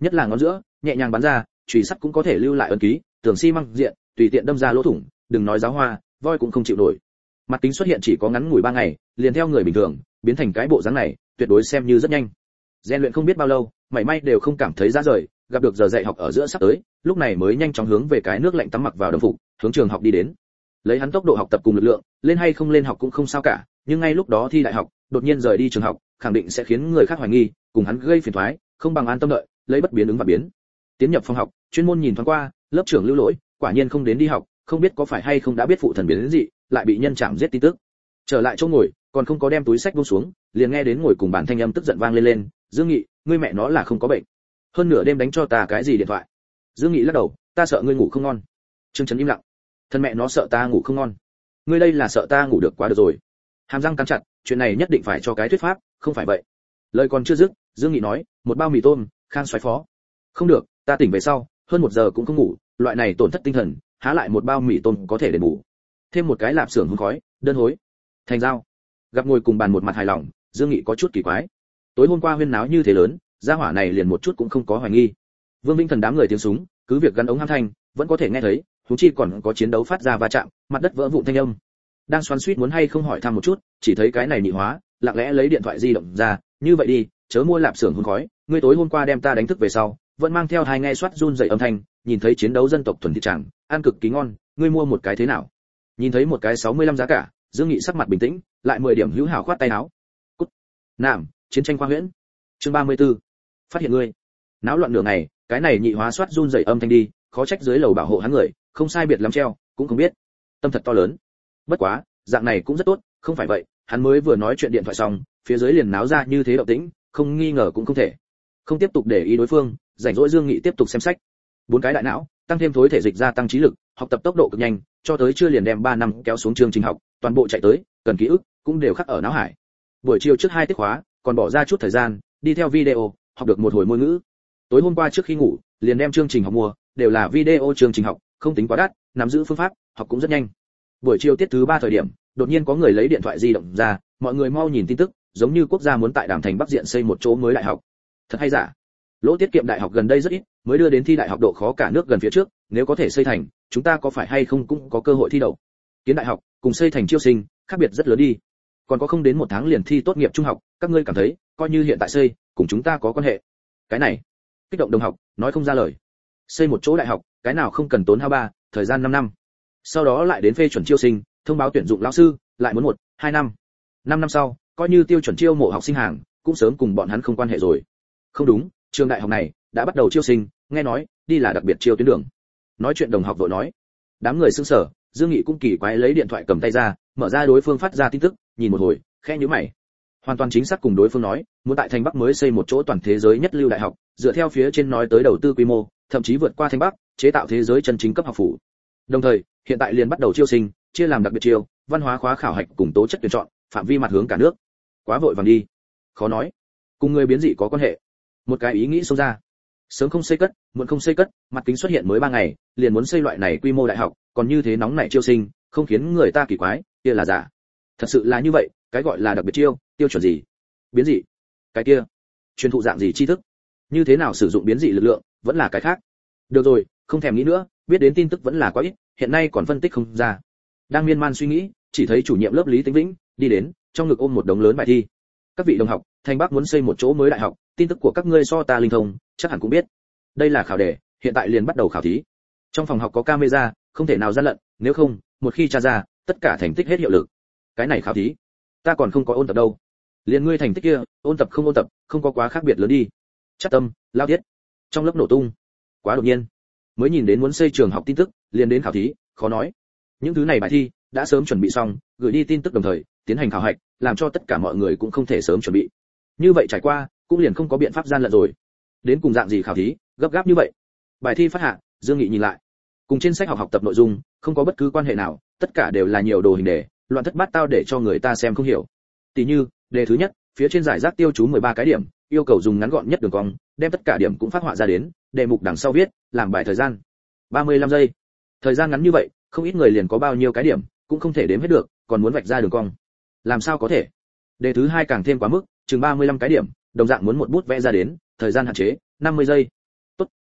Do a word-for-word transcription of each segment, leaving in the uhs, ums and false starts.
nhất là ngón giữa nhẹ nhàng bắn ra, chùy sắt cũng có thể lưu lại ấn ký, tường xi măng diện tùy tiện đâm ra lỗ thủng, đừng nói giáo hoa, voi cũng không chịu nổi. Mặt kính xuất hiện chỉ có ngắn ngủi ba ngày, liền theo người bình thường biến thành cái bộ dáng này, tuyệt đối xem như rất nhanh. Rèn luyện không biết bao lâu, mảy may đều không cảm thấy ra rời, gặp được giờ dạy học ở giữa sắp tới, lúc này mới nhanh chóng hướng về cái nước lạnh tắm mặc vào đồng phục, hướng trường học đi đến. Lấy hắn tốc độ học tập cùng lực lượng, lên hay không lên học cũng không sao cả, nhưng ngay lúc đó thi đại học, đột nhiên rời đi trường học, khẳng định sẽ khiến người khác hoài nghi, cùng hắn gây phiền toái, không bằng an tâm đợi, lấy bất biến ứng và biến. Tiến nhập phòng học, chuyên môn nhìn thoáng qua, lớp trưởng Lưu Lỗi, quả nhiên không đến đi học, không biết có phải hay không đã biết phụ thần biến đến gì, lại bị nhân chạm giết tin tức. Trở lại chỗ ngồi, còn không có đem túi sách buông xuống, liền nghe đến ngồi cùng bàn thanh âm tức giận vang lên lên, Dương Nghị, ngươi mẹ nó là không có bệnh. Hơn nửa đêm đánh cho ta cái gì điện thoại? Dương Nghị lắc đầu, ta sợ ngươi ngủ không ngon. Trương Chấn im lặng, thân mẹ nó sợ ta ngủ không ngon. Ngươi đây là sợ ta ngủ được quá được rồi. Hàm răng cắn chặt, chuyện này nhất định phải cho cái thuyết pháp, không phải vậy. Lời còn chưa dứt, Dương Nghị nói, một bao mì tôm, Khang xoáy phó. Không được, ta tỉnh về sau, hơn một giờ cũng không ngủ, loại này tổn thất tinh thần, há lại một bao mì tôm có thể để ngủ. Thêm một cái lạp xưởng hương khói, đơn hối. Thành giao. Gặp ngồi cùng bàn một mặt hài lòng, Dương Nghị có chút kỳ quái. Tối hôm qua huyên náo như thế lớn, gia hỏa này liền một chút cũng không có hoài nghi. Vương Vĩnh Thần đám người tiếng súng, cứ việc gắn ống ham thanh, vẫn có thể nghe thấy, huống chi còn có chiến đấu phát ra va chạm, mặt đất vỡ vụn thanh âm. Đang xoắn xuýt muốn hay không hỏi thăm một chút, chỉ thấy cái này nhị hóa, lặng lẽ lấy điện thoại di động ra, như vậy đi, chớ mua lạp xưởng hương khói, ngươi tối hôm qua đem ta đánh thức về sau, vẫn mang theo hai nghe soát run rẩy âm thanh, nhìn thấy chiến đấu dân tộc thuần thịt chẳng, ăn cực kỳ ngon, ngươi mua một cái thế nào? Nhìn thấy một cái sáu mươi lăm giá cả, Dương Nghị sắc mặt bình tĩnh, lại mười điểm hữu hảo khoát tay áo. Cút. Nam, chiến tranh khoa huyễn. Chương ba mươi tư. Phát hiện ngươi. Náo loạn nửa ngày, cái này nhị hóa soát run rẩy âm thanh đi, khó trách dưới lầu bảo hộ hắn người, không sai biệt lắm treo, cũng không biết. Tâm thật to lớn. Bất quá, dạng này cũng rất tốt, không phải vậy, hắn mới vừa nói chuyện điện thoại xong, phía dưới liền náo ra như thế động tĩnh, không nghi ngờ cũng không thể. Không tiếp tục để ý đối phương, rảnh rỗi Dương Nghị tiếp tục xem sách. Bốn cái đại não, tăng thêm thối thể dịch gia tăng trí lực, học tập tốc độ cực nhanh, cho tới chưa liền đem ba năm kéo xuống chương trình học, toàn bộ chạy tới, cần ký ức cũng đều khắc ở não hải. Buổi chiều trước hai tiết khóa, còn bỏ ra chút thời gian, đi theo video, học được một hồi ngôn ngữ. Tối hôm qua trước khi ngủ, liền đem chương trình học mua, đều là video chương trình học, không tính quá đắt, nắm giữ phương pháp, học cũng rất nhanh. Buổi chiều tiết thứ ba thời điểm, đột nhiên có người lấy điện thoại di động ra, mọi người mau nhìn tin tức, giống như quốc gia muốn tại Đàm Thành Bắc diện xây một chỗ mới đại học. Thật hay giả? Lỗ tiết kiệm đại học gần đây rất ít, mới đưa đến thi đại học độ khó cả nước gần phía trước, nếu có thể xây thành, chúng ta có phải hay không cũng có cơ hội thi đậu. Kiến đại học cùng xây thành chiêu sinh, khác biệt rất lớn đi. Còn có không đến một tháng liền thi tốt nghiệp trung học, các ngươi cảm thấy, coi như hiện tại xây, cùng chúng ta có quan hệ. Cái này, kích động đồng học, nói không ra lời. Xây một chỗ đại học, cái nào không cần tốn hao ba, thời gian năm năm. Sau đó lại đến phê chuẩn chiêu sinh, thông báo tuyển dụng lão sư, lại muốn một, hai năm. năm năm sau, coi như tiêu chuẩn chiêu mộ học sinh hàng, cũng sớm cùng bọn hắn không quan hệ rồi. Không đúng, trường đại học này đã bắt đầu chiêu sinh, nghe nói, đi là đặc biệt chiêu tuyến đường. Nói chuyện đồng học vội nói. Đám người sững sờ, Dương Nghị cũng kỳ quái lấy điện thoại cầm tay ra, mở ra đối phương phát ra tin tức, nhìn một hồi, khẽ nhíu mày. Hoàn toàn chính xác cùng đối phương nói, muốn tại Thành Bắc mới xây một chỗ toàn thế giới nhất lưu đại học, dựa theo phía trên nói tới đầu tư quy mô, thậm chí vượt qua Thành Bắc, chế tạo thế giới chân chính cấp học phủ. Đồng thời, hiện tại liền bắt đầu chiêu sinh, chia làm đặc biệt chiêu, văn hóa khóa khảo hạch cùng tố chất tuyển chọn, phạm vi mặt hướng cả nước. Quá vội vàng đi. Khó nói. Cùng người biến dị có quan hệ. Một cái ý nghĩ xông ra. Sớm không xây cất, muộn không xây cất, mặt kính xuất hiện mới ba ngày, liền muốn xây loại này quy mô đại học, còn như thế nóng nảy chiêu sinh, không khiến người ta kỳ quái, kia là giả. Thật sự là như vậy, cái gọi là đặc biệt chiêu, tiêu chuẩn gì? Biến dị. Cái kia, truyền thụ dạng gì tri thức? Như thế nào sử dụng biến dị lực lượng, vẫn là cái khác. Được rồi, không thèm nghĩ nữa, biết đến tin tức vẫn là quá ít, hiện nay còn phân tích không ra. Đang miên man suy nghĩ, chỉ thấy chủ nhiệm lớp Lý Tĩnh Vĩnh đi đến, trong ngực ôm một đống lớn bài thi. Các vị đồng học, Thành Bắc muốn xây một chỗ mới đại học, tin tức của các ngươi so ta linh thông, chắc hẳn cũng biết. Đây là khảo đề, hiện tại liền bắt đầu khảo thí. Trong phòng học có camera, không thể nào gian lận, nếu không, một khi tra ra, tất cả thành tích hết hiệu lực. Cái này khảo thí, ta còn không có ôn tập đâu. Liền ngươi thành tích kia, ôn tập không ôn tập, không có quá khác biệt lớn đi. Chắc tâm, lao thiết. Trong lớp nổ tung. Quá đột nhiên. Mới nhìn đến muốn xây trường học tin tức, liền đến khảo thí, khó nói. Những thứ này bài thi đã sớm chuẩn bị xong, gửi đi tin tức đồng thời, tiến hành khảo hạch, làm cho tất cả mọi người cũng không thể sớm chuẩn bị. Như vậy trải qua, cũng liền không có biện pháp gian lận rồi. Đến cùng dạng gì khảo thí, gấp gáp như vậy. Bài thi phát hạ, Dương Nghị nhìn lại. Cùng trên sách học học tập nội dung, không có bất cứ quan hệ nào, tất cả đều là nhiều đồ hình đề, loạn thất bát tao để cho người ta xem không hiểu. Tỷ như, đề thứ nhất, phía trên giải rác tiêu chú mười ba cái điểm, yêu cầu dùng ngắn gọn nhất đường cong, đem tất cả điểm cũng phát họa ra đến, đề mục đằng sau viết, làm bài thời gian ba mươi lăm giây. Thời gian ngắn như vậy, không ít người liền có bao nhiêu cái điểm, cũng không thể đếm hết được, còn muốn vạch ra đường cong. Làm sao có thể? Đề thứ hai càng thêm quá mức, chừng ba mươi lăm cái điểm, đồng dạng muốn một bút vẽ ra đến, thời gian hạn chế năm mươi giây.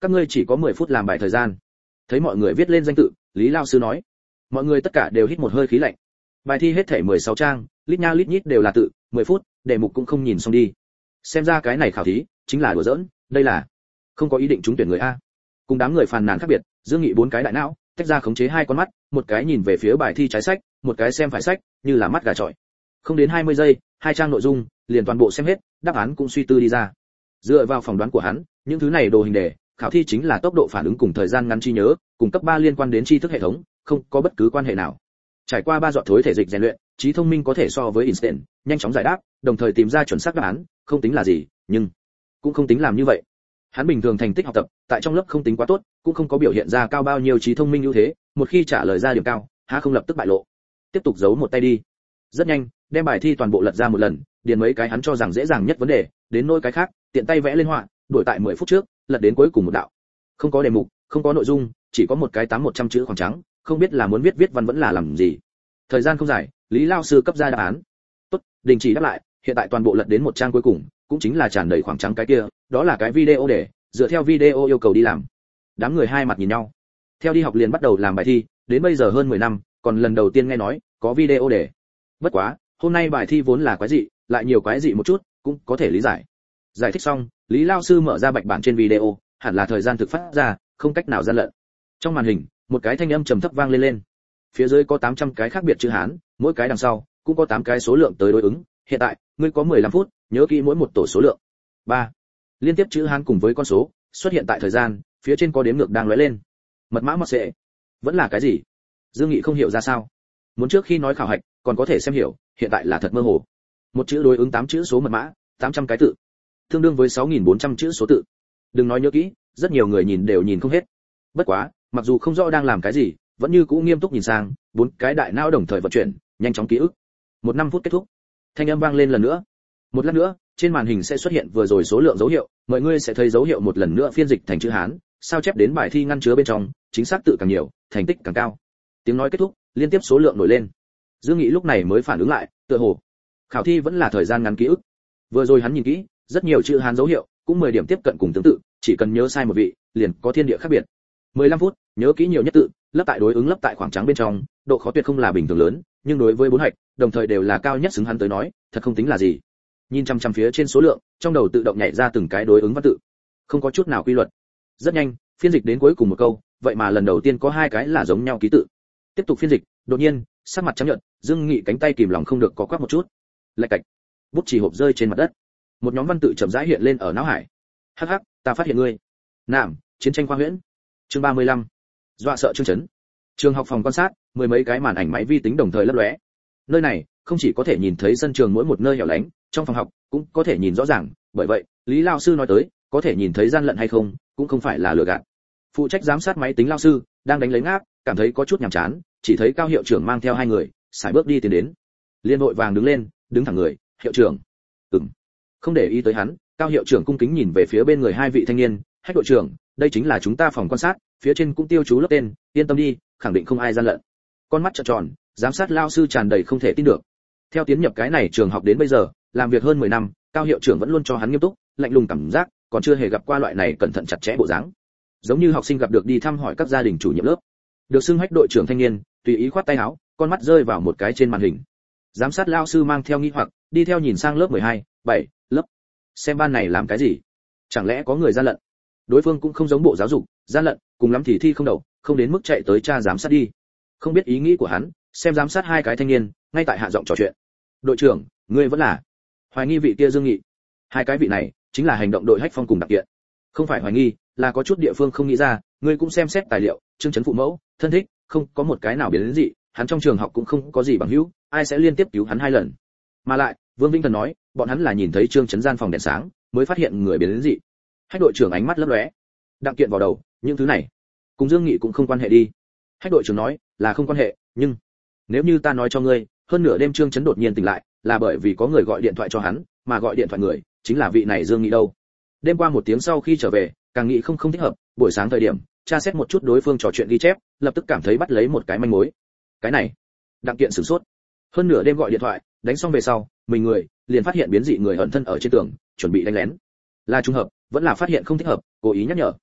các ngươi chỉ có mười phút làm bài thời gian. Thấy mọi người viết lên danh tự, Lý lao sư nói. Mọi người tất cả đều hít một hơi khí lạnh. Bài thi hết thảy mười sáu trang, lít nha lít nhít đều là tự, mười phút, đề mục cũng không nhìn xong đi. Xem ra cái này khảo thí chính là đùa giỡn, đây là không có ý định trúng tuyển người a. Cùng đám người phàn nàn khác biệt, Dương Nghị bốn cái đại não, tách ra khống chế hai con mắt, một cái nhìn về phía bài thi trái sách, một cái xem phải sách, như là mắt gà chọi. Không đến hai mươi giây, hai trang nội dung, liền toàn bộ xem hết, đáp án cũng suy tư đi ra. Dựa vào phỏng đoán của hắn, những thứ này đồ hình đề, khảo thi chính là tốc độ phản ứng cùng thời gian ngắn trí nhớ, cùng cấp ba liên quan đến tri thức hệ thống, không có bất cứ quan hệ nào. Trải qua ba giọt thối thể dịch rèn luyện, trí thông minh có thể so với Einstein, nhanh chóng giải đáp, đồng thời tìm ra chuẩn xác đáp án, không tính là gì, nhưng cũng không tính làm như vậy. Hắn bình thường thành tích học tập, tại trong lớp không tính quá tốt, cũng không có biểu hiện ra cao bao nhiêu trí thông minh ưu thế, một khi trả lời ra điểm cao, há không lập tức bại lộ. Tiếp tục giấu một tay đi. Rất nhanh, đem bài thi toàn bộ lật ra một lần, điền mấy cái hắn cho rằng dễ dàng nhất vấn đề, đến nỗi cái khác, tiện tay vẽ lên họa, đuổi tại mười phút trước, lật đến cuối cùng một đạo. Không có đề mục, không có nội dung, chỉ có một cái tám một trăm chữ khoảng trắng, không biết là muốn viết viết văn vẫn là làm gì. Thời gian không dài, Lý lao sư cấp ra đáp án. Tốt, đình chỉ đáp lại, hiện tại toàn bộ lật đến một trang cuối cùng, cũng chính là tràn đầy khoảng trắng cái kia, đó là cái video để, dựa theo video yêu cầu đi làm. Đám người hai mặt nhìn nhau. Theo đi học liền bắt đầu làm bài thi, đến bây giờ hơn mười năm, còn lần đầu tiên nghe nói có video để. Bất quá, hôm nay bài thi vốn là quái dị, lại nhiều quái dị một chút, cũng có thể lý giải. Giải thích xong, Lý lao sư mở ra bạch bản trên video, hẳn là thời gian thực phát ra, không cách nào gian lận. Trong màn hình, một cái thanh âm trầm thấp vang lên lên. Phía dưới có tám trăm cái khác biệt chữ Hán, mỗi cái đằng sau cũng có tám cái số lượng tới đối ứng, hiện tại, ngươi có mười lăm phút, nhớ kỹ mỗi một tổ số lượng. ba. Liên tiếp chữ Hán cùng với con số xuất hiện tại thời gian, phía trên có đếm ngược đang lóe lên. Mật mã mật sẽ vẫn là cái gì? Dương Nghị không hiểu ra sao. Muốn trước khi nói khảo hạch, còn có thể xem hiểu, hiện tại là thật mơ hồ. Một chữ đối ứng tám chữ số mật mã, tám trăm cái tự, tương đương với sáu nghìn bốn trăm chữ số tự. Đừng nói nhớ kỹ, rất nhiều người nhìn đều nhìn không hết. Bất quá, mặc dù không rõ đang làm cái gì, vẫn như cũ nghiêm túc nhìn sang, bốn cái đại não đồng thời vận chuyển, nhanh chóng ký ức. Một năm phút kết thúc. Thanh âm vang lên lần nữa. Một lát nữa, trên màn hình sẽ xuất hiện vừa rồi số lượng dấu hiệu, mọi người sẽ thấy dấu hiệu một lần nữa phiên dịch thành chữ Hán, sao chép đến bài thi ngăn chứa bên trong, chính xác tự càng nhiều, thành tích càng cao. Tiếng nói kết thúc, liên tiếp số lượng nổi lên. Dương Nghị lúc này mới phản ứng lại, tựa hồ khảo thi vẫn là thời gian ngắn ký ức. Vừa rồi hắn nhìn kỹ, rất nhiều chữ Hán dấu hiệu, cũng mười điểm tiếp cận cùng tương tự, chỉ cần nhớ sai một vị, liền có thiên địa khác biệt. mười lăm phút, nhớ kỹ nhiều nhất tự, lấp tại đối ứng lấp tại khoảng trắng bên trong, độ khó tuyệt không là bình thường lớn, nhưng đối với bốn hạch, đồng thời đều là cao nhất xứng hắn tới nói, thật không tính là gì. Nhìn chăm chăm phía trên số lượng, trong đầu tự động nhảy ra từng cái đối ứng văn tự, không có chút nào quy luật. Rất nhanh, phiên dịch đến cuối cùng một câu, vậy mà lần đầu tiên có hai cái là giống nhau ký tự. Tiếp tục phiên dịch, đột nhiên, sắc mặt trắng nhợt, Dương Nghị cánh tay kìm lòng không được có quắc một chút. Lạch cạch, bút chì hộp rơi trên mặt đất. Một nhóm văn tự chậm rãi hiện lên ở não hải. Hắc hắc, ta phát hiện ngươi. Nạm, chiến tranh khoa huyễn. Chương ba mươi lăm. Dọa sợ Trương Chấn. Trường học phòng quan sát, mười mấy cái màn ảnh máy vi tính đồng thời lấp lóe. Nơi này, không chỉ có thể nhìn thấy sân trường mỗi một nơi hẻo lánh, trong phòng học cũng có thể nhìn rõ ràng, bởi vậy, Lý lão sư nói tới, có thể nhìn thấy gian lận hay không, cũng không phải là lừa gạt. Phụ trách giám sát máy tính lão sư đang đánh lấy ngáp, cảm thấy có chút nhàm chán, chỉ thấy Cao hiệu trưởng mang theo hai người, sải bước đi tiến đến. Liên vội vàng đứng lên, đứng thẳng người, "Hiệu trưởng." "Ừm." Không để ý tới hắn, Cao hiệu trưởng cung kính nhìn về phía bên người hai vị thanh niên, "Hách đội trưởng, đây chính là chúng ta phòng quan sát, phía trên cũng tiêu chú lớp tên, yên tâm đi, khẳng định không ai gian lận." Con mắt trợn tròn, giám sát lão sư tràn đầy không thể tin được. Theo tiến nhập cái này trường học đến bây giờ, làm việc hơn mười năm, Cao hiệu trưởng vẫn luôn cho hắn nghiêm túc, lạnh lùng cảm giác, còn chưa hề gặp qua loại này cẩn thận chặt chẽ bộ dáng. Giống như học sinh gặp được đi thăm hỏi các gia đình chủ nhiệm lớp. Được xưng Hách đội trưởng thanh niên, tùy ý khoát tay áo, con mắt rơi vào một cái trên màn hình. Giám sát lão sư mang theo nghi hoặc, đi theo nhìn sang lớp mười hai, bảy, lớp. Xem ban này làm cái gì? Chẳng lẽ có người gian lận? Đối phương cũng không giống bộ giáo dục, gian lận, cùng lắm thì thi không đậu, không đến mức chạy tới tra giám sát đi. Không biết ý nghĩ của hắn, xem giám sát hai cái thanh niên, ngay tại hạ giọng trò chuyện. "Đội trưởng, ngươi vẫn là hoài nghi vị kia Dương Nghị?" Hai cái vị này chính là hành động đội Hách Phong cùng đặc kiện. Không phải hoài nghi, là có chút địa phương không nghĩ ra, ngươi cũng xem xét tài liệu, Trương Chấn phụ mẫu, thân thích, không có một cái nào biến đến dị, hắn trong trường học cũng không có gì bằng hữu, ai sẽ liên tiếp cứu hắn hai lần. Mà lại, Vương Vĩnh Thần nói, bọn hắn là nhìn thấy Trương Chấn gian phòng đèn sáng, mới phát hiện người biến đến dị. Hách đội trưởng ánh mắt lấp lóe. Đặng kiện vào đầu, những thứ này cùng Dương Nghị cũng không quan hệ đi. Hách đội trưởng nói, là không quan hệ, nhưng nếu như ta nói cho ngươi, hơn nửa đêm Trương Chấn đột nhiên tỉnh lại, là bởi vì có người gọi điện thoại cho hắn, mà gọi điện thoại người chính là vị này Dương Nghị đâu. Đêm qua một tiếng sau khi trở về, càng nghĩ không không thích hợp, buổi sáng thời điểm, tra xét một chút đối phương trò chuyện ghi chép, lập tức cảm thấy bắt lấy một cái manh mối. Cái này, Đặng kiện sửng sốt. Hơn nửa đêm gọi điện thoại, đánh xong về sau, mình người liền phát hiện biến dị người ẩn thân ở trên tường, chuẩn bị đánh lén. Là trùng hợp, vẫn là phát hiện không thích hợp, cố ý nhắc nhở.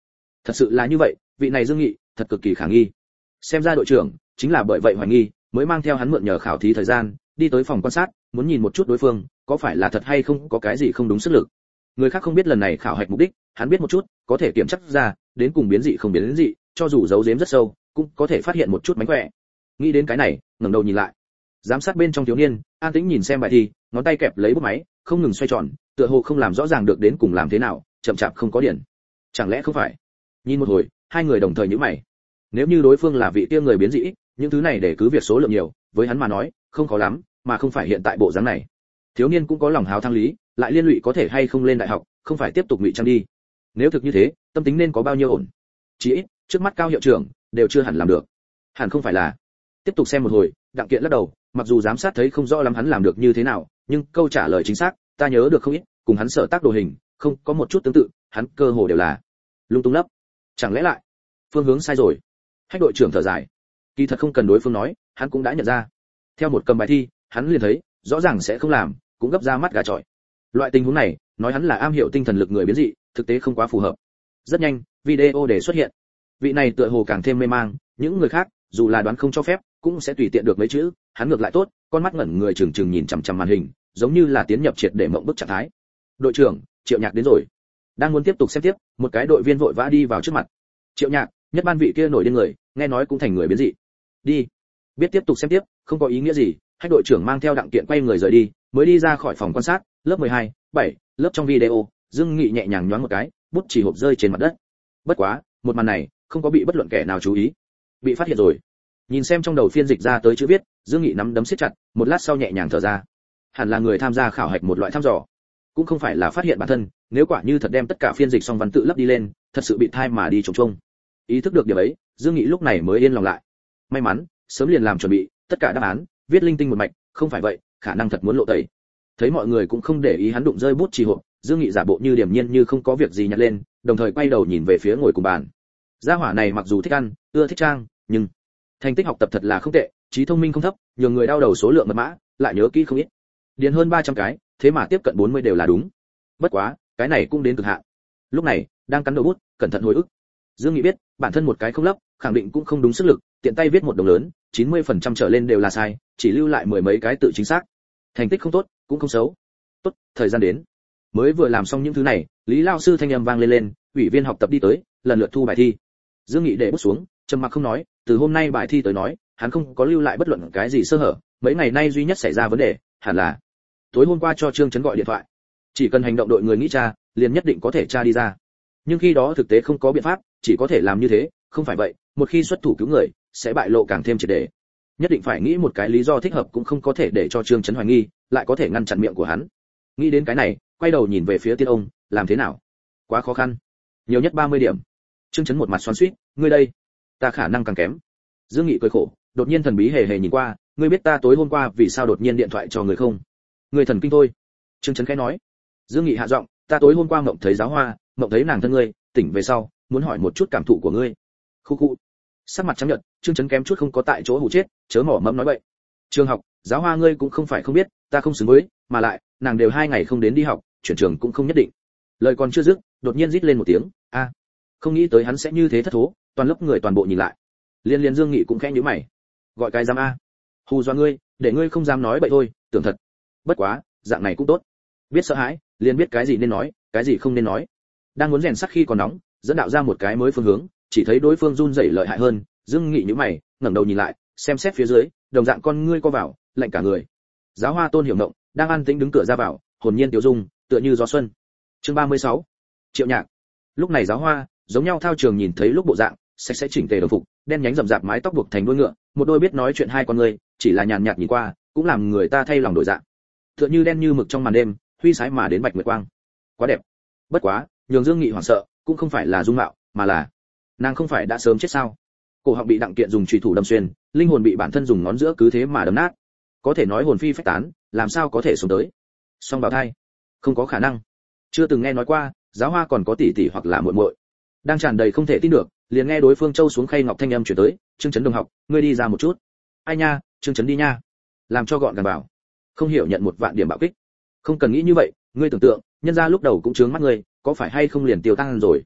Thật sự là như vậy, vị này Dương Nghị thật cực kỳ khả nghi. Xem ra đội trưởng chính là bởi vậy hoài nghi, mới mang theo hắn mượn nhờ khảo thí thời gian, đi tới phòng quan sát, muốn nhìn một chút đối phương có phải là thật hay không có cái gì không đúng sức lực. Người khác không biết lần này khảo hạch mục đích, hắn biết một chút, có thể kiểm chắc ra, đến cùng biến dị không biến dị, cho dù giấu giếm rất sâu, cũng có thể phát hiện một chút mánh khỏe. Nghĩ đến cái này, ngẩng đầu nhìn lại. Giám sát bên trong thiếu niên, an tĩnh nhìn xem bài thi, ngón tay kẹp lấy bút máy, không ngừng xoay tròn, tựa hồ không làm rõ ràng được đến cùng làm thế nào, chậm chạp không có điển. Chẳng lẽ không phải? Nhìn một hồi, hai người đồng thời nhíu mày. Nếu như đối phương là vị kia người biến dị, những thứ này để cứ việc số lượng nhiều, với hắn mà nói, không khó lắm, mà không phải hiện tại bộ dáng này. Thiếu niên cũng có lòng háo thắng lý, lại liên lụy có thể hay không lên đại học, không phải tiếp tục ngụy trang đi. Nếu thực như thế, tâm tính nên có bao nhiêu ổn? Chỉ ít, trước mắt Cao hiệu trưởng đều chưa hẳn làm được. Hẳn không phải là. Tiếp tục xem một hồi, Đặng Kiện lắc đầu, mặc dù giám sát thấy không rõ lắm hắn làm được như thế nào, nhưng câu trả lời chính xác, ta nhớ được không ít, cùng hắn sở tác đồ hình, không có một chút tương tự, hắn cơ hồ đều là lung tung lấp. Chẳng lẽ lại phương hướng sai rồi? Hách đội trưởng thở dài, kỳ thật không cần đối phương nói, hắn cũng đã nhận ra. Theo một cầm bài thi, hắn liền thấy, rõ ràng sẽ không làm, cũng gấp ra mắt gà chọi. Loại tình huống này, nói hắn là am hiểu tinh thần lực người biến dị, thực tế không quá phù hợp. Rất nhanh, video để xuất hiện. Vị này tựa hồ càng thêm mê mang, những người khác, dù là đoán không cho phép, cũng sẽ tùy tiện được mấy chữ, hắn ngược lại tốt, con mắt ngẩn người trừng trừng nhìn chằm chằm màn hình, giống như là tiến nhập triệt để mộng bức trạng thái. Đội trưởng, Triệu Nhạc đến rồi. Đang muốn tiếp tục xem tiếp, một cái đội viên vội vã đi vào trước mặt. Triệu Nhạc, nhất ban vị kia nổi điên người, nghe nói cũng thành người biến dị. Đi. Biết tiếp tục xem tiếp, không có ý nghĩa gì, Hách đội trưởng mang theo Đặng Kiện quay người rời đi, mới đi ra khỏi phòng quan sát, lớp mười hai, bảy, lớp trong video, Dương Nghị nhẹ nhàng nhoáng một cái, bút chỉ hộp rơi trên mặt đất. Bất quá, một màn này, không có bị bất luận kẻ nào chú ý. Bị phát hiện rồi. Nhìn xem trong đầu phiên dịch ra tới chữ viết, Dương Nghị nắm đấm siết chặt, một lát sau nhẹ nhàng thở ra. Hẳn là người tham gia khảo hạch một loại thăm dò, cũng không phải là phát hiện bản thân, nếu quả như thật đem tất cả phiên dịch xong văn tự lấp đi lên, thật sự bị thai mà đi trống trông. Ý thức được điểm ấy, Dương Nghị lúc này mới yên lòng lại. May mắn, sớm liền làm chuẩn bị, tất cả đáp án viết linh tinh một mạch, không phải vậy, khả năng thật muốn lộ tẩy. Thấy mọi người cũng không để ý hắn đụng rơi bút chì hộp, Dương Nghị giả bộ như điềm nhiên như không có việc gì nhặt lên, đồng thời quay đầu nhìn về phía ngồi cùng bàn. Gia hỏa này mặc dù thích ăn, ưa thích trang, nhưng thành tích học tập thật là không tệ, trí thông minh không thấp, nhiều người đau đầu số lượng mật mã, lại nhớ kỹ không ít. Điền hơn ba trăm cái, thế mà tiếp cận bốn mươi đều là đúng. Bất quá, cái này cũng đến cực hạn. Lúc này, đang cắn đầu bút, cẩn thận hồi ức. Dương Nghị biết, bản thân một cái không lấp, khẳng định cũng không đúng sức lực, tiện tay viết một đồng lớn, chín mươi phần trăm trở lên đều là sai, chỉ lưu lại mười mấy cái tự chính xác. Thành tích không tốt, cũng không xấu. Tốt, thời gian đến. Mới vừa làm xong những thứ này, Lý lão sư thanh âm vang lên lên, ủy viên học tập đi tới, lần lượt thu bài thi. Dương Nghị để bút xuống, trầm mặc không nói, từ hôm nay bài thi tới nói, hắn không có lưu lại bất luận cái gì sơ hở, mấy ngày nay duy nhất xảy ra vấn đề, hẳn là tối hôm qua cho Trương Chấn gọi điện thoại. Chỉ cần hành động đội người nghĩ tra, liền nhất định có thể tra đi ra. Nhưng khi đó thực tế không có biện pháp, chỉ có thể làm như thế, không phải vậy, một khi xuất thủ cứu người, sẽ bại lộ càng thêm triệt để. Nhất định phải nghĩ một cái lý do thích hợp cũng không có thể để cho Trương Chấn hoài nghi, lại có thể ngăn chặn miệng của hắn. Nghĩ đến cái này, quay đầu nhìn về phía Tiên ông, làm thế nào? Quá khó khăn. Nhiều nhất ba mươi điểm. Trương Chấn một mặt xoắn xuýt, ngươi đây, ta khả năng càng kém. Dương Nghị cười khổ, đột nhiên thần bí hề hề nhìn qua, ngươi biết ta tối hôm qua vì sao đột nhiên điện thoại cho người không? Người thần kinh thôi. Trương Chấn khẽ nói. Dương Nghị hạ giọng, ta tối hôm qua mộng thấy giáo hoa, mộng thấy nàng thân ngươi, tỉnh về sau, muốn hỏi một chút cảm thụ của ngươi. Khu khu. Sắc mặt trắng nhợt, Trương Chấn kém chút không có tại chỗ hù chết, chớ mỏ mẫm nói bậy. Trường học, giáo hoa ngươi cũng không phải không biết, ta không xứng với, mà lại, nàng đều hai ngày không đến đi học, chuyển trường cũng không nhất định. Lời còn chưa dứt, đột nhiên rít lên một tiếng, a. À. Không nghĩ tới hắn sẽ như thế thất thố, toàn lớp người toàn bộ nhìn lại. Liên Liên Dương Nghị cũng khẽ nhíu mày. Gọi cái dám a. Hù dọa ngươi, để ngươi không dám nói bậy thôi, tưởng thật. Bất quá, dạng này cũng tốt. Biết sợ hãi, liền biết cái gì nên nói, cái gì không nên nói. Đang muốn rèn sắc khi còn nóng, dẫn đạo ra một cái mới phương hướng, chỉ thấy đối phương run rẩy lợi hại hơn, Dương Nghị nhíu mày, ngẩng đầu nhìn lại, xem xét phía dưới, đồng dạng con ngươi co vào, lạnh cả người. Giáo hoa Tôn Hiểu Ngộng đang an tĩnh đứng cửa ra vào, hồn nhiên tiêu dung, tựa như gió xuân. Chương ba mươi sáu. Triệu Nhạc. Lúc này giáo hoa, giống nhau thao trường nhìn thấy lúc bộ dạng, sạch sẽ chỉnh tề đồng phục, đen nhánh rậm rạp mái tóc buộc thành đuôi ngựa, một đôi biết nói chuyện hai con người, chỉ là nhàn nhạt nhìn qua, cũng làm người ta thay lòng đổi dạng. Tựa như đen như mực trong màn đêm, huy sái mà đến bạch nguyệt quang. Quá đẹp. Bất quá, nhường Dương Nghị hoảng sợ, cũng không phải là dung mạo, mà là nàng không phải đã sớm chết sao? Cổ họng bị Đặng Kiện dùng chùy thủ đâm xuyên, linh hồn bị bản thân dùng ngón giữa cứ thế mà đâm nát. Có thể nói hồn phi phách tán, làm sao có thể sống tới? Song bào thai, không có khả năng. Chưa từng nghe nói qua, giáo hoa còn có tỷ tỷ hoặc là muội muội. Đang tràn đầy không thể tin được, liền nghe đối phương châu xuống khay ngọc thanh âm truyền tới, Trương Chấn đồng học, ngươi đi ra một chút. Ai nha, Trương Chấn đi nha. Làm cho gọn gàng bảo. Không hiểu nhận một vạn điểm bạo kích. Không cần nghĩ như vậy, ngươi tưởng tượng, nhân gia lúc đầu cũng chướng mắt ngươi, có phải hay không liền tiêu tăng rồi.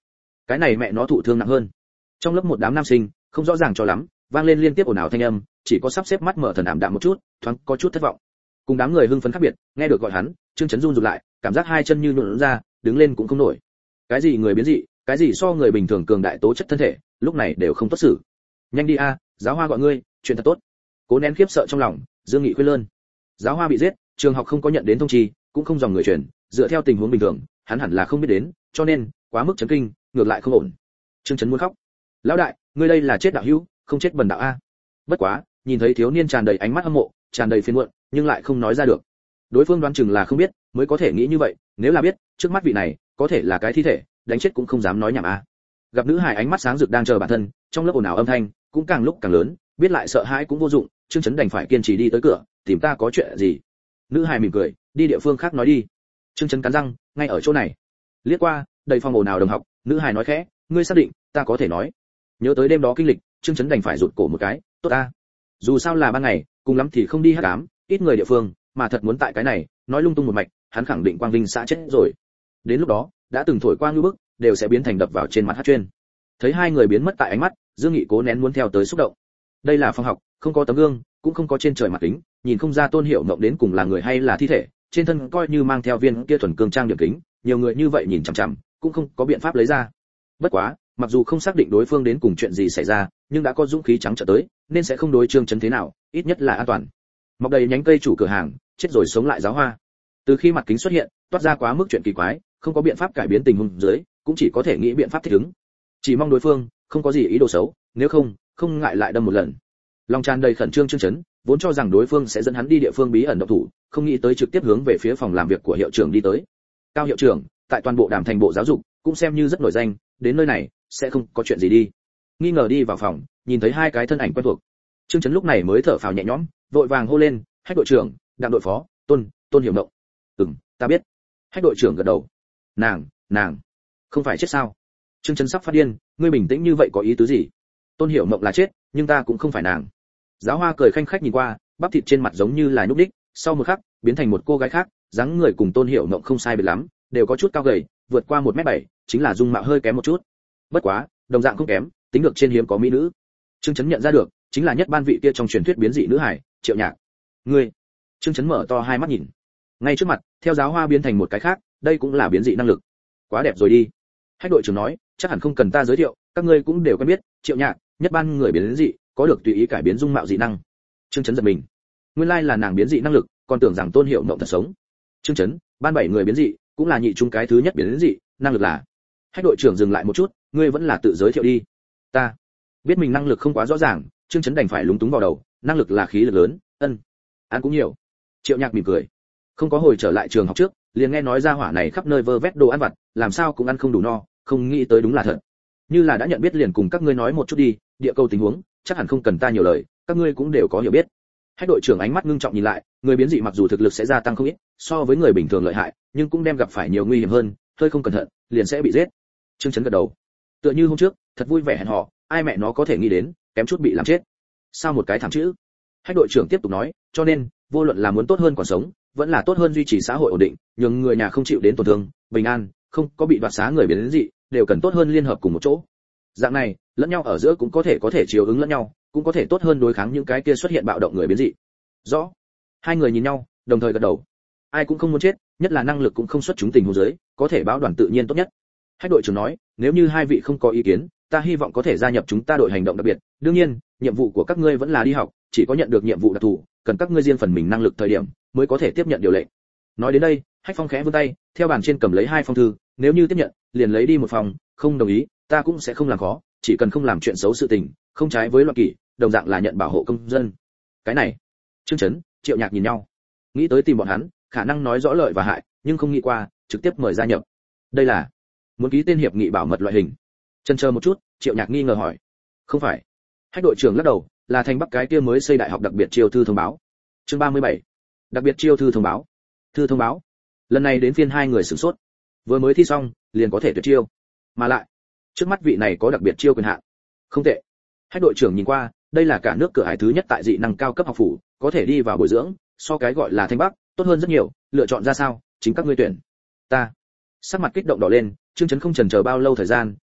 cái này mẹ nó thụ thương nặng hơn. Trong lớp một đám nam sinh không rõ ràng cho lắm, vang lên liên tiếp ồn ào thanh âm, chỉ có sắp xếp mắt mở thần ảm đạm một chút, thoáng có chút thất vọng. Cùng đám người hưng phấn khác biệt, nghe được gọi hắn, Trương Chấn run rụt lại, cảm giác hai chân như nhũn ra, đứng lên cũng không nổi. Cái gì người biến dị, cái gì so người bình thường cường đại tố chất thân thể, lúc này đều không tốt xử. Nhanh đi a, giáo hoa gọi ngươi, chuyện thật tốt. Cố nén khiếp sợ trong lòng, Dương Nghị khuyên lơn. Giáo hoa bị giết, trường học không có nhận đến thông chi, cũng không dòng người truyền, dựa theo tình huống bình thường, hắn hẳn là không biết đến, cho nên quá mức chấn kinh, ngược lại không ổn. Trương Chấn muốn khóc. Lão đại, ngươi đây là chết đạo hữu, không chết bần đạo a. Bất quá, nhìn thấy thiếu niên tràn đầy ánh mắt hâm mộ, tràn đầy phiền muộn, nhưng lại không nói ra được. Đối phương đoán chừng là không biết, mới có thể nghĩ như vậy, nếu là biết, trước mắt vị này, có thể là cái thi thể, đánh chết cũng không dám nói nhảm a. Gặp nữ hài ánh mắt sáng rực đang chờ bản thân, trong lớp ồn ào âm thanh cũng càng lúc càng lớn, biết lại sợ hãi cũng vô dụng, Trương Chấn đành phải kiên trì đi tới cửa, tìm ta có chuyện gì. Nữ hài mỉm cười, đi địa phương khác nói đi. Trương Chấn cắn răng, ngay ở chỗ này. Liếc qua, đầy phòng ồn ào đồng học, nữ hài nói khẽ, ngươi xác định, ta có thể nói. Nhớ tới đêm đó kinh lịch, Trương Chấn đành phải rụt cổ một cái, tốt ta. Dù sao là ban ngày, cùng lắm thì không đi hắc ám, ít người địa phương, mà thật muốn tại cái này, nói lung tung một mạch, hắn khẳng định quang vinh xã chết rồi. Đến lúc đó, đã từng thổi qua ngư bức, đều sẽ biến thành đập vào trên mặt hát chuyên. Thấy hai người biến mất tại ánh mắt, Dương Nghị cố nén muốn theo tới xúc động. Đây là phòng học, không có tấm gương, cũng không có trên trời mặt kính, nhìn không ra Tôn Hiểu Mộng đến cùng là người hay là thi thể, trên thân coi như mang theo viên kia thuần cương trang điểm kính, nhiều người như vậy nhìn chằm chằm, cũng không có biện pháp lấy ra. Bất quá, mặc dù không xác định đối phương đến cùng chuyện gì xảy ra, nhưng đã có dũng khí trắng trợn tới, nên sẽ không đối Trương Chấn thế nào, ít nhất là an toàn. Mọc đầy nhánh cây chủ cửa hàng, chết rồi sống lại giáo hoa. Từ khi mặt kính xuất hiện, toát ra quá mức chuyện kỳ quái, không có biện pháp cải biến tình huống dưới, cũng chỉ có thể nghĩ biện pháp thích ứng. Chỉ mong đối phương không có gì ý đồ xấu, nếu không, không ngại lại đâm một lần. Lòng tràn đầy khẩn trương Trương Chấn, vốn cho rằng đối phương sẽ dẫn hắn đi địa phương bí ẩn động thủ, không nghĩ tới trực tiếp hướng về phía phòng làm việc của hiệu trưởng đi tới. Cao hiệu trưởng, tại toàn bộ Đàm Thành bộ giáo dục, cũng xem như rất nổi danh, đến nơi này sẽ không có chuyện gì đi. Nghi ngờ đi vào phòng, nhìn thấy hai cái thân ảnh quen thuộc. Trương Chấn lúc này mới thở phào nhẹ nhõm, vội vàng hô lên, "Hách đội trưởng, Đặng đội phó, Tôn, Tôn Hiểu Mộng." "Ừm, ta biết." Hách đội trưởng gật đầu. "Nàng, nàng không phải chết sao?" Trương Chấn sắp phát điên, "Ngươi bình tĩnh như vậy có ý tứ gì? Tôn Hiểu Mộng là chết, nhưng ta cũng không phải nàng." Giáo hoa cười khanh khách nhìn qua, bắp thịt trên mặt giống như là nhúc đích, sau một khắc, biến thành một cô gái khác, dáng người cùng Tôn Hiểu Mộng không sai biệt lắm, đều có chút cao gầy, vượt qua một mét bảy, chính là dung mạo hơi kém một chút. Bất quá, đồng dạng không kém, tính được trên hiếm có mỹ nữ. Trương Chấn nhận ra được, chính là nhất ban vị kia trong truyền thuyết biến dị nữ hải, Triệu Nhạc. "Ngươi?" Trương Chấn mở to hai mắt nhìn. Ngay trước mặt, theo giáo hoa biến thành một cái khác, đây cũng là biến dị năng lực. Quá đẹp rồi đi. Hách đội trưởng nói, chắc hẳn không cần ta giới thiệu, các ngươi cũng đều quen biết, Triệu Nhạc, nhất ban người biến dị, có được tùy ý cải biến dung mạo dị năng. Trương Chấn giật mình. Nguyên lai là nàng biến dị năng lực, còn tưởng rằng Tôn Hiểu Mộng thật sống. Trương Chấn, ban bảy người biến dị, cũng là nhị trung cái thứ nhất biến dị, năng lực là. Hách đội trưởng dừng lại một chút, ngươi vẫn là tự giới thiệu đi. Ta biết mình năng lực không quá rõ ràng, Trương Chấn đành phải lúng túng vào đầu, năng lực là khí lực lớn, ân, ăn cũng nhiều. Triệu Nhạc mỉm cười, không có hồi trở lại trường học trước, liền nghe nói ra hỏa này khắp nơi vơ vét đồ ăn vặt, làm sao cũng ăn không đủ no, không nghĩ tới đúng là thật. Như là đã nhận biết liền cùng các ngươi nói một chút đi, địa cầu tình huống, chắc hẳn không cần ta nhiều lời, các ngươi cũng đều có hiểu biết. Hách đội trưởng ánh mắt ngưng trọng nhìn lại, người biến dị mặc dù thực lực sẽ gia tăng không ít, so với người bình thường lợi hại, nhưng cũng đem gặp phải nhiều nguy hiểm hơn, hơi không cẩn thận, liền sẽ bị giết. Trương Chấn gật đầu. Tựa như hôm trước, thật vui vẻ hẹn hò, ai mẹ nó có thể nghĩ đến, kém chút bị làm chết. Sao một cái thảm chữ? Hách đội trưởng tiếp tục nói, cho nên, vô luận là muốn tốt hơn còn sống, vẫn là tốt hơn duy trì xã hội ổn định, nhưng người nhà không chịu đến tổn thương, bình an, không có bị đoạt xá người biến dị, đều cần tốt hơn liên hợp cùng một chỗ. Dạng này, lẫn nhau ở giữa cũng có thể có thể chiều ứng lẫn nhau, cũng có thể tốt hơn đối kháng những cái kia xuất hiện bạo động người biến dị. Rõ. Hai người nhìn nhau, đồng thời gật đầu. Ai cũng không muốn chết, nhất là năng lực cũng không xuất chúng tình huống dưới, có thể báo đoàn tự nhiên tốt nhất. Hách đội trưởng nói, nếu như hai vị không có ý kiến, ta hy vọng có thể gia nhập chúng ta đội hành động đặc biệt. Đương nhiên, nhiệm vụ của các ngươi vẫn là đi học, chỉ có nhận được nhiệm vụ đặc thù, cần các ngươi riêng phần mình năng lực thời điểm mới có thể tiếp nhận điều lệnh. Nói đến đây, Hách Phong khẽ vươn tay, theo bàn trên cầm lấy hai phong thư, nếu như tiếp nhận, liền lấy đi một phòng, không đồng ý, ta cũng sẽ không làm khó, chỉ cần không làm chuyện xấu sự tình, không trái với luật kỷ, đồng dạng là nhận bảo hộ công dân. Cái này, Trương Chấn, Triệu Nhạc nhìn nhau, nghĩ tới tìm bọn hắn, khả năng nói rõ lợi và hại, nhưng không nghĩ qua, trực tiếp mời gia nhập. Đây là muốn ký tên hiệp nghị bảo mật loại hình. Chần chờ một chút, Triệu Nhạc nghi ngờ hỏi, không phải. Hách đội trưởng lắc đầu, là thành Bắc cái kia mới xây đại học đặc biệt chiêu thư thông báo. Chương ba mươi bảy, đặc biệt chiêu thư thông báo. Thư thông báo. Lần này đến phiên hai người sửng sốt. Vừa mới thi xong, liền có thể tuyệt chiêu, mà lại, trước mắt vị này có đặc biệt chiêu quyền hạn. Không tệ. Hách đội trưởng nhìn qua, đây là cả nước cửa ải thứ nhất tại dị năng cao cấp học phủ, có thể đi vào bồi dưỡng, so cái gọi là Thanh Bắc, tốt hơn rất nhiều, lựa chọn ra sao, chính các ngươi tuyển. Ta. Sắc mặt kích động đỏ lên, Trương Chấn không chần chờ bao lâu thời gian,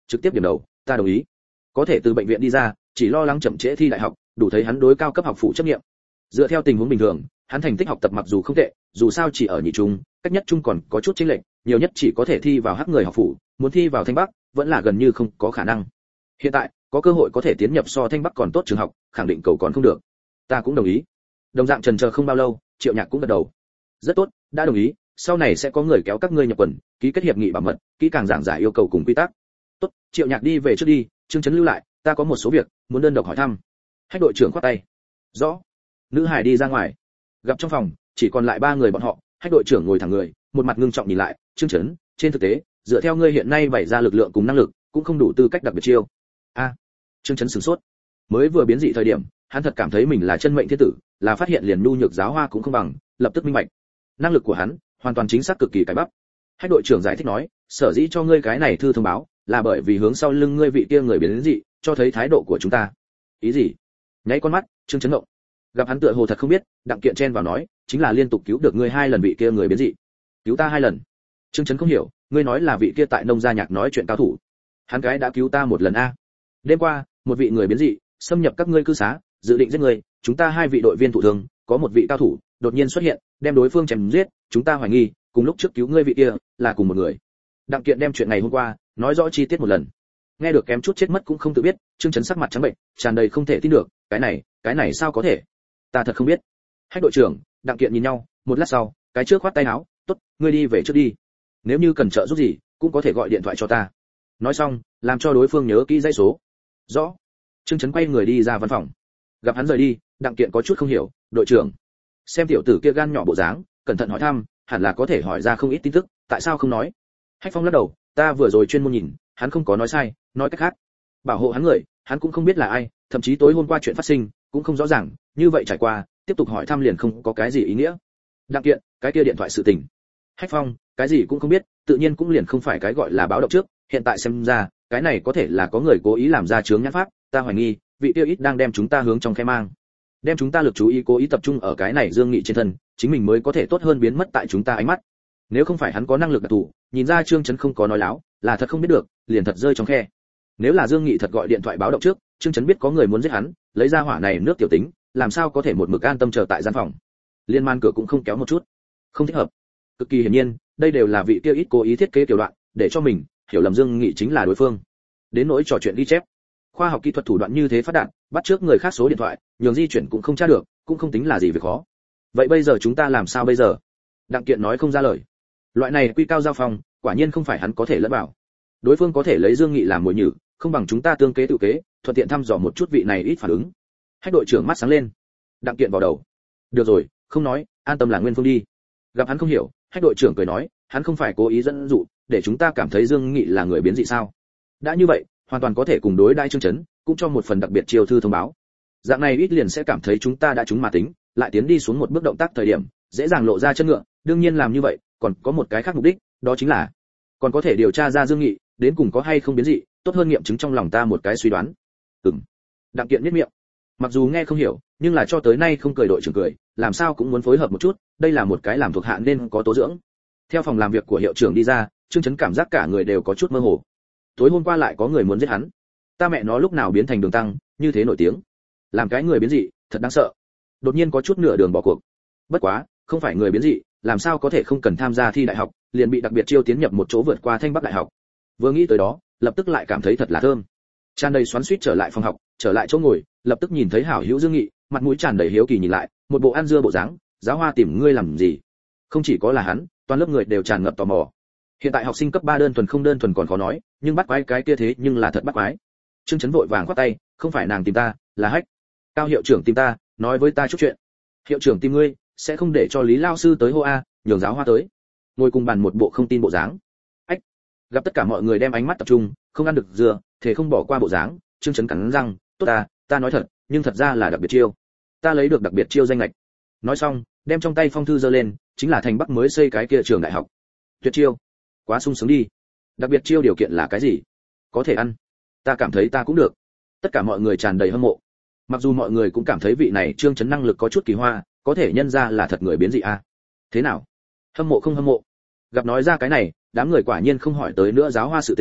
trực tiếp điểm đầu, ta đồng ý. Có thể từ bệnh viện đi ra, chỉ lo lắng chậm trễ thi đại học, đủ thấy hắn đối cao cấp học phụ chấp nghiệm. Dựa theo tình huống bình thường, hắn thành tích học tập mặc dù không tệ, dù sao chỉ ở nhị trung, cách nhất trung còn có chút chênh lệch, nhiều nhất chỉ có thể thi vào hắc người học phụ, muốn thi vào Thanh Bắc, vẫn là gần như không có khả năng. Hiện tại, có cơ hội có thể tiến nhập so Thanh Bắc còn tốt trường học, khẳng định cầu còn không được. Ta cũng đồng ý. Đồng dạng trần chờ không bao lâu, Triệu Nhạc cũng gật đầu. Rất tốt, đã đồng ý, sau này sẽ có người kéo các ngươi nhập quần, ký kết hiệp nghị bảo mật, kỹ càng giảng giải yêu cầu cùng quy tắc. Tốt, Triệu Nhạc đi về trước đi, Trương Chấn lưu lại, ta có một số việc muốn đơn độc hỏi thăm. Hách đội trưởng khoát tay. Rõ. Nữ hải đi ra ngoài. Gặp trong phòng, chỉ còn lại ba người bọn họ, Hách đội trưởng ngồi thẳng người, một mặt ngưng trọng nhìn lại, Trương Chấn, trên thực tế, dựa theo ngươi hiện nay bày ra lực lượng cùng năng lực, cũng không đủ tư cách đặc biệt chiêu. A. À, Trương Chấn sửng sốt. Mới vừa biến dị thời điểm, hắn thật cảm thấy mình là chân mệnh thiên tử, là phát hiện liền nhu nhược giáo hoa cũng không bằng, lập tức minh bạch. Năng lực của hắn, hoàn toàn chính xác cực kỳ cái bắp. Hách đội trưởng giải thích nói, sở dĩ cho ngươi cái này thư thông báo, là bởi vì hướng sau lưng ngươi vị kia người biến dị, cho thấy thái độ của chúng ta. Ý gì? Nháy con mắt, Trương Chấn động. Gặp hắn tựa hồ thật không biết, Đặng Kiện chen vào nói, chính là liên tục cứu được ngươi hai lần vị kia người biến dị. Cứu ta hai lần? Trương Chấn không hiểu, ngươi nói là vị kia tại nông gia nhạc nói chuyện cao thủ. Hắn cái đã cứu ta một lần a. Đêm qua, một vị người biến dị xâm nhập các ngươi cư xá, dự định giết người, chúng ta hai vị đội viên thụ thương, có một vị cao thủ đột nhiên xuất hiện, đem đối phương chém giết, chúng ta hoài nghi, cùng lúc trước cứu ngươi vị kia là cùng một người. Đặng Kiện đem chuyện ngày hôm qua nói rõ chi tiết một lần. Nghe được kém chút chết mất cũng không tự biết, Trương Chấn sắc mặt trắng bệnh, tràn đầy không thể tin được, cái này, cái này sao có thể? Ta thật không biết. Hách đội trưởng, Đặng Kiện nhìn nhau, một lát sau, cái trước khoát tay áo, tốt, ngươi đi về trước đi. Nếu như cần trợ giúp gì, cũng có thể gọi điện thoại cho ta. Nói xong, làm cho đối phương nhớ kỹ dãy số. Rõ. Trương Chấn quay người đi ra văn phòng. Gặp hắn rời đi, Đặng Kiện có chút không hiểu, đội trưởng, xem tiểu tử kia gan nhỏ bộ dáng, cẩn thận hỏi thăm, hẳn là có thể hỏi ra không ít tin tức, tại sao không nói? Hách Phong lắc đầu, ta vừa rồi chuyên môn nhìn, hắn không có nói sai, nói cách khác, bảo hộ hắn người, hắn cũng không biết là ai, thậm chí tối hôm qua chuyện phát sinh cũng không rõ ràng, như vậy trải qua, tiếp tục hỏi thăm liền không có cái gì ý nghĩa. Đặng Kiện, cái kia điện thoại sự tình. Hách Phong, cái gì cũng không biết, tự nhiên cũng liền không phải cái gọi là báo động trước, hiện tại xem ra, cái này có thể là có người cố ý làm ra chướng nhãn pháp, ta hoài nghi, vị tiêu ít đang đem chúng ta hướng trong khe mang, đem chúng ta lực chú ý cố ý tập trung ở cái này Dương Nghị trên thân, chính mình mới có thể tốt hơn biến mất tại chúng ta ánh mắt. Nếu không phải hắn có năng lực đặc thù, nhìn ra Trương Chấn không có nói láo, là thật không biết được, liền thật rơi trong khe. Nếu là Dương Nghị thật gọi điện thoại báo động trước, Trương Chấn biết có người muốn giết hắn, lấy ra hỏa này nước tiểu tính, làm sao có thể một mực an tâm chờ tại gian phòng. Liên man cửa cũng không kéo một chút, không thích hợp. Cực kỳ hiển nhiên, đây đều là vị kia ít cố ý thiết kế tiểu đoạn, để cho mình hiểu lầm Dương Nghị chính là đối phương. Đến nỗi trò chuyện ghi chép, khoa học kỹ thuật thủ đoạn như thế phát đạt, bắt trước người khác số điện thoại, nhường di chuyển cũng không tra được, cũng không tính là gì việc khó. Vậy bây giờ chúng ta làm sao bây giờ? Đặng Kiện nói không ra lời. Loại này quy cao giao phòng, quả nhiên không phải hắn có thể lẫn vào. Đối phương có thể lấy Dương Nghị làm mồi nhử, không bằng chúng ta tương kế tự kế, thuận tiện thăm dò một chút vị này ít phản ứng. Hách đội trưởng mắt sáng lên. Đặng Kiện vào đầu. Được rồi, không nói, an tâm là nguyên phương đi. Gặp hắn không hiểu, Hách đội trưởng cười nói, hắn không phải cố ý dẫn dụ, để chúng ta cảm thấy Dương Nghị là người biến dị sao? Đã như vậy, hoàn toàn có thể cùng đối đãi Trương Chấn, cũng cho một phần đặc biệt chiêu thư thông báo. Dạng này ít liền sẽ cảm thấy chúng ta đã trúng mà tính, lại tiến đi xuống một bước động tác thời điểm, dễ dàng lộ ra chân ngựa, đương nhiên làm như vậy, còn có một cái khác mục đích, đó chính là còn có thể điều tra ra Dương Nghị đến cùng có hay không biến dị, tốt hơn nghiệm chứng trong lòng ta một cái suy đoán. Ừm. Đặng Kiện nhếch miệng. Mặc dù nghe không hiểu, nhưng là cho tới nay không cười đội trưởng cười, làm sao cũng muốn phối hợp một chút, đây là một cái làm thuộc hạ nên có tố dưỡng. Theo phòng làm việc của hiệu trưởng đi ra, Trương Chấn cảm giác cả người đều có chút mơ hồ. Tối hôm qua lại có người muốn giết hắn, ta mẹ nó lúc nào biến thành Đường Tăng, như thế nổi tiếng, làm cái người biến dị, thật đáng sợ. Đột nhiên có chút nửa đường bỏ cuộc. Bất quá, không phải người biến dị, làm sao có thể không cần tham gia thi đại học, liền bị đặc biệt chiêu tiến nhập một chỗ vượt qua Thanh Bắc đại học. Vừa nghĩ tới đó, lập tức lại cảm thấy thật là thơm. Tràn đầy xoắn xuýt trở lại phòng học, trở lại chỗ ngồi, lập tức nhìn thấy hảo hữu Dương Nghị, mặt mũi tràn đầy hiếu kỳ nhìn lại, một bộ ăn dưa bộ dáng, giáo hoa tìm ngươi làm gì? Không chỉ có là hắn, toàn lớp người đều tràn ngập tò mò. Hiện tại học sinh cấp ba đơn thuần không đơn thuần còn khó nói, nhưng bắt quái cái kia thế nhưng là thật bắt quái. Trương Chấn vội vàng khoát tay, không phải nàng tìm ta, là Hách. Cao hiệu trưởng tìm ta, nói với ta chút chuyện. Hiệu trưởng tìm ngươi, sẽ không để cho Lý lao sư tới hô a, nhường giáo hoa tới. Ngồi cùng bàn một bộ không tin bộ dáng. Ách. Gặp tất cả mọi người đem ánh mắt tập trung, không ăn được dừa, thể không bỏ qua bộ dáng, Trương Chấn cắn răng, tốt ta, ta nói thật, nhưng thật ra là đặc biệt chiêu. Ta lấy được đặc biệt chiêu danh lệch. Nói xong, đem trong tay phong thư giơ lên, chính là Thành Bắc mới xây cái kia trường đại học. Tuyệt chiêu. Quá sung sướng đi. Đặc biệt chiêu điều kiện là cái gì? Có thể ăn. Ta cảm thấy ta cũng được. Tất cả mọi người tràn đầy hâm mộ. Mặc dù mọi người cũng cảm thấy vị này Trương Chấn năng lực có chút kỳ hoa, có thể nhân ra là thật người biến dị a. À? Thế nào? Hâm mộ không hâm mộ? Gặp nói ra cái này, đám người quả nhiên không hỏi tới nữa giáo hoa sự tình,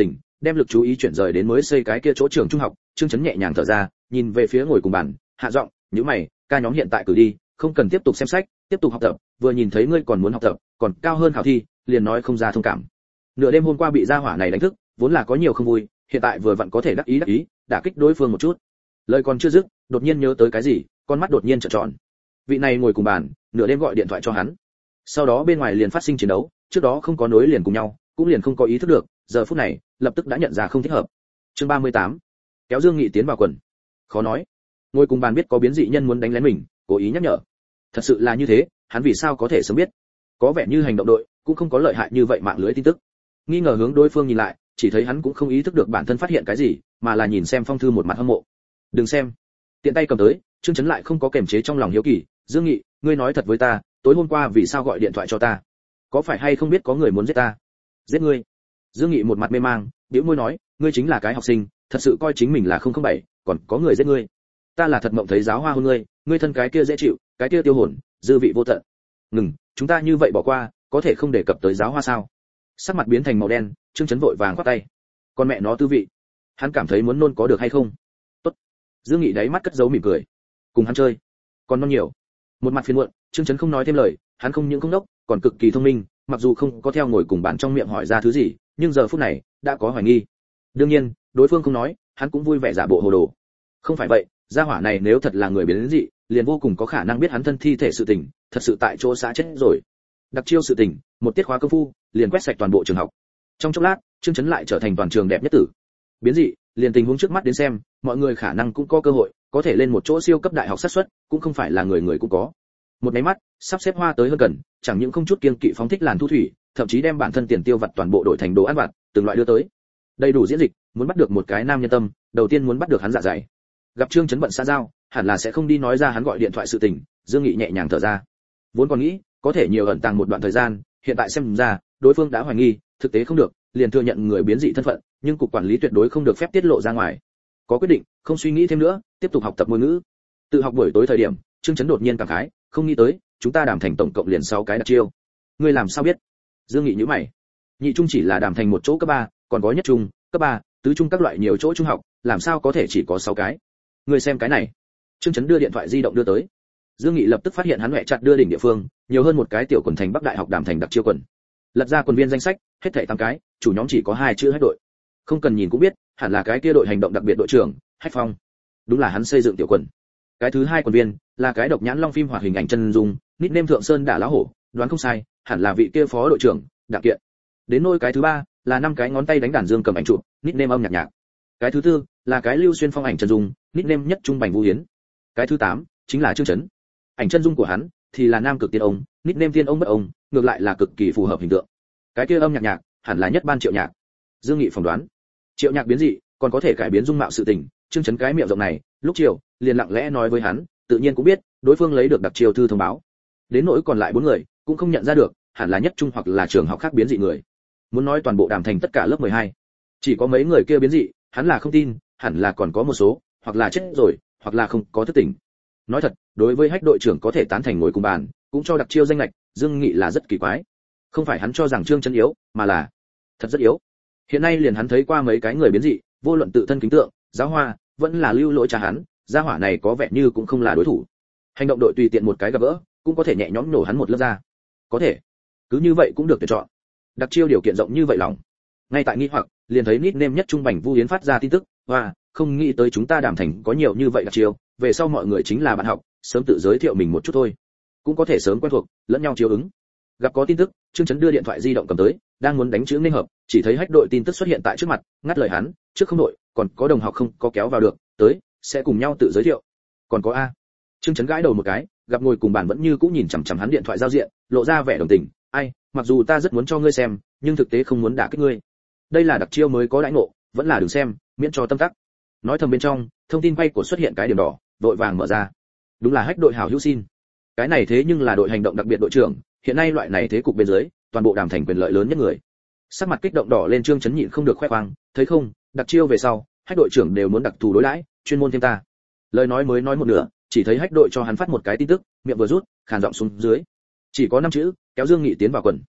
đem lực chú ý chuyển rời đến mới xây cái kia chỗ trường trung học. Trương Chấn nhẹ nhàng thở ra, nhìn về phía ngồi cùng bàn, hạ giọng, "Nhíu mày, ca nhóm hiện tại cử đi, không cần tiếp tục xem sách, tiếp tục học tập, vừa nhìn thấy ngươi còn muốn học tập, còn cao hơn khảo thi, liền nói không ra thông cảm." Nửa đêm hôm qua bị gia hỏa này đánh thức, vốn là có nhiều không vui, hiện tại vừa vặn có thể đắc ý đắc ý, đả kích đối phương một chút. Lời còn chưa dứt, đột nhiên nhớ tới cái gì, con mắt đột nhiên trợn tròn. Vị này ngồi cùng bàn, nửa đêm gọi điện thoại cho hắn. Sau đó bên ngoài liền phát sinh chiến đấu, trước đó không có nối liền cùng nhau, cũng liền không có ý thức được, giờ phút này, lập tức đã nhận ra không thích hợp. Chương ba mươi tám, kéo Dương Nghị tiến vào quần. Khó nói, ngồi cùng bàn biết có biến dị nhân muốn đánh lén mình, cố ý nhắc nhở. Thật sự là như thế, hắn vì sao có thể sớm biết? Có vẻ như hành động đội cũng không có lợi hại như vậy mạng lưới tin tức. Nghi ngờ hướng đối phương nhìn lại, chỉ thấy hắn cũng không ý thức được bản thân phát hiện cái gì, mà là nhìn xem phong thư một mặt hâm mộ. Đừng xem. Tiện tay cầm tới, Trương Chấn lại không có kềm chế trong lòng hiếu kỳ, Dương Nghị, ngươi nói thật với ta, tối hôm qua vì sao gọi điện thoại cho ta? Có phải hay không biết có người muốn giết ta? Giết ngươi? Dương Nghị một mặt mê mang, bĩu môi nói, ngươi chính là cái học sinh, thật sự coi chính mình là không không bảy, còn có người giết ngươi. Ta là thật mộng thấy giáo hoa hôn ngươi, ngươi thân cái kia dễ chịu, cái kia tiêu hồn, dư vị vô tận. Ngừng, chúng ta như vậy bỏ qua, có thể không đề cập tới giáo hoa sao? Sắc mặt biến thành màu đen, Trương Chấn vội vàng quát tay. Con mẹ nó tư vị. Hắn cảm thấy muốn nôn có được hay không? Tốt. Dương Nghị đáy mắt cất giấu mỉm cười. Cùng hắn chơi, còn non nhiều. Một mặt phiền muộn, Trương Chấn không nói thêm lời, hắn không những không đốc, còn cực kỳ thông minh, mặc dù không có theo ngồi cùng bạn trong miệng hỏi ra thứ gì, nhưng giờ phút này đã có hoài nghi. Đương nhiên, đối phương không nói, hắn cũng vui vẻ giả bộ hồ đồ. Không phải vậy, gia hỏa này nếu thật là người biến dị, liền vô cùng có khả năng biết hắn thân thi thể sự tình, thật sự tại chỗ xã chết rồi. Đặc chiêu sự tình, một tiết khóa công phu, liền quét sạch toàn bộ trường học. Trong chốc lát, Trương Chấn lại trở thành toàn trường đẹp nhất tử. Biến dị, liền tình huống trước mắt đến xem, mọi người khả năng cũng có cơ hội, có thể lên một chỗ siêu cấp đại học xác suất, cũng không phải là người người cũng có. Một máy mắt, sắp xếp hoa tới hơn cần, chẳng những không chút kiêng kỵ phóng thích làn thu thủy, thậm chí đem bản thân tiền tiêu vặt toàn bộ đổi thành đồ ăn vặt, từng loại đưa tới. Đầy đủ diễn dịch, muốn bắt được một cái nam nhân tâm, đầu tiên muốn bắt được hắn dạ dày. Gặp Trương Chấn bận xã giao, hẳn là sẽ không đi nói ra hắn gọi điện thoại sự tình, Dương Nghị nhẹ nhàng thở ra. Vốn còn nghĩ, có thể nhiều ẩn tàng một đoạn thời gian, hiện tại xem ra, đối phương đã hoài nghi, thực tế không được, liền thừa nhận người biến dị thân phận, nhưng cục quản lý tuyệt đối không được phép tiết lộ ra ngoài. Có quyết định, không suy nghĩ thêm nữa, tiếp tục học tập ngôn ngữ. Tự học buổi tối thời điểm, Trương Chấn đột nhiên cảm khái, không nghĩ tới, chúng ta đàm thành tổng cộng liền sáu cái đặc chiêu. Ngươi làm sao biết? Dương Nghị nhíu mày. Nhị trung chỉ là đàm thành một chỗ cấp ba, còn có nhất trung, cấp ba, tứ trung các loại nhiều chỗ trung học, làm sao có thể chỉ có sáu cái? Ngươi xem cái này. Trương Chấn đưa điện thoại di động đưa tới. Dương Nghị lập tức phát hiện hắn hoẹ chặt đưa đỉnh địa phương, nhiều hơn một cái tiểu quần thành Bắc Đại học đàm thành đặc chiêu quần. Lật ra quần viên danh sách, hết thảy tám cái, chủ nhóm chỉ có hai chữ Hách đội. Không cần nhìn cũng biết, hẳn là cái kia đội hành động đặc biệt đội trưởng, Hách Phong. Đúng là hắn xây dựng tiểu quần. Cái thứ hai quần viên là cái độc nhãn long phim hoạt hình ảnh chân dung, nickname Thượng Sơn Đả Lão Hổ, đoán không sai, hẳn là vị kia phó đội trưởng, Đặng Kiện. Đến nôi cái thứ ba là năm cái ngón tay đánh đàn dương cầm ảnh chụp, nickname Âm Nhạc Nhạc. Cái thứ tư là cái Lưu Xuyên Phong ảnh chân dung, nickname Nhất Trung Bành Vũ Hiến. Cái thứ tám chính là Trương Chấn. Ảnh chân dung của hắn thì là Nam Cực Tiên Ông, nickname Tiên Ông Bất Ông, ngược lại là cực kỳ phù hợp hình tượng. Cái kia Âm Nhạc Nhạc hẳn là Nhất Ban Triệu Nhạc. Dương Nghị phỏng đoán, Triệu Nhạc biến dị, còn có thể cải biến dung mạo sự tình, Trương Chấn cái miệng rộng này, lúc chiều liền lặng lẽ nói với hắn, tự nhiên cũng biết, đối phương lấy được đặc chiêu thư thông báo. Đến nỗi còn lại bốn người, cũng không nhận ra được, hẳn là Nhất Trung hoặc là trường học khác biến dị người. Muốn nói toàn bộ đàm thành tất cả lớp mười hai, chỉ có mấy người kia biến dị, hắn là không tin, hẳn là còn có một số, hoặc là chết rồi, hoặc là không có thức tỉnh. Nói thật, đối với Hách đội trưởng có thể tán thành ngồi cùng bàn, cũng cho đặc chiêu danh lệch, Dương Nghị là rất kỳ quái. Không phải hắn cho rằng Trương Chấn yếu, mà là thật rất yếu. Hiện nay liền hắn thấy qua mấy cái người biến dị, vô luận tự thân kính tượng, giáo hoa, vẫn là lưu lỗi cha hắn, gia hỏa này có vẻ như cũng không là đối thủ. Hành động đội tùy tiện một cái gặp gỡ, cũng có thể nhẹ nhõm nổ hắn một lớp ra. Có thể, cứ như vậy cũng được tuyển chọn. Đặc chiêu điều kiện rộng như vậy lòng. Ngay tại nghi hoặc, liền thấy nickname Nhất Trung Bành Vũ Hiến phát ra tin tức, "Wow, không nghĩ tới chúng ta đàm thành có nhiều như vậy đặc chiêu, về sau mọi người chính là bạn học, sớm tự giới thiệu mình một chút thôi, cũng có thể sớm quen thuộc, lẫn nhau chiếu ứng." Gặp có tin tức, Trương Chấn đưa điện thoại di động cầm tới, đang muốn đánh chữ nên hợp, chỉ thấy Hách đội tin tức xuất hiện tại trước mặt, ngắt lời hắn, "Trước không đội, còn có đồng học không có kéo vào được, tới, sẽ cùng nhau tự giới thiệu." "Còn có a?" Trương Chấn gãi đầu một cái, gặp ngồi cùng bàn vẫn như cũ nhìn chằm chằm hắn điện thoại giao diện, lộ ra vẻ đồng tình, "Ai, mặc dù ta rất muốn cho ngươi xem, nhưng thực tế không muốn đả kích ngươi. Đây là đặc chiêu mới có đãi ngộ, vẫn là đừng xem, miễn cho tâm tắc." Nói thầm bên trong, thông tin quay của xuất hiện cái điểm đỏ, vội vàng mở ra. Đúng là Hách đội hảo hữu xin. Cái này thế nhưng là đội hành động đặc biệt đội trưởng, hiện nay loại này thế cục bên dưới, toàn bộ đàm thành quyền lợi lớn nhất người. Sắc mặt kích động đỏ lên, Trương Chấn nhịn không được khoe khoang, thấy không, đặc chiêu về sau, Hách đội trưởng đều muốn đặc thù đối đãi, chuyên môn thêm ta. Lời nói mới nói một nửa, chỉ thấy Hách đội cho hắn phát một cái tin tức, miệng vừa rút, khàn giọng xuống dưới. Chỉ có năm chữ, kéo Dương Nghị tiến vào quần.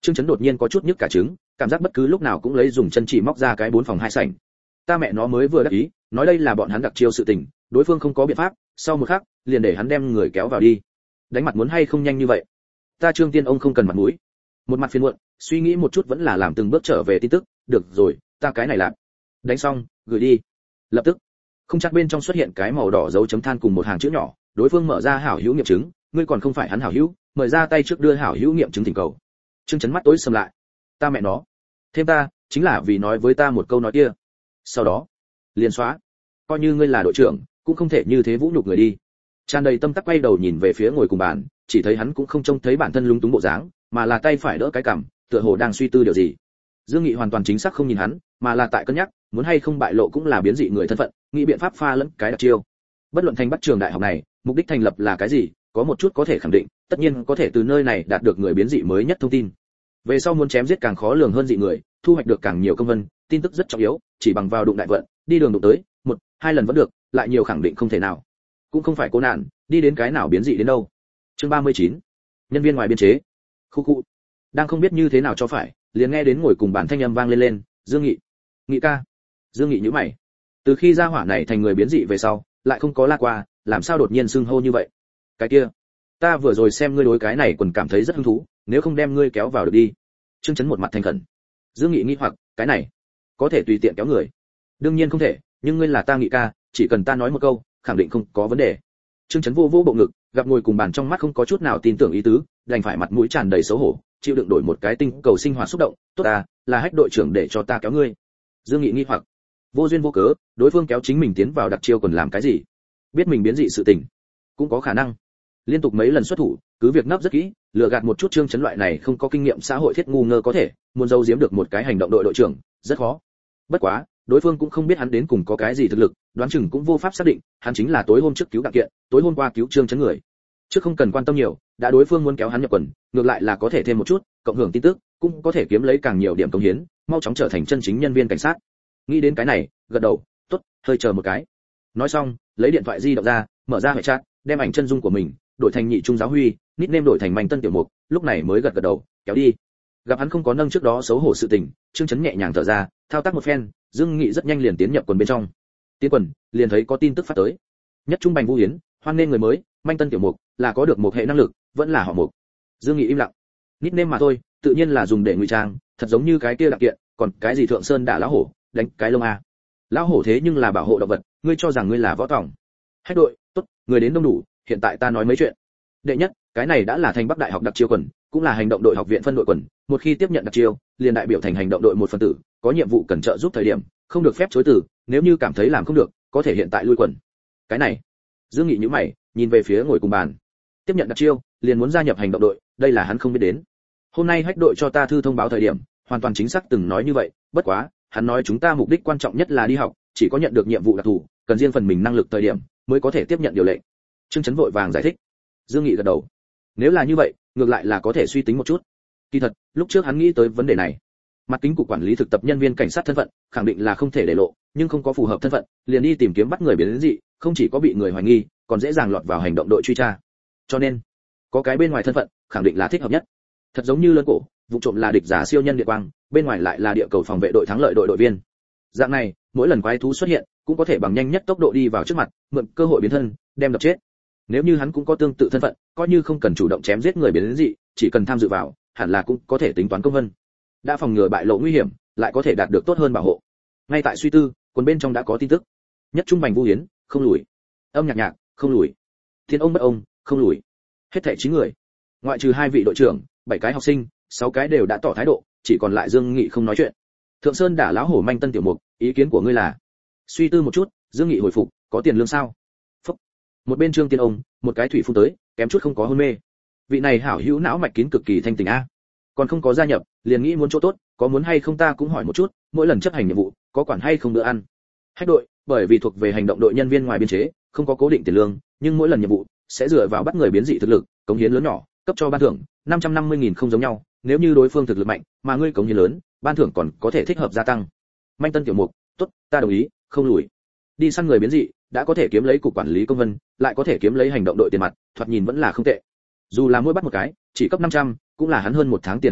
Trương Chấn đột nhiên có chút nhức cả trứng, cảm giác bất cứ lúc nào cũng lấy dùng chân chỉ móc ra cái bốn phòng hai sảnh. Ta mẹ nó mới vừa đắc ý, nói đây là bọn hắn đặc chiêu sự tình, đối phương không có biện pháp, sau một khắc, liền để hắn đem người kéo vào đi. Đánh mặt muốn hay không nhanh như vậy? Ta Trương Tiên ông không cần mặt mũi. Một mặt phiền muộn, suy nghĩ một chút vẫn là làm từng bước trở về tin tức, được rồi, ta cái này làm. Đánh xong, gửi đi. Lập tức, không chắc bên trong xuất hiện cái màu đỏ dấu chấm than cùng một hàng chữ nhỏ, đối phương mở ra hảo hữu nghiệm chứng, ngươi còn không phải hắn hảo hữu, mời ra tay trước đưa hảo hữu nghiệm chứng thỉnh cầu. Trương Chấn mắt tối sầm lại. Ta mẹ nó, thêm ta, chính là vì nói với ta một câu nói kia. Sau đó, liền xóa. Coi như ngươi là đội trưởng, cũng không thể như thế vũ nhục người đi. Tràn đầy tâm tắc quay đầu nhìn về phía ngồi cùng bàn, chỉ thấy hắn cũng không trông thấy bản thân lúng túng bộ dáng, mà là tay phải đỡ cái cằm, tựa hồ đang suy tư điều gì. Dương Nghị hoàn toàn chính xác không nhìn hắn, mà là tại cân nhắc, muốn hay không bại lộ cũng là biến dị người thân phận, nghĩ biện pháp pha lẫn cái đặc chiêu. Bất luận thành Bắc trường đại học này, mục đích thành lập là cái gì, có một chút có thể khẳng định, tất nhiên có thể từ nơi này đạt được người biến dị mới nhất thông tin. Về sau muốn chém giết càng khó lường hơn dị người, thu hoạch được càng nhiều công vân, tin tức rất trọng yếu, chỉ bằng vào đụng đại vận, đi đường đụng tới, một, hai lần vẫn được, lại nhiều khẳng định không thể nào. Cũng không phải cố nạn, đi đến cái nào biến dị đến đâu. Chương ba mươi chín. Nhân viên ngoài biên chế. Khu khu. Đang không biết như thế nào cho phải, liền nghe đến ngồi cùng bàn thanh âm vang lên lên, Dương Nghị. Nghị ca. Dương Nghị nhíu mày. Từ khi gia hỏa này thành người biến dị về sau, lại không có la qua, làm sao đột nhiên xưng hô như vậy? Cái kia, ta vừa rồi xem ngươi đối cái này còn cảm thấy rất hứng thú, nếu không đem ngươi kéo vào được đi. Trương Chấn một mặt thành khẩn. Dương Nghị nghi hoặc, cái này, có thể tùy tiện kéo người? Đương nhiên không thể, nhưng ngươi là ta Nghị ca, chỉ cần ta nói một câu, khẳng định không có vấn đề. Trương Chấn vô vô bộ ngực, gặp ngồi cùng bàn trong mắt không có chút nào tin tưởng ý tứ, đành phải mặt mũi tràn đầy xấu hổ, chịu đựng đổi một cái tinh cầu sinh hoạt xúc động, tốt à, là hách đội trưởng để cho ta kéo ngươi. Dương Nghị nghi hoặc, vô duyên vô cớ, đối phương kéo chính mình tiến vào đặc chiêu còn làm cái gì? Biết mình biến dị sự tình, cũng có khả năng. Liên tục mấy lần xuất thủ, cứ việc nấp rất kỹ, lừa gạt một chút Trương Chấn loại này không có kinh nghiệm xã hội thiết ngu ngơ có thể, muốn giấu giếm được một cái hành động đội đội trưởng, rất khó. Bất quá, đối phương cũng không biết hắn đến cùng có cái gì thực lực, đoán chừng cũng vô pháp xác định, hắn chính là tối hôm trước cứu đặc kiện, tối hôm qua cứu Trương Chấn người. Trước không cần quan tâm nhiều, đã đối phương muốn kéo hắn nhập quần, ngược lại là có thể thêm một chút, cộng hưởng tin tức, cũng có thể kiếm lấy càng nhiều điểm công hiến, mau chóng trở thành chân chính nhân viên cảnh sát. Nghĩ đến cái này, gật đầu, tốt, hơi chờ một cái. Nói xong, lấy điện thoại di động ra, mở ra hệ chat, đem ảnh chân dung của mình đổi thành nhị trung giáo huy, nickname đổi thành Mạnh Tân Tiểu Mục, lúc này mới gật gật đầu, kéo đi. Gặp hắn không có nâng trước đó xấu hổ sự tình, Trương Chấn nhẹ nhàng thở ra, thao tác một phen, Dương Nghị rất nhanh liền tiến nhập quần bên trong. Tiến quần, liền thấy có tin tức phát tới. Nhất trung Bành Vũ Hiến, hoan nên người mới, Mạnh Tân Tiểu Mục, là có được một hệ năng lực, vẫn là họ Mục. Dương Nghị im lặng. Nickname mà thôi, tự nhiên là dùng để ngụy trang, thật giống như cái kia đặc kiện, còn cái gì Thượng Sơn đả lão hổ, đánh cái lông a. Lão hổ thế nhưng là bảo hộ động vật, ngươi cho rằng ngươi là võ tòng. Hách đội, tốt, người đến đông đủ, hiện tại ta nói mấy chuyện. Đệ nhất, cái này đã là thành Bắc Đại học đặc chiêu quần, cũng là hành động đội học viện phân đội quần, một khi tiếp nhận đặc chiêu, liền đại biểu thành hành động đội một phần tử, có nhiệm vụ cần trợ giúp thời điểm, không được phép chối từ, nếu như cảm thấy làm không được, có thể hiện tại lui quần. Cái này, Dương Nghị nhíu mày, nhìn về phía ngồi cùng bàn. Tiếp nhận đặc chiêu, liền muốn gia nhập hành động đội, đây là hắn không biết đến. Hôm nay hách đội cho ta thư thông báo thời điểm, hoàn toàn chính xác từng nói như vậy, bất quá, hắn nói chúng ta mục đích quan trọng nhất là đi học, chỉ có nhận được nhiệm vụ đặc thù, cần riêng phần mình năng lực thời điểm, mới có thể tiếp nhận điều lệnh. Trương Chấn vội vàng giải thích. Dương Nghị gật đầu. Nếu là như vậy, ngược lại là có thể suy tính một chút. Kỳ thật, lúc trước hắn nghĩ tới vấn đề này. Mặt kính cục quản lý thực tập nhân viên cảnh sát thân phận, khẳng định là không thể để lộ, nhưng không có phù hợp thân phận, liền đi tìm kiếm bắt người biến dị, không chỉ có bị người hoài nghi, còn dễ dàng lọt vào hành động đội truy tra. Cho nên, có cái bên ngoài thân phận, khẳng định là thích hợp nhất. Thật giống như lớn cổ, vụ trộm là địch giả siêu nhân địa quang, bên ngoài lại là địa cầu phòng vệ đội thắng lợi đội đội viên. Dạng này, mỗi lần quái thú xuất hiện, cũng có thể bằng nhanh nhất tốc độ đi vào trước mặt, mượn cơ hội biến thân, đem đập chết. Nếu như hắn cũng có tương tự thân phận, coi như không cần chủ động chém giết người biến dị, chỉ cần tham dự vào, hẳn là cũng có thể tính toán công vân. Đã phòng ngừa bại lộ nguy hiểm, lại có thể đạt được tốt hơn bảo hộ. Ngay tại suy tư, quần bên trong đã có tin tức. Nhất trung Bành Vũ Hiến, không lùi. Âm nhạc nhạc, không lùi. Thiên ông bất ông, không lùi. Hết thảy chín người, ngoại trừ hai vị đội trưởng, bảy cái học sinh, sáu cái đều đã tỏ thái độ, chỉ còn lại Dương Nghị không nói chuyện. Thượng Sơn đả lão hổ Mạnh Tân Tiểu Mục, ý kiến của ngươi là? Suy tư một chút, Dương Nghị hồi phục, có tiền lương sao? Phúc. Một bên Trương Tiên ông, một cái thủy phun tới, kém chút không có hôn mê. Vị này hảo hữu não mạch kín cực kỳ thanh tình a. Còn không có gia nhập, liền nghĩ muốn chỗ tốt, có muốn hay không ta cũng hỏi một chút, mỗi lần chấp hành nhiệm vụ, có quản hay không bữa ăn. Hách đội, bởi vì thuộc về hành động đội nhân viên ngoài biên chế, không có cố định tiền lương, nhưng mỗi lần nhiệm vụ sẽ dựa vào bắt người biến dị thực lực, cống hiến lớn nhỏ, cấp cho ban thưởng, năm trăm năm mươi nghìn không giống nhau, nếu như đối phương thực lực mạnh, mà ngươi cống hiến lớn, ban thưởng còn có thể thích hợp gia tăng. Mạnh Tân Tiểu Mục, tốt, ta đồng ý, không lùi. Đi săn người biến dị, đã có thể kiếm lấy cục quản lý công vân, lại có thể kiếm lấy hành động đội tiền mặt, thoạt nhìn vẫn là không tệ. Dù là mỗi bắt một cái, chỉ cấp năm trăm, cũng là hắn hơn một tháng tiền sinh hoạt,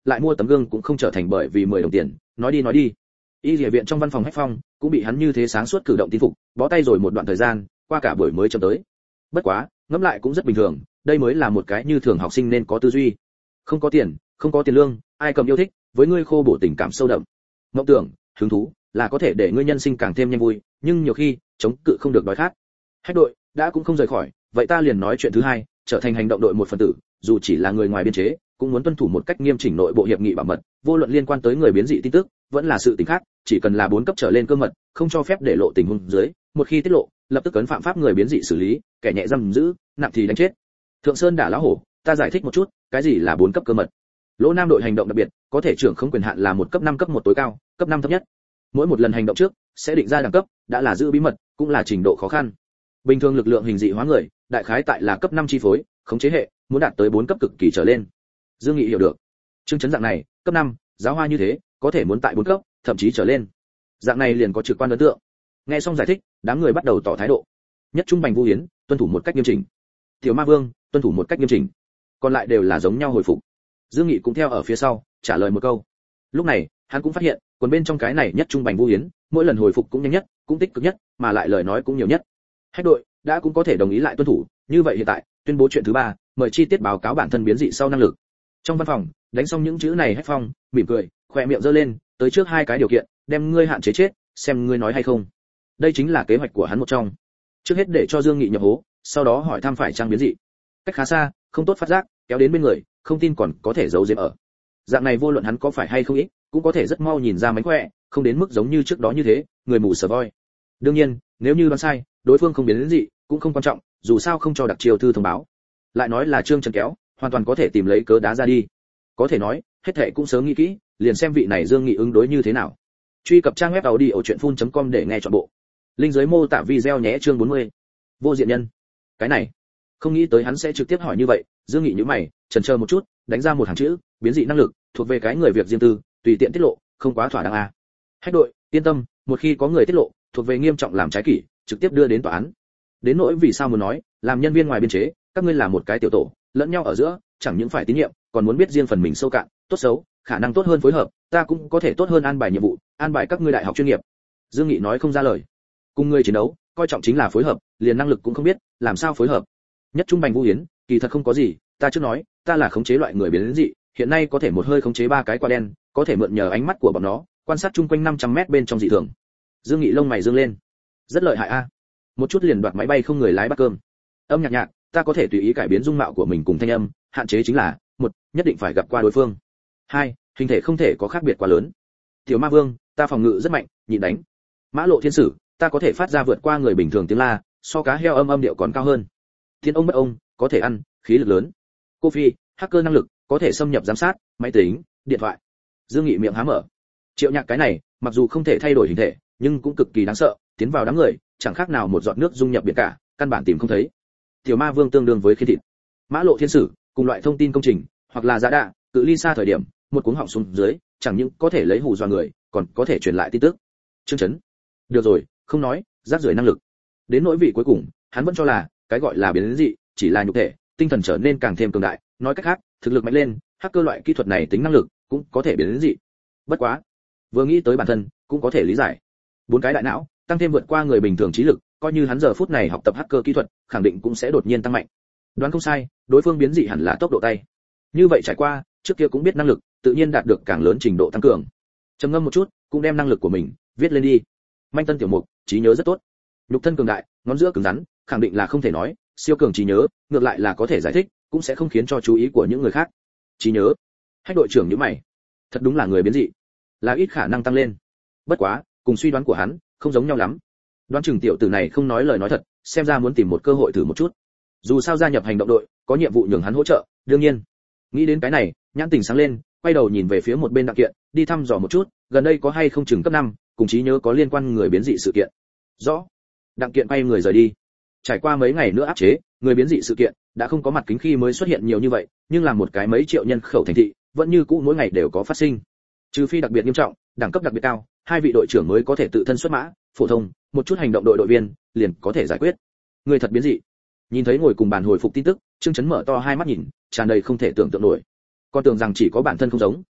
lại mua tấm gương cũng không trở thành bởi vì mười đồng tiền, nói đi nói đi. Y Lìa viện trong văn phòng Hách Phong cũng bị hắn như thế sáng suốt cử động tin phục, bó tay rồi một đoạn thời gian, qua cả buổi mới chậm tới. Bất quá, ngẫm lại cũng rất bình thường, đây mới là một cái như thường học sinh nên có tư duy. Không có tiền, không có tiền lương, ai cầm yêu thích, với ngươi khô bổ tình cảm sâu đậm. Mộng tưởng, hứng thú là có thể để ngươi nhân sinh càng thêm nhanh vui, nhưng nhiều khi chống cự không được đói khát. Hách đội đã cũng không rời khỏi, vậy ta liền nói chuyện thứ hai, trở thành hành động đội một phần tử, dù chỉ là người ngoài biên chế, cũng muốn tuân thủ một cách nghiêm chỉnh nội bộ hiệp nghị bảo mật, vô luận liên quan tới người biến dị tin tức, vẫn là sự tình khác, chỉ cần là bốn cấp trở lên cơ mật, không cho phép để lộ tình huống dưới, một khi tiết lộ, lập tức cấn phạm pháp người biến dị xử lý, kẻ nhẹ giam giữ, nặng thì đánh chết. Thượng Sơn đả lão hổ, ta giải thích một chút, cái gì là bốn cấp cơ mật. Lỗ Nam đội hành động đặc biệt, có thể trưởng không quyền hạn là một cấp năm cấp một tối cao, cấp năm thấp nhất. Mỗi một lần hành động trước sẽ định ra đẳng cấp, đã là giữ bí mật, cũng là trình độ khó khăn. Bình thường lực lượng hình dị hóa người, đại khái tại là cấp năm chi phối, khống chế hệ, muốn đạt tới bốn cấp cực kỳ trở lên. Dương Nghị hiểu được. Chương chấn dạng này, cấp năm, giáo hoa như thế, có thể muốn tại bốn cấp, thậm chí trở lên. Dạng này liền có trực quan ấn tượng. Nghe xong giải thích, đám người bắt đầu tỏ thái độ. Nhất Trung Bành Vu Hiến, tuân thủ một cách nghiêm chỉnh. Tiểu Ma Vương, tuân thủ một cách nghiêm chỉnh. Còn lại đều là giống nhau hồi phục. Dương Nghị cũng theo ở phía sau, trả lời một câu. Lúc này, hắn cũng phát hiện, còn bên trong cái này Nhất Trung Bành Vu Hiến, mỗi lần hồi phục cũng nhanh nhất, cũng tích cực nhất, mà lại lời nói cũng nhiều nhất. Hách đội đã cũng có thể đồng ý lại tuân thủ, như vậy hiện tại, tuyên bố chuyện thứ ba, mời chi tiết báo cáo bản thân biến dị sau năng lực. Trong văn phòng, đánh xong những chữ này Hách Phong mỉm cười, khóe miệng giơ lên, tới trước hai cái điều kiện, đem ngươi hạn chế chết, xem ngươi nói hay không. Đây chính là kế hoạch của hắn một trong. Trước hết để cho Dương Nghị nhập hố, sau đó hỏi thăm phải trang biến dị. Cách khá xa, không tốt phát giác, kéo đến bên người, không tin còn có thể giấu giếm ở. Dạng này vô luận hắn có phải hay không ít, cũng có thể rất mau nhìn ra mánh khỏe, không đến mức giống như trước đó như thế, người mù sờ voi. Đương nhiên, nếu như đoán sai, đối phương không biến đến dị, cũng không quan trọng, dù sao không cho đặc chiêu thư thông báo. Lại nói là Trương Trần kéo, hoàn toàn có thể tìm lấy cớ đá ra đi. Có thể nói, hết thảy cũng sớm nghĩ kỹ, liền xem vị này Dương Nghị ứng đối như thế nào. Truy cập trang web audiochuyenphun.com để nghe trọn bộ. Link dưới mô tả video nhé. Chương bốn mươi. Vô diện nhân. Cái này, không nghĩ tới hắn sẽ trực tiếp hỏi như vậy. Dương Nghị nhíu mày, chần chờ một chút, đánh ra một hàng chữ, biến dị năng lực, thuộc về cái người việc riêng tư, tùy tiện tiết lộ, không quá thỏa đáng à. Hách đội, yên tâm, một khi có người tiết lộ, thuộc về nghiêm trọng làm trái kỷ, trực tiếp đưa đến tòa án. Đến nỗi vì sao muốn nói, làm nhân viên ngoài biên chế, các ngươi là một cái tiểu tổ, lẫn nhau ở giữa, chẳng những phải tín nhiệm, còn muốn biết riêng phần mình sâu cạn, tốt xấu, khả năng tốt hơn phối hợp, ta cũng có thể tốt hơn an bài nhiệm vụ, an bài các ngươi đại học chuyên nghiệp. Dương Nghị nói không ra lời. Cùng ngươi chiến đấu, coi trọng chính là phối hợp, liền năng lực cũng không biết, làm sao phối hợp. Nhất Trung Bành Vu Hiến, kỳ thật không có gì, ta chưa nói, ta là khống chế loại người biến dị, hiện nay có thể một hơi khống chế ba cái quả đen, có thể mượn nhờ ánh mắt của bọn nó, quan sát chung quanh năm trăm mét bên trong dị thường. Dương Nghị lông mày dương lên. Rất lợi hại a. Một chút liền đoạt máy bay không người lái bắt cơm. Âm nhạc nhạc, ta có thể tùy ý cải biến dung mạo của mình cùng thanh âm, hạn chế chính là, một, nhất định phải gặp qua đối phương. Hai, hình thể không thể có khác biệt quá lớn. Tiểu Ma Vương, ta phòng ngự rất mạnh, nhịn đánh. Mã Lộ Thiên Sử, ta có thể phát ra vượt qua người bình thường tiếng la, so cá heo âm âm điệu còn cao hơn. Thiên ông bất ông, có thể ăn, khí lực lớn. Cô Phi, hacker năng lực, có thể xâm nhập giám sát, máy tính, điện thoại. Dương Nghị miệng há mở. Triệu Nhạc cái này, mặc dù không thể thay đổi hình thể, nhưng cũng cực kỳ đáng sợ, tiến vào đám người, chẳng khác nào một giọt nước dung nhập biển cả, căn bản tìm không thấy. Tiểu Ma Vương tương đương với khiên thịt. Mã Lộ Thiên Sử, cùng loại thông tin công trình, hoặc là giả đạ, cự ly xa thời điểm, một cuống họng xuống dưới, chẳng những có thể lấy hù dọa người, còn có thể truyền lại tin tức. Chương chấn. Được rồi, không nói, rác rưởi năng lực. Đến nỗi vị cuối cùng, hắn vẫn cho là, cái gọi là biến dị, chỉ là nhục thể, tinh thần trở nên càng thêm cường đại, nói cách khác, thực lực mạnh lên, hacker loại kỹ thuật này tính năng lực cũng có thể biến dị. Bất quá, vừa nghĩ tới bản thân, cũng có thể lý giải. Bốn cái đại não, tăng thêm vượt qua người bình thường trí lực, coi như hắn giờ phút này học tập hacker kỹ thuật, khẳng định cũng sẽ đột nhiên tăng mạnh. Đoán không sai, đối phương biến dị hẳn là tốc độ tay. Như vậy trải qua, trước kia cũng biết năng lực, tự nhiên đạt được càng lớn trình độ tăng cường. Trầm ngâm một chút, cũng đem năng lực của mình viết lên đi. Manh Tân tiểu mục, trí nhớ rất tốt. Nhục thân cường đại, ngón giữa cứng rắn, khẳng định là không thể nói, siêu cường trí nhớ, ngược lại là có thể giải thích, cũng sẽ không khiến cho chú ý của những người khác. Trí nhớ. Hách đội trưởng nhíu mày. Thật đúng là người biến dị, là ít khả năng tăng lên. Bất quá, cùng suy đoán của hắn, không giống nhau lắm. Đoán chừng tiểu tử này không nói lời nói thật, xem ra muốn tìm một cơ hội thử một chút. Dù sao gia nhập hành động đội, có nhiệm vụ nhường hắn hỗ trợ, đương nhiên. Nghĩ đến cái này, nhãn tình sáng lên, quay đầu nhìn về phía một bên Đặng Kiện, đi thăm dò một chút, gần đây có hay không chừng cấp năm, cùng trí nhớ có liên quan người biến dị sự kiện. Rõ. Đặng Kiện quay người rời đi. Trải qua mấy ngày nữa áp chế, người biến dị sự kiện đã không có mặt kính khi mới xuất hiện nhiều như vậy, nhưng là một cái mấy triệu nhân khẩu thành thị, vẫn như cũ mỗi ngày đều có phát sinh. Trừ phi đặc biệt nghiêm trọng, đẳng cấp đặc biệt cao, hai vị đội trưởng mới có thể tự thân xuất mã, phổ thông, một chút hành động đội đội viên liền có thể giải quyết. Người thật biến dị. Nhìn thấy ngồi cùng bàn hồi phục tin tức, Trương Chấn mở to hai mắt nhìn, tràn đầy không thể tưởng tượng nổi. Con tưởng rằng chỉ có bản thân không giống,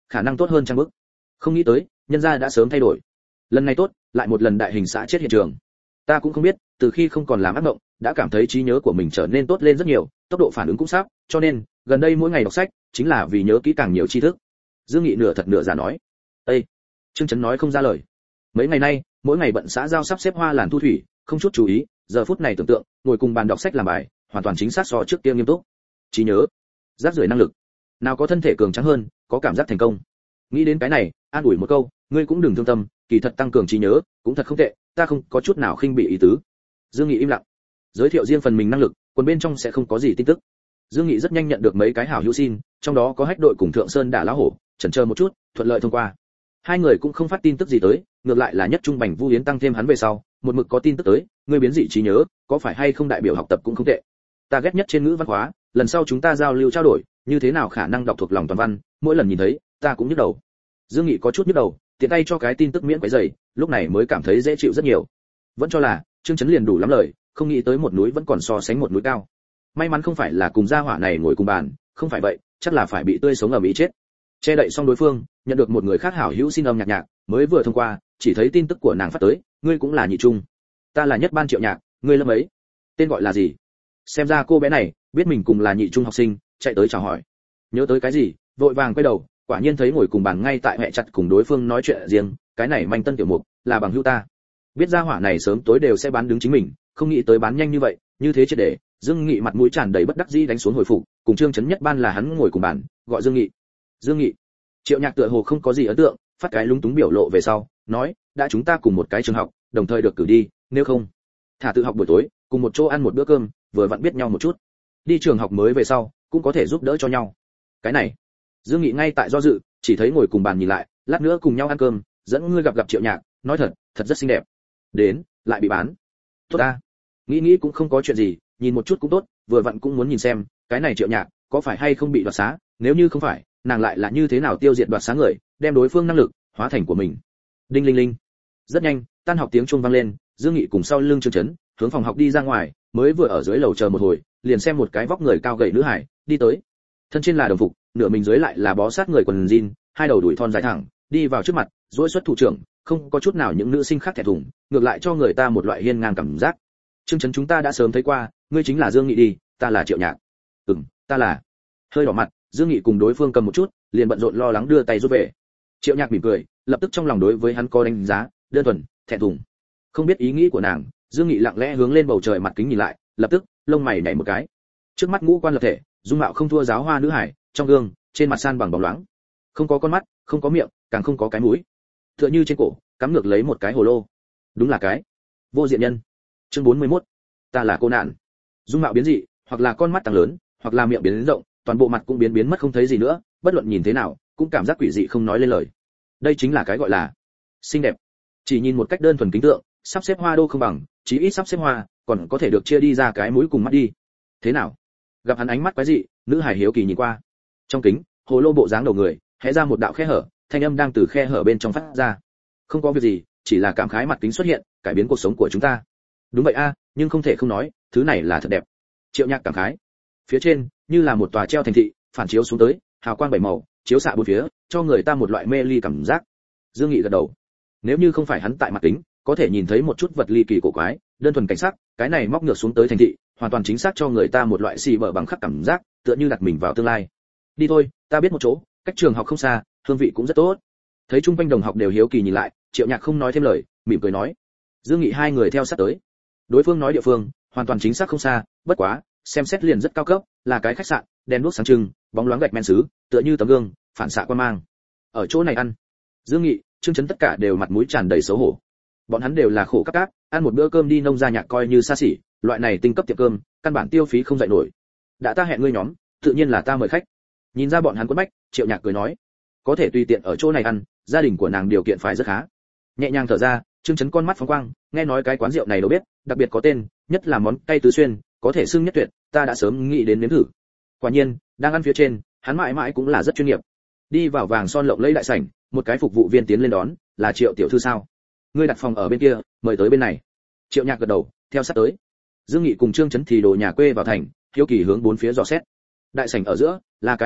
khả năng tốt hơn trang bức. Không nghĩ tới, nhân gia đã sớm thay đổi. Lần này tốt, lại một lần đại hình xã chết hiện trường. Ta cũng không biết, từ khi không còn làm ác mộng, đã cảm thấy trí nhớ của mình trở nên tốt lên rất nhiều, tốc độ phản ứng cũng sắp, cho nên, gần đây mỗi ngày đọc sách, chính là vì nhớ kỹ càng nhiều tri thức. Dương Nghị nửa thật nửa giả nói. Ê! Trương Chấn nói không ra lời. Mấy ngày nay, mỗi ngày bận xã giao sắp xếp hoa làn thu thủy, không chút chú ý, giờ phút này tưởng tượng, ngồi cùng bàn đọc sách làm bài, hoàn toàn chính xác so trước kia nghiêm túc. Trí nhớ, rác rưởi năng lực, nào có thân thể cường tráng hơn, có cảm giác thành công. Nghĩ đến cái này, an ủi một câu, ngươi cũng đừng thương tâm, kỳ thật tăng cường trí nhớ, cũng thật không tệ, ta không có chút nào khinh bị ý tứ. Dương Nghị im lặng. Giới thiệu riêng phần mình năng lực, quần bên trong sẽ không có gì tin tức. Dương Nghị rất nhanh nhận được mấy cái hảo hữu xin, trong đó có hách đội cùng Thượng Sơn đả lá hổ, chần chờ một chút, thuận lợi thông qua. Hai người cũng không phát tin tức gì tới, ngược lại là Nhất Trung Bành Vu Yến tăng thêm hắn về sau, một mực có tin tức tới, ngươi biến dị trí nhớ, có phải hay không đại biểu học tập cũng không tệ. Ta ghét nhất trên ngữ văn hóa, lần sau chúng ta giao lưu trao đổi, như thế nào khả năng đọc thuộc lòng toàn văn, mỗi lần nhìn thấy, ta cũng nhức đầu. Dương Nghị có chút nhức đầu, tiện tay cho cái tin tức miễn quấy rầy, lúc này mới cảm thấy dễ chịu rất nhiều. Vẫn cho là, Trương Chấn liền đủ lắm lời, không nghĩ tới một núi vẫn còn so sánh một núi cao. May mắn không phải là cùng gia hỏa này ngồi cùng bàn, không phải vậy, chắc là phải bị tươi sống ở mỹ chết. Che đậy xong đối phương, nhận được một người khác hảo hữu xin âm nhạc nhạc, mới vừa thông qua, chỉ thấy tin tức của nàng phát tới, ngươi cũng là nhị trung. Ta là Nhất Ban Triệu Nhạc, ngươi lâm ấy? Tên gọi là gì? Xem ra cô bé này biết mình cùng là nhị trung học sinh, chạy tới chào hỏi. Nhớ tới cái gì, vội vàng quay đầu, quả nhiên thấy ngồi cùng bàn ngay tại mẹ chặt cùng đối phương nói chuyện riêng, cái này manh tân tiểu mục, là bằng hữu ta. Biết gia hỏa này sớm tối đều sẽ bán đứng chính mình, không nghĩ tới bán nhanh như vậy, như thế triệt để, Dương Nghị mặt mũi tràn đầy bất đắc dĩ đánh xuống hồi phục, cùng Trương Chấn Nhất Ban là hắn ngồi cùng bàn, gọi Dương Nghị. Dương Nghị. Triệu Nhạc tựa hồ không có gì ấn tượng, phát cái lúng túng biểu lộ về sau, nói, đã chúng ta cùng một cái trường học, đồng thời được cử đi, nếu không, thả tự học buổi tối, cùng một chỗ ăn một bữa cơm, vừa vặn biết nhau một chút. Đi trường học mới về sau, cũng có thể giúp đỡ cho nhau. Cái này, Dương Nghị ngay tại do dự, chỉ thấy ngồi cùng bàn nhìn lại, lát nữa cùng nhau ăn cơm, dẫn ngươi gặp gặp Triệu Nhạc, nói thật, thật rất xinh đẹp. Đến, lại bị bán. Tốt ta. Nghĩ nghĩ cũng không có chuyện gì, nhìn một chút cũng tốt, vừa vặn cũng muốn nhìn xem, cái này Triệu Nhạc có phải hay không bị đoạt xá, nếu như không phải, nàng lại là như thế nào tiêu diệt đoạt xá người, đem đối phương năng lực hóa thành của mình. Đinh linh linh. Rất nhanh, tan học tiếng chuông vang lên, Dương Nghị cùng sau lưng Trương Chấn, hướng phòng học đi ra ngoài, mới vừa ở dưới lầu chờ một hồi, liền xem một cái vóc người cao gầy nữ hải đi tới. Thân trên là đồng phục, nửa mình dưới lại là bó sát người quần jean, hai đầu đuổi thon dài thẳng, đi vào trước mặt, duỗi xuất thủ trưởng, không có chút nào những nữ sinh khác thẹn thùng, ngược lại cho người ta một loại hiên ngang cảm giác. Trương Chấn chúng ta đã sớm thấy qua, ngươi chính là Dương Nghị đi, ta là Triệu Nhạc. Ừm, ta là. Hơi đỏ mặt, Dương Nghị cùng đối phương cầm một chút, liền bận rộn lo lắng đưa tay rút về. Triệu Nhạc mỉm cười, lập tức trong lòng đối với hắn có đánh giá, đơn thuần, thẹn thùng. Không biết ý nghĩ của nàng, Dương Nghị lặng lẽ hướng lên bầu trời mặt kính nhìn lại, lập tức, lông mày nhảy một cái. Trước mắt ngũ quan lập thể, dung mạo không thua giáo hoa nữ hải, trong gương, trên mặt san bằng bóng loáng. Không có con mắt, không có miệng, càng không có cái mũi. Tựa như trên cổ, cắm ngược lấy một cái hồ lô. Đúng là cái vô diện nhân. Chương bốn mươi mốt. Ta là cô nạn. Dung mạo biến dị, hoặc là con mắt tăng lớn, hoặc là miệng biến rộng, toàn bộ mặt cũng biến biến mất không thấy gì nữa, bất luận nhìn thế nào, cũng cảm giác quỷ dị không nói lên lời. Đây chính là cái gọi là xinh đẹp. Chỉ nhìn một cách đơn thuần kính tượng, sắp xếp hoa đô không bằng, chí ít sắp xếp hoa, còn có thể được chia đi ra cái mũi cùng mắt đi. Thế nào? Gặp hắn ánh mắt quái dị, nữ hải hiếu kỳ nhìn qua. Trong kính, hồ lô bộ dáng đầu người, hé ra một đạo khe hở, thanh âm đang từ khe hở bên trong phát ra. Không có việc gì, chỉ là cảm khái mặt kính xuất hiện, cải biến cuộc sống của chúng ta. Đúng vậy a, nhưng không thể không nói, thứ này là thật đẹp. Triệu Nhạc cảm khái. Phía trên, như là một tòa treo thành thị, phản chiếu xuống tới, hào quang bảy màu, chiếu xạ bốn phía, cho người ta một loại mê ly cảm giác. Dương Nghị gật đầu. Nếu như không phải hắn tại mặt kính, có thể nhìn thấy một chút vật ly kỳ cổ quái, đơn thuần cảnh sắc, cái này móc ngược xuống tới thành thị, hoàn toàn chính xác cho người ta một loại xì bở bằng khắc cảm giác, tựa như đặt mình vào tương lai. Đi thôi, ta biết một chỗ, cách trường học không xa, hương vị cũng rất tốt. Thấy trung quanh đồng học đều hiếu kỳ nhìn lại, Triệu Nhạc không nói thêm lời, mỉm cười nói. Dương Nghị hai người theo sát tới. Đối phương nói địa phương, hoàn toàn chính xác không xa, bất quá, xem xét liền rất cao cấp, là cái khách sạn, đèn đuốc sáng trưng, bóng loáng gạch men sứ, tựa như tấm gương, phản xạ quang mang. Ở chỗ này ăn. Dương Nghị, Trương Chấn tất cả đều mặt mũi tràn đầy xấu hổ. Bọn hắn đều là khổ các cáp, ăn một bữa cơm đi nông gia nhạc coi như xa xỉ, loại này tinh cấp tiệm cơm, căn bản tiêu phí không dậy nổi. Đã ta hẹn ngươi nhóm, tự nhiên là ta mời khách. Nhìn ra bọn hắn quấn bách, Triệu Nhạc cười nói, có thể tùy tiện ở chỗ này ăn, gia đình của nàng điều kiện phải rất khá. Nhẹ nhàng thở ra, Trương Chấn con mắt phóng quang, nghe nói cái quán rượu này đâu biết, đặc biệt có tên, nhất là món cay tứ xuyên, có thể xưng nhất tuyệt, ta đã sớm nghĩ đến nếm thử. Quả nhiên, đang ăn phía trên, hắn mãi mãi cũng là rất chuyên nghiệp. Đi vào vàng son lộng lẫy đại sảnh, một cái phục vụ viên tiến lên đón, là Triệu tiểu thư sao? Ngươi đặt phòng ở bên kia, mời tới bên này. Triệu Nhạc gật đầu, theo sát tới. Dương Nghị cùng Trương Chấn thì đồ nhà quê vào thành, hiếu kỳ hướng bốn phía dò xét. Đại sảnh ở giữa là cái ao nước,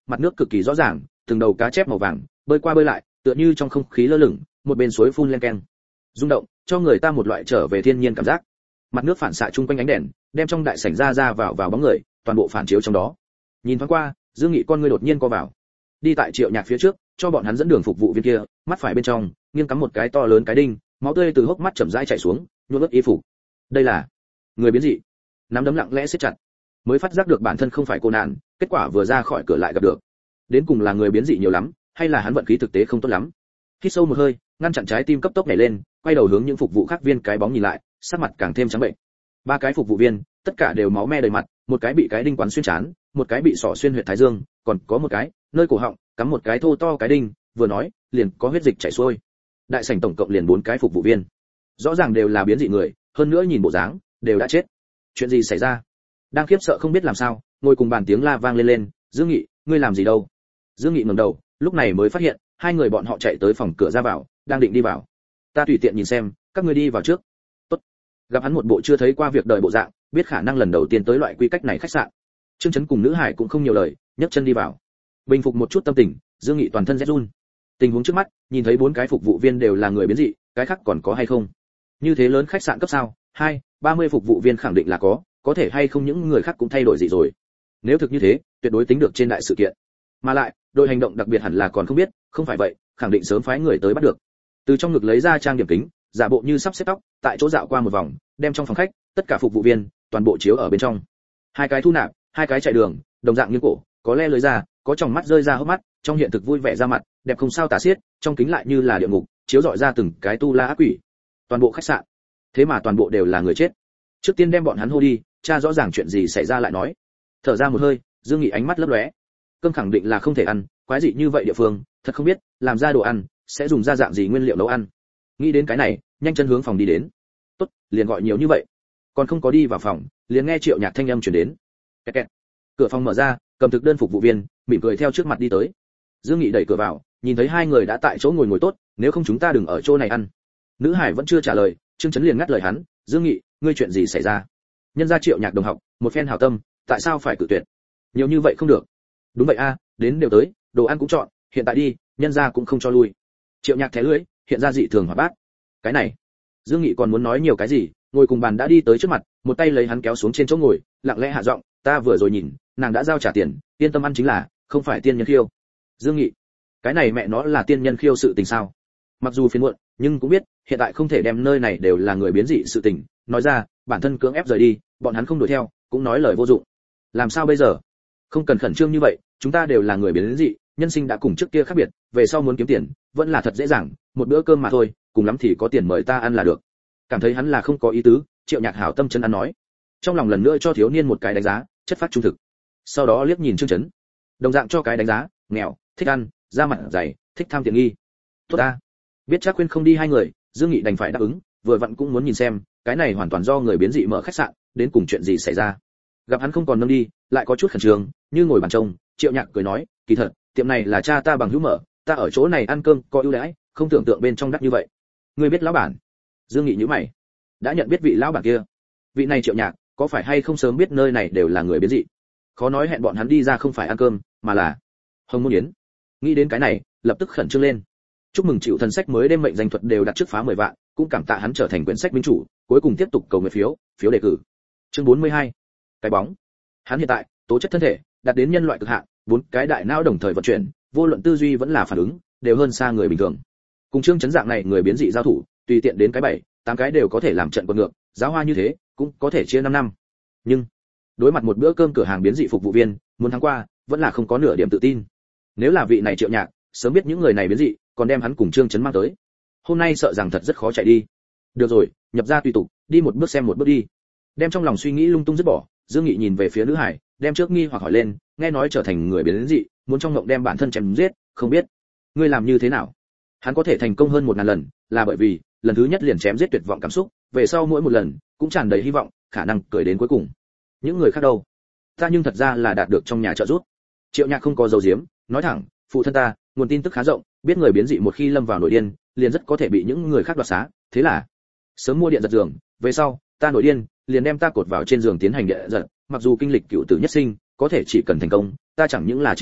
mặt nước cực kỳ rõ ràng, từng đầu cá chép màu vàng bơi qua bơi lại, tựa như trong không khí lơ lửng, một bên suối phun lên keng rung động, cho người ta một loại trở về thiên nhiên cảm giác. Mặt nước phản xạ chung quanh ánh đèn, đem trong đại sảnh ra ra vào vào bóng người, toàn bộ phản chiếu trong đó. Nhìn thoáng qua, Dương Nghị con người đột nhiên co vào. Đi tại Triệu Nhạc phía trước, cho bọn hắn dẫn đường phục vụ viên kia, mắt phải bên trong, nghiêng cắm một cái to lớn cái đinh, máu tươi từ hốc mắt chậm rãi chảy xuống, nhuộm ướt y phục. Đây là người biến dị. Nắm đấm lặng lẽ siết chặt, mới phát giác được bản thân không phải cô nạn, kết quả vừa ra khỏi cửa lại gặp được. Đến cùng là người biến dị nhiều lắm, hay là hắn vận khí thực tế không tốt lắm. Hít sâu một hơi, ngăn chặn trái tim cấp tốc nhảy lên, quay đầu hướng những phục vụ khác viên cái bóng nhìn lại, sắc mặt càng thêm trắng bệnh. Ba cái phục vụ viên, tất cả đều máu me đầy mặt, một cái bị cái đinh quán xuyên trán, một cái bị sọ xuyên huyệt thái dương, còn có một cái, nơi cổ họng cắm một cái thô to cái đinh, vừa nói, liền có huyết dịch chảy xuôi. Đại sảnh tổng cộng liền bốn cái phục vụ viên, rõ ràng đều là biến dị người, hơn nữa nhìn bộ dáng, đều đã chết. Chuyện gì xảy ra? Đang khiếp sợ không biết làm sao, ngồi cùng bàn tiếng la vang lên lên, Dương Nghị, ngươi làm gì đâu? Dương Nghị ngẩng đầu, lúc này mới phát hiện, hai người bọn họ chạy tới phòng cửa ra vào, đang định đi vào. Ta tùy tiện nhìn xem, các ngươi đi vào trước. Tốt. Gặp hắn một bộ chưa thấy qua việc đời bộ dạng, biết khả năng lần đầu tiên tới loại quy cách này khách sạn. Trương Chấn cùng Nữ Hải cũng không nhiều lời, nhấc chân đi vào. Bình phục một chút tâm tình, Dương Nghị toàn thân rét run. Tình huống trước mắt, nhìn thấy bốn cái phục vụ viên đều là người biến dị, cái khác còn có hay không? Như thế lớn khách sạn cấp sao? Hai, ba mươi phục vụ viên khẳng định là có, có thể hay không những người khác cũng thay đổi gì rồi. Nếu thực như thế, tuyệt đối tính được trên đại sự kiện. Mà lại, đội hành động đặc biệt hẳn là còn không biết, không phải vậy, khẳng định sớm phái người tới bắt được. Từ trong ngực lấy ra trang điểm kính, giả bộ như sắp xếp tóc, tại chỗ dạo qua một vòng, đem trong phòng khách, tất cả phục vụ viên, toàn bộ chiếu ở bên trong. Hai cái thu nạp, hai cái chạy đường, đồng dạng như cổ, có le lưới ra, có tròng mắt rơi ra hốc mắt, trong hiện thực vui vẻ ra mặt, đẹp không sao tả xiết, trong kính lại như là địa ngục, chiếu rọi ra từng cái tu la ác quỷ. Toàn bộ khách sạn, thế mà toàn bộ đều là người chết. Trước tiên đem bọn hắn hô đi, cha rõ ràng chuyện gì xảy ra lại nói. Thở ra một hơi, Dương Nghị ánh mắt lấp lóe. Cơm khẳng định là không thể ăn, quái dị như vậy địa phương, thật không biết làm ra đồ ăn sẽ dùng ra dạng gì nguyên liệu nấu ăn. Nghĩ đến cái này, nhanh chân hướng phòng đi đến. Tốt, liền gọi nhiều như vậy. Còn không có đi vào phòng, liền nghe Triệu Nhạc thanh âm truyền đến. Kẹt kẹt. Cửa phòng mở ra, cầm thực đơn phục vụ viên, mỉm cười theo trước mặt đi tới. Dương Nghị đẩy cửa vào, nhìn thấy hai người đã tại chỗ ngồi ngồi tốt, nếu không chúng ta đừng ở chỗ này ăn. Nữ Hải vẫn chưa trả lời, Trương Chấn liền ngắt lời hắn, Dương Nghị, ngươi chuyện gì xảy ra? Nhân gia Triệu Nhạc đồng học, một phen hảo tâm, tại sao phải cự tuyệt? Nhiều như vậy không được. Đúng vậy a, đến đều tới, đồ ăn cũng chọn, hiện tại đi, nhân gia cũng không cho lui. Triệu Nhạc thé lưỡi, hiện ra dị thường hoạt bát. Cái này, Dương Nghị còn muốn nói nhiều cái gì, ngồi cùng bàn đã đi tới trước mặt, một tay lấy hắn kéo xuống trên chỗ ngồi, lặng lẽ hạ giọng, ta vừa rồi nhìn, nàng đã giao trả tiền, yên tâm ăn chính là, không phải tiên nhân khiêu. Dương Nghị, cái này mẹ nó là tiên nhân khiêu sự tình sao? Mặc dù phiền muộn, nhưng cũng biết, hiện tại không thể đem nơi này đều là người biến dị sự tình, nói ra, bản thân cưỡng ép rời đi, bọn hắn không đuổi theo, cũng nói lời vô dụng. Làm sao bây giờ? Không cần khẩn trương như vậy, chúng ta đều là người biến dị, nhân sinh đã cùng trước kia khác biệt, về sau muốn kiếm tiền, vẫn là thật dễ dàng, một bữa cơm mà thôi, cùng lắm thì có tiền mời ta ăn là được. Cảm thấy hắn là không có ý tứ, Triệu Nhạc hảo tâm chân ăn nói. Trong lòng lần nữa cho thiếu niên một cái đánh giá, chất phát trung thực. Sau đó liếc nhìn Trương Chấn, đồng dạng cho cái đánh giá, nghèo, thích ăn, da mặt dày, thích tham tiện nghi. Tốt ta. Biết chắc khuyên không đi hai người, Dương Nghị đành phải đáp ứng, vừa vặn cũng muốn nhìn xem, cái này hoàn toàn do người biến dị mở khách sạn, đến cùng chuyện gì xảy ra. Gặp hắn không còn nâng đi, lại có chút khẩn trương, như ngồi bàn trông, Triệu Nhạc cười nói, kỳ thật, tiệm này là cha ta bằng hữu mở, ta ở chỗ này ăn cơm có ưu đãi, không tưởng tượng bên trong đắt như vậy. Ngươi biết lão bản? Dương Nghị nhíu mày, đã nhận biết vị lão bản kia. Vị này Triệu Nhạc, có phải hay không sớm biết nơi này đều là người biến dị? Khó nói hẹn bọn hắn đi ra không phải ăn cơm, mà là Hồng Môn Yến. Nghĩ đến cái này, lập tức khẩn trương lên. Chúc mừng Triệu Thần Sách mới đem mệnh danh thuật đều đặt trước phá mười vạn, cũng cảm tạ hắn trở thành quyển sách minh chủ, cuối cùng tiếp tục cầu nguyện phiếu, phiếu đề cử. Chương bốn mươi hai. Cái bóng. Hắn hiện tại, tố chất thân thể đạt đến nhân loại cực hạn, bốn cái đại não đồng thời vận chuyển, vô luận tư duy vẫn là phản ứng, đều hơn xa người bình thường. Cùng Trương Chấn dạng này người biến dị giao thủ, tùy tiện đến cái bảy, tám cái đều có thể làm trận quần ngược, giáo hoa như thế, cũng có thể chia năm năm. Nhưng, đối mặt một bữa cơm cửa hàng biến dị phục vụ viên, muốn thắng qua, vẫn là không có nửa điểm tự tin. Nếu là vị này Triệu Nhạc, sớm biết những người này biến dị, còn đem hắn cùng Trương Chấn mang tới. Hôm nay sợ rằng thật rất khó chạy đi. Được rồi, nhập ra tùy tục, đi một bước xem một bước đi. Đem trong lòng suy nghĩ lung tung dứt bỏ, Dương Nghị nhìn về phía Nữ Hải, đem trước nghi hoặc hỏi lên, nghe nói trở thành người biến dị, muốn trong mộng đem bản thân chém giết, không biết ngươi làm như thế nào? Hắn có thể thành công hơn một ngàn lần, là bởi vì lần thứ nhất liền chém giết tuyệt vọng cảm xúc, về sau mỗi một lần cũng tràn đầy hy vọng, khả năng cười đến cuối cùng. Những người khác đâu? Ta nhưng thật ra là đạt được trong nhà trợ giúp. Triệu Nhạc không có dầu diếm, nói thẳng, phụ thân ta, nguồn tin tức khá rộng, biết người biến dị một khi lâm vào nổi điên, liền rất có thể bị những người khác đoạt xá, thế là sớm mua điện giật giường, về sau, ta nổi điên, liền đem ta cột vào trên giường tiến hành điện giật, mặc dù kinh lịch cựu tử nhất sinh, có thể chỉ cần thành công, ta chẳng những là chính ta,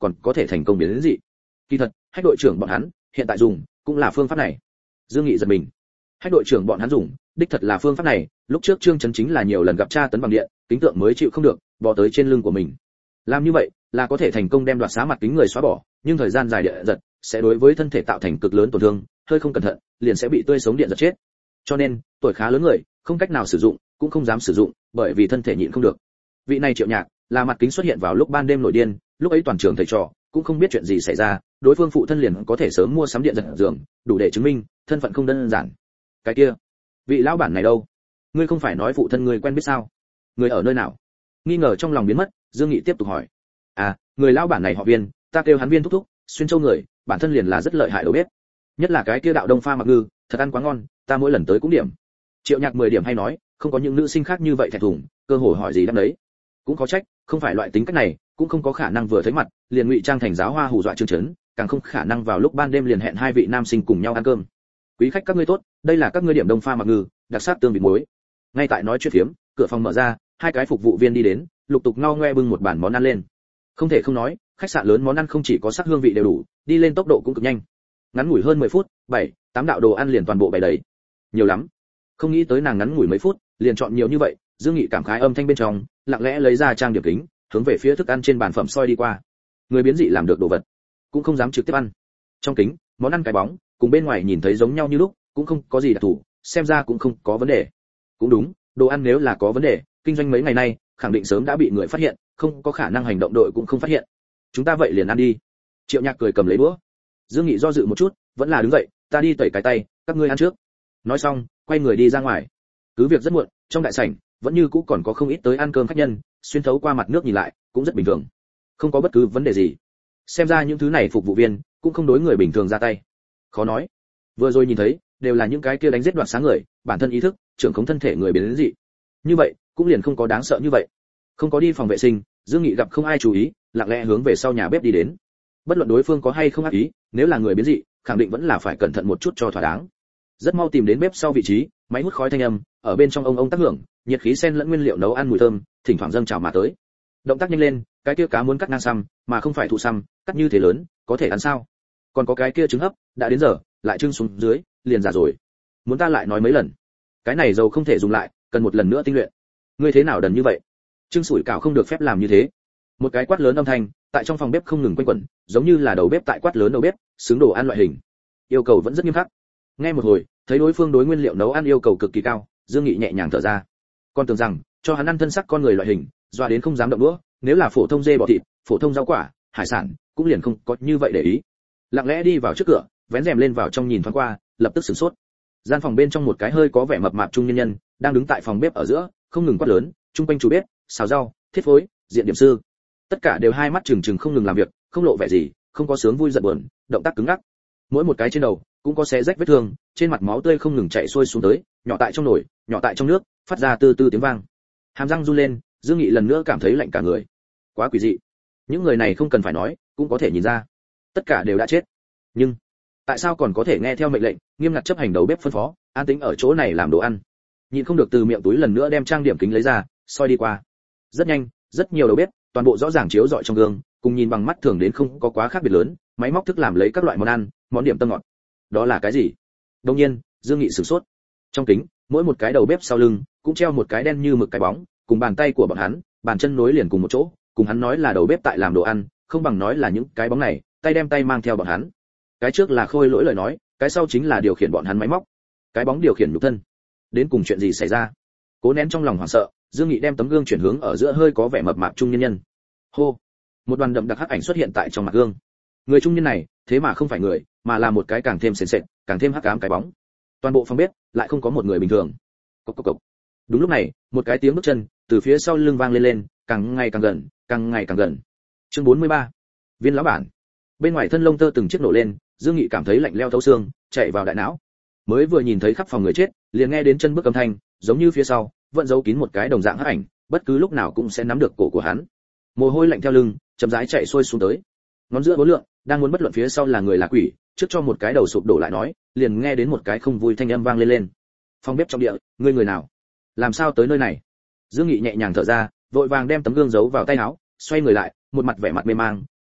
còn có thể thành công biến đến dị. Kỳ thật, Hách đội trưởng bọn hắn hiện tại dùng cũng là phương pháp này. Dương Nghị giật mình. Hách đội trưởng bọn hắn dùng, đích thật là phương pháp này, lúc trước Trương Chấn chính là nhiều lần gặp tra tấn bằng điện, kính tượng mới chịu không được, bò tới trên lưng của mình. Làm như vậy, là có thể thành công đem đoạt xá mặt kính người xóa bỏ, nhưng thời gian dài điện giật sẽ đối với thân thể tạo thành cực lớn tổn thương, hơi không cẩn thận, liền sẽ bị tươi sống điện giật chết. Cho nên, tuổi khá lớn người, không cách nào sử dụng, cũng không dám sử dụng, bởi vì thân thể nhịn không được. Vị này Triệu Nhạc, là mặt kính xuất hiện vào lúc ban đêm nổi điên, lúc ấy toàn trường thầy trò cũng không biết chuyện gì xảy ra, đối phương phụ thân liền có thể sớm mua sắm điện giật giường, đủ để chứng minh thân phận không đơn giản. Cái kia, vị lão bản này đâu? Ngươi không phải nói phụ thân ngươi quen biết sao? Người ở nơi nào? Nghi ngờ trong lòng biến mất, Dương Nghị tiếp tục hỏi. À, người lão bản này họ Viên, ta kêu hắn Viên thúc thúc, xuyên châu người, bản thân liền là rất lợi hại đầu bếp. Nhất là cái kia đạo đông pha mặc ngư, thật ăn quá ngon, ta mỗi lần tới cũng điểm. Triệu Nhạc mười điểm hay nói, không có những nữ sinh khác như vậy thẹn thùng, cơ hội hỏi gì đáp đấy. Cũng có trách, không phải loại tính cách này, cũng không có khả năng vừa thấy mặt liền ngụy trang thành giáo hoa hù dọa Trương Chấn, càng không khả năng vào lúc ban đêm liền hẹn hai vị nam sinh cùng nhau ăn cơm. Quý khách các ngươi tốt, đây là các ngươi điểm đông pha mặc ngư, đặc sắc tương vịt muối. Ngay tại nói chuyện phiếm, cửa phòng mở ra, hai cái phục vụ viên đi đến, lục tục ngao ngoe bưng một bàn món ăn lên. Không thể không nói, khách sạn lớn món ăn không chỉ có sắc hương vị đều đủ, đi lên tốc độ cũng cực nhanh. Ngắn ngủi hơn mười phút, bảy, tám đạo đồ ăn liền toàn bộ bày đầy. Nhiều lắm. Không nghĩ tới nàng ngắn ngủi mấy phút, liền chọn nhiều như vậy, Dương Nghị cảm khái âm thanh bên trong, lặng lẽ lấy ra trang điểm kính, hướng về phía thức ăn trên bàn phẩm soi đi qua. Người biến dị làm được đồ vật, cũng không dám trực tiếp ăn. Trong kính, món ăn cái bóng, cùng bên ngoài nhìn thấy giống nhau như lúc, cũng không có gì đặc thù, xem ra cũng không có vấn đề. Cũng đúng, đồ ăn nếu là có vấn đề, kinh doanh mấy ngày nay, khẳng định sớm đã bị người phát hiện, không có khả năng hành động đội cũng không phát hiện. Chúng ta vậy liền ăn đi. Triệu Nhạc cười cầm lấy đũa. Dương Nghị do dự một chút, vẫn là đứng dậy, ta đi tẩy cái tay, các ngươi ăn trước. Nói xong, quay người đi ra ngoài. Cứ việc rất muộn, trong đại sảnh vẫn như cũ còn có không ít tới ăn cơm khách nhân, xuyên thấu qua mặt nước nhìn lại, cũng rất bình thường. Không có bất cứ vấn đề gì. Xem ra những thứ này phục vụ viên cũng không đối người bình thường ra tay. Khó nói. Vừa rồi nhìn thấy, đều là những cái kia đánh giết đoạt sáng người, bản thân ý thức, trưởng khống thân thể người biến đến dị. Như vậy, cũng liền không có đáng sợ như vậy. Không có đi phòng vệ sinh, Dương Nghị gặp không ai chú ý, lặng lẽ hướng về sau nhà bếp đi đến. Bất luận đối phương có hay không ác ý, nếu là người biến dị, khẳng định vẫn là phải cẩn thận một chút cho thỏa đáng. Rất mau tìm đến bếp sau vị trí, máy hút khói thanh âm ở bên trong ông ông tác hưởng, nhiệt khí xen lẫn nguyên liệu nấu ăn mùi thơm, thỉnh thoảng dâng trào mà tới. Động tác nhanh lên, cái kia cá muốn cắt ngang xăm, mà không phải thụ xăm, cắt như thế lớn, có thể ăn sao? Còn có cái kia trứng hấp, đã đến giờ, lại trưng xuống dưới, liền già rồi. Muốn ta lại nói mấy lần? Cái này dầu không thể dùng lại, cần một lần nữa tinh luyện. Ngươi thế nào đần như vậy? Trưng sủi cảo không được phép làm như thế. Một cái quát lớn âm thanh, tại trong phòng bếp không ngừng quanh quẩn, giống như là đầu bếp tại quát lớn đầu bếp, xứng đồ ăn loại hình. Yêu cầu vẫn rất nghiêm khắc. Nghe một hồi, thấy đối phương đối nguyên liệu nấu ăn yêu cầu cực kỳ cao, Dương Nghị nhẹ nhàng thở ra. Con tưởng rằng cho hắn ăn thân sắc con người loại hình, doa đến không dám động đũa, nếu là phổ thông dê bò thịt, phổ thông rau quả, hải sản, cũng liền không có như vậy để ý. Lặng lẽ đi vào trước cửa, vén rèm lên vào trong nhìn thoáng qua, lập tức sửng sốt. Gian phòng bên trong một cái hơi có vẻ mập mạp trung nhân nhân, đang đứng tại phòng bếp ở giữa, không ngừng quát lớn, trung quanh chủ bếp, xào rau, thiết phối, diện điểm sư, tất cả đều hai mắt trừng trừng không ngừng làm việc, không lộ vẻ gì, không có sướng vui giận buồn, động tác cứng ngắc. Mỗi một cái trên đầu cũng có xé rách vết thương, trên mặt máu tươi không ngừng chảy xuôi xuống tới, nhỏ tại trong nồi, nhỏ tại trong nước, phát ra từ từ tiếng vang. Hàm răng run lên, Dương Nghị lần nữa cảm thấy lạnh cả người. Quá quỷ dị. Những người này không cần phải nói, cũng có thể nhìn ra, tất cả đều đã chết. Nhưng tại sao còn có thể nghe theo mệnh lệnh, nghiêm ngặt chấp hành đầu bếp phân phó, an tĩnh ở chỗ này làm đồ ăn? Nhìn không được từ miệng túi lần nữa đem trang điểm kính lấy ra, soi đi qua. Rất nhanh, rất nhiều đầu bếp, toàn bộ rõ ràng chiếu rọi trong gương, cùng nhìn bằng mắt thường đến không có quá khác biệt lớn, máy móc thức làm lấy các loại món ăn, món điểm tâm ngọt. Đó là cái gì? Đương nhiên, Dương Nghị sửng sốt. Trong kính, mỗi một cái đầu bếp sau lưng cũng treo một cái đen như mực cái bóng, cùng bàn tay của bọn hắn, bàn chân nối liền cùng một chỗ, cùng hắn nói là đầu bếp tại làm đồ ăn, không bằng nói là những cái bóng này, tay đem tay mang theo bọn hắn. Cái trước là khôi lỗi lời nói, cái sau chính là điều khiển bọn hắn máy móc. Cái bóng điều khiển nhục thân. Đến cùng chuyện gì xảy ra? Cố nén trong lòng hoảng sợ, Dương Nghị đem tấm gương chuyển hướng ở giữa hơi có vẻ mập mạp trung nhân nhân. Hô! Một đoàn đậm đặc hắc ảnh xuất hiện tại trong mặt gương. Người trung niên này, thế mà không phải người, mà là một cái càng thêm sền sệt, càng thêm hắc ám cái bóng. Toàn bộ phòng bếp lại không có một người bình thường. Cộc cộc cộc. Đúng lúc này, một cái tiếng bước chân từ phía sau lưng vang lên lên, càng ngày càng gần, càng ngày càng gần. Chương bốn mươi ba. Viên lão bản. Bên ngoài thân lông tơ từng chiếc nổ lên, Dương Nghị cảm thấy lạnh lẽo thấu xương, chạy vào đại não. Mới vừa nhìn thấy khắp phòng người chết, liền nghe đến chân bước âm thanh, giống như phía sau vẫn giấu kín một cái đồng dạng hắc ảnh, bất cứ lúc nào cũng sẽ nắm được cổ của hắn. Mồ hôi lạnh theo lưng, chậm rãi chạy xuôi xuống tới. Ngón giữa bốn lượng, đang muốn bất luận phía sau là người là quỷ, trước cho một cái đầu sụp đổ lại nói, liền nghe đến một cái không vui thanh âm vang lên lên. Phòng bếp trong địa, ngươi người nào? Làm sao tới nơi này? Dương Nghị nhẹ nhàng thở ra, vội vàng đem tấm gương giấu vào tay áo, xoay người lại, một mặt vẻ mặt mê mang,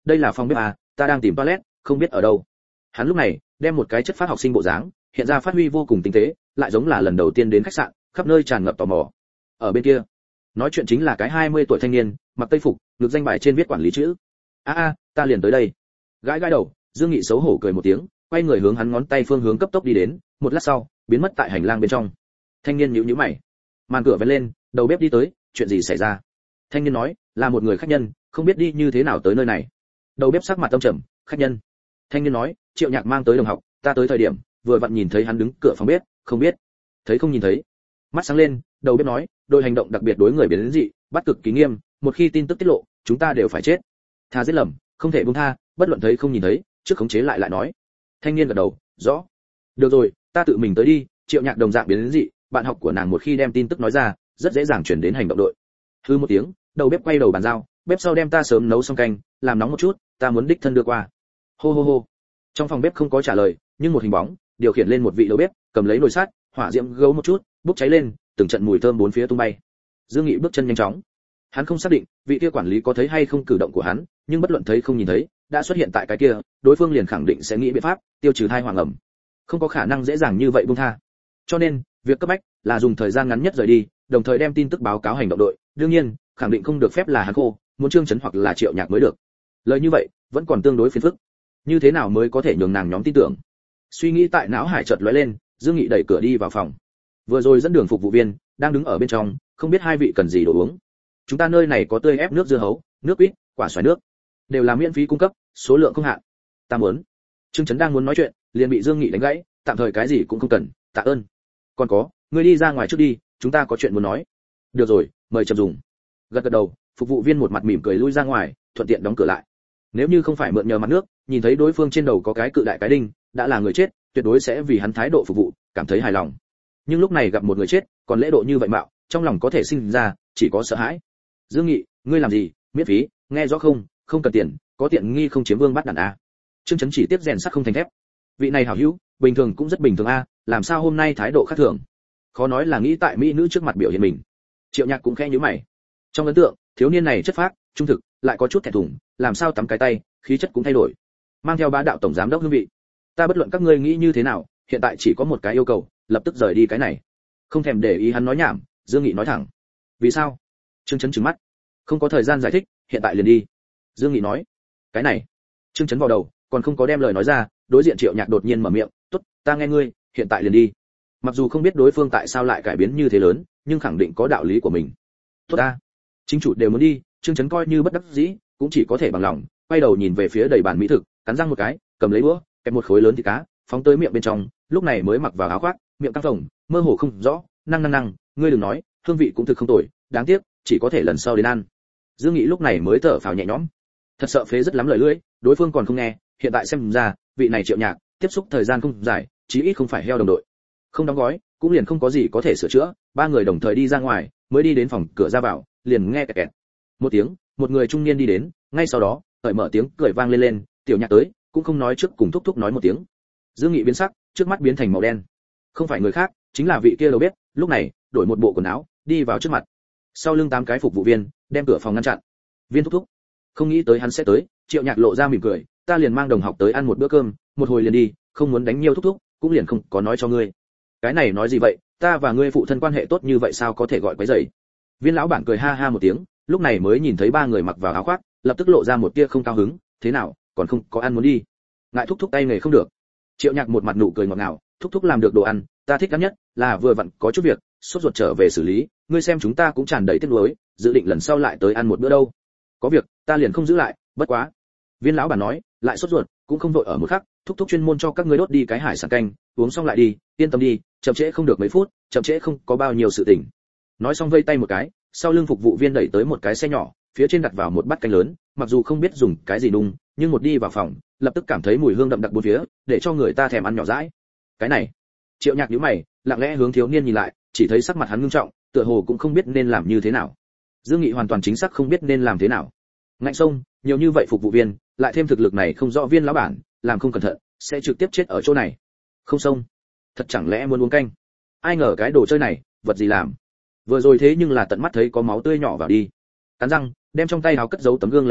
đây là phòng bếp à, ta đang tìm toilet, không biết ở đâu. Hắn lúc này đem một cái chất phát học sinh bộ dáng, hiện ra phát huy vô cùng tinh tế, lại giống là lần đầu tiên đến khách sạn, khắp nơi tràn ngập tò mò. Ở bên kia, nói chuyện chính là cái hai mươi tuổi thanh niên, mặc tây phục, ngực danh bài trên viết quản lý chữ. A a, ta liền tới đây. Gãi gãi đầu, Dương Nghị xấu hổ cười một tiếng, quay người hướng hắn ngón tay phương hướng cấp tốc đi đến, một lát sau, biến mất tại hành lang bên trong. Thanh niên nhíu nhíu mày. Màn cửa vén lên, đầu bếp đi tới, chuyện gì xảy ra? Thanh niên nói, là một người khách nhân, không biết đi như thế nào tới nơi này. Đầu bếp sắc mặt âm trầm, khách nhân. Thanh niên nói, Triệu Nhạc mang tới đồng học, ta tới thời điểm, vừa vặn nhìn thấy hắn đứng cửa phòng bếp, không biết. Thấy không nhìn thấy. Mắt sáng lên, đầu bếp nói, đội hành động đặc biệt đối người biến dị, bắt cực kỳ nghiêm, một khi tin tức tiết lộ, chúng ta đều phải chết. Tha giết lầm, không thể buông tha, bất luận thấy không nhìn thấy, trước khống chế lại lại nói. Thanh niên gật đầu, rõ. Được rồi, ta tự mình tới đi. Triệu Nhạc đồng dạng biến dị, bạn học của nàng một khi đem tin tức nói ra, rất dễ dàng chuyển đến hành động đội. Hư một tiếng, đầu bếp quay đầu bàn giao, bếp sau đem ta sớm nấu xong canh, làm nóng một chút, ta muốn đích thân đưa qua. Hô hô hô. Trong phòng bếp không có trả lời, nhưng một hình bóng điều khiển lên một vị đầu bếp, cầm lấy nồi sắt, hỏa diễm gấu một chút, bốc cháy lên, từng trận mùi thơm bốn phía tung bay. Dương Nghị bước chân nhanh chóng. Hắn không xác định vị kia quản lý có thấy hay không cử động của hắn, nhưng bất luận thấy không nhìn thấy, đã xuất hiện tại cái kia, đối phương liền khẳng định sẽ nghĩ biện pháp tiêu trừ thai hoàng ẩm. Không có khả năng dễ dàng như vậy buông tha. Cho nên, việc cấp bách là dùng thời gian ngắn nhất rời đi, đồng thời đem tin tức báo cáo hành động đội, đương nhiên, khẳng định không được phép là hắn cô, muốn Trương Chấn hoặc là Triệu Nhạc mới được. Lời như vậy, vẫn còn tương đối phiền phức. Như thế nào mới có thể nhường nàng nhóm tin tưởng? Suy nghĩ tại não hải chợt lóe lên, Dương Nghị đẩy cửa đi vào phòng. Vừa rồi dẫn đường phục vụ viên đang đứng ở bên trong, không biết hai vị cần gì đồ uống. Chúng ta nơi này có tươi ép nước dưa hấu, nước quýt, quả xoài nước, đều là miễn phí cung cấp, số lượng không hạn. Ta muốn. Trương Chấn đang muốn nói chuyện, liền bị Dương Nghị đánh gãy, tạm thời cái gì cũng không cần, tạ ơn. Còn có, ngươi đi ra ngoài trước đi, chúng ta có chuyện muốn nói. Được rồi, mời Trầm Dùng. Gật gật đầu, phục vụ viên một mặt mỉm cười lui ra ngoài, thuận tiện đóng cửa lại. Nếu như không phải mượn nhờ mặt nước, nhìn thấy đối phương trên đầu có cái cự đại cái đinh, đã là người chết, tuyệt đối sẽ vì hắn thái độ phục vụ cảm thấy hài lòng. Nhưng lúc này gặp một người chết, còn lễ độ như vậy mạo, trong lòng có thể sinh ra chỉ có sợ hãi. Dương Nghị, ngươi làm gì? Miễn phí, nghe rõ không? Không cần tiền, có tiện nghi không chiếm vương bắt đàn a. Trương Chấn chỉ tiếp rèn sắt không thành thép. Vị này hảo hữu, bình thường cũng rất bình thường a, làm sao hôm nay thái độ khác thường? Khó nói là nghĩ tại mỹ nữ trước mặt biểu hiện mình. Triệu Nhạc cũng khẽ nhíu mày. Trong ấn tượng, thiếu niên này chất phác, trung thực, lại có chút thẹn thùng, làm sao tắm cái tay, khí chất cũng thay đổi. Mang theo bá đạo tổng giám đốc hương vị. Ta bất luận các ngươi nghĩ như thế nào, hiện tại chỉ có một cái yêu cầu, lập tức rời đi cái này. Không thèm để ý hắn nói nhảm, Dương Nghị nói thẳng. Vì sao? Trương Chấn trừng mắt. Không có thời gian giải thích, hiện tại liền đi. Dương Nghị nói. Cái này. Trương Chấn vào đầu, còn không có đem lời nói ra, đối diện Triệu Nhạc đột nhiên mở miệng, "Tốt, ta nghe ngươi, hiện tại liền đi." Mặc dù không biết đối phương tại sao lại cải biến như thế lớn, nhưng khẳng định có đạo lý của mình. "Tốt ta." Chính chủ đều muốn đi, Trương Chấn coi như bất đắc dĩ, cũng chỉ có thể bằng lòng, quay đầu nhìn về phía đầy bàn mỹ thực, cắn răng một cái, cầm lấy đũa, kẹp một khối lớn thịt cá, phóng tới miệng bên trong, lúc này mới mặc vào áo khoác, miệng căng phồng, mơ hồ không rõ, năng năng năng, ngươi đừng nói, hương vị cũng thực không tồi, đáng tiếc, chỉ có thể lần sau đến ăn. Dương Nghị lúc này mới thở phào nhẹ nhõm. Thật sợ phế rất lắm lời lưỡi, đối phương còn không nghe, hiện tại xem ra, vị này Triệu Nhạc, tiếp xúc thời gian không dài, chí ít không phải heo đồng đội. Không đóng gói, cũng liền không có gì có thể sửa chữa, ba người đồng thời đi ra ngoài, mới đi đến phòng cửa ra vào, liền nghe kẹt kẹt. Một tiếng, một người trung niên đi đến, ngay sau đó, cởi mở tiếng cười vang lên lên, Tiểu Nhạc tới, cũng không nói trước cùng thúc thúc nói một tiếng. Dương Nghị biến sắc, trước mắt biến thành màu đen. Không phải người khác, chính là vị kia đầu bếp, lúc này, đổi một bộ quần áo, đi vào trước mặt. Sau lưng tám cái phục vụ viên, đem cửa phòng ngăn chặn. Viên thúc thúc, không nghĩ tới hắn sẽ tới, Triệu Nhạc lộ ra mỉm cười, ta liền mang đồng học tới ăn một bữa cơm, một hồi liền đi, không muốn đánh nhiều thúc thúc, cũng liền không có nói cho ngươi. Cái này nói gì vậy, ta và ngươi phụ thân quan hệ tốt như vậy sao có thể gọi quấy rầy? Viên lão bản cười ha ha một tiếng, lúc này mới nhìn thấy ba người mặc vào áo khoác, lập tức lộ ra một tia không cao hứng, thế nào, còn không có ăn muốn đi? Ngại thúc thúc tay nghề không được. Triệu Nhạc một mặt nụ cười ngọt ngào, thúc thúc làm được đồ ăn, ta thích ăn nhất, là vừa vặn có chút việc, sốt ruột trở về xử lý, ngươi xem chúng ta cũng tràn đầy tiếc nuối, dự định lần sau lại tới ăn một bữa đâu. Có việc, ta liền không giữ lại, bất quá. Viên lão bản nói, lại sốt ruột, cũng không vội ở một khắc, thúc thúc chuyên môn cho các ngươi đốt đi cái hải sản canh, uống xong lại đi, yên tâm đi, chậm trễ không được mấy phút, chậm trễ không có bao nhiêu sự tình. Nói xong vây tay một cái, sau lưng phục vụ viên đẩy tới một cái xe nhỏ, phía trên đặt vào một bát canh lớn, mặc dù không biết dùng cái gì nung, nhưng một đi vào phòng, lập tức cảm thấy mùi hương đậm đặc bốn phía, để cho người ta thèm ăn nhỏ dãi. Cái này, Triệu Nhạc nhíu mày, lặng lẽ hướng thiếu niên nhìn lại, chỉ thấy sắc mặt hắn nghiêm trọng, tựa hồ cũng không biết nên làm như thế nào. Dương Nghị hoàn toàn chính xác không biết nên làm thế nào. Ngạnh sông, nhiều như vậy phục vụ viên, lại thêm thực lực này không rõ viên lão bản, làm không cẩn thận, sẽ trực tiếp chết ở chỗ này. Không sông, thật chẳng lẽ muốn uống canh? Ai ngờ cái đồ chơi này, vật gì làm? Vừa rồi thế nhưng là tận mắt thấy có máu tươi nhỏ vào đi. Cắn răng, đem trong tay áo cất giấu tấm gương lấy ra,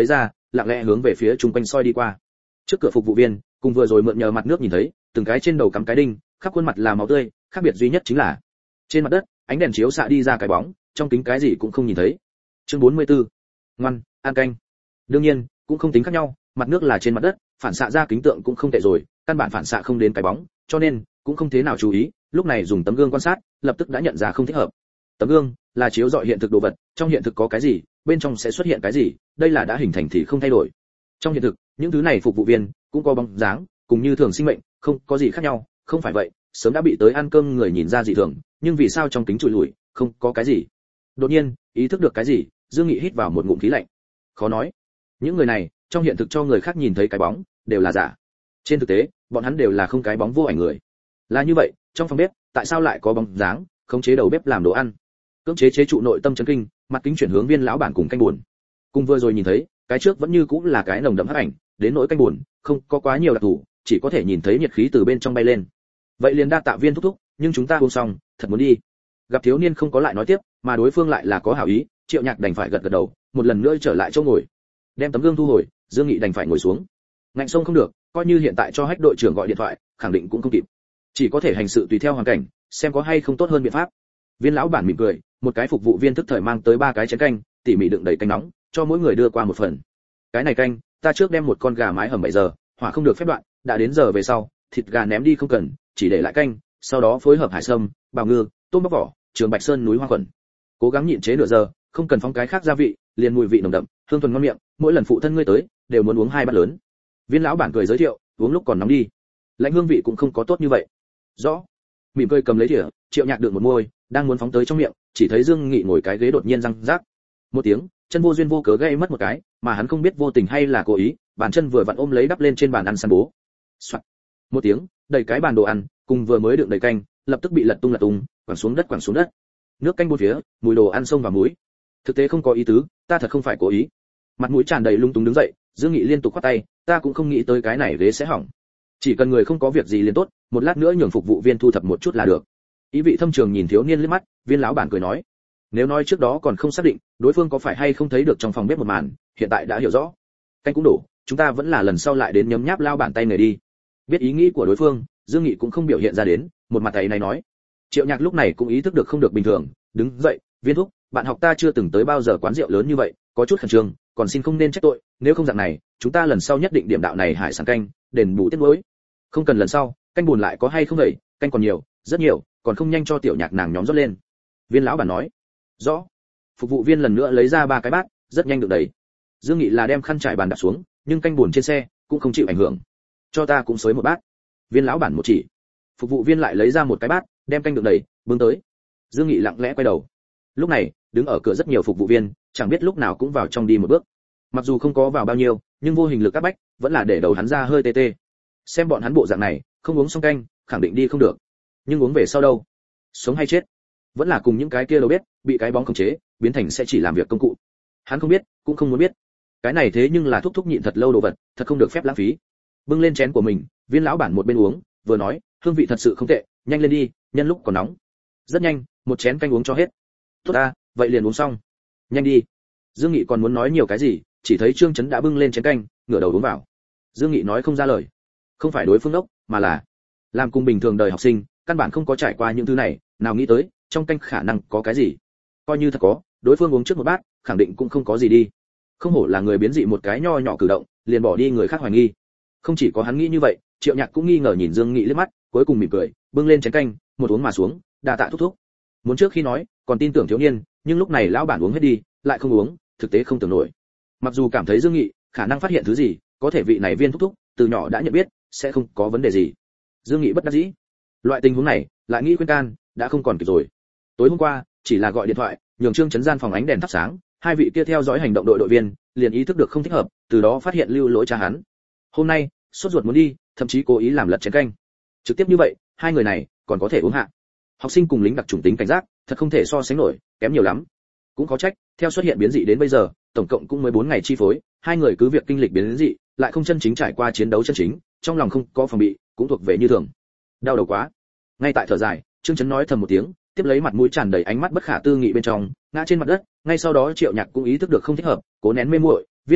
lặng lẽ hướng về phía chung quanh soi đi qua. Trước cửa phục vụ viên, cùng vừa rồi mượn nhờ mặt nước nhìn thấy, từng cái trên đầu cắm cái đinh, khắp khuôn mặt là máu tươi, khác biệt duy nhất chính là trên mặt đất, ánh đèn chiếu xạ đi ra cái bóng, trong kính cái gì cũng không nhìn thấy. Chương bốn mươi tư. Ngoan, ăn canh. Đương nhiên, cũng không tính khác nhau, mặt nước là trên mặt đất, phản xạ ra kính tượng cũng không tệ rồi, căn bản phản xạ không đến cái bóng, cho nên cũng không thế nào chú ý, lúc này dùng tấm gương quan sát, lập tức đã nhận ra không thích hợp. Tấm gương là chiếu rọi hiện thực đồ vật, trong hiện thực có cái gì, bên trong sẽ xuất hiện cái gì, đây là đã hình thành thì không thay đổi. Trong hiện thực, những thứ này phục vụ viên cũng có bóng dáng, cùng như thường sinh mệnh, không có gì khác nhau, không phải vậy, sớm đã bị tới ăn cơm người nhìn ra dị thường, nhưng vì sao trong kính trụi lủi, không có cái gì. Đột nhiên, ý thức được cái gì, Dương Nghị hít vào một ngụm khí lạnh. Khó nói, những người này, trong hiện thực cho người khác nhìn thấy cái bóng, đều là giả. Trên thực tế, bọn hắn đều là không cái bóng vô ảnh người. Là như vậy, trong phòng bếp, tại sao lại có bóng dáng, khống chế đầu bếp làm đồ ăn? Cưỡng chế chế trụ nội tâm chấn kinh, mặt kính chuyển hướng Viên lão bản cùng canh buồn. Cùng vừa rồi nhìn thấy, cái trước vẫn như cũng là cái nồng đậm hắc ảnh, đến nỗi canh buồn, không có quá nhiều đặc thù, chỉ có thể nhìn thấy nhiệt khí từ bên trong bay lên. Vậy liền đa tạ Viên thúc thúc, nhưng chúng ta uống xong, thật muốn đi. Gặp thiếu niên không có lại nói tiếp, mà đối phương lại là có hảo ý, Triệu Nhạc đành phải gật gật đầu, một lần nữa trở lại chỗ ngồi. Đem tấm gương thu hồi, Dương Nghị đành phải ngồi xuống. Ngạnh sông không được, coi như hiện tại cho Hách đội trưởng gọi điện thoại, khẳng định cũng không kịp. Chỉ có thể hành sự tùy theo hoàn cảnh, xem có hay không tốt hơn biện pháp. Viên lão bản mỉm cười, một cái phục vụ viên tức thời mang tới ba cái chén canh, tỉ mỉ đựng đầy canh nóng, cho mỗi người đưa qua một phần. Cái này canh, ta trước đem một con gà mái hầm bảy giờ, hỏa không được phép đoạn, đã đến giờ về sau, thịt gà ném đi không cần, chỉ để lại canh, sau đó phối hợp hải sâm, bào ngư, tôm bóc vỏ, trường bạch sơn núi hoa quần. Cố gắng nhịn chế nửa giờ, không cần phóng cái khác gia vị, liền mùi vị nồng đậm, hương thuần ngon miệng, mỗi lần phụ thân ngươi tới, đều muốn uống hai bát lớn. Viên lão bản cười giới thiệu, uống lúc còn nóng đi. Lạnh hương vị cũng không có tốt như vậy. Rõ. Mỉm cười cầm lấy thìa, Triệu Nhạc được một môi, đang muốn phóng tới trong miệng, chỉ thấy Dương Nghị ngồi cái ghế đột nhiên răng rác. Một tiếng, chân vô duyên vô cớ gây mất một cái, mà hắn không biết vô tình hay là cố ý, bàn chân vừa vặn ôm lấy đắp lên trên bàn ăn săn bố. Soạt. Một tiếng, đầy cái bàn đồ ăn, cùng vừa mới đựng đầy canh, lập tức bị lật tung lật tung, quẳng xuống đất quẳng xuống đất. Nước canh bốn phía, mùi đồ ăn xông vào mũi. Thực tế không có ý tứ, ta thật không phải cố ý. Mặt mũi tràn đầy lung túng đứng dậy, Dương Nghị liên tục khoát tay, ta cũng không nghĩ tới cái này ghế sẽ hỏng. Chỉ cần người không có việc gì liền tốt, một lát nữa nhường phục vụ viên thu thập một chút là được. Ý vị thâm trường nhìn thiếu niên liếc mắt, Viên lão bản cười nói, nếu nói trước đó còn không xác định, đối phương có phải hay không thấy được trong phòng bếp một màn, hiện tại đã hiểu rõ. Canh cũng đủ, chúng ta vẫn là lần sau lại đến nhấm nháp lao bản tay người đi. Biết ý nghĩ của đối phương, Dương Nghị cũng không biểu hiện ra đến, một mặt ấy này nói. Triệu Nhạc lúc này cũng ý thức được không được bình thường, đứng dậy, Viên thúc, bạn học ta chưa từng tới bao giờ quán rượu lớn như vậy, có chút khẩn trương, còn xin không nên trách tội, nếu không dạng này, chúng ta lần sau nhất định điểm đạo này hải sản canh, đền bù tiết nuối. Không cần lần sau, canh buồn lại có hay không vậy, canh còn nhiều, rất nhiều, còn không nhanh cho Tiểu Nhạc nàng nhóm rót lên. Viên lão bản nói. Rõ. Phục vụ viên lần nữa lấy ra ba cái bát, rất nhanh được đầy. Dương Nghị là đem khăn trải bàn đặt xuống, nhưng canh buồn trên xe cũng không chịu ảnh hưởng. Cho ta cũng xới một bát. Viên lão bản một chỉ. Phục vụ viên lại lấy ra một cái bát, đem canh đựng đầy, bưng tới. Dương Nghị lặng lẽ quay đầu. Lúc này, đứng ở cửa rất nhiều phục vụ viên, chẳng biết lúc nào cũng vào trong đi một bước. Mặc dù không có vào bao nhiêu, nhưng vô hình lực áp bách, vẫn là để đầu hắn ra hơi tê tê. Xem bọn hắn bộ dạng này, không uống xong canh, khẳng định đi không được. Nhưng uống về sau đâu? Sống hay chết? Vẫn là cùng những cái kia đầu bếp, bị cái bóng khống chế, biến thành sẽ chỉ làm việc công cụ. Hắn không biết, cũng không muốn biết. Cái này thế nhưng là thúc thúc nhịn thật lâu đồ vật, thật không được phép lãng phí. Bưng lên chén của mình, Viên lão bản một bên uống, vừa nói, hương vị thật sự không tệ, nhanh lên đi, nhân lúc còn nóng. Rất nhanh, một chén canh uống cho hết. Tốt ta, vậy liền uống xong. Nhanh đi. Dương Nghị còn muốn nói nhiều cái gì, chỉ thấy Trương Chấn đã bưng lên chén canh, ngửa đầu uống vào. Dương Nghị nói không ra lời. Không phải đối phương ốc, mà là làm cùng bình thường đời học sinh, căn bản không có trải qua những thứ này, nào nghĩ tới trong canh khả năng có cái gì. Coi như thật có, đối phương uống trước một bát, khẳng định cũng không có gì đi. Không hổ là người biến dị, một cái nho nhỏ cử động, liền bỏ đi người khác hoài nghi. Không chỉ có hắn nghĩ như vậy, Triệu Nhạc cũng nghi ngờ nhìn Dương Nghị liếc mắt, cuối cùng mỉm cười, bưng lên chén canh, một uống mà xuống, đa tạ thúc thúc. Muốn trước khi nói, còn tin tưởng thiếu niên, nhưng lúc này lão bản uống hết đi, lại không uống, thực tế không tưởng nổi. Mặc dù cảm thấy Dương Nghị khả năng phát hiện thứ gì, có thể vị này Viên thúc thúc từ nhỏ đã nhận biết, sẽ không có vấn đề gì. Dương Nghị bất đắc dĩ. Loại tình huống này, lại nghĩ khuyên can, đã không còn kịp rồi. Tối hôm qua, chỉ là gọi điện thoại, nhường Trương Chấn gian phòng ánh đèn thắp sáng, hai vị kia theo dõi hành động đội đội viên, liền ý thức được không thích hợp, từ đó phát hiện lưu lỗi cha hắn. Hôm nay, sốt ruột muốn đi, thậm chí cố ý làm lật chén canh. Trực tiếp như vậy, hai người này còn có thể uống hạ. Học sinh cùng lính đặc chủng tính cảnh giác, thật không thể so sánh nổi, kém nhiều lắm. Cũng có trách, theo xuất hiện biến dị đến bây giờ, tổng cộng cũng mới bốn ngày chi phối, hai người cứ việc kinh lịch biến dị, lại không chân chính trải qua chiến đấu chân chính, trong lòng không có phòng bị, cũng thuộc về như thường. Đau đầu quá. Ngay tại thở dài, Trương Chấn nói thầm một tiếng, tiếp lấy mặt mũi tràn đầy ánh mắt bất khả tư nghị bên trong, ngã trên mặt đất, ngay sau đó Triệu Nhạc cũng ý thức được không thích hợp, cố nén mê muội, Viên thúc thúc,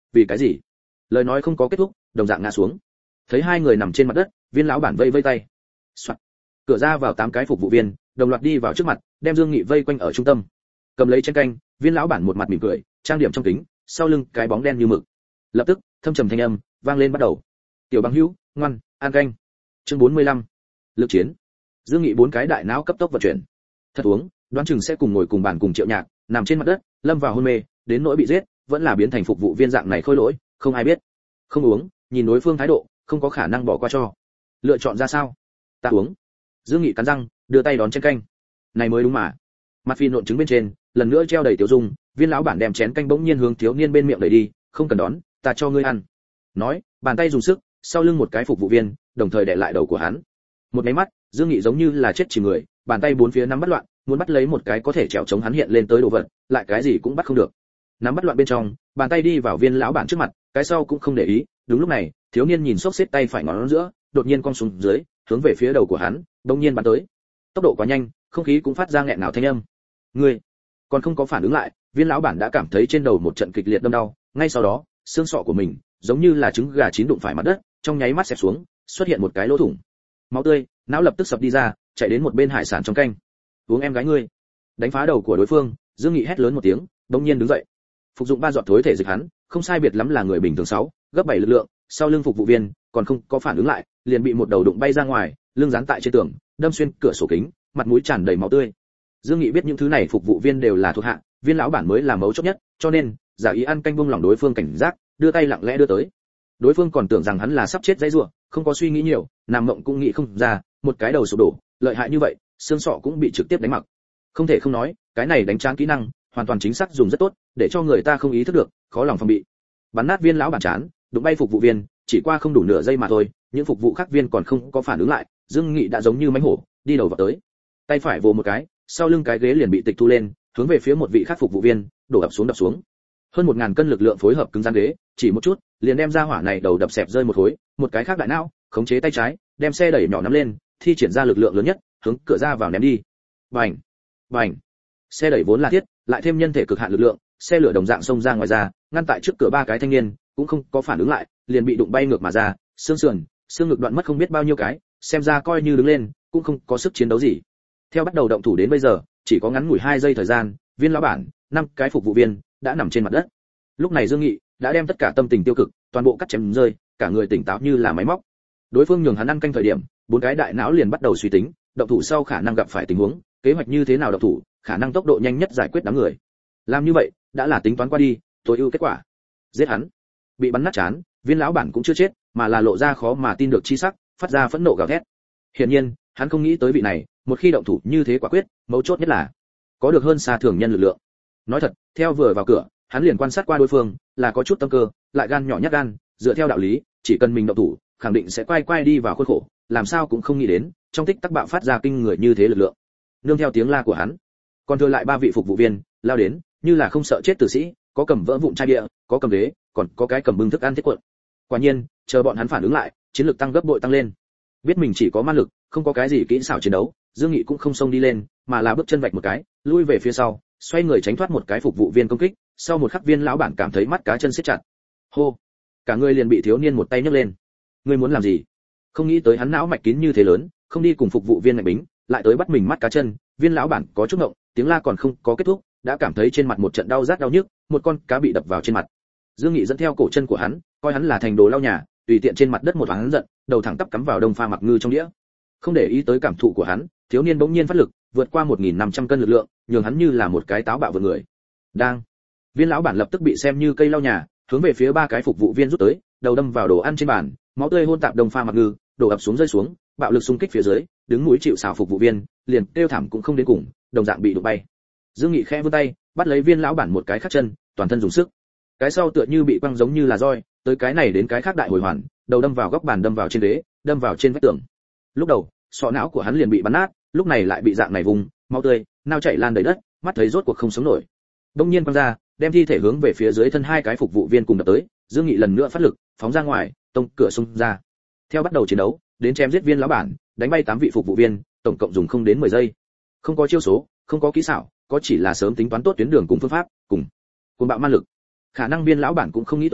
vì cái gì? Lời nói không có kết thúc, đồng dạng ngã xuống. Thấy hai người nằm trên mặt đất, viên lão bản vây vây tay. Soạt. Cửa ra vào tám cái phục vụ viên, đồng loạt đi vào trước mặt, đem Dương Nghị vây quanh ở trung tâm. Cầm lấy chén canh, viên lão bản một mặt mỉm cười, trang điểm trong kính, sau lưng cái bóng đen như mực. Lập tức, thâm trầm thanh âm vang lên bắt đầu. Tiểu bằng hữu, ngoan, ăn canh. Chương bốn mươi lăm. Lực chiến. Dương Nghị bốn cái đại não cấp tốc vận chuyển. Thật uống, đoán chừng sẽ cùng ngồi cùng bàn cùng Triệu Nhạc, nằm trên mặt đất, lâm vào hôn mê, đến nỗi bị giết, vẫn là biến thành phục vụ viên dạng này khôi lỗi, không ai biết. Không uống, nhìn đối phương thái độ, không có khả năng bỏ qua cho. Lựa chọn ra sao? Ta uống. Dương Nghị cắn răng, đưa tay đón chén canh. Này mới đúng mà. Mặt phi nộn trứng bên trên, lần nữa treo đầy tiểu dung, viên lão bản đem chén canh bỗng nhiên hướng thiếu niên bên miệng đẩy đi, không cần đón, ta cho ngươi ăn. Nói, bàn tay dùng sức, sau lưng một cái phục vụ viên, đồng thời đè lại đầu của hắn. Một cái mắt, Dương Nghị giống như là chết chìm người, bàn tay bốn phía nắm bắt loạn, muốn bắt lấy một cái có thể trèo chống hắn hiện lên tới đồ vật, lại cái gì cũng bắt không được. Nắm bắt loạn bên trong, bàn tay đi vào viên lão bản trước mặt, cái sau cũng không để ý. Đúng lúc này, thiếu niên nhìn xốc xếp tay phải ngón giữa, đột nhiên cong xuống dưới, hướng về phía đầu của hắn, đột nhiên bắn tới. Tốc độ quá nhanh, không khí cũng phát ra nghẹn ngào thanh âm. Ngươi còn không có phản ứng lại, viên lão bản đã cảm thấy trên đầu một trận kịch liệt đâm đau, ngay sau đó, xương sọ của mình giống như là trứng gà chín đụng phải mặt đất, trong nháy mắt xẹp xuống, xuất hiện một cái lỗ thủng. Máu tươi, não lập tức sập đi ra, chạy đến một bên hải sản trong canh. Uống em gái ngươi. Đánh phá đầu của đối phương, Dương Nghị hét lớn một tiếng, đột nhiên đứng dậy. Phục dụng ba giọt thối thể dịch hắn, không sai biệt lắm là người bình thường sáu, gấp bảy lực lượng, sau lưng phục vụ viên còn không có phản ứng lại, liền bị một đầu đụng bay ra ngoài, lưng dán tại trên tường, đâm xuyên cửa sổ kính, mặt mũi tràn đầy máu tươi. Dương Nghị biết những thứ này phục vụ viên đều là thuộc hạ, viên lão bản mới là mấu chốt nhất, cho nên giả ý ăn canh buông lỏng đối phương cảnh giác, đưa tay lặng lẽ đưa tới. Đối phương còn tưởng rằng hắn là sắp chết dãy rủa, không có suy nghĩ nhiều, nằm mộng cũng nghĩ không ra, một cái đầu sụp đổ, lợi hại như vậy, xương sọ cũng bị trực tiếp đánh mặc. Không thể không nói, cái này đánh tráng kỹ năng, hoàn toàn chính xác dùng rất tốt, để cho người ta không ý thức được, khó lòng phòng bị. Bắn nát viên lão bản chán, đụng bay phục vụ viên, chỉ qua không đủ nửa giây mà thôi, những phục vụ khác viên còn không có phản ứng lại, Dương Nghị đã giống như mãnh hổ, đi đầu vào tới. Tay phải vồ một cái, sau lưng cái ghế liền bị tịch thu lên, hướng về phía một vị khác phục vụ viên, đổ ập xuống đập xuống. Hơn một ngàn cân lực lượng phối hợp cứng rắn ghế, chỉ một chút, liền đem ra hỏa này đầu đập xẹp rơi một khối, một cái khác đại não, khống chế tay trái, đem xe đẩy nhỏ nắm lên, thi triển ra lực lượng lớn nhất, hướng cửa ra vào ném đi. Bành, bành. Xe đẩy vốn là thiết, lại thêm nhân thể cực hạn lực lượng, xe lửa đồng dạng xông ra ngoài ra, ngăn tại trước cửa ba cái thanh niên, cũng không có phản ứng lại, liền bị đụng bay ngược mà ra, xương sườn, xương ngực đoạn mất không biết bao nhiêu cái, xem ra coi như đứng lên, cũng không có sức chiến đấu gì. Theo bắt đầu động thủ đến bây giờ, chỉ có ngắn ngủi hai giây thời gian, viên lão bản, năm cái phục vụ viên đã nằm trên mặt đất. Lúc này Dương Nghị đã đem tất cả tâm tình tiêu cực, toàn bộ cắt chém rơi, cả người tỉnh táo như là máy móc. Đối phương nhường hắn ăn canh thời điểm, bốn cái đại não liền bắt đầu suy tính, động thủ sau khả năng gặp phải tình huống, kế hoạch như thế nào động thủ, khả năng tốc độ nhanh nhất giải quyết đám người. Làm như vậy, đã là tính toán qua đi, tối ưu kết quả. Giết hắn. Bị bắn nát chán, viên lão bản cũng chưa chết, mà là lộ ra khó mà tin được chi sắc, phát ra phẫn nộ gào thét. Hiển nhiên, hắn không nghĩ tới vị này, một khi động thủ như thế quả quyết, mấu chốt nhất là có được hơn xa thường nhân lực lượng. Nói thật, theo vừa vào cửa, hắn liền quan sát qua đối phương, là có chút tâm cơ, lại gan nhỏ nhát gan, dựa theo đạo lý, chỉ cần mình động thủ, khẳng định sẽ quay quay đi vào khuôn khổ, làm sao cũng không nghĩ đến, trong tích tắc bạo phát ra kinh người như thế lực lượng. Nương theo tiếng la của hắn, còn thừa lại ba vị phục vụ viên lao đến, như là không sợ chết tử sĩ, có cầm vỡ vụn chai bia, có cầm ghế, còn có cái cầm bưng thức ăn thiết cuộn. Quả nhiên, chờ bọn hắn phản ứng lại, chiến lực tăng gấp bội tăng lên. Biết mình chỉ có man lực, không có cái gì kỹ xảo chiến đấu, Dương Nghị cũng không xông đi lên, mà là bước chân vạch một cái, lui về phía sau, xoay người tránh thoát một cái phục vụ viên công kích, sau một khắc viên lão bản cảm thấy mắt cá chân siết chặt. Hô, cả người liền bị thiếu niên một tay nhấc lên. Ngươi muốn làm gì? Không nghĩ tới hắn não mạch kín như thế lớn, không đi cùng phục vụ viên ngạch bính, lại tới bắt mình mắt cá chân, viên lão bản có chút ngộng, tiếng la còn không có kết thúc, đã cảm thấy trên mặt một trận đau rát đau nhức, một con cá bị đập vào trên mặt. Dương Nghị dẫn theo cổ chân của hắn, coi hắn là thành đồ lau nhà, tùy tiện trên mặt đất một hắn giận, đầu thẳng tắp cắm vào đông pha mặc ngư trong đĩa. Không để ý tới cảm thụ của hắn, thiếu niên bỗng nhiên phát lực, vượt qua một nghìn năm trăm cân lực lượng, nhường hắn như là một cái táo bạo vượt người. Đang, viên lão bản lập tức bị xem như cây lau nhà, hướng về phía ba cái phục vụ viên rút tới, đầu đâm vào đồ ăn trên bàn, máu tươi hôn tạp đông pha mặc ngư, đổ ập xuống rơi xuống, bạo lực xung kích phía dưới, đứng mũi chịu sào phục vụ viên, liền kêu thảm cũng không đến cùng, đồng dạng bị đụng bay. Dương Nghị khẽ vươn tay, bắt lấy viên lão bản một cái khác chân, toàn thân dùng sức. Cái sau tựa như bị quăng giống như là roi, tới cái này đến cái khác đại hồi hoàn, đầu đâm vào góc bàn, đâm vào trên ghế, đâm vào trên vách tường. Lúc đầu, sọ não của hắn liền bị bắn nát, lúc này lại bị dạng này vùng, máu tươi, nao chảy lan đầy đất, mắt thấy rốt cuộc không sống nổi. Đông nhiên quăng ra, đem thi thể hướng về phía dưới thân hai cái phục vụ viên cùng đập tới, Dương Nghị lần nữa phát lực, phóng ra ngoài, tông cửa xông ra. Theo bắt đầu chiến đấu, đến chém giết viên lão bản, đánh bay tám vị phục vụ viên, tổng cộng dùng không đến mười giây. Không có chiêu số, không có kỹ xảo, có chỉ là sớm tính toán tốt tuyến đường cùng phương pháp, cùng cuồng bạo man lực. Khả năng viên lão bản cũng không nghĩ tới,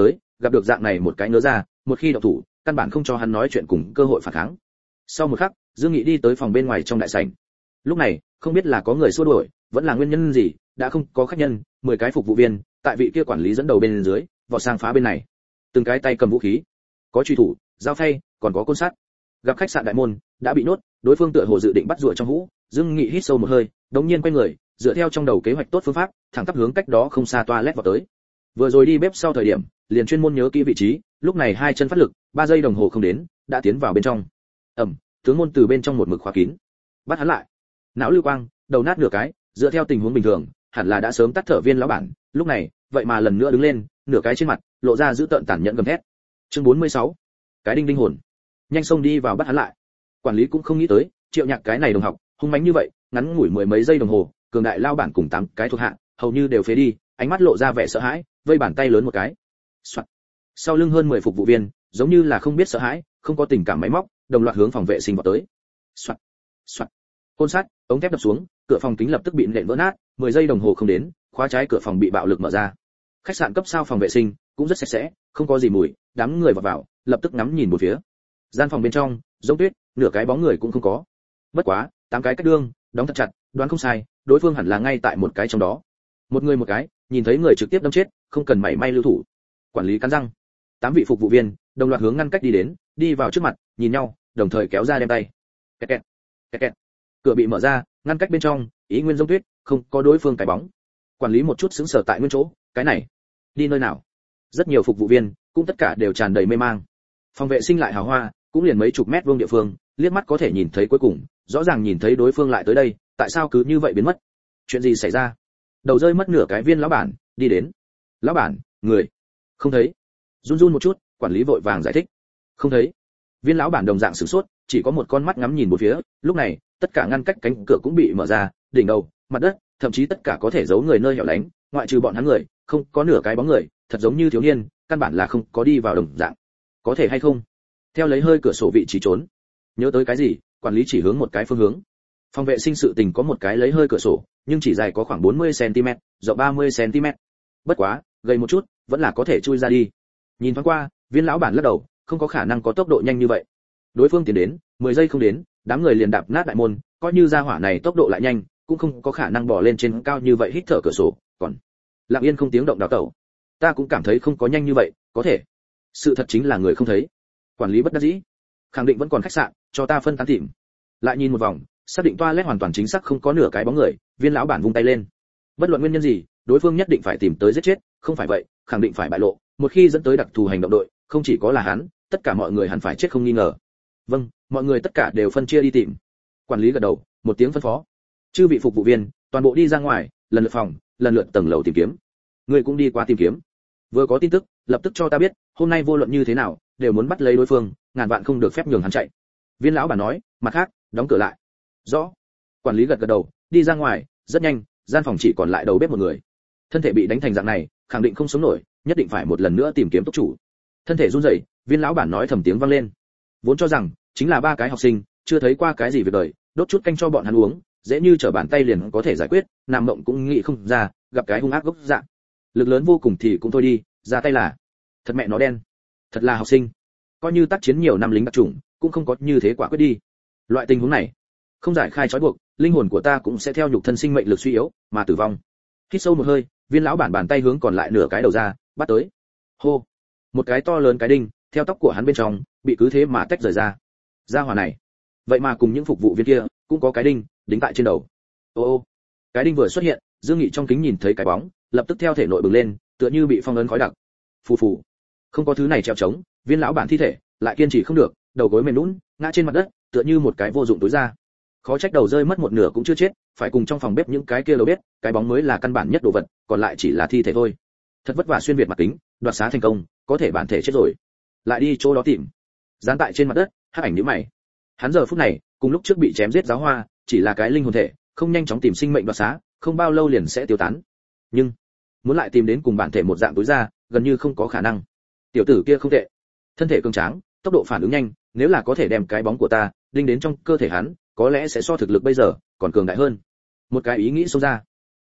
gặp được dạng này một cái ngớ ra, một khi động thủ, căn bản không cho hắn nói chuyện cùng cơ hội phản kháng. Sau một khắc, Dương Nghị đi tới phòng bên ngoài trong đại sảnh. Lúc này, không biết là có người xua đuổi, vẫn là nguyên nhân gì, đã không có khách nhân, mười cái phục vụ viên, tại vị kia quản lý dẫn đầu bên dưới, vọt sang phá bên này. Từng cái tay cầm vũ khí, có truy thủ, dao phay, còn có côn sắt. Gặp khách sạn đại môn đã bị nhốt, đối phương tựa hồ dự định bắt rùa trong hũ, Dương Nghị hít sâu một hơi, đống nhiên quay người, dựa theo trong đầu kế hoạch tốt phương pháp, thẳng tắp hướng cách đó không xa toilet vào tới. Vừa rồi đi bếp sau thời điểm, liền chuyên môn nhớ kỹ vị trí, lúc này hai chân phát lực, ba giây đồng hồ không đến, đã tiến vào bên trong. Ầm, tướng môn từ bên trong một mực khóa kín. Bắt hắn lại. Não lưu quang, đầu nát nửa cái, dựa theo tình huống bình thường, hẳn là đã sớm tắt thở Viên lão bản, lúc này, vậy mà lần nữa đứng lên, nửa cái trên mặt, lộ ra dữ tợn tàn nhẫn gầm thét. Chương bốn mươi sáu. Cái đinh đinh hồn. Nhanh xông đi vào bắt hắn lại. Quản lý cũng không nghĩ tới, Triệu Nhạc cái này đồng học, hung mãnh như vậy, ngắn ngủi mười mấy giây đồng hồ, cường đại lao bản cùng tám cái thuộc hạ, hầu như đều phế đi, ánh mắt lộ ra vẻ sợ hãi, vây bàn tay lớn một cái. Soạt. Sau lưng hơn mười phục vụ viên, giống như là không biết sợ hãi, không có tình cảm máy móc, đồng loạt hướng phòng vệ sinh vào tới. Soạt. Soạt. Côn sắt, ống thép đập xuống, cửa phòng kính lập tức bị nện vỡ nát, mười giây đồng hồ không đến, khóa trái cửa phòng bị bạo lực mở ra. Khách sạn cấp sao phòng vệ sinh cũng rất sạch sẽ, không có gì mùi, đám người vào vào, lập tức ngắm nhìn một phía. Gian phòng bên trong, giống tuyết, nửa cái bóng người cũng không có. Bất quá, tám cái cách đương, đóng thật chặt, đoán không sai, đối phương hẳn là ngay tại một cái trong đó. Một người một cái, nhìn thấy người trực tiếp đâm chết, không cần mảy may lưu thủ. Quản lý cắn răng. Tám vị phục vụ viên, đồng loạt hướng ngăn cách đi đến, đi vào trước mặt, nhìn nhau, đồng thời kéo ra đem tay. Kẹt kẹt, kẹt kẹt. Cửa bị mở ra, ngăn cách bên trong, ý nguyên giống tuyết, không có đối phương cái bóng. Quản lý một chút sững sờ tại nguyên chỗ, cái này, đi nơi nào? Rất nhiều phục vụ viên, cũng tất cả đều tràn đầy mê mang. Phòng vệ sinh lại hào hoa, cũng liền mấy chục mét vuông địa phương, liếc mắt có thể nhìn thấy cuối cùng, rõ ràng nhìn thấy đối phương lại tới đây, tại sao cứ như vậy biến mất? Chuyện gì xảy ra? Đầu rơi mất nửa cái Viên lão bản, đi đến. Lão bản, người, không thấy. Run run một chút, quản lý vội vàng giải thích. Không thấy. Viên lão bản đồng dạng sửng sốt, chỉ có một con mắt ngắm nhìn bốn phía, lúc này, tất cả ngăn cách cánh cửa cũng bị mở ra, đỉnh đầu, mặt đất, thậm chí tất cả có thể giấu người nơi hẻo lánh, ngoại trừ bọn hắn người, không có nửa cái bóng người, thật giống như thiếu niên, căn bản là không có đi vào đồng dạng. Có thể hay không? Theo lấy hơi cửa sổ vị trí trốn. Nhớ tới cái gì, quản lý chỉ hướng một cái phương hướng. Phòng vệ sinh sự tình có một cái lấy hơi cửa sổ, nhưng chỉ dài có khoảng bốn mươi xăng ti mét, rộng ba mươi xăng ti mét. Bất quá, gầy một chút, vẫn là có thể chui ra đi. Nhìn thoáng qua, Viên lão bản lắc đầu, không có khả năng có tốc độ nhanh như vậy. Đối phương tiến đến, mười giây không đến, đám người liền đạp nát đại môn, coi như ra hỏa này tốc độ lại nhanh, cũng không có khả năng bỏ lên trên cao như vậy hít thở cửa sổ, còn lặng yên không tiếng động đào tẩu. Ta cũng cảm thấy không có nhanh như vậy, có thể. Sự thật chính là người không thấy. Quản lý bất đắc dĩ, khẳng định vẫn còn khách sạn, cho ta phân tán tìm. Lại nhìn một vòng, xác định toilet hoàn toàn chính xác không có nửa cái bóng người, Viên lão bản vung tay lên. Bất luận nguyên nhân gì, đối phương nhất định phải tìm tới giết chết, không phải vậy, khẳng định phải bại lộ, một khi dẫn tới đặc thù hành động đội, không chỉ có là hắn, tất cả mọi người hẳn phải chết không nghi ngờ. Vâng, mọi người tất cả đều phân chia đi tìm. Quản lý gật đầu, một tiếng phân phó. Chư vị phục vụ viên, toàn bộ đi ra ngoài, lần lượt phòng, lần lượt tầng lầu tìm kiếm. Người cũng đi qua tìm kiếm. Vừa có tin tức, lập tức cho ta biết, hôm nay vô luận như thế nào, đều muốn bắt lấy đối phương, ngàn vạn không được phép nhường hắn chạy. Viên lão bản nói, mặt khác, đóng cửa lại. Rõ. Quản lý gật gật đầu, đi ra ngoài, rất nhanh, gian phòng chỉ còn lại đầu bếp một người. Thân thể bị đánh thành dạng này, khẳng định không sống nổi, nhất định phải một lần nữa tìm kiếm túc chủ. Thân thể run rẩy, Viên lão bản nói thầm tiếng vang lên. Vốn cho rằng chính là ba cái học sinh, chưa thấy qua cái gì việc đời, đốt chút canh cho bọn hắn uống, dễ như trở bàn tay liền có thể giải quyết, nằm mộng cũng nghĩ không ra, gặp cái hung ác gốc dạng. Lực lớn vô cùng thì cũng thôi đi, ra tay là thật mẹ nó đen. Thật là học sinh. Coi như tác chiến nhiều năm lính đặc chủng, cũng không có như thế quả quyết đi. Loại tình huống này, không giải khai trói buộc, linh hồn của ta cũng sẽ theo nhục thân sinh mệnh lực suy yếu mà tử vong. Hít sâu một hơi, Viên lão bản bàn tay hướng còn lại nửa cái đầu ra, bắt tới. Hô. Một cái to lớn cái đinh, theo tóc của hắn bên trong, bị cứ thế mà tách rời ra. Gia hỏa này, vậy mà cùng những phục vụ viên kia, cũng có cái đinh đính tại trên đầu. Ô ô. Cái đinh vừa xuất hiện, Dương Nghị trong kính nhìn thấy cái bóng, lập tức theo thể nội bừng lên, tựa như bị phong ấn khói đặc. Phù phù. Không có thứ này treo chống, Viên lão bản thi thể lại kiên trì không được, đầu gối mềm nhũn, ngã trên mặt đất, tựa như một cái vô dụng túi da. Khó trách đầu rơi mất một nửa cũng chưa chết, phải cùng trong phòng bếp những cái kia lầu bếp, cái bóng mới là căn bản nhất đồ vật, còn lại chỉ là thi thể thôi. Thật vất vả xuyên việt mặt kính, đoạt xá thành công, có thể bản thể chết rồi. Lại đi chỗ đó tìm. Dán tại trên mặt đất, hắc ảnh nhíu mày. Hắn giờ phút này, cùng lúc trước bị chém giết giáo hoa, chỉ là cái linh hồn thể, không nhanh chóng tìm sinh mệnh đoạt xá, không bao lâu liền sẽ tiêu tán. Nhưng muốn lại tìm đến cùng bản thể một dạng túi da, gần như không có khả năng. Tiểu tử kia không tệ, thân thể cường tráng, tốc độ phản ứng nhanh, nếu là có thể đem cái bóng của ta đinh đến trong cơ thể hắn, có lẽ sẽ so thực lực bây giờ còn cường đại hơn. Một cái ý nghĩ xông ra.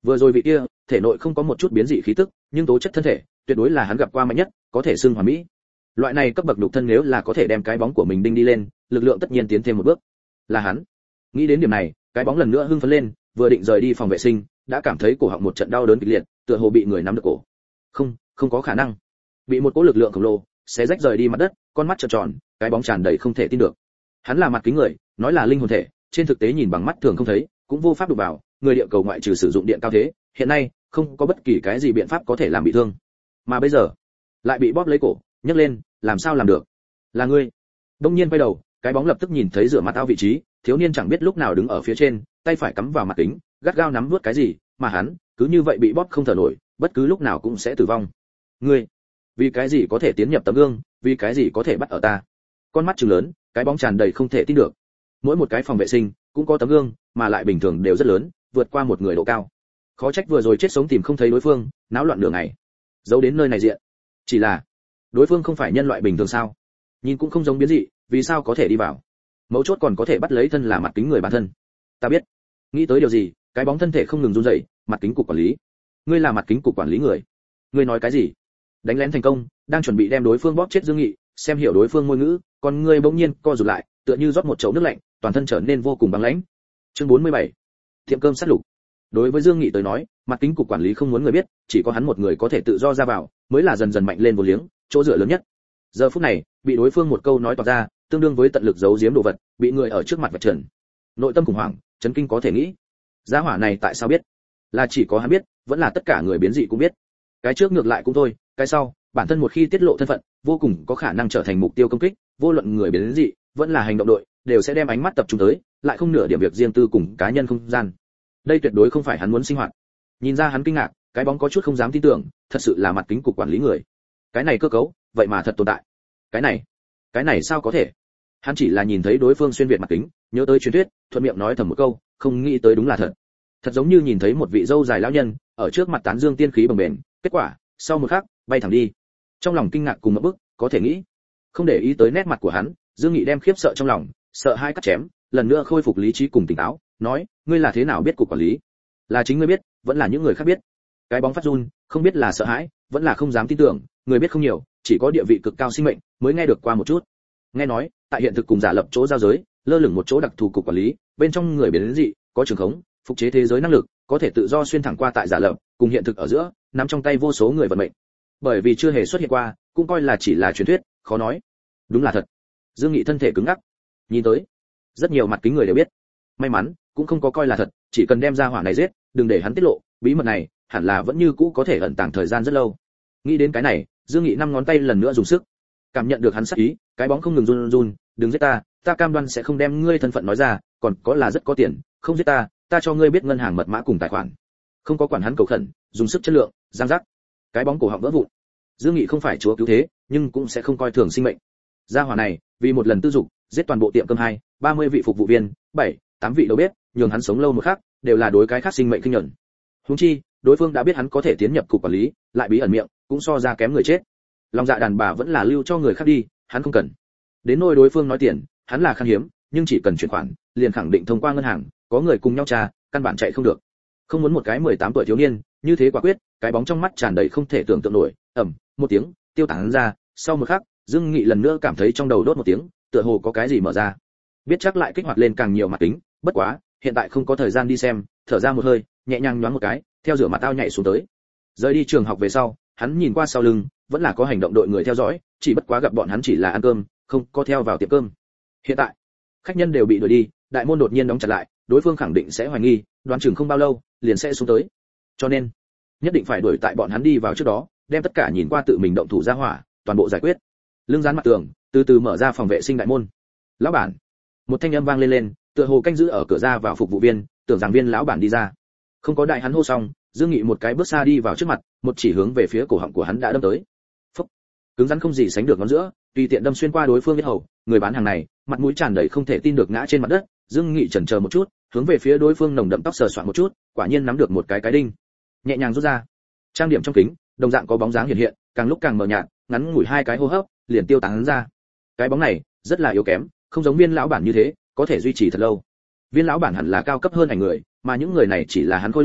Vừa rồi vị kia, thể nội không có một chút biến dị khí tức, nhưng tố chất thân thể, tuyệt đối là hắn gặp qua mạnh nhất, có thể xưng hoàn mỹ. Loại này cấp bậc nhục thân nếu là có thể đem cái bóng của mình đinh đi lên, lực lượng tất nhiên tiến thêm một bước. Là hắn. Nghĩ đến điểm này, cái bóng lần nữa hưng phấn lên, vừa định rời đi phòng vệ sinh, đã cảm thấy cổ họng một trận đau đớn kịch liệt, tựa hồ bị người nắm được cổ. Không, không có khả năng. Bị một cỗ lực lượng khổng lồ xé rách rời đi mặt đất, con mắt trợn tròn, cái bóng tràn đầy không thể tin được. Hắn là mặt kính người, nói là linh hồn thể, trên thực tế nhìn bằng mắt thường không thấy, cũng vô pháp đụng vào, người địa cầu ngoại trừ sử dụng điện cao thế, hiện nay không có bất kỳ cái gì biện pháp có thể làm bị thương. Mà bây giờ, lại bị bóp lấy cổ, nhấc lên, làm sao làm được? Là ngươi. Đông nhiên quay đầu, cái bóng lập tức nhìn thấy rửa mặt ao vị trí, thiếu niên chẳng biết lúc nào đứng ở phía trên, tay phải cắm vào mặt kính, gắt gao nắm nuốt cái gì, mà hắn cứ như vậy bị bóp không thở nổi, bất cứ lúc nào cũng sẽ tử vong. Ngươi, vì cái gì có thể tiến nhập tấm gương, vì cái gì có thể bắt ở ta? Con mắt trừng lớn, cái bóng tràn đầy không thể tin được. Mỗi một cái phòng vệ sinh cũng có tấm gương, mà lại bình thường đều rất lớn, vượt qua một người độ cao. Khó trách vừa rồi chết sống tìm không thấy đối phương, náo loạn nửa ngày, giấu đến nơi này diện. Chỉ là, đối phương không phải nhân loại bình thường sao? Nhìn cũng không giống biến dị, vì sao có thể đi vào? Mấu chốt còn có thể bắt lấy thân là mặt kính người bản thân. Ta biết. Nghĩ tới điều gì, cái bóng thân thể không ngừng run rẩy, mặt kính cục quản lý. Ngươi là mặt kính cục quản lý người. Ngươi nói cái gì? Đánh lén thành công, đang chuẩn bị đem đối phương bóp chết Dương Nghị, xem hiểu đối phương ngôn ngữ, còn ngươi bỗng nhiên co rụt lại, tựa như rót một chậu nước lạnh, toàn thân trở nên vô cùng băng lãnh. Chương bốn mươi bảy. Tiệm cơm sát lục. Đối với Dương Nghị tới nói, mặt kính cục quản lý không muốn người biết, chỉ có hắn một người có thể tự do ra vào, mới là dần dần mạnh lên vô liếng, chỗ dựa lớn nhất. Giờ phút này, bị đối phương một câu nói toạc ra, tương đương với tận lực giấu giếm đồ vật, bị người ở trước mặt vạch trần. Nội tâm khủng hoảng, chấn kinh có thể nghĩ. Gia hỏa này tại sao biết? Là chỉ có hắn biết, vẫn là tất cả người biến dị cũng biết. Cái trước ngược lại cũng thôi, cái sau, bản thân một khi tiết lộ thân phận, vô cùng có khả năng trở thành mục tiêu công kích, vô luận người biến dị, vẫn là hành động đội, đều sẽ đem ánh mắt tập trung tới, lại không nửa điểm việc riêng tư cùng cá nhân không gian. Đây tuyệt đối không phải hắn muốn sinh hoạt. Nhìn ra hắn kinh ngạc, cái bóng có chút không dám tin tưởng, thật sự là mặt kính cục quản lý người. Cái này cơ cấu, vậy mà thật tồn tại. Cái này, cái này sao có thể? Hắn chỉ là nhìn thấy đối phương xuyên việt mặt kính, nhớ tới truyền thuyết, thuận miệng nói thầm một câu, không nghĩ tới đúng là thật. Thật giống như nhìn thấy một vị dâu dài lão nhân, ở trước mặt tán dương tiên khí bồng bềnh, kết quả, sau một khắc, bay thẳng đi. Trong lòng kinh ngạc cùng một bức, có thể nghĩ. Không để ý tới nét mặt của hắn, Dương Nghị đem khiếp sợ trong lòng, sợ hai cắt chém, lần nữa khôi phục lý trí cùng tỉnh táo, nói, ngươi là thế nào biết cục quản lý? Là chính ngươi biết, vẫn là những người khác biết? Cái bóng phát run, không biết là sợ hãi, vẫn là không dám tin tưởng, người biết không nhiều, chỉ có địa vị cực cao sinh mệnh mới nghe được qua một chút. Nghe nói, tại hiện thực cùng giả lập chỗ giao giới, lơ lửng một chỗ đặc thù cục quản lý, bên trong người biến dị, có trường khống, phục chế thế giới năng lực, có thể tự do xuyên thẳng qua tại giả lập, cùng hiện thực ở giữa, nắm trong tay vô số người vận mệnh. Bởi vì chưa hề xuất hiện qua, cũng coi là chỉ là truyền thuyết, khó nói. Đúng là thật. Dương Nghị thân thể cứng ngắc. Nhìn tới, rất nhiều mặt kính người đều biết. May mắn, cũng không có coi là thật, chỉ cần đem ra hỏa này giết, đừng để hắn tiết lộ, bí mật này, hẳn là vẫn như cũ có thể ẩn tàng thời gian rất lâu. Nghĩ đến cái này, Dương Nghị năm ngón tay lần nữa dùng sức. Cảm nhận được hắn sát ý, cái bóng không ngừng run run, đừng giết ta, ta cam đoan sẽ không đem ngươi thân phận nói ra, còn có là rất có tiền, không giết ta, ta cho ngươi biết ngân hàng mật mã cùng tài khoản. Không có quản hắn cầu khẩn, dùng sức chất lượng, giang giác. Cái bóng cổ họng vỡ vụn. Dương Nghị không phải chúa cứu thế, nhưng cũng sẽ không coi thường sinh mệnh. Gia hỏa này, vì một lần tư dục, giết toàn bộ tiệm cơm hai, ba mươi vị phục vụ viên, bảy, tám vị đầu bếp, nhường hắn sống lâu một khắc, đều là đối cái khác sinh mệnh kinh nhẫn. Huống chi, đối phương đã biết hắn có thể tiến nhập cục quản lý, lại bí ẩn miệng, cũng so ra kém người chết. Lòng dạ đàn bà vẫn là lưu cho người khác đi, hắn không cần. Đến nỗi đối phương nói tiền, hắn là khan hiếm, nhưng chỉ cần chuyển khoản, liền khẳng định thông qua ngân hàng, có người cùng nhau tra, căn bản chạy không được. Không muốn một cái mười tám tuổi thiếu niên, như thế quả quyết, cái bóng trong mắt tràn đầy không thể tưởng tượng nổi, ầm, một tiếng, tiêu tán ra, sau một khắc, Dương Nghị lần nữa cảm thấy trong đầu đốt một tiếng, tựa hồ có cái gì mở ra. Biết chắc lại kích hoạt lên càng nhiều mặt kính, bất quá, hiện tại không có thời gian đi xem, thở ra một hơi, nhẹ nhàng nhoáng một cái, theo rửa mặt tao nhảy xuống tới. Rời đi trường học về sau, hắn nhìn qua sau lưng, vẫn là có hành động đội người theo dõi, chỉ bất quá gặp bọn hắn chỉ là ăn cơm, không có theo vào tiệm cơm. Hiện tại, khách nhân đều bị đuổi đi, đại môn đột nhiên đóng chặt lại, đối phương khẳng định sẽ hoài nghi, đoán chừng không bao lâu, liền sẽ xuống tới. Cho nên, nhất định phải đuổi tại bọn hắn đi vào trước đó, đem tất cả nhìn qua tự mình động thủ ra hỏa, toàn bộ giải quyết. Lưng dán mặt tường, từ từ mở ra phòng vệ sinh đại môn. Lão bản, một thanh âm vang lên lên, tựa hồ canh giữ ở cửa ra vào phục vụ viên, tưởng rằng viên lão bản đi ra. Không có đại hắn hô xong, Dương Nghị một cái bước xa đi vào trước mặt, một chỉ hướng về phía cổ họng của hắn đã đâm tới. Phốc, cứng rắn không gì sánh được ngón giữa, tùy tiện đâm xuyên qua đối phương huyết hầu, người bán hàng này, mặt mũi tràn đầy không thể tin được ngã trên mặt đất. Dương Nghị chần chờ một chút, hướng về phía đối phương nồng đậm tóc sờ soạn một chút, quả nhiên nắm được một cái cái đinh, nhẹ nhàng rút ra. Trang điểm trong kính, đồng dạng có bóng dáng hiện hiện, càng lúc càng mờ nhạt, ngắn ngủi hai cái hô hấp, liền tiêu tán ra. Cái bóng này rất là yếu kém, không giống viên lão bản như thế, có thể duy trì thật lâu. Viên lão bản hẳn là cao cấp hơn ảnh người, mà những người này chỉ là hắn khôi lỗi,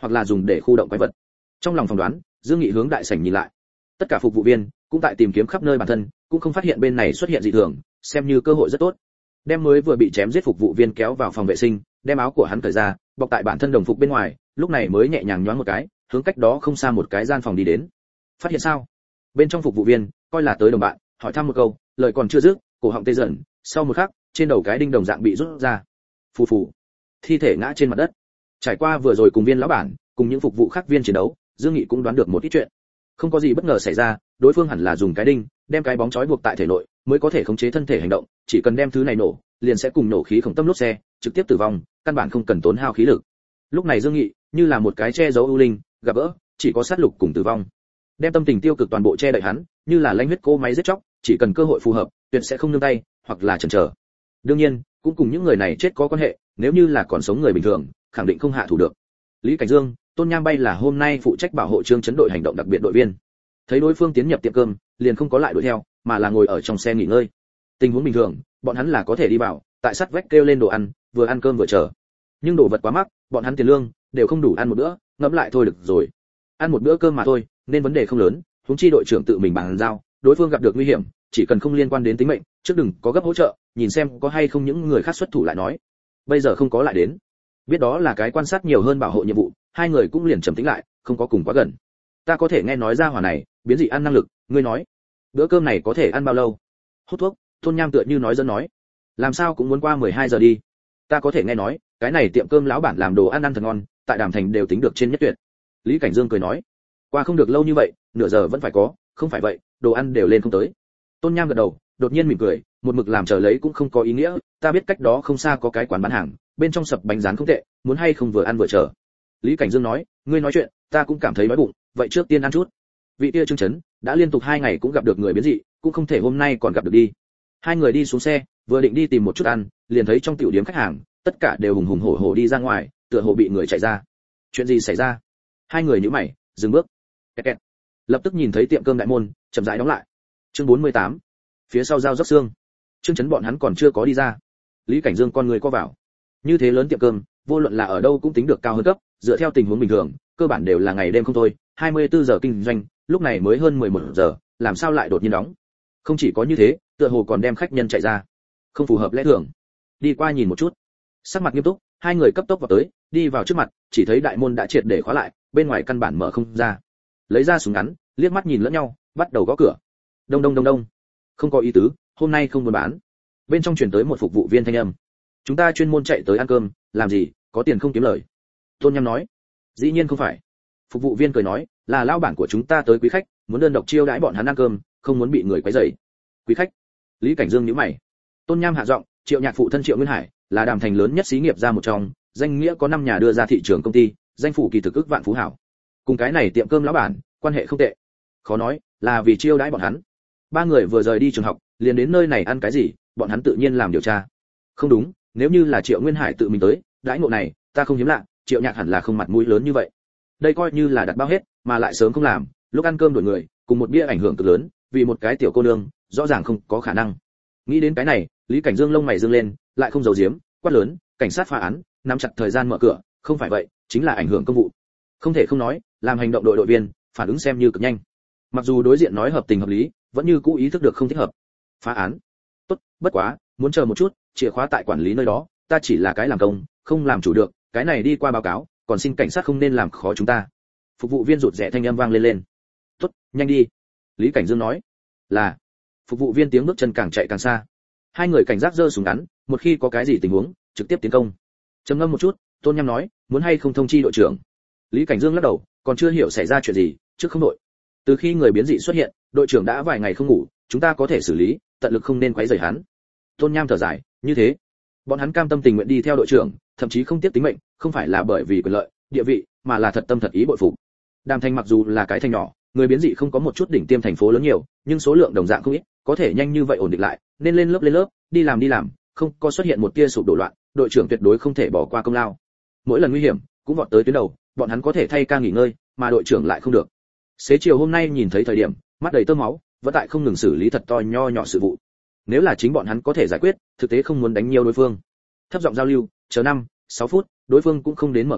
hoặc là dùng để khu động quái vật. Trong lòng phỏng đoán, Dương Nghị hướng đại sảnh nhìn lại. Tất cả phục vụ viên cũng tại tìm kiếm khắp nơi bản thân, cũng không phát hiện bên này xuất hiện dị thường, xem như cơ hội rất tốt. Đem mới vừa bị chém giết phục vụ viên kéo vào phòng vệ sinh, đem áo của hắn cởi ra, bọc tại bản thân đồng phục bên ngoài, lúc này mới nhẹ nhàng nhoáng một cái, hướng cách đó không xa một cái gian phòng đi đến. Phát hiện sao? Bên trong phục vụ viên coi là tới đồng bạn, hỏi thăm một câu, lời còn chưa dứt, cổ họng tê dần, sau một khắc, trên đầu cái đinh đồng dạng bị rút ra. Phù phù, thi thể ngã trên mặt đất. Trải qua vừa rồi cùng viên lão bản, cùng những phục vụ khác viên chiến đấu, Dương Nghị cũng đoán được một ít chuyện. Không có gì bất ngờ xảy ra, đối phương hẳn là dùng cái đinh, đem cái bóng trói buộc tại thể nội, mới có thể khống chế thân thể hành động, chỉ cần đem thứ này nổ, liền sẽ cùng nổ khí khổng tâm lốp xe, trực tiếp tử vong, căn bản không cần tốn hao khí lực. Lúc này Dương Nghị, như là một cái che giấu ưu linh, gặp gỡ, chỉ có sát lục cùng tử vong. Đem tâm tình tiêu cực toàn bộ che đậy hắn, như là lãnh huyết cô máy giết chóc, chỉ cần cơ hội phù hợp, tuyệt sẽ không nương tay, hoặc là chần chờ. Đương nhiên, cũng cùng những người này chết có quan hệ, nếu như là còn sống người bình thường, khẳng định không hạ thủ được. Lý Cảnh Dương, Tôn Nham Bay là hôm nay phụ trách bảo hộ Trương Chấn đội hành động đặc biệt đội viên. Thấy đối phương tiến nhập tiệm cơm, liền không có lại đuổi theo, mà là ngồi ở trong xe nghỉ ngơi. Tình huống bình thường, bọn hắn là có thể đi vào, tại sắt vách kêu lên đồ ăn, vừa ăn cơm vừa chờ. Nhưng đồ vật quá mắc, bọn hắn tiền lương đều không đủ ăn một bữa, ngẫm lại thôi được rồi. Ăn một bữa cơm mà thôi, nên vấn đề không lớn, huống chi đội trưởng tự mình bàn giao, đối phương gặp được nguy hiểm, chỉ cần không liên quan đến tính mệnh, trước đừng có gấp hỗ trợ, nhìn xem có hay không những người khác xuất thủ lại nói. Bây giờ không có lại đến, biết đó là cái quan sát nhiều hơn bảo hộ nhiệm vụ, hai người cũng liền trầm tĩnh lại, không có cùng quá gần. Ta có thể nghe nói ra hỏa này biến dị ăn năng lực, ngươi nói bữa cơm này có thể ăn bao lâu? Hút thuốc, Tôn Nham tựa như nói dân nói, làm sao cũng muốn qua mười hai giờ đi. Ta có thể nghe nói cái này tiệm cơm lão bản làm đồ ăn ăn thật ngon, tại Đàm Thành đều tính được trên nhất tuyệt. Lý Cảnh Dương cười nói, qua không được lâu như vậy, nửa giờ vẫn phải có, không phải vậy đồ ăn đều lên không tới. Tôn Nham gật đầu, đột nhiên mỉm cười, một mực làm chờ lấy cũng không có ý nghĩa, ta biết cách đó không xa có cái quán bán hàng, bên trong sập bánh rán không tệ, muốn hay không vừa ăn vừa chờ. Lý Cảnh Dương nói, ngươi nói chuyện, ta cũng cảm thấy đói bụng, vậy trước tiên ăn chút. Vị kia Trương Chấn đã liên tục hai ngày cũng gặp được người biến dị, cũng không thể hôm nay còn gặp được đi. Hai người đi xuống xe, vừa định đi tìm một chút ăn, liền thấy trong tiểu điếm khách hàng, tất cả đều hùng hùng hổ hổ đi ra ngoài, tựa hồ bị người chạy ra. Chuyện gì xảy ra? Hai người nhíu mày, dừng bước. Kẹt kẹt. Lập tức nhìn thấy tiệm cơm đại môn chậm rãi đóng lại. Chương bốn mươi tám. Phía sau dao dốc xương. Trương Chấn bọn hắn còn chưa có đi ra. Lý Cảnh Dương con người co vào. Như thế lớn tiệm cơm, vô luận là ở đâu cũng tính được cao hơn cấp, dựa theo tình huống bình thường, cơ bản đều là ngày đêm không thôi, hai mươi tư giờ kinh doanh, lúc này mới hơn mười một giờ, làm sao lại đột nhiên đóng? Không chỉ có như thế, tựa hồ còn đem khách nhân chạy ra. Không phù hợp lẽ thường. Đi qua nhìn một chút. Sắc mặt nghiêm túc, hai người cấp tốc vào tới, đi vào trước mặt, chỉ thấy đại môn đã triệt để khóa lại, bên ngoài căn bản mở không ra. Lấy ra súng ngắn, liếc mắt nhìn lẫn nhau, bắt đầu gõ cửa. Đông đông đông đông. Không có ý tứ, hôm nay không buôn bán. Bên trong truyền tới một phục vụ viên thanh âm. Chúng ta chuyên môn chạy tới ăn cơm, làm gì, có tiền không kiếm lời. Tôn Nham nói. Dĩ nhiên không phải. Phục vụ viên cười nói, là lão bản của chúng ta tới quý khách, muốn đơn độc chiêu đãi bọn hắn ăn cơm, không muốn bị người quấy rầy. Quý khách? Lý Cảnh Dương nhíu mày. Tôn Nham hạ giọng, Triệu Nhạc phụ thân Triệu Nguyên Hải, là Đàm Thành lớn nhất xí nghiệp ra một trong, danh nghĩa có năm nhà đưa ra thị trường công ty, danh phủ kỳ thực ức vạn phú hảo. Cùng cái này tiệm cơm lão bản, quan hệ không tệ. Khó nói, là vì chiêu đãi bọn hắn. Ba người vừa rời đi trường học, liền đến nơi này ăn cái gì, bọn hắn tự nhiên làm điều tra. Không đúng, nếu như là Triệu Nguyên Hải tự mình tới, đãi ngộ này, ta không hiếm lạ, Triệu Nhạc hẳn là không mặt mũi lớn như vậy. Đây coi như là đặt bao hết, mà lại sớm không làm, lúc ăn cơm đổi người, cùng một bia ảnh hưởng cực lớn, vì một cái tiểu cô nương, rõ ràng không có khả năng. Nghĩ đến cái này, Lý Cảnh Dương lông mày dương lên, lại không giấu giếm, quát lớn, cảnh sát phá án, nắm chặt thời gian mở cửa, không phải vậy, chính là ảnh hưởng công vụ. Không thể không nói, làm hành động đội đội viên, phản ứng xem như cực nhanh. Mặc dù đối diện nói hợp tình hợp lý, vẫn như cũ ý thức được không thích hợp. Phá án? Tốt, bất quá, muốn chờ một chút, chìa khóa tại quản lý nơi đó, ta chỉ là cái làm công, không làm chủ được, cái này đi qua báo cáo, còn xin cảnh sát không nên làm khó chúng ta. Phục vụ viên rụt rè thanh âm vang lên lên. Tốt, nhanh đi. Lý Cảnh Dương nói. Là. Phục vụ viên tiếng bước chân càng chạy càng xa. Hai người cảnh giác giơ súng ngắn, một khi có cái gì tình huống, trực tiếp tiến công. Trầm ngâm một chút, Tôn Nham nói, muốn hay không thông chi đội trưởng. Lý Cảnh Dương lắc đầu, còn chưa hiểu xảy ra chuyện gì, trước không đội. Từ khi người biến dị xuất hiện, đội trưởng đã vài ngày không ngủ, chúng ta có thể xử lý, tận lực không nên quấy rầy hắn. Tôn Nham thở dài, như thế, bọn hắn cam tâm tình nguyện đi theo đội trưởng, thậm chí không tiếc tính mệnh, không phải là bởi vì quyền lợi, địa vị, mà là thật tâm thật ý bội phục. Đàm Thành mặc dù là cái thành nhỏ, người biến dị không có một chút đỉnh tiêm thành phố lớn nhiều, nhưng số lượng đồng dạng không ít, có thể nhanh như vậy ổn định lại, nên lên lớp lên lớp, đi làm đi làm, không có xuất hiện một tia sụp đổ loạn, đội trưởng tuyệt đối không thể bỏ qua công lao. Mỗi lần nguy hiểm, cũng vọt tới tuyến đầu, bọn hắn có thể thay ca nghỉ ngơi, mà đội trưởng lại không được. Xế chiều hôm nay nhìn thấy thời điểm, mắt đầy tơ máu, vẫn tại không ngừng xử lý thật to nho nhỏ sự vụ. Nếu là chính bọn hắn có thể giải quyết, thực tế không muốn đánh nhiều đối phương. Thấp giọng giao lưu, chờ năm, sáu phút, đối phương cũng không đến mở cửa,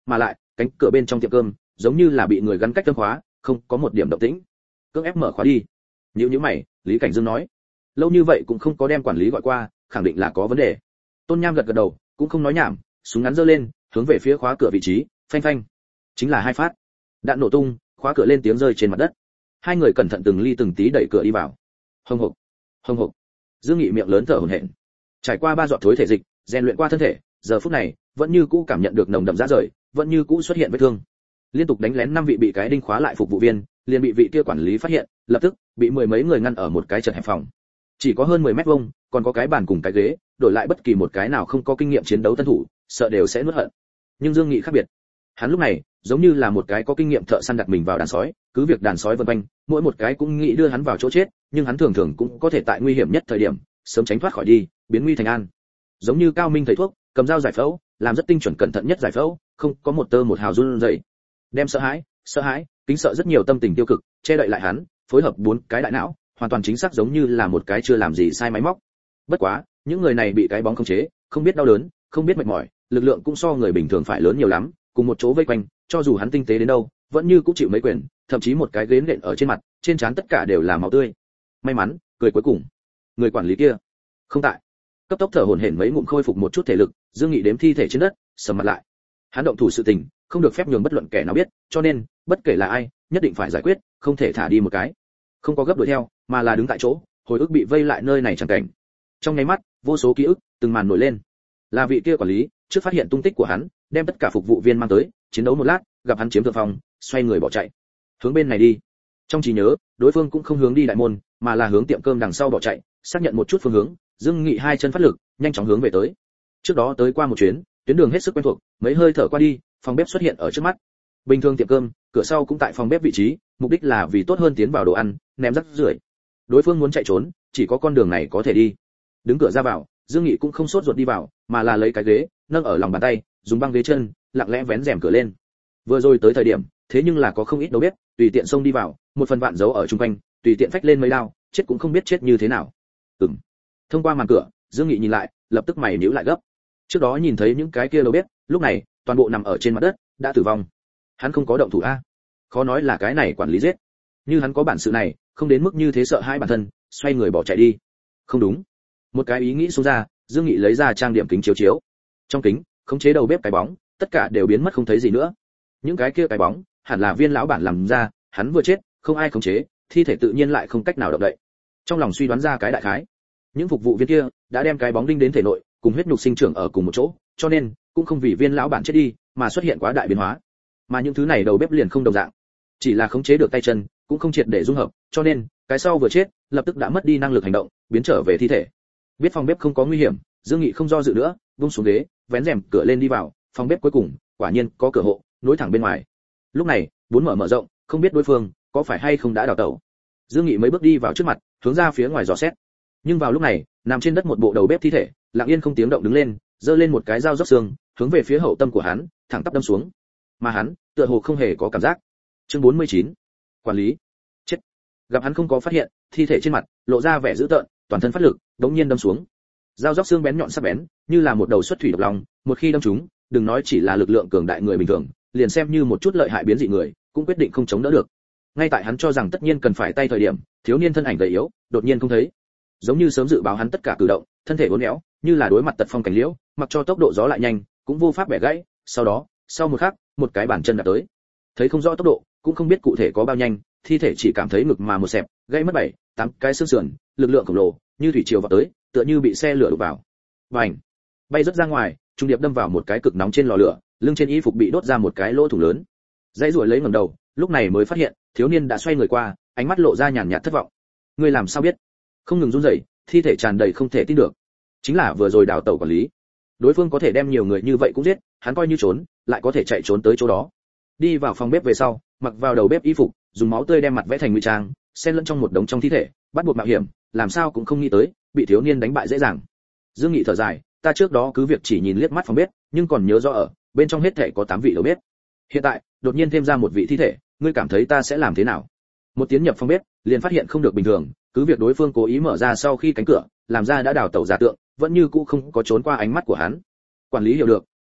mà lại cánh cửa bên trong tiệm cơm giống như là bị người gắn cách châm khóa, không có một điểm động tĩnh. Cưỡng ép mở khóa đi. Nhíu nhíu mày, Lý Cảnh Dương nói, lâu như vậy cũng không có đem quản lý gọi qua, khẳng định là có vấn đề. Tôn Nham gật gật đầu, cũng không nói nhảm, súng ngắn giơ lên, hướng về phía khóa cửa vị trí, phanh phanh, chính là hai phát. Đạn nổ tung, khóa cửa lên tiếng rơi trên mặt đất. Hai người cẩn thận từng ly từng tí đẩy cửa đi vào. Hông hộc, hông hộc. Dương Nghị miệng lớn thở hổn hển. Trải qua ba giọt thối thể dịch, rèn luyện qua thân thể, giờ phút này vẫn như cũ cảm nhận được nồng đậm rã rời, vẫn như cũ xuất hiện vết thương. Liên tục đánh lén năm vị bị cái đinh khóa lại phục vụ viên, liền bị vị kia quản lý phát hiện, lập tức bị mười mấy người ngăn ở một cái chật hẹp phòng. Chỉ có hơn mười mét vuông, còn có cái bàn cùng cái ghế, đổi lại bất kỳ một cái nào không có kinh nghiệm chiến đấu tân thủ, sợ đều sẽ nuốt hận. Nhưng Dương Nghị khác biệt. Hắn lúc này, giống như là một cái có kinh nghiệm thợ săn đặt mình vào đàn sói, cứ việc đàn sói vần quanh, mỗi một cái cũng nghĩ đưa hắn vào chỗ chết, nhưng hắn thường thường cũng có thể tại nguy hiểm nhất thời điểm, sớm tránh thoát khỏi đi, biến nguy thành an. Giống như cao minh thầy thuốc, cầm dao giải phẫu, làm rất tinh chuẩn cẩn thận nhất giải phẫu, không có một tơ một hào run rẩy. Đem sợ hãi, sợ hãi, kính sợ rất nhiều tâm tình tiêu cực, che đậy lại hắn, phối hợp bốn cái đại não, hoàn toàn chính xác giống như là một cái chưa làm gì sai máy móc. Bất quá, những người này bị cái bóng khống chế, không biết đau đớn, không biết mệt mỏi, lực lượng cũng so người bình thường phải lớn nhiều lắm, cùng một chỗ vây quanh, cho dù hắn tinh tế đến đâu, vẫn như cũng chịu mấy quyền, thậm chí một cái ghế nện ở trên mặt, trên trán tất cả đều là máu tươi. May mắn, cười cuối cùng, người quản lý kia không tại. Cấp tốc thở hổn hển mấy ngụm khôi phục một chút thể lực, Dương Nghị đếm thi thể trên đất, sầm mặt lại. Hắn động thủ sự tình, không được phép nhường bất luận kẻ nào biết, cho nên, bất kể là ai, nhất định phải giải quyết, không thể thả đi một cái. Không có gấp đuổi theo, mà là đứng tại chỗ, hồi ức bị vây lại nơi này chẳng cảnh. Trong nháy mắt, vô số ký ức từng màn nổi lên. Là vị kia quản lý, trước phát hiện tung tích của hắn, đem tất cả phục vụ viên mang tới, chiến đấu một lát, gặp hắn chiếm thượng phong, xoay người bỏ chạy. Hướng bên này đi. Trong trí nhớ, đối phương cũng không hướng đi đại môn, mà là hướng tiệm cơm đằng sau bỏ chạy, xác nhận một chút phương hướng, Dương Nghị hai chân phát lực, nhanh chóng hướng về tới. Trước đó tới qua một chuyến, tuyến đường hết sức quen thuộc, mấy hơi thở qua đi, phòng bếp xuất hiện ở trước mắt. Bình thường tiệm cơm, cửa sau cũng tại phòng bếp vị trí, mục đích là vì tốt hơn tiến vào đồ ăn, ném rác rưởi. Đối phương muốn chạy trốn, chỉ có con đường này có thể đi. Đứng cửa ra vào, Dương Nghị cũng không sốt ruột đi vào, mà là lấy cái ghế, nâng ở lòng bàn tay, dùng băng ghế chân, lặng lẽ vén rèm cửa lên. Vừa rồi tới thời điểm, thế nhưng là có không ít đầu bếp, tùy tiện xông đi vào, một phần vạn giấu ở trung quanh, tùy tiện phách lên mấy đao, chết cũng không biết chết như thế nào. Ừm. Thông qua màn cửa, Dương Nghị nhìn lại, lập tức mày nhíu lại gấp. Trước đó nhìn thấy những cái kia đầu bếp, lúc này, toàn bộ nằm ở trên mặt đất, đã tử vong. Hắn không có động thủ a. Khó nói là cái này quản lý giết. Như hắn có bản sự này, không đến mức như thế sợ hãi bản thân, xoay người bỏ chạy đi. Không đúng. Một cái ý nghĩ xông ra, Dương Nghị lấy ra trang điểm kính chiếu chiếu. Trong kính, khống chế đầu bếp cái bóng, tất cả đều biến mất không thấy gì nữa. Những cái kia cái bóng, hẳn là Viên lão bản làm ra, hắn vừa chết, không ai khống chế, thi thể tự nhiên lại không cách nào động đậy. Trong lòng suy đoán ra cái đại khái. Những phục vụ viên kia đã đem cái bóng đinh đến thể nội, cùng huyết nhục sinh trưởng ở cùng một chỗ, cho nên cũng không vì Viên lão bản chết đi, mà xuất hiện quá đại biến hóa. Mà những thứ này đầu bếp liền không đồng dạng, chỉ là khống chế được tay chân, cũng không triệt để dung hợp, cho nên cái sau vừa chết, lập tức đã mất đi năng lực hành động, biến trở về thi thể. Biết phòng bếp không có nguy hiểm, Dương Nghị không do dự nữa, buông xuống ghế, vén rèm cửa lên đi vào, phòng bếp cuối cùng, quả nhiên có cửa hộ, nối thẳng bên ngoài. Lúc này, bốn mở mở rộng, không biết đối phương có phải hay không đã đào tẩu. Dương Nghị mấy bước đi vào trước mặt, hướng ra phía ngoài dò xét. Nhưng vào lúc này, nằm trên đất một bộ đầu bếp thi thể, lặng yên không tiếng động đứng lên, giơ lên một cái dao róc xương, hướng về phía hậu tâm của hắn, thẳng tắp đâm xuống. Mà hắn, tựa hồ không hề có cảm giác. Chương bốn mươi chín. Quản lý. Chết. Gặp hắn không có phát hiện, thi thể trên mặt lộ ra vẻ dữ tợn, toàn thân phát lực, đống nhiên đâm xuống. Dao róc xương bén nhọn sắc bén, như là một đầu xuất thủy độc long, một khi đâm trúng, đừng nói chỉ là lực lượng cường đại người bình thường, liền xem như một chút lợi hại biến dị người, cũng quyết định không chống đỡ được. Ngay tại hắn cho rằng tất nhiên cần phải tay thời điểm, thiếu niên thân ảnh gầy yếu, đột nhiên không thấy. Giống như sớm dự báo hắn tất cả cử động, thân thể uốn éo, như là đối mặt tật phong cảnh liễu, mặc cho tốc độ gió lại nhanh, cũng vô pháp bẻ gãy. Sau đó, sau một khắc, một cái bàn chân đã tới. Thấy không rõ tốc độ, cũng không biết cụ thể có bao nhanh, thi thể chỉ cảm thấy ngực mà một xẹp, gãy mất bảy, tám cái xương sườn, lực lượng khổng lồ, như thủy triều vào tới, tựa như bị xe lửa đụng vào. Bành! Bay rất ra ngoài, trung điệp đâm vào một cái cực nóng trên lò lửa, lưng trên y phục bị đốt ra một cái lỗ thủng lớn. Dãy ruồi lấy ngẩng đầu, lúc này mới phát hiện, thiếu niên đã xoay người qua, ánh mắt lộ ra nhàn nhạt thất vọng. Ngươi làm sao biết? Không ngừng run rẩy, thi thể tràn đầy không thể tin được. Chính là vừa rồi đào tẩu quản lý. Đối phương có thể đem nhiều người như vậy cũng giết, hắn coi như trốn, lại có thể chạy trốn tới chỗ đó. Đi vào phòng bếp về sau, mặc vào đầu bếp y phục, dùng máu tươi đem mặt vẽ thành ngụy trang, xen lẫn trong một đống trong thi thể, bắt buộc mạo hiểm, làm sao cũng không nghĩ tới, bị thiếu niên đánh bại dễ dàng. Dương Nghị thở dài, ta trước đó cứ việc chỉ nhìn liếc mắt phòng bếp, nhưng còn nhớ rõ ở bên trong hết thảy có tám vị đầu bếp. Hiện tại, đột nhiên thêm ra một vị thi thể, ngươi cảm thấy ta sẽ làm thế nào? Một tiến nhập phòng bếp, liền phát hiện không được bình thường, cứ việc đối phương cố ý mở ra sau khi cánh cửa, làm ra đã đào tẩu giả tượng, vẫn như cũ không có trốn qua ánh mắt của hắn. Quản lý hiểu được,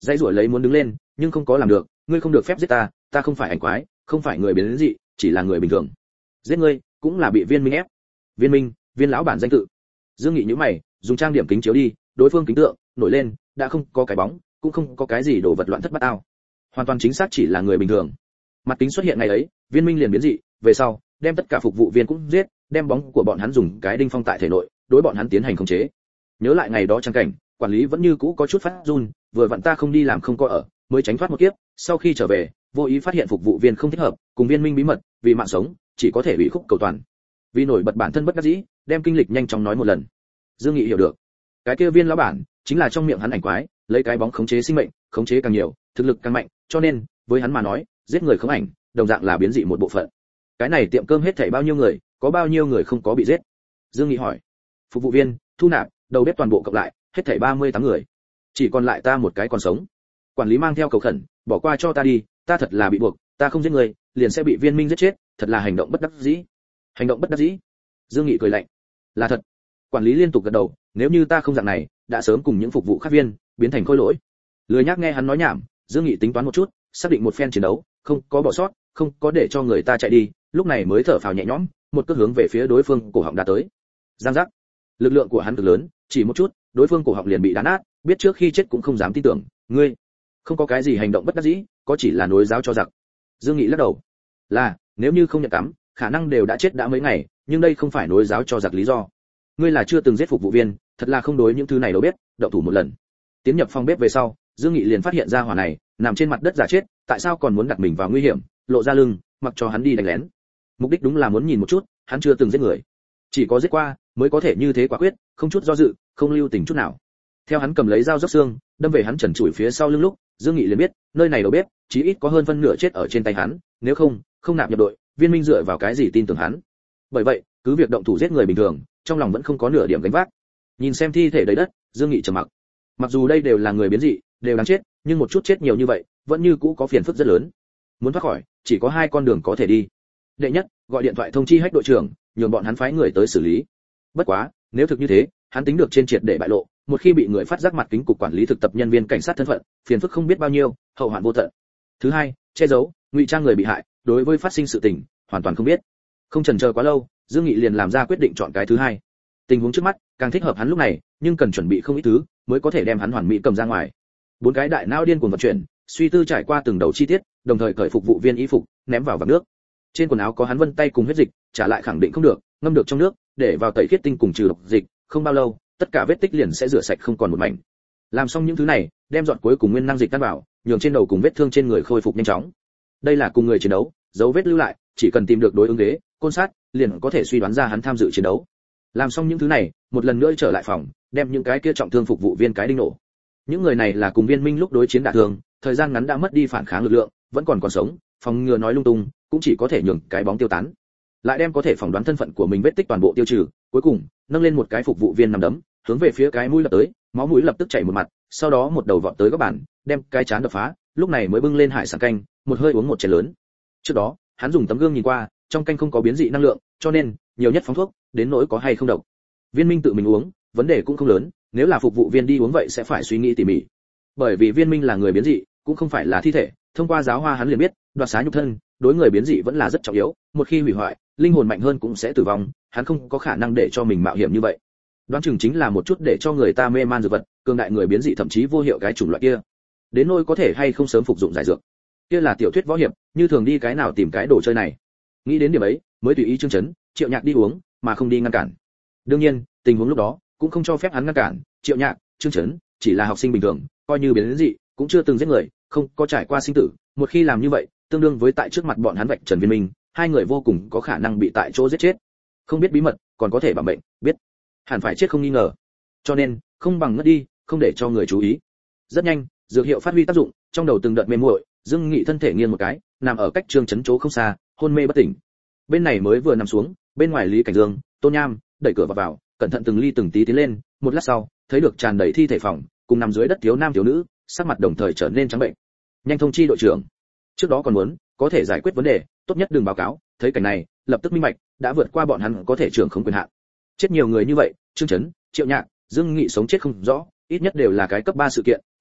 dãy rủa lấy muốn đứng lên, nhưng không có làm được. Ngươi không được phép giết ta, ta không phải ảnh quái, không phải người biến dị, chỉ là người bình thường. Giết ngươi cũng là bị Viên Minh ép. Viên Minh, Viên lão bản danh tự. Dương Nghị nhíu mày, dùng trang điểm kính chiếu đi, đối phương kính tượng nổi lên, đã không có cái bóng, cũng không có cái gì đồ vật loạn thất bát ao, hoàn toàn chính xác chỉ là người bình thường. Mặt kính xuất hiện ngày ấy, Viên Minh liền biến dị, về sau đem tất cả phục vụ viên cũng giết, đem bóng của bọn hắn dùng cái đinh phong tại thể nội, đối bọn hắn tiến hành khống chế. Nhớ lại ngày đó trang cảnh, quản lý vẫn như cũ có chút phát run, vừa vặn ta không đi làm không có ở, mới tránh thoát một kiếp, sau khi trở về, vô ý phát hiện phục vụ viên không thích hợp, cùng Viên Minh bí mật, vì mạng sống, chỉ có thể bị khúc cầu toàn. Vì nổi bật bản thân bất đắc dĩ, đem kinh lịch nhanh chóng nói một lần. Dương Nghị hiểu được, cái kia Viên lão bản chính là trong miệng hắn ảnh quái, lấy cái bóng khống chế sinh mệnh, khống chế càng nhiều, thực lực càng mạnh, cho nên, với hắn mà nói, giết người khống ảnh, đồng dạng là biến dị một bộ phận. Cái này tiệm cơm hết thảy bao nhiêu người, có bao nhiêu người không có bị giết? Dương Nghị hỏi. Phục vụ viên, thu nạp, đầu bếp toàn bộ cộng lại, hết thảy ba mươi tám người. Chỉ còn lại ta một cái còn sống. Quản lý mang theo cầu khẩn, bỏ qua cho ta đi, ta thật là bị buộc, ta không giết người, liền sẽ bị Viên Minh giết chết, thật là hành động bất đắc dĩ. Hành động bất đắc dĩ? Dương Nghị cười lạnh. Là thật. Quản lý liên tục gật đầu, nếu như ta không dạng này, đã sớm cùng những phục vụ khác viên biến thành khôi lỗi. Lười nhác nghe hắn nói nhảm, Dương Nghị tính toán một chút, xác định một phen chiến đấu, không có bỏ sót, không có để cho người ta chạy đi, lúc này mới thở phào nhẹ nhõm, một cước hướng về phía đối phương cổ họng đã tới. Giang giác. Lực lượng của hắn cực lớn, chỉ một chút, đối phương cổ họng liền bị đá nát, biết trước khi chết cũng không dám tin tưởng, ngươi không có cái gì hành động bất đắc dĩ, có chỉ là nối giáo cho giặc. Dương Nghị lắc đầu. Là, nếu như không nhận cắm, khả năng đều đã chết đã mấy ngày, nhưng đây không phải nối giáo cho giặc lý do. Ngươi là chưa từng giết phục vụ viên, thật là không đối những thứ này đâu biết, động thủ một lần. Tiến nhập phòng bếp về sau, Dương Nghị liền phát hiện ra hỏa này nằm trên mặt đất giả chết, tại sao còn muốn đặt mình vào nguy hiểm, lộ ra lưng, mặc cho hắn đi đánh lén. Mục đích đúng là muốn nhìn một chút, hắn chưa từng giết người, chỉ có giết qua mới có thể như thế quả quyết, không chút do dự, không lưu tình chút nào. Theo hắn cầm lấy dao róc xương, đâm về hắn trần trụi phía sau lưng lúc, Dương Nghị liền biết, nơi này đầu bếp, chí ít có hơn phân nửa chết ở trên tay hắn, nếu không, không nạp nhập đội, Viên Minh dựa vào cái gì tin tưởng hắn. Bởi vậy, cứ việc động thủ giết người bình thường, trong lòng vẫn không có nửa điểm gánh vác. Nhìn xem thi thể đầy đất, Dương Nghị trầm mặc. Mặc dù đây đều là người biến dị, đều đáng chết, nhưng một chút chết nhiều như vậy, vẫn như cũ có phiền phức rất lớn. Muốn thoát khỏi, chỉ có hai con đường có thể đi. Đệ nhất, gọi điện thoại thông chi Hách đội trưởng, nhường bọn hắn phái người tới xử lý. Bất quá, nếu thực như thế, hắn tính được trên triệt để bại lộ, một khi bị người phát giác mặt kính cục quản lý thực tập nhân viên cảnh sát thân phận, phiền phức không biết bao nhiêu, hậu hoạn vô tận. Thứ hai, che giấu, ngụy trang người bị hại, đối với phát sinh sự tình, hoàn toàn không biết. Không chần chờ quá lâu, Dương Nghị liền làm ra quyết định chọn cái thứ hai. Tình huống trước mắt càng thích hợp hắn lúc này, nhưng cần chuẩn bị không ít thứ, mới có thể đem hắn hoàn mỹ cầm ra ngoài. Bốn cái đại não điên cuồng vận chuyển, suy tư trải qua từng đầu chi tiết, đồng thời cởi phục vụ viên y phục, ném vào vạc nước. Trên quần áo có hắn vân tay cùng huyết dịch, trả lại khẳng định không được, ngâm được trong nước, để vào tẩy khiết tinh cùng trừ độc dịch, không bao lâu, tất cả vết tích liền sẽ rửa sạch không còn một mảnh. Làm xong những thứ này, đem dọn cuối cùng nguyên năng dịch tan vào, nhường trên đầu cùng vết thương trên người khôi phục nhanh chóng. Đây là cùng người chiến đấu, dấu vết lưu lại, chỉ cần tìm được đối ứng ghế, côn sát, liền có thể suy đoán ra hắn tham dự chiến đấu. Làm xong những thứ này, một lần nữa trở lại phòng, đem những cái kia trọng thương phục vụ viên cái đinh nổ. Những người này là cùng Viên Minh lúc đối chiến đả thương, thời gian ngắn đã mất đi phản kháng lực lượng, vẫn còn còn sống, phòng ngừa nói lung tung, cũng chỉ có thể nhường cái bóng tiêu tán. Lại đem có thể phỏng đoán thân phận của mình vết tích toàn bộ tiêu trừ, cuối cùng, nâng lên một cái phục vụ viên nằm đấm, hướng về phía cái mũi lập tới, máu mũi lập tức chảy một mặt, sau đó một đầu vọt tới góc bàn, đem cái chán đập phá, lúc này mới bưng lên hải sản canh, một hơi uống một chén lớn. Trước đó, hắn dùng tấm gương nhìn qua, trong canh không có biến dị năng lượng, cho nên, nhiều nhất phóng thuốc, đến nỗi có hay không độc. Viên Minh tự mình uống, vấn đề cũng không lớn, nếu là phục vụ viên đi uống vậy sẽ phải suy nghĩ tỉ mỉ. Bởi vì Viên Minh là người biến dị, cũng không phải là thi thể, thông qua giáo hoa hắn liền biết, đoạt xá nhục thân, đối người biến dị vẫn là rất trọng yếu, một khi hủy hoại, linh hồn mạnh hơn cũng sẽ tử vong, hắn không có khả năng để cho mình mạo hiểm như vậy. Đoán chừng chính là một chút để cho người ta mê man dược vật, cường đại người biến dị thậm chí vô hiệu cái chủng loại kia. Đến nỗi có thể hay không sớm phục dụng giải dược, kia là tiểu thuyết võ hiệp, như thường đi cái nào tìm cái đồ chơi này. Nghĩ đến điểm ấy, mới tùy ý Trương Chấn, Triệu Nhạc đi uống, mà không đi ngăn cản. Đương nhiên, tình huống lúc đó cũng không cho phép hắn ngăn cản, Triệu Nhạc, Trương Chấn chỉ là học sinh bình thường, coi như biến dị, cũng chưa từng giết người, không có trải qua sinh tử, một khi làm như vậy, tương đương với tại trước mặt bọn hắn vạch trần Viên Minh, hai người vô cùng có khả năng bị tại chỗ giết chết. Không biết bí mật, còn có thể bảo mệnh, biết hẳn phải chết không nghi ngờ. Cho nên, không bằng ngất đi, không để cho người chú ý. Rất nhanh, dược hiệu phát huy tác dụng, trong đầu từng đợt mê muội, Dương Nghị thân thể nghiêng một cái, nằm ở cách Trương Chấn chỗ không xa, hôn mê bất tỉnh. Bên này mới vừa nằm xuống, bên ngoài Lý Cảnh Dương, Tôn Nham đẩy cửa vào vào, cẩn thận từng ly từng tí tiến lên, một lát sau, thấy được tràn đầy thi thể phòng, cùng nằm dưới đất thiếu nam thiếu nữ, sắc mặt đồng thời trở nên trắng bệnh. Nhanh thông chi đội trưởng. Trước đó còn muốn có thể giải quyết vấn đề, tốt nhất đừng báo cáo, thấy cảnh này, lập tức minh bạch, đã vượt qua bọn hắn có thể trưởng không quyền hạn. Chết nhiều người như vậy, Trương Chấn, Triệu Nhạc, Dương Nghị sống chết không rõ, ít nhất đều là cái cấp ba sự kiện,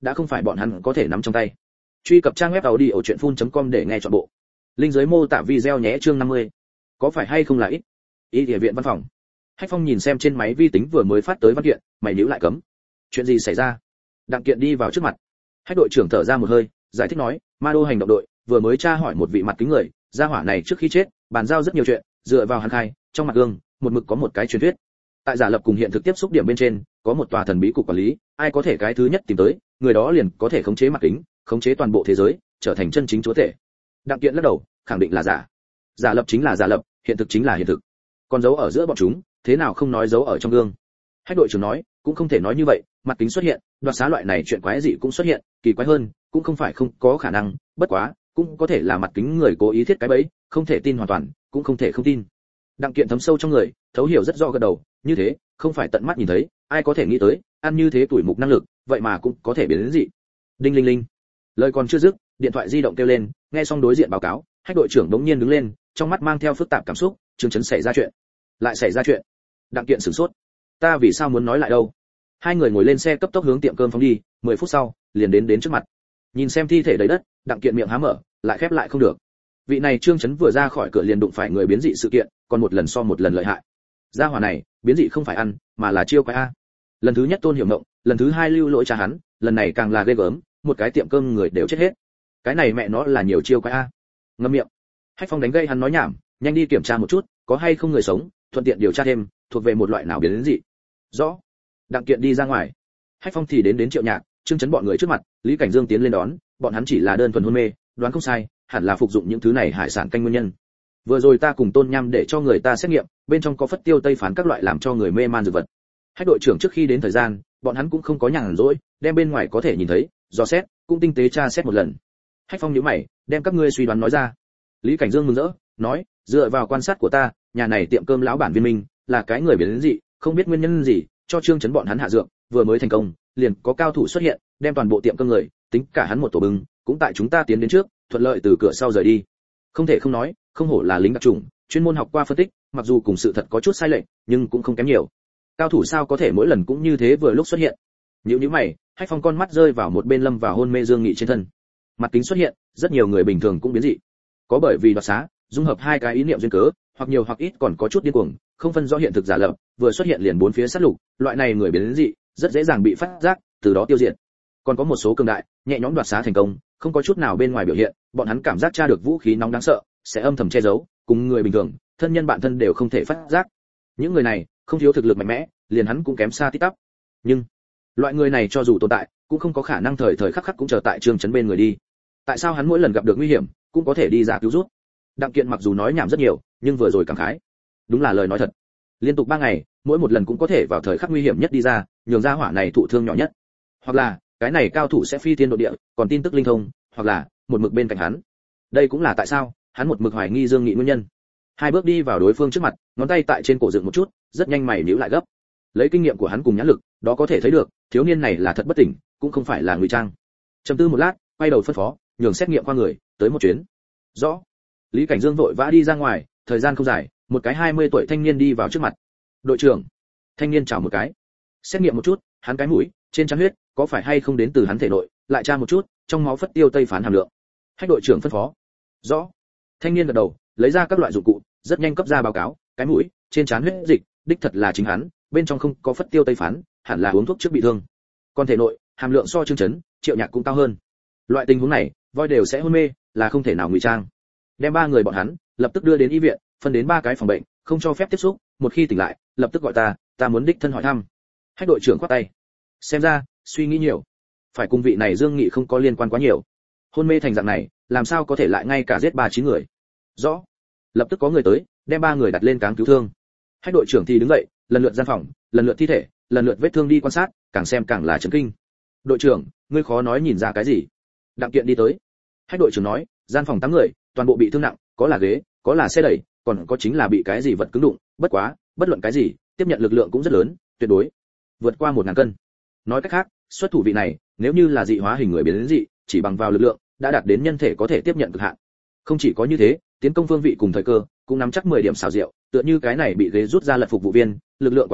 đã không phải bọn hắn có thể nắm trong tay. Truy cập trang web audiochuyenphun.com để nghe trọn bộ. Link dưới mô tả video nhé. Chương năm mươi. Có phải hay không là ít? Y địa viện văn phòng. Hách Phong nhìn xem trên máy vi tính vừa mới phát tới văn kiện, mày nhíu lại cấm. Chuyện gì xảy ra? Đặng Kiện đi vào trước mặt. Hách đội trưởng thở ra một hơi, giải thích nói, Ma Đô hành động đội vừa mới tra hỏi một vị mặt kính người, gia hỏa này trước khi chết, bàn giao rất nhiều chuyện, dựa vào hắn khai, trong mặt gương, một mực có một cái truyền thuyết. Tại giả lập cùng hiện thực tiếp xúc điểm bên trên, có một tòa thần bí cục quản lý, ai có thể cái thứ nhất tìm tới, người đó liền có thể khống chế mặt kính, khống chế toàn bộ thế giới, trở thành chân chính chúa tể. Đặng Kiện lắc đầu, khẳng định là giả. Giả lập chính là giả lập, hiện thực chính là hiện thực. Còn dấu ở giữa bọn chúng, thế nào không nói dấu ở trong gương? Hách đội trưởng nói, cũng không thể nói như vậy, mặt kính xuất hiện, đoạt xá loại này chuyện quái dị cũng xuất hiện, kỳ quái hơn, cũng không phải không có khả năng, bất quá, cũng có thể là mặt kính người cố ý thiết cái bẫy, không thể tin hoàn toàn, cũng không thể không tin. Đặng Kiện thấm sâu trong người, thấu hiểu rất rõ gật đầu, như thế, không phải tận mắt nhìn thấy, ai có thể nghĩ tới, ăn như thế tuổi mục năng lực, vậy mà cũng có thể biến đến dị. Đinh linh linh. Lời còn chưa dứt, điện thoại di động kêu lên, nghe xong đối diện báo cáo, Hách đội trưởng đống nhiên đứng lên, trong mắt mang theo phức tạp cảm xúc, Trương Chấn xảy ra chuyện. Lại xảy ra chuyện. Đặng Kiện sửng sốt. Ta vì sao muốn nói lại đâu? Hai người ngồi lên xe cấp tốc hướng tiệm cơm phóng đi, mười phút sau, liền đến đến trước mặt. Nhìn xem thi thể đầy đất, Đặng Kiện miệng há mở, lại khép lại không được. Vị này Trương Chấn vừa ra khỏi cửa liền đụng phải người biến dị sự kiện, còn một lần so một lần lợi hại. Gia hỏa này, biến dị không phải ăn, mà là chiêu quái a. Lần thứ nhất Tôn Hiểu Mộng, lần thứ hai lưu lỗi cha hắn, lần này càng là ghê gớm, một cái tiệm cơm người đều chết hết. Cái này mẹ nó là nhiều chiêu quái a. Ngậm miệng. Hách Phong đánh gây hắn nói nhảm, nhanh đi kiểm tra một chút, có hay không người sống, thuận tiện điều tra thêm, thuộc về một loại nào biến dị. Rõ. Đặng Kiện đi ra ngoài. Hách Phong thì đến đến Triệu Nhạc, Trương Chấn bọn người trước mặt, Lý Cảnh Dương tiến lên đón, bọn hắn chỉ là đơn thuần hôn mê, đoán không sai, hẳn là phục dụng những thứ này hải sản canh nguyên nhân. Vừa rồi ta cùng Tôn Nham để cho người ta xét nghiệm, bên trong có phất tiêu tây phán các loại làm cho người mê man dược vật. Hách đội trưởng trước khi đến thời gian, bọn hắn cũng không có nhàn rỗi, đem bên ngoài có thể nhìn thấy, dò xét, cũng tinh tế tra xét một lần. Hách Phong nhíu mày, đem các ngươi suy đoán nói ra. Lý Cảnh Dương mừng rỡ, nói, dựa vào quan sát của ta, nhà này tiệm cơm lão bản Viên Minh, là cái người biến dị, không biết nguyên nhân gì, cho Trương Chấn bọn hắn hạ dược, vừa mới thành công, liền có cao thủ xuất hiện, đem toàn bộ tiệm cơm người, tính cả hắn một tổ bưng, cũng tại chúng ta tiến đến trước, thuận lợi từ cửa sau rời đi. Không thể không nói, không hổ là lính đặc chủng, chuyên môn học qua phân tích, mặc dù cùng sự thật có chút sai lệch, nhưng cũng không kém nhiều. Cao thủ sao có thể mỗi lần cũng như thế vừa lúc xuất hiện? Nhíu nhíu mày, Hách Phong con mắt rơi vào một bên lâm vào hôn mê Dương Nghị trên thân. Mặt kính xuất hiện, rất nhiều người bình thường cũng biến dị. Có bởi vì đoạt xá, dung hợp hai cái ý niệm duyên cớ, hoặc nhiều hoặc ít còn có chút điên cuồng, không phân rõ hiện thực giả lập, vừa xuất hiện liền bốn phía sát lục, loại này người biến dị, rất dễ dàng bị phát giác, từ đó tiêu diệt. Còn có một số cường đại, nhẹ nhõm đoạt xá thành công, không có chút nào bên ngoài biểu hiện, bọn hắn cảm giác tra được vũ khí nóng đáng sợ, sẽ âm thầm che giấu, cùng người bình thường, thân nhân bạn thân đều không thể phát giác. Những người này, không thiếu thực lực mạnh mẽ, liền hắn cũng kém xa tít tắp. Nhưng, loại người này cho dù tồn tại, cũng không có khả năng thời thời khắc khắc cũng chờ tại Trương Chấn bên người đi. Tại sao hắn mỗi lần gặp được nguy hiểm, cũng có thể đi ra cứu rút? Đặng Kiện mặc dù nói nhảm rất nhiều, nhưng vừa rồi cảm khái, đúng là lời nói thật. Liên tục ba ngày, mỗi một lần cũng có thể vào thời khắc nguy hiểm nhất đi ra, nhường ra hỏa này thụ thương nhỏ nhất. Hoặc là, cái này cao thủ sẽ phi thiên độ địa, còn tin tức linh thông, hoặc là một mực bên cạnh hắn. Đây cũng là tại sao hắn một mực hoài nghi Dương Nghị nguyên nhân. Hai bước đi vào đối phương trước mặt, ngón tay tại trên cổ dựng một chút, rất nhanh mày nhíu lại gấp. Lấy kinh nghiệm của hắn cùng nhãn lực, đó có thể thấy được, thiếu niên này là thật bất tỉnh, cũng không phải là ngụy trang. Trầm tư một lát, quay đầu phân phó, nhường xét nghiệm qua người, tới một chuyến. Rõ. Lý Cảnh Dương vội vã đi ra ngoài, thời gian không dài, một cái hai mươi tuổi thanh niên đi vào trước mặt. Đội trưởng. Thanh niên chào một cái. Xét nghiệm một chút, hắn cái mũi, trên trán huyết, có phải hay không đến từ hắn thể nội, lại tra một chút, trong máu phất tiêu tây phán hàm lượng. Hách đội trưởng phân phó. Rõ. Thanh niên gật đầu, lấy ra các loại dụng cụ, rất nhanh cấp ra báo cáo, cái mũi, trên trán huyết dịch, đích thật là chính hắn, bên trong không có phất tiêu tây phán, hẳn là uống thuốc trước bị thương. Còn thể nội, hàm lượng so Trương Chấn, Triệu Nhạc cũng cao hơn. Loại tình huống này, voi đều sẽ hôn mê, là không thể nào ngụy trang. Đem ba người bọn hắn lập tức đưa đến y viện, phân đến ba cái phòng bệnh, không cho phép tiếp xúc, một khi tỉnh lại, lập tức gọi ta, ta muốn đích thân hỏi thăm. Hách đội trưởng quát tay. Xem ra, suy nghĩ nhiều. Phải cùng vị này Dương Nghị không có liên quan quá nhiều. Hôn mê thành dạng này, làm sao có thể lại ngay cả giết ba chín người? Rõ. Lập tức có người tới, đem ba người đặt lên cáng cứu thương. Hách đội trưởng thì đứng dậy, lần lượt gian phòng, lần lượt thi thể, lần lượt vết thương đi quan sát, càng xem càng là chấn kinh. Đội trưởng, ngươi khó nói nhìn ra cái gì? Đặng Kiện đi tới. Hách đội trưởng nói, gian phòng tám người, toàn bộ bị thương nặng, có là ghế, có là xe đẩy, còn có chính là bị cái gì vật cứng đụng, bất quá, bất luận cái gì, tiếp nhận lực lượng cũng rất lớn, tuyệt đối vượt qua một ngàn cân. Nói cách khác, xuất thủ vị này, nếu như là dị hóa hình người biến đến dị, chỉ bằng vào lực lượng, đã đạt đến nhân thể có thể tiếp nhận cực hạn. Không chỉ có như thế, tiến công phương vị cùng thời cơ, cũng nắm chắc mười điểm xảo diệu, tựa như cái này bị ghế rút ra lật phục vụ viên, lực lượng quá lớn,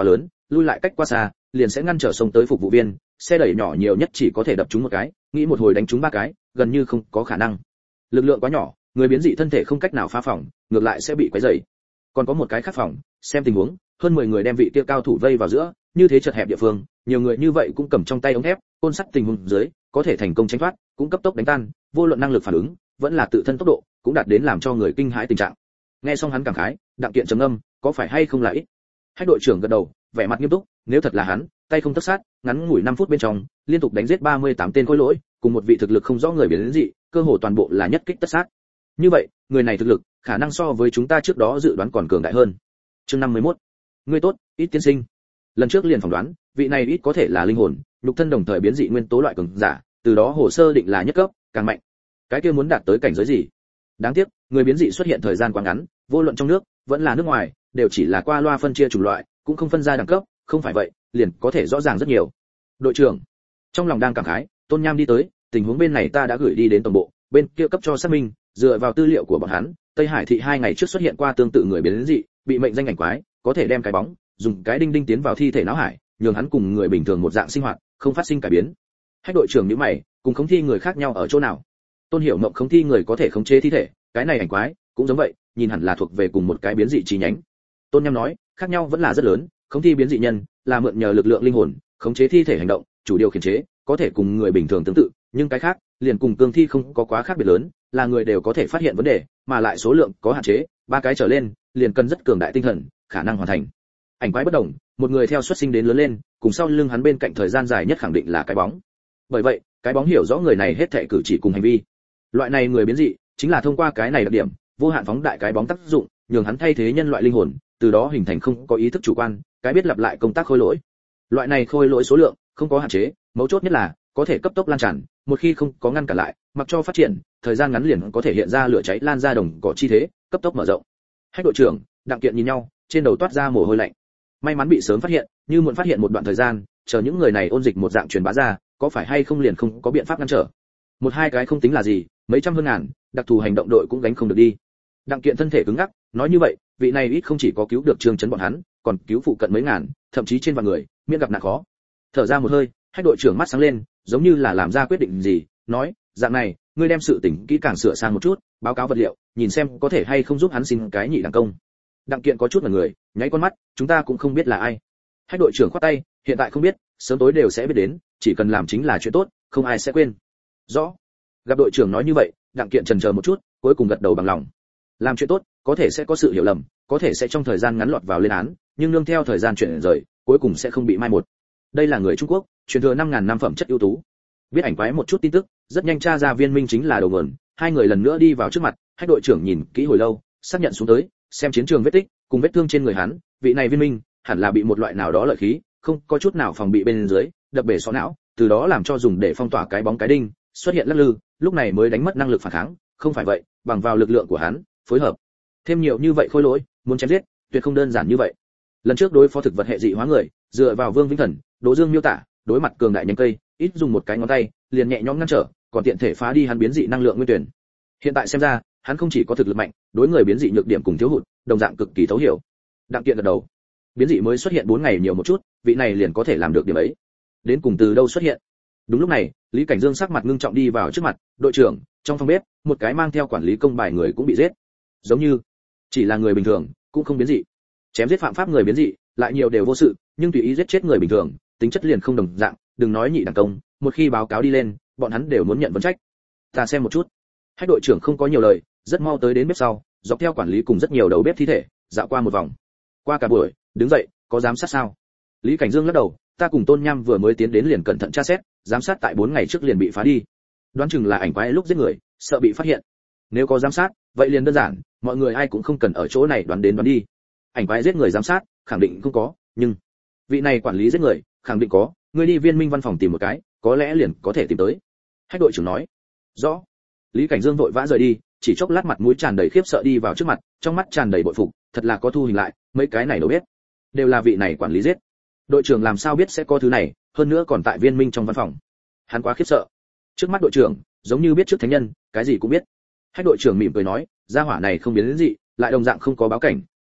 lui lại cách quá xa, liền sẽ ngăn trở sông tới phục vụ viên, xe đẩy nhỏ nhiều nhất chỉ có thể đập trúng một cái, nghĩ một hồi đánh trúng ba cái, gần như không có khả năng. Lực lượng quá nhỏ, người biến dị thân thể không cách nào phá phòng, ngược lại sẽ bị quấy rầy. Còn có một cái khác phòng, xem tình huống, hơn mười người đem vị kia cao thủ vây vào giữa, như thế chật hẹp địa phương, nhiều người như vậy cũng cầm trong tay ống thép, côn sắt tình huống dưới, có thể thành công tránh thoát, cũng cấp tốc đánh tan, vô luận năng lực phản ứng, vẫn là tự thân tốc độ, cũng đạt đến làm cho người kinh hãi tình trạng. Nghe xong hắn cảm khái, Đặng Kiện trầm ngâm, có phải hay không là ít? Hách đội trưởng gật đầu, vẻ mặt nghiêm túc, nếu thật là hắn, tay không tất sát, ngắn ngủi năm phút bên trong, liên tục đánh giết ba mươi tám tên khối lỗi, cùng một vị thực lực không rõ người biến dị, cơ hồ toàn bộ là nhất kích tất sát. Như vậy, người này thực lực, khả năng so với chúng ta trước đó dự đoán còn cường đại hơn. Chương năm mươi mốt. Ngươi tốt, ít tiên sinh. Lần trước liền phỏng đoán, vị này ít có thể là linh hồn, nhục thân đồng thời biến dị nguyên tố loại cường giả, từ đó hồ sơ định là nhất cấp, càng mạnh. Cái kia muốn đạt tới cảnh giới gì? Đáng tiếc, người biến dị xuất hiện thời gian quá ngắn, vô luận trong nước, vẫn là nước ngoài, đều chỉ là qua loa phân chia chủng loại, cũng không phân ra đẳng cấp, không phải vậy, liền có thể rõ ràng rất nhiều. Đội trưởng, trong lòng đang cảm khái, Tôn Nham đi tới, tình huống bên này ta đã gửi đi đến tổng bộ, bên kia cấp cho xác minh, dựa vào tư liệu của bọn hắn, Tây Hải thị hai ngày trước xuất hiện qua tương tự người biến dị, bị mệnh danh ảnh quái, có thể đem cái bóng, dùng cái đinh đinh tiến vào thi thể não hải, nhường hắn cùng người bình thường một dạng sinh hoạt, không phát sinh cải biến. Hách đội trưởng nhíu mày, cùng khống thi người khác nhau ở chỗ nào? Tôn Hiểu Mộng khống thi người có thể khống chế thi thể, cái này ảnh quái cũng giống vậy, nhìn hẳn là thuộc về cùng một cái biến dị chi nhánh. Tôn Nham nói, khác nhau vẫn là rất lớn, khống thi biến dị nhân là mượn nhờ lực lượng linh hồn, khống chế thi thể hành động, chủ điều khiển chế, có thể cùng người bình thường tương tự, nhưng cái khác, liền cùng cương thi không có quá khác biệt lớn, là người đều có thể phát hiện vấn đề, mà lại số lượng có hạn chế, ba cái trở lên, liền cần rất cường đại tinh thần, khả năng hoàn thành. Ảnh quái bất đồng, một người theo xuất sinh đến lớn lên, cùng sau lưng hắn bên cạnh thời gian dài nhất khẳng định là cái bóng. Bởi vậy, cái bóng hiểu rõ người này hết thảy cử chỉ cùng hành vi. Loại này người biến dị, chính là thông qua cái này đặc điểm, vô hạn phóng đại cái bóng tác dụng, nhường hắn thay thế nhân loại linh hồn, từ đó hình thành không có ý thức chủ quan, cái biết lặp lại công tác khôi lỗi. Loại này khôi lỗi số lượng không có hạn chế, mấu chốt nhất là có thể cấp tốc lan tràn, một khi không có ngăn cản lại, mặc cho phát triển, thời gian ngắn liền có thể hiện ra lửa cháy lan ra đồng cỏ chi thế, cấp tốc mở rộng. Hách đội trưởng, Đặng Kiện nhìn nhau, trên đầu toát ra mồ hôi lạnh. May mắn bị sớm phát hiện, như muộn phát hiện một đoạn thời gian, chờ những người này ôn dịch một dạng truyền bá ra, có phải hay không liền không có biện pháp ngăn trở. Một hai cái không tính là gì, mấy trăm hơn ngàn, đặc thù hành động đội cũng gánh không được đi. Đặng Kiện thân thể cứng ngắc, nói như vậy, vị này ít không chỉ có cứu được Trương Chấn bọn hắn, còn cứu phụ cận mấy ngàn, thậm chí trên vạn người, miễn gặp nạn khó. Thở ra một hơi, Hách đội trưởng mắt sáng lên, giống như là làm ra quyết định gì, nói, dạng này, ngươi đem sự tình kỹ càng sửa sang một chút, báo cáo vật liệu, nhìn xem có thể hay không giúp hắn xin cái nhị đẳng công. Đặng Kiện có chút là người, nháy con mắt, chúng ta cũng không biết là ai. Hách đội trưởng khoát tay, hiện tại không biết, sớm tối đều sẽ biết đến, chỉ cần làm chính là chuyện tốt, không ai sẽ quên. Rõ. Gặp đội trưởng nói như vậy, Đặng Kiện chần chờ một chút, cuối cùng gật đầu bằng lòng. Làm chuyện tốt, có thể sẽ có sự hiểu lầm, có thể sẽ trong thời gian ngắn lọt vào lên án, nhưng nương theo thời gian chuyển rời, cuối cùng sẽ không bị mai một. Đây là người Trung Quốc, truyền thừa năm ngàn năm phẩm chất ưu tú. Biết ảnh quái một chút tin tức, rất nhanh tra ra Viên Minh chính là đầu nguồn, hai người lần nữa đi vào trước mặt, Hách đội trưởng nhìn kỹ hồi lâu, xác nhận xuống tới, xem chiến trường vết tích, cùng vết thương trên người hắn, vị này Viên Minh hẳn là bị một loại nào đó lợi khí, không có chút nào phòng bị bên dưới, đập bể sọ não, từ đó làm cho dùng để phong tỏa cái bóng cái đinh, xuất hiện lắc lư, lúc này mới đánh mất năng lực phản kháng, không phải vậy, bằng vào lực lượng của hắn, phối hợp thêm nhiều như vậy khôi lỗi, muốn chém giết, tuyệt không đơn giản như vậy. Lần trước đối phó thực vật hệ dị hóa người, dựa vào Vương Vĩnh Thần, Đỗ Dương miêu tả, đối mặt cường đại nhánh cây, ít dùng một cái ngón tay, liền nhẹ nhõm ngăn trở, còn tiện thể phá đi hắn biến dị năng lượng nguyên tuyển. Hiện tại xem ra, hắn không chỉ có thực lực mạnh, đối người biến dị nhược điểm cùng thiếu hụt, đồng dạng cực kỳ thấu hiểu. Đặng Kiện gật đầu. Biến dị mới xuất hiện bốn ngày nhiều một chút, vị này liền có thể làm được điểm ấy. Đến cùng từ đâu xuất hiện? Đúng lúc này, Lý Cảnh Dương sắc mặt ngưng trọng đi vào trước mặt, đội trưởng, trong phòng bếp, một cái mang theo quản lý công bài người cũng bị giết. Giống như chỉ là người bình thường, cũng không biến dị. Chém giết phạm pháp người biến dị, lại nhiều đều vô sự, nhưng tùy ý giết chết người bình thường, tính chất liền không đồng dạng, đừng nói nhị đẳng công, một khi báo cáo đi lên, bọn hắn đều muốn nhận vấn trách. Ta xem một chút. Hách đội trưởng không có nhiều lời, rất mau tới đến bếp sau, dọc theo quản lý cùng rất nhiều đầu bếp thi thể, dạo qua một vòng. Qua cả buổi, đứng dậy, có giám sát sao? Lý Cảnh Dương lắc đầu, ta cùng Tôn Nham vừa mới tiến đến liền cẩn thận tra xét, giám sát tại bốn ngày trước liền bị phá đi. Đoán chừng là ảnh quái lúc giết người, sợ bị phát hiện. Nếu có giám sát, vậy liền đơn giản, mọi người ai cũng không cần ở chỗ này đoán đến đoán đi. Ảnh quái giết người giám sát, khẳng định không có, nhưng vị này quản lý giết người, khẳng định có, ngươi đi Viên Minh văn phòng tìm một cái, có lẽ liền có thể tìm tới. Hách đội trưởng nói. Rõ. Lý Cảnh Dương vội vã rời đi, chỉ chốc lát mặt mũi tràn đầy khiếp sợ đi vào trước mặt, trong mắt tràn đầy bội phục, thật là có thu hình lại, mấy cái này đâu biết, đều là vị này quản lý giết. Đội trưởng làm sao biết sẽ có thứ này, hơn nữa còn tại Viên Minh trong văn phòng. Hắn quá khiếp sợ. Trước mắt đội trưởng, giống như biết trước thánh nhân, cái gì cũng biết. Hách đội trưởng mỉm cười nói, gia hỏa này không biến đến gì, lại đồng dạng không có báo cảnh,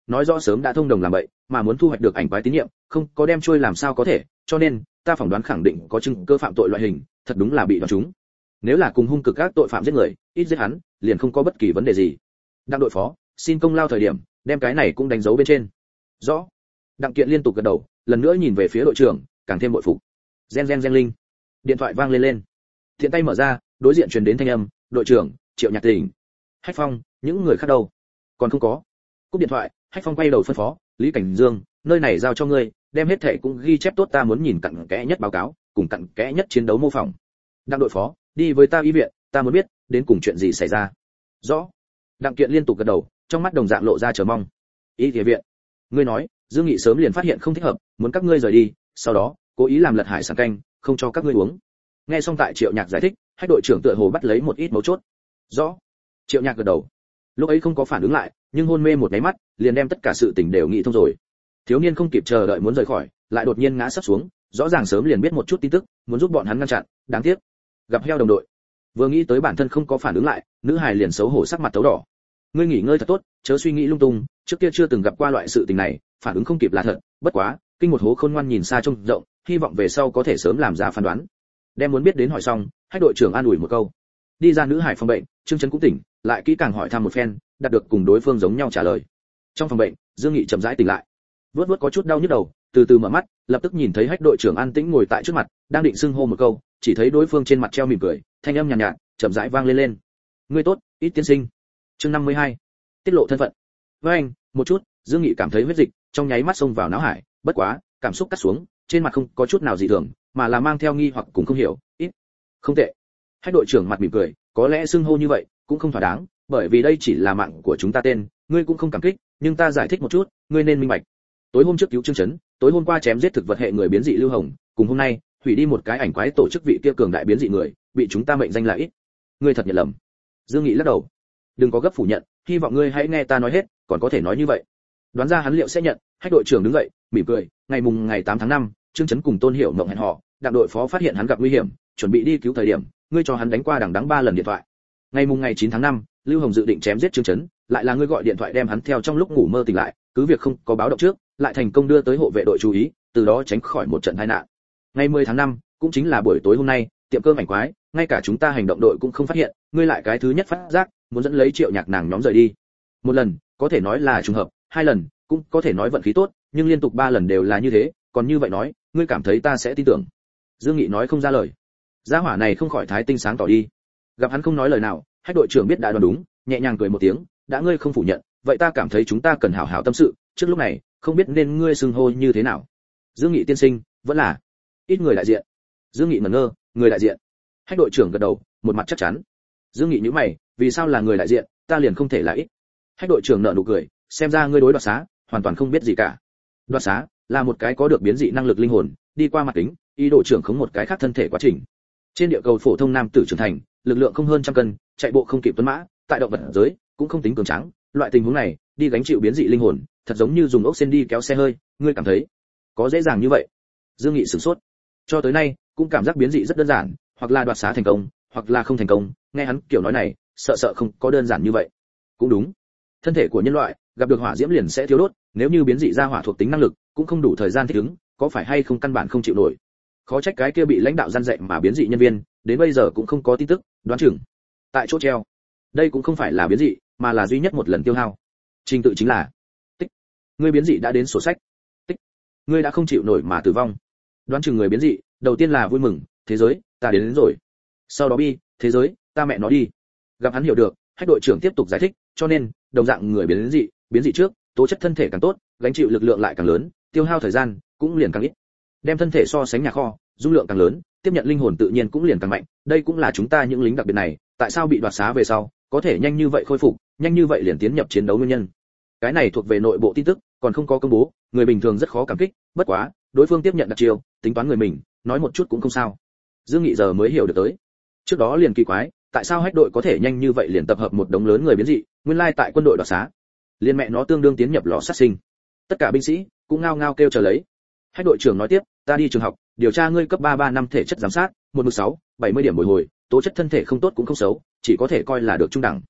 nói rõ sớm đã thông đồng làm vậy, mà muốn thu hoạch được ảnh quái tín nhiệm, không có đem trôi làm sao có thể, cho nên ta phỏng đoán khẳng định có chứng cơ phạm tội loại hình, thật đúng là bị đoán trúng. Nếu là cùng hung cực các tội phạm giết người, ít giết hắn, liền không có bất kỳ vấn đề gì. Đặng đội phó, xin công lao thời điểm, đem cái này cũng đánh dấu bên trên. Rõ. Đặng Kiện liên tục gật đầu, lần nữa nhìn về phía đội trưởng, càng thêm bội phục. Gen gen gen linh. Điện thoại vang lên lên. Thiện tay mở ra, đối diện truyền đến thanh âm, đội trưởng, Triệu Nhạc Tỉnh. Hách Phong, những người khác đâu? Còn không có. Cúp điện thoại, Hách Phong quay đầu phân phó, Lý Cảnh Dương, nơi này giao cho ngươi, đem hết thảy cũng ghi chép tốt, ta muốn nhìn cặn kẽ nhất báo cáo, cùng cặn kẽ nhất chiến đấu mô phỏng. Đặng đội phó, đi với ta y viện, ta muốn biết đến cùng chuyện gì xảy ra. Rõ. Đặng Kiện liên tục gật đầu, trong mắt đồng dạng lộ ra chờ mong. Y y viện. Ngươi nói, Dương Nghị sớm liền phát hiện không thích hợp, muốn các ngươi rời đi, sau đó cố ý làm lật hải sản canh, không cho các ngươi uống. Nghe xong tại Triệu Nhạc giải thích, Hách đội trưởng tựa hồ bắt lấy một ít mấu chốt. Rõ. Triệu Nhạc gật đầu. Lúc ấy không có phản ứng lại, nhưng hôn mê một cái mắt, liền đem tất cả sự tình đều nghĩ thông rồi. Thiếu niên không kịp chờ đợi muốn rời khỏi, lại đột nhiên ngã sắp xuống, rõ ràng sớm liền biết một chút tin tức, muốn giúp bọn hắn ngăn chặn, đáng tiếc. Gặp heo đồng đội. Vừa nghĩ tới bản thân không có phản ứng lại, nữ hài liền xấu hổ sắc mặt tấu đỏ. Ngươi nghỉ ngơi thật tốt, chớ suy nghĩ lung tung, trước kia chưa từng gặp qua loại sự tình này, phản ứng không kịp là thật, bất quá, kinh một hố khôn ngoan nhìn xa trông rộng, hy vọng về sau có thể sớm làm ra phán đoán. Đem muốn biết đến hỏi xong, Hách đội trưởng an ủi một câu. Đi ra nữ hải phòng bệnh, Trương Chấn cũng tỉnh, lại kỹ càng hỏi thăm một phen, đạt được cùng đối phương giống nhau trả lời. Trong phòng bệnh, Dương Nghị chậm rãi tỉnh lại. Vớt vớt có chút đau nhức đầu, từ từ mở mắt, lập tức nhìn thấy Hách đội trưởng an tĩnh ngồi tại trước mặt, đang định xưng hô một câu, chỉ thấy đối phương trên mặt treo mỉm cười, thanh âm nhàn nhạt, nhạt, chậm rãi vang lên lên. Ngươi tốt, Ít tiên sinh. Chương năm mươi hai. Tiết lộ thân phận. Với anh, một chút, Dương Nghị cảm thấy huyết dịch trong nháy mắt xông vào não hải, bất quá, cảm xúc cắt xuống, trên mặt không có chút nào dị thường, mà là mang theo nghi hoặc cũng không hiểu, ít. Không tệ. Hách đội trưởng mặt mỉm cười, có lẽ xưng hô như vậy cũng không thỏa đáng, bởi vì đây chỉ là mạng của chúng ta tên, ngươi cũng không cảm kích, nhưng ta giải thích một chút, ngươi nên minh bạch. Tối hôm trước cứu Trương Chấn, tối hôm qua chém giết thực vật hệ người biến dị Lưu Hồng, cùng hôm nay hủy đi một cái ảnh quái tổ chức vị kia cường đại biến dị người, bị chúng ta mệnh danh là ít. Ngươi thật nhận lầm. Dương Nghị lắc đầu. Đừng có gấp phủ nhận, hy vọng ngươi hãy nghe ta nói hết, còn có thể nói như vậy. Đoán ra hắn liệu sẽ nhận, Hách đội trưởng đứng dậy, mỉm cười, ngày mùng ngày tám tháng năm, Trương Chấn cùng Tôn Hiểu Mộng hẹn hò, Đặng đội phó phát hiện hắn gặp nguy hiểm, chuẩn bị đi cứu thời điểm, ngươi cho hắn đánh qua đằng đẵng ba lần điện thoại. Ngày mùng ngày chín tháng năm, Lưu Hồng dự định chém giết Trương Chấn, lại là ngươi gọi điện thoại đem hắn theo trong lúc ngủ mơ tỉnh lại, cứ việc không có báo động trước, lại thành công đưa tới hộ vệ đội chú ý, từ đó tránh khỏi một trận tai nạn. Ngày mười tháng năm, cũng chính là buổi tối hôm nay, tiệm cơm ảnh quái, ngay cả chúng ta hành động đội cũng không phát hiện, ngươi lại cái thứ nhất phát giác, muốn dẫn lấy Triệu Nhạc nàng nhóm rời đi. Một lần, có thể nói là trùng hợp, hai lần, cũng có thể nói vận khí tốt, nhưng liên tục ba lần đều là như thế, còn như vậy nói, ngươi cảm thấy ta sẽ tin tưởng? Dương Nghị nói không ra lời. Gia hỏa này không khỏi thái tinh sáng tỏ đi. Gặp hắn không nói lời nào, Hách đội trưởng biết đã đoán đúng, nhẹ nhàng cười một tiếng, đã ngươi không phủ nhận, vậy ta cảm thấy chúng ta cần hảo hảo tâm sự, trước lúc này, không biết nên ngươi xưng hô như thế nào. Dương Nghị tiên sinh, vẫn là ít người đại diện. Dương Nghị ngẩn ngơ, người đại diện. Hách đội trưởng gật đầu, một mặt chắc chắn. Dương Nghị nhíu mày, vì sao là người đại diện, ta liền không thể là ít. Hách đội trưởng nở nụ cười, xem ra ngươi đối đoạt xá hoàn toàn không biết gì cả. Đoạt xá là một cái có được biến dị năng lực linh hồn, đi qua mặt kính, ý đồ trưởng khống một cái khác thân thể quá trình. Trên địa cầu phổ thông nam tử trưởng thành, lực lượng không hơn trăm cân, chạy bộ không kịp tuấn mã, tại động vật giới cũng không tính cường tráng, loại tình huống này, đi gánh chịu biến dị linh hồn, thật giống như dùng ốc sen đi kéo xe hơi, ngươi cảm thấy có dễ dàng như vậy? Dương Nghị sửng sốt. Cho tới nay, cũng cảm giác biến dị rất đơn giản, hoặc là đoạt xá thành công, hoặc là không thành công, nghe hắn kiểu nói này, sợ sợ không có đơn giản như vậy. Cũng đúng. Thân thể của nhân loại, gặp được hỏa diễm liền sẽ thiếu đốt, nếu như biến dị ra hỏa thuộc tính năng lực, cũng không đủ thời gian thích ứng, có phải hay không căn bản không chịu nổi. Khó trách cái kia bị lãnh đạo gian dạy mà biến dị nhân viên, đến bây giờ cũng không có tin tức, đoán chừng tại chỗ treo. Đây cũng không phải là biến dị, mà là duy nhất một lần tiêu hao. Trình tự chính là tích. Ngươi biến dị đã đến sổ sách. Tích. Ngươi đã không chịu nổi mà tử vong. Đoán chừng người biến dị, đầu tiên là vui mừng, thế giới, ta đến, đến rồi. Sau đó bi, thế giới, ta mẹ nó đi. Gặp hắn hiểu được, Hách đội trưởng tiếp tục giải thích, cho nên, đồng dạng người biến dị, biến dị trước, tố chất thân thể càng tốt, gánh chịu lực lượng lại càng lớn, tiêu hao thời gian cũng liền càng ít. Đem thân thể so sánh nhà kho, dung lượng càng lớn, tiếp nhận linh hồn tự nhiên cũng liền càng mạnh, đây cũng là chúng ta những lính đặc biệt này, tại sao bị đoạt xá về sau, có thể nhanh như vậy khôi phục, nhanh như vậy liền tiến nhập chiến đấu nguyên nhân. Cái này thuộc về nội bộ tin tức, còn không có công bố, người bình thường rất khó cảm kích, bất quá, đối phương tiếp nhận đặc chiêu, tính toán người mình, nói một chút cũng không sao. Dương Nghị giờ mới hiểu được tới. Trước đó liền kỳ quái, tại sao Hách đội có thể nhanh như vậy liền tập hợp một đống lớn người biến dị, nguyên lai tại quân đội đoạt xá. Liên mẹ nó tương đương tiến nhập lò sát sinh. Tất cả binh sĩ cũng ngao ngao kêu chờ lấy. Hách đội trưởng nói tiếp, ta đi trường học, điều tra ngươi cấp ba ba năm thể chất giám sát, một mười sáu, bảy mươi điểm bồi hồi, tố chất thân thể không tốt cũng không xấu, chỉ có thể coi là được trung đẳng.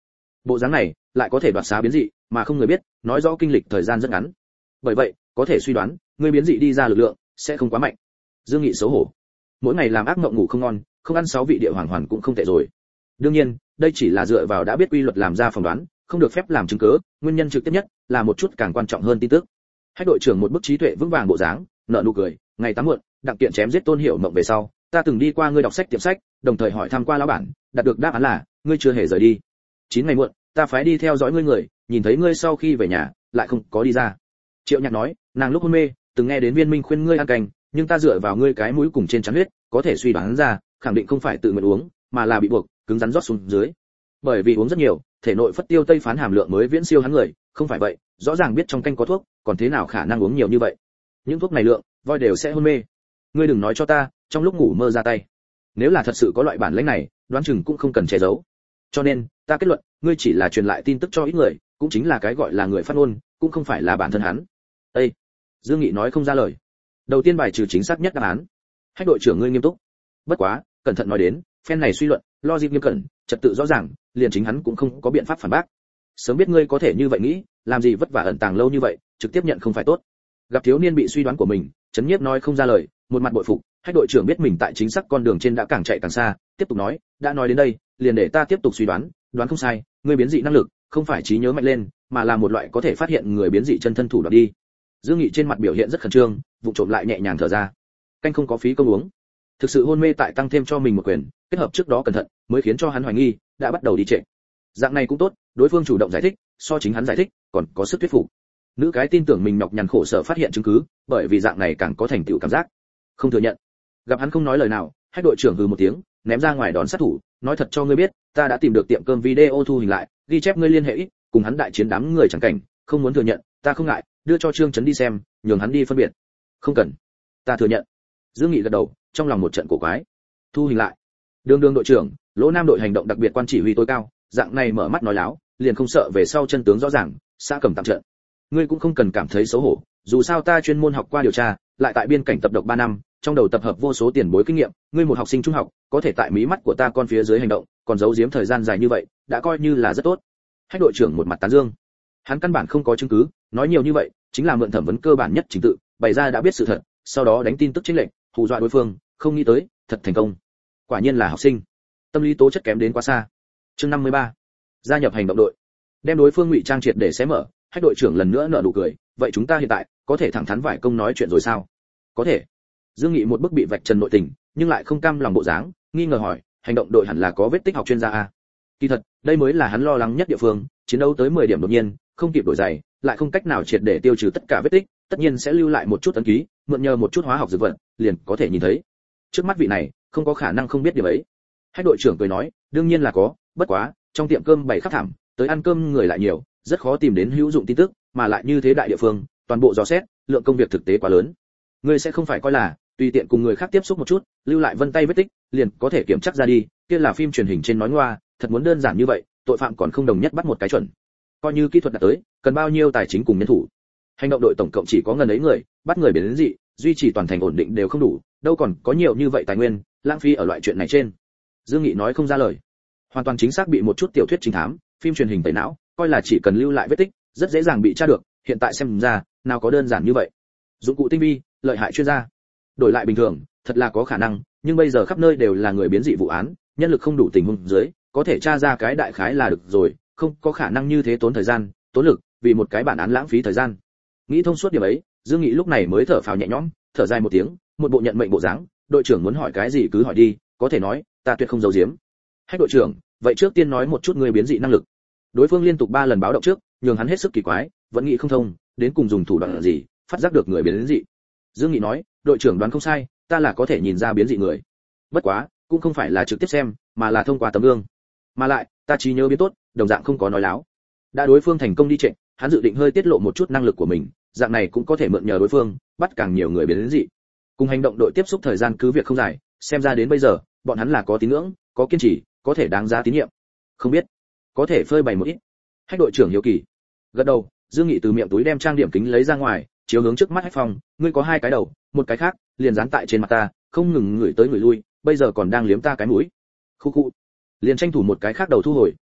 bộ dáng này lại có thể đoạt xá biến dị mà không người biết, nói rõ kinh lịch thời gian rất ngắn. Bởi vậy có thể suy đoán người biến dị đi ra lực lượng sẽ không quá mạnh. Dương Nghị xấu hổ, mỗi ngày làm ác mộng ngủ không ngon, không ăn sáu vị địa hoàng hoàn cũng không tệ rồi. Đương nhiên đây chỉ là dựa vào đã biết quy luật làm ra phỏng đoán, không được phép làm chứng cứ. Nguyên nhân trực tiếp nhất là một chút càng quan trọng hơn tin tức. Hách đội trưởng một bức trí tuệ vững vàng bộ dáng, nở nụ cười. Ngày tám muộn, đặng kiện chém giết Tôn Hiểu Mộng về sau, ta từng đi qua ngươi đọc sách tiệm sách, đồng thời hỏi thăm qua lão bản, đạt được đáp án là ngươi chưa hề rời đi. Chín ngày muộn, ta phái đi theo dõi ngươi người, nhìn thấy ngươi sau khi về nhà lại không có đi ra. Triệu Nhạc nói, nàng lúc hôn mê từng nghe đến Viên Minh khuyên ngươi ăn canh, nhưng ta dựa vào ngươi cái mũi cùng trên trán huyết, có thể suy đoán ra, khẳng định không phải tự nguyện uống, mà là bị buộc, cứng rắn rót xuống dưới. Bởi vì uống rất nhiều, thể nội phất tiêu tây phán hàm lượng mới viễn siêu hắn người, không phải vậy, rõ ràng biết trong canh có thuốc, còn thế nào khả năng uống nhiều như vậy? Những thuốc này lượng, voi đều sẽ hôn mê. Ngươi đừng nói cho ta, trong lúc ngủ mơ ra tay. Nếu là thật sự có loại bản lĩnh này, đoán chừng cũng không cần che giấu. Cho nên, ta kết luận, ngươi chỉ là truyền lại tin tức cho ít người, cũng chính là cái gọi là người phát ngôn, cũng không phải là bản thân hắn. Ê! Dương Nghị nói không ra lời. Đầu tiên bài trừ chính xác nhất đáp án. Hách đội trưởng ngươi nghiêm túc. Bất quá, cẩn thận nói đến, phen này suy luận, logic nghiêm cẩn, trật tự rõ ràng, liền chính hắn cũng không có biện pháp phản bác. Sớm biết ngươi có thể như vậy nghĩ, làm gì vất vả ẩn tàng lâu như vậy, trực tiếp nhận không phải tốt. Gặp thiếu niên bị suy đoán của mình, Trấn Nhiếp nói không ra lời, một mặt bội phục. Hách đội trưởng biết mình tại chính xác con đường trên đã càng chạy càng xa, tiếp tục nói, đã nói đến đây, liền để ta tiếp tục suy đoán, đoán không sai, ngươi biến dị năng lực không phải trí nhớ mạnh lên, mà là một loại có thể phát hiện người biến dị chân thân thủ đoạn đi. Dương Nghị trên mặt biểu hiện rất khẩn trương, vụ trộm lại nhẹ nhàng thở ra. Canh không có phí công uống, thực sự hôn mê tại tăng thêm cho mình một quyền, kết hợp trước đó cẩn thận, mới khiến cho hắn hoài nghi, đã bắt đầu đi trệ. Dạng này cũng tốt, đối phương chủ động giải thích, so chính hắn giải thích, còn có sức thuyết phục. Nữ cái tin tưởng mình nhọc nhằn khổ sở phát hiện chứng cứ, bởi vì dạng này càng có thành tựu cảm giác. Không thừa nhận. Gặp hắn không nói lời nào, Hách đội trưởng hừ một tiếng, ném ra ngoài đón sát thủ, nói thật cho ngươi biết, ta đã tìm được tiệm cơm video thu hình lại, ghi chép ngươi liên hệ ít, cùng hắn đại chiến đám người chẳng cảnh, không muốn thừa nhận, ta không ngại, đưa cho Trương Chấn đi xem, nhường hắn đi phân biệt. Không cần, ta thừa nhận. Dương Nghị gật đầu, trong lòng một trận cổ quái. Thu hình lại. Đường Đường đội trưởng, Lỗ Nam đội hành động đặc biệt quan chỉ huy tối cao, dạng này mở mắt nói láo, liền không sợ về sau chân tướng rõ ràng, xã cầm tạm trận. Ngươi cũng không cần cảm thấy xấu hổ, dù sao ta chuyên môn học qua điều tra, lại tại biên cảnh tập độc ba năm, trong đầu tập hợp vô số tiền bối kinh nghiệm, ngươi một học sinh trung học, có thể tại mí mắt của ta con phía dưới hành động, còn giấu giếm thời gian dài như vậy, đã coi như là rất tốt. Hách đội trưởng một mặt tán dương. Hắn căn bản không có chứng cứ, nói nhiều như vậy, chính là mượn thẩm vấn cơ bản nhất trình tự, bày ra đã biết sự thật, sau đó đánh tin tức chính lệnh, hù dọa đối phương, không nghĩ tới, thật thành công. Quả nhiên là học sinh. Tâm lý tố chất kém đến quá xa. Chương năm mươi ba. Gia nhập hành động đội. Đem đối phương ngụy trang triệt để xé mở, Hách đội trưởng lần nữa nở nụ cười, vậy chúng ta hiện tại có thể thẳng thắn vải công nói chuyện rồi sao? Có thể. Dương Nghị một bức bị vạch trần nội tình, nhưng lại không cam lòng bộ dáng, nghi ngờ hỏi, hành động đội hẳn là có vết tích học chuyên gia a? Kỳ thật, đây mới là hắn lo lắng nhất địa phương, chiến đấu tới mười điểm đột nhiên, không kịp đổi giày, lại không cách nào triệt để tiêu trừ tất cả vết tích, tất nhiên sẽ lưu lại một chút ấn ký, mượn nhờ một chút hóa học dược vật, liền có thể nhìn thấy. Trước mắt vị này, không có khả năng không biết điều ấy. Hách đội trưởng cười nói, đương nhiên là có, bất quá, trong tiệm cơm bày khắp thảm, tới ăn cơm người lại nhiều, rất khó tìm đến hữu dụng tin tức, mà lại như thế đại địa phương, toàn bộ dò xét, lượng công việc thực tế quá lớn. Ngươi sẽ không phải coi là tùy tiện cùng người khác tiếp xúc một chút, lưu lại vân tay vết tích, liền có thể kiểm chắc ra đi, kia là phim truyền hình trên nói ngoa, thật muốn đơn giản như vậy, tội phạm còn không đồng nhất bắt một cái chuẩn. Coi như kỹ thuật đạt tới, cần bao nhiêu tài chính cùng nhân thủ. Hành động đội tổng cộng chỉ có ngần ấy người, bắt người biến dị, duy trì toàn thành ổn định đều không đủ, đâu còn có nhiều như vậy tài nguyên, lãng phí ở loại chuyện này trên. Dương Nghị nói không ra lời. Hoàn toàn chính xác bị một chút tiểu thuyết trinh thám, phim truyền hình tẩy não, coi là chỉ cần lưu lại vết tích, rất dễ dàng bị tra được, hiện tại xem ra, nào có đơn giản như vậy. Dụng cụ tinh vi, lợi hại chuyên gia. Đổi lại bình thường, thật là có khả năng, nhưng bây giờ khắp nơi đều là người biến dị vụ án, nhân lực không đủ tình huống dưới, có thể tra ra cái đại khái là được rồi, không có khả năng như thế tốn thời gian, tốn lực, vì một cái bản án lãng phí thời gian. Nghĩ thông suốt điểm ấy, Dương Nghị lúc này mới thở phào nhẹ nhõm, thở dài một tiếng, một bộ nhận mệnh bộ dáng, đội trưởng muốn hỏi cái gì cứ hỏi đi, có thể nói, ta tuyệt không giấu giếm. Hách đội trưởng, vậy trước tiên nói một chút người biến dị năng lực. Đối phương liên tục ba lần báo động trước, nhường hắn hết sức kỳ quái, vẫn nghĩ không thông, đến cùng dùng thủ đoạn gì, phát giác được người biến dị. Dương Nghị nói, đội trưởng đoán không sai, ta là có thể nhìn ra biến dị người. Bất quá, cũng không phải là trực tiếp xem, mà là thông qua tấm gương. Mà lại, ta trí nhớ biến tốt, đồng dạng không có nói láo. Đã đối phương thành công đi trệ, hắn dự định hơi tiết lộ một chút năng lực của mình, dạng này cũng có thể mượn nhờ đối phương, bắt càng nhiều người biến dị. Cùng hành động đội tiếp xúc thời gian cứ việc không dài, xem ra đến bây giờ, bọn hắn là có tín ngưỡng, có kiên trì, có thể đáng giá tín nhiệm. Không biết, có thể phơi bày một ít. Hách đội trưởng hiếu kỳ. Gật đầu, Dương Nghị từ miệng túi đem trang điểm kính lấy ra ngoài, chiếu hướng trước mắt Hách Phong, ngươi có hai cái đầu, một cái khác liền dán tại trên mặt ta, không ngừng ngửi tới ngửi lui, bây giờ còn đang liếm ta cái mũi. Khu khu. Liền tranh thủ một cái khác đầu thu hồi,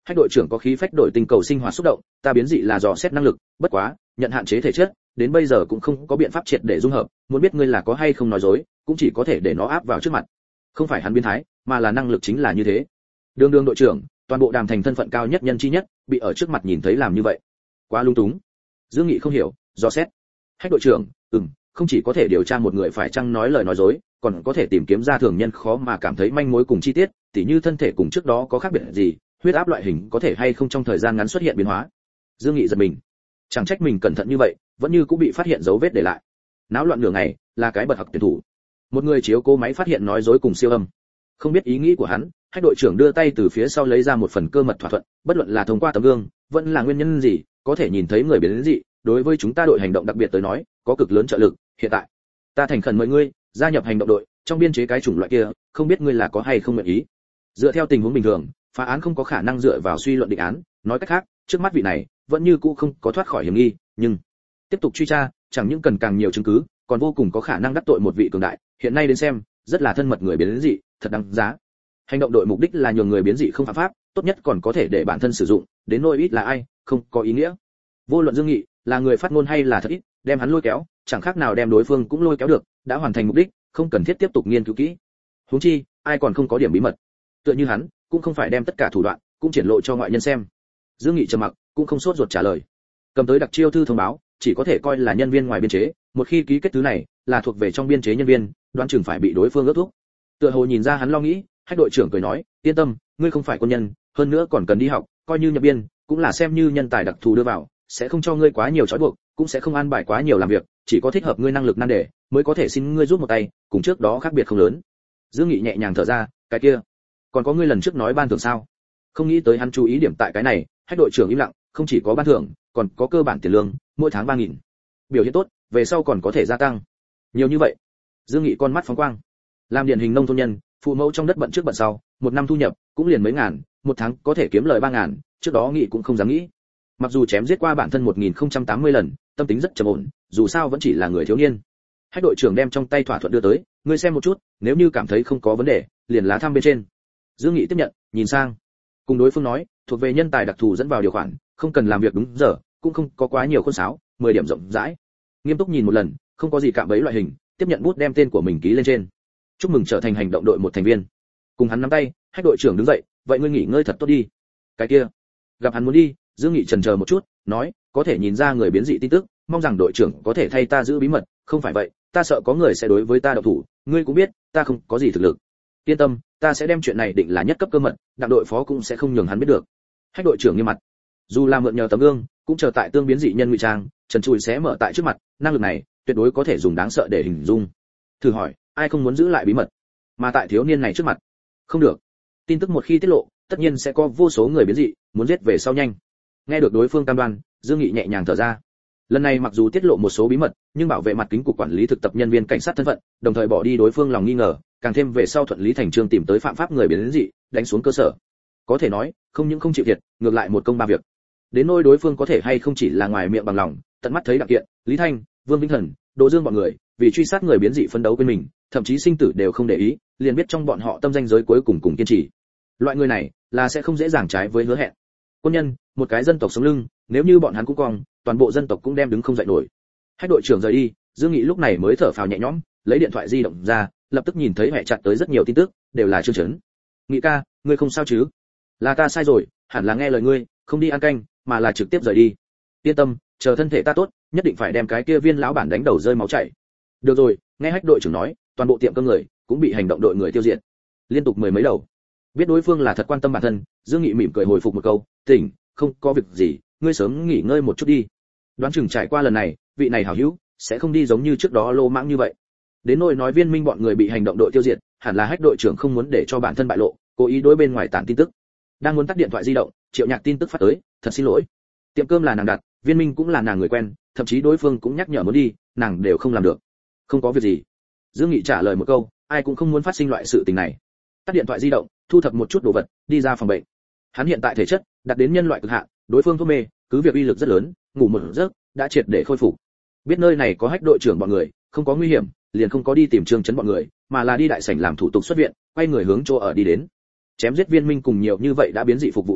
Hách đội trưởng có khí phách đổi tinh cầu sinh hoạt xúc động, ta biến dị là dò xét năng lực, bất quá, nhận hạn chế thể chất, đến bây giờ cũng không có biện pháp triệt để dung hợp, muốn biết ngươi là có hay không nói dối, cũng chỉ có thể để nó áp vào trước mặt. Không phải hắn biến thái, mà là năng lực chính là như thế. Đường Đường đội trưởng, toàn bộ Đàm Thành thân phận cao nhất nhân chi nhất, bị ở trước mặt nhìn thấy làm như vậy, quá lung túng. Dương Nghị không hiểu, dò xét. Hách đội trưởng, ừm, không chỉ có thể điều tra một người phải chăng nói lời nói dối, còn có thể tìm kiếm ra thường nhân khó mà cảm thấy manh mối cùng chi tiết, tỉ như thân thể cùng trước đó có khác biệt gì, huyết áp loại hình có thể hay không trong thời gian ngắn xuất hiện biến hóa. Dương Nghị giật mình, chẳng trách mình cẩn thận như vậy, vẫn như cũng bị phát hiện dấu vết để lại. Náo loạn nửa ngày, là cái bật học tuyển thủ. Một người chiếu cố máy phát hiện nói dối cùng siêu âm. Không biết ý nghĩ của hắn, Hách đội trưởng đưa tay từ phía sau lấy ra một phần cơ mật thỏa thuận, bất luận là thông qua tấm gương, vẫn là nguyên nhân gì, có thể nhìn thấy người biến dị, đối với chúng ta đội hành động đặc biệt tới nói, có cực lớn trợ lực. Hiện tại, ta thành khẩn mời ngươi gia nhập hành động đội, trong biên chế cái chủng loại kia, không biết ngươi là có hay không nguyện ý. Dựa theo tình huống bình thường, phá án không có khả năng dựa vào suy luận định án, nói cách khác, trước mắt vị này vẫn như cũ không có thoát khỏi hiểm nghi, nhưng tiếp tục truy tra, chẳng những cần càng nhiều chứng cứ, còn vô cùng có khả năng đắc tội một vị cường đại, hiện nay đến xem, rất là thân mật người biến dị, thật đáng giá. Hành động đội mục đích là nhường người biến dị không phạm pháp, tốt nhất còn có thể để bản thân sử dụng, đến nỗi ít là ai, không có ý nghĩa. Vô luận Dương Nghị là người phát ngôn hay là thật ít, đem hắn lôi kéo, chẳng khác nào đem đối phương cũng lôi kéo được, đã hoàn thành mục đích, không cần thiết tiếp tục nghiên cứu kỹ. Huống chi, ai còn không có điểm bí mật. Tựa như hắn, cũng không phải đem tất cả thủ đoạn cũng triển lộ cho ngoại nhân xem. Dương Nghị trầm mặc, cũng không sốt ruột trả lời. Cầm tới đặc chiêu thư thông báo, chỉ có thể coi là nhân viên ngoài biên chế, một khi ký kết thứ này, là thuộc về trong biên chế nhân viên, đoán chừng phải bị đối phương ước thúc. Tựa hồ nhìn ra hắn lo nghĩ, Hách đội trưởng cười nói, yên tâm, ngươi không phải quân nhân, hơn nữa còn cần đi học, coi như nhập biên, cũng là xem như nhân tài đặc thù đưa vào, sẽ không cho ngươi quá nhiều trói buộc, cũng sẽ không an bài quá nhiều làm việc, chỉ có thích hợp ngươi năng lực nan đề, mới có thể xin ngươi giúp một tay, cùng trước đó khác biệt không lớn. Dương Nghị nhẹ nhàng thở ra, cái kia, còn có ngươi lần trước nói ban thưởng sao? Không nghĩ tới hắn chú ý điểm tại cái này, Hách đội trưởng im lặng, không chỉ có ban thưởng, còn có cơ bản tiền lương, mỗi tháng ba nghìn. Biểu hiện tốt, về sau còn có thể gia tăng. Nhiều như vậy. Dương Nghị con mắt phóng quang. Làm điển hình nông thôn nhân, phụ mẫu trong đất bận trước bận sau, một năm thu nhập cũng liền mấy ngàn, một tháng có thể kiếm lời ba ngàn, trước đó Nghị cũng không dám nghĩ. Mặc dù chém giết qua bản thân một nghìn không trăm tám mươi lần, tâm tính rất trầm ổn, dù sao vẫn chỉ là người thiếu niên. Hách đội trưởng đem trong tay thỏa thuận đưa tới, ngươi xem một chút, nếu như cảm thấy không có vấn đề, liền lá thăm bên trên. Dương Nghị tiếp nhận, nhìn sang, cùng đối phương nói, thuộc về nhân tài đặc thù dẫn vào điều khoản, không cần làm việc đúng giờ, cũng không có quá nhiều khuôn sáo, mười điểm rộng rãi. Nghiêm túc nhìn một lần, không có gì cạm bẫy loại hình, tiếp nhận bút đem tên của mình ký lên trên. Chúc mừng trở thành hành động đội một thành viên. Cùng hắn nắm tay, Hách đội trưởng đứng dậy, vậy ngươi nghỉ ngơi thật tốt đi. Cái kia, gặp hắn muốn đi, Dương Nghị chần chờ một chút, nói, có thể nhìn ra người biến dị tin tức, mong rằng đội trưởng có thể thay ta giữ bí mật, không phải vậy, ta sợ có người sẽ đối với ta động thủ, ngươi cũng biết, ta không có gì thực lực. Yên tâm, ta sẽ đem chuyện này định là nhất cấp cơ mật, đặng đội phó cũng sẽ không nhường hắn biết được. Hách đội trưởng nghiêm mặt, dù là mượn nhờ tấm gương, cũng chờ tại tương biến dị nhân ngụy trang, trần trụi sẽ mở tại trước mặt, năng lực này tuyệt đối có thể dùng đáng sợ để hình dung. Thử hỏi, ai không muốn giữ lại bí mật, mà tại thiếu niên này trước mặt, không được. Tin tức một khi tiết lộ, tất nhiên sẽ có vô số người biến dị muốn giết về sau nhanh. Nghe được đối phương cam đoan, Dương Nghị nhẹ nhàng thở ra. Lần này mặc dù tiết lộ một số bí mật, nhưng bảo vệ mặt kính cục quản lý thực tập nhân viên cảnh sát thân phận, đồng thời bỏ đi đối phương lòng nghi ngờ, càng thêm về sau thuận lý thành chương tìm tới phạm pháp người biến dị, đánh xuống cơ sở. Có thể nói, không những không chịu thiệt, ngược lại một công ba việc. Đến nỗi đối phương có thể hay không chỉ là ngoài miệng bằng lòng, tận mắt thấy đặc kiện, Lý Thanh, Vương Vĩnh Thần, Đỗ Dương bọn người, vì truy sát người biến dị phấn đấu bên mình, thậm chí sinh tử đều không để ý, liền biết trong bọn họ tâm danh giới cuối cùng cùng kiên trì. Loại người này là sẽ không dễ dàng trái với hứa hẹn. Quân nhân, một cái dân tộc sống lưng, nếu như bọn hắn cũng cong, toàn bộ dân tộc cũng đem đứng không dậy nổi. Hách đội trưởng rời đi, Dương Nghị lúc này mới thở phào nhẹ nhõm, lấy điện thoại di động ra, lập tức nhìn thấy hệ chặt tới rất nhiều tin tức, đều là Trương Chấn. Nghị ca, ngươi không sao chứ? Là ta sai rồi, hẳn là nghe lời ngươi, không đi ăn canh, mà là trực tiếp rời đi. Yên tâm, chờ thân thể ta tốt, nhất định phải đem cái kia viên lão bản đánh đầu rơi máu chảy. Được rồi, nghe Hách đội trưởng nói, toàn bộ tiệm cơm người cũng bị hành động đội người tiêu diệt. Liên tục mười mấy đầu. Biết đối phương là thật quan tâm bản thân, Dương Nghị mỉm cười hồi phục một câu, "Tỉnh, không có việc gì, ngươi sớm nghỉ ngơi một chút đi." Đoán chừng trải qua lần này, vị này hảo hữu sẽ không đi giống như trước đó lô mãng như vậy. Đến nỗi nói Viên Minh bọn người bị hành động đội tiêu diệt, hẳn là Hách đội trưởng không muốn để cho bản thân bại lộ, cố ý đối bên ngoài tản tin tức. Đang muốn tắt điện thoại di động, Triệu Nhạc tin tức phát tới, "Thật xin lỗi, tiệm cơm là nàng đặt, Viên Minh cũng là nàng người quen, thậm chí đối phương cũng nhắc nhở muốn đi, nàng đều không làm được." "Không có việc gì." Dương Nghị trả lời một câu, ai cũng không muốn phát sinh loại sự tình này. Tắt điện thoại di động, thu thập một chút đồ vật, đi ra phòng bệnh. Hắn hiện tại thể chất đạt đến nhân loại cực hạn, đối phương thuốc mê, cứ việc uy lực rất lớn, ngủ một giấc đã triệt để khôi phục. Biết nơi này có Hách đội trưởng bọn người, không có nguy hiểm, liền không có đi tìm Trương Chấn bọn người, mà là đi đại sảnh làm thủ tục xuất viện, quay người hướng chỗ ở đi đến. Chém giết Viên Minh cùng nhiều như vậy đã biến dị phục vụ viên,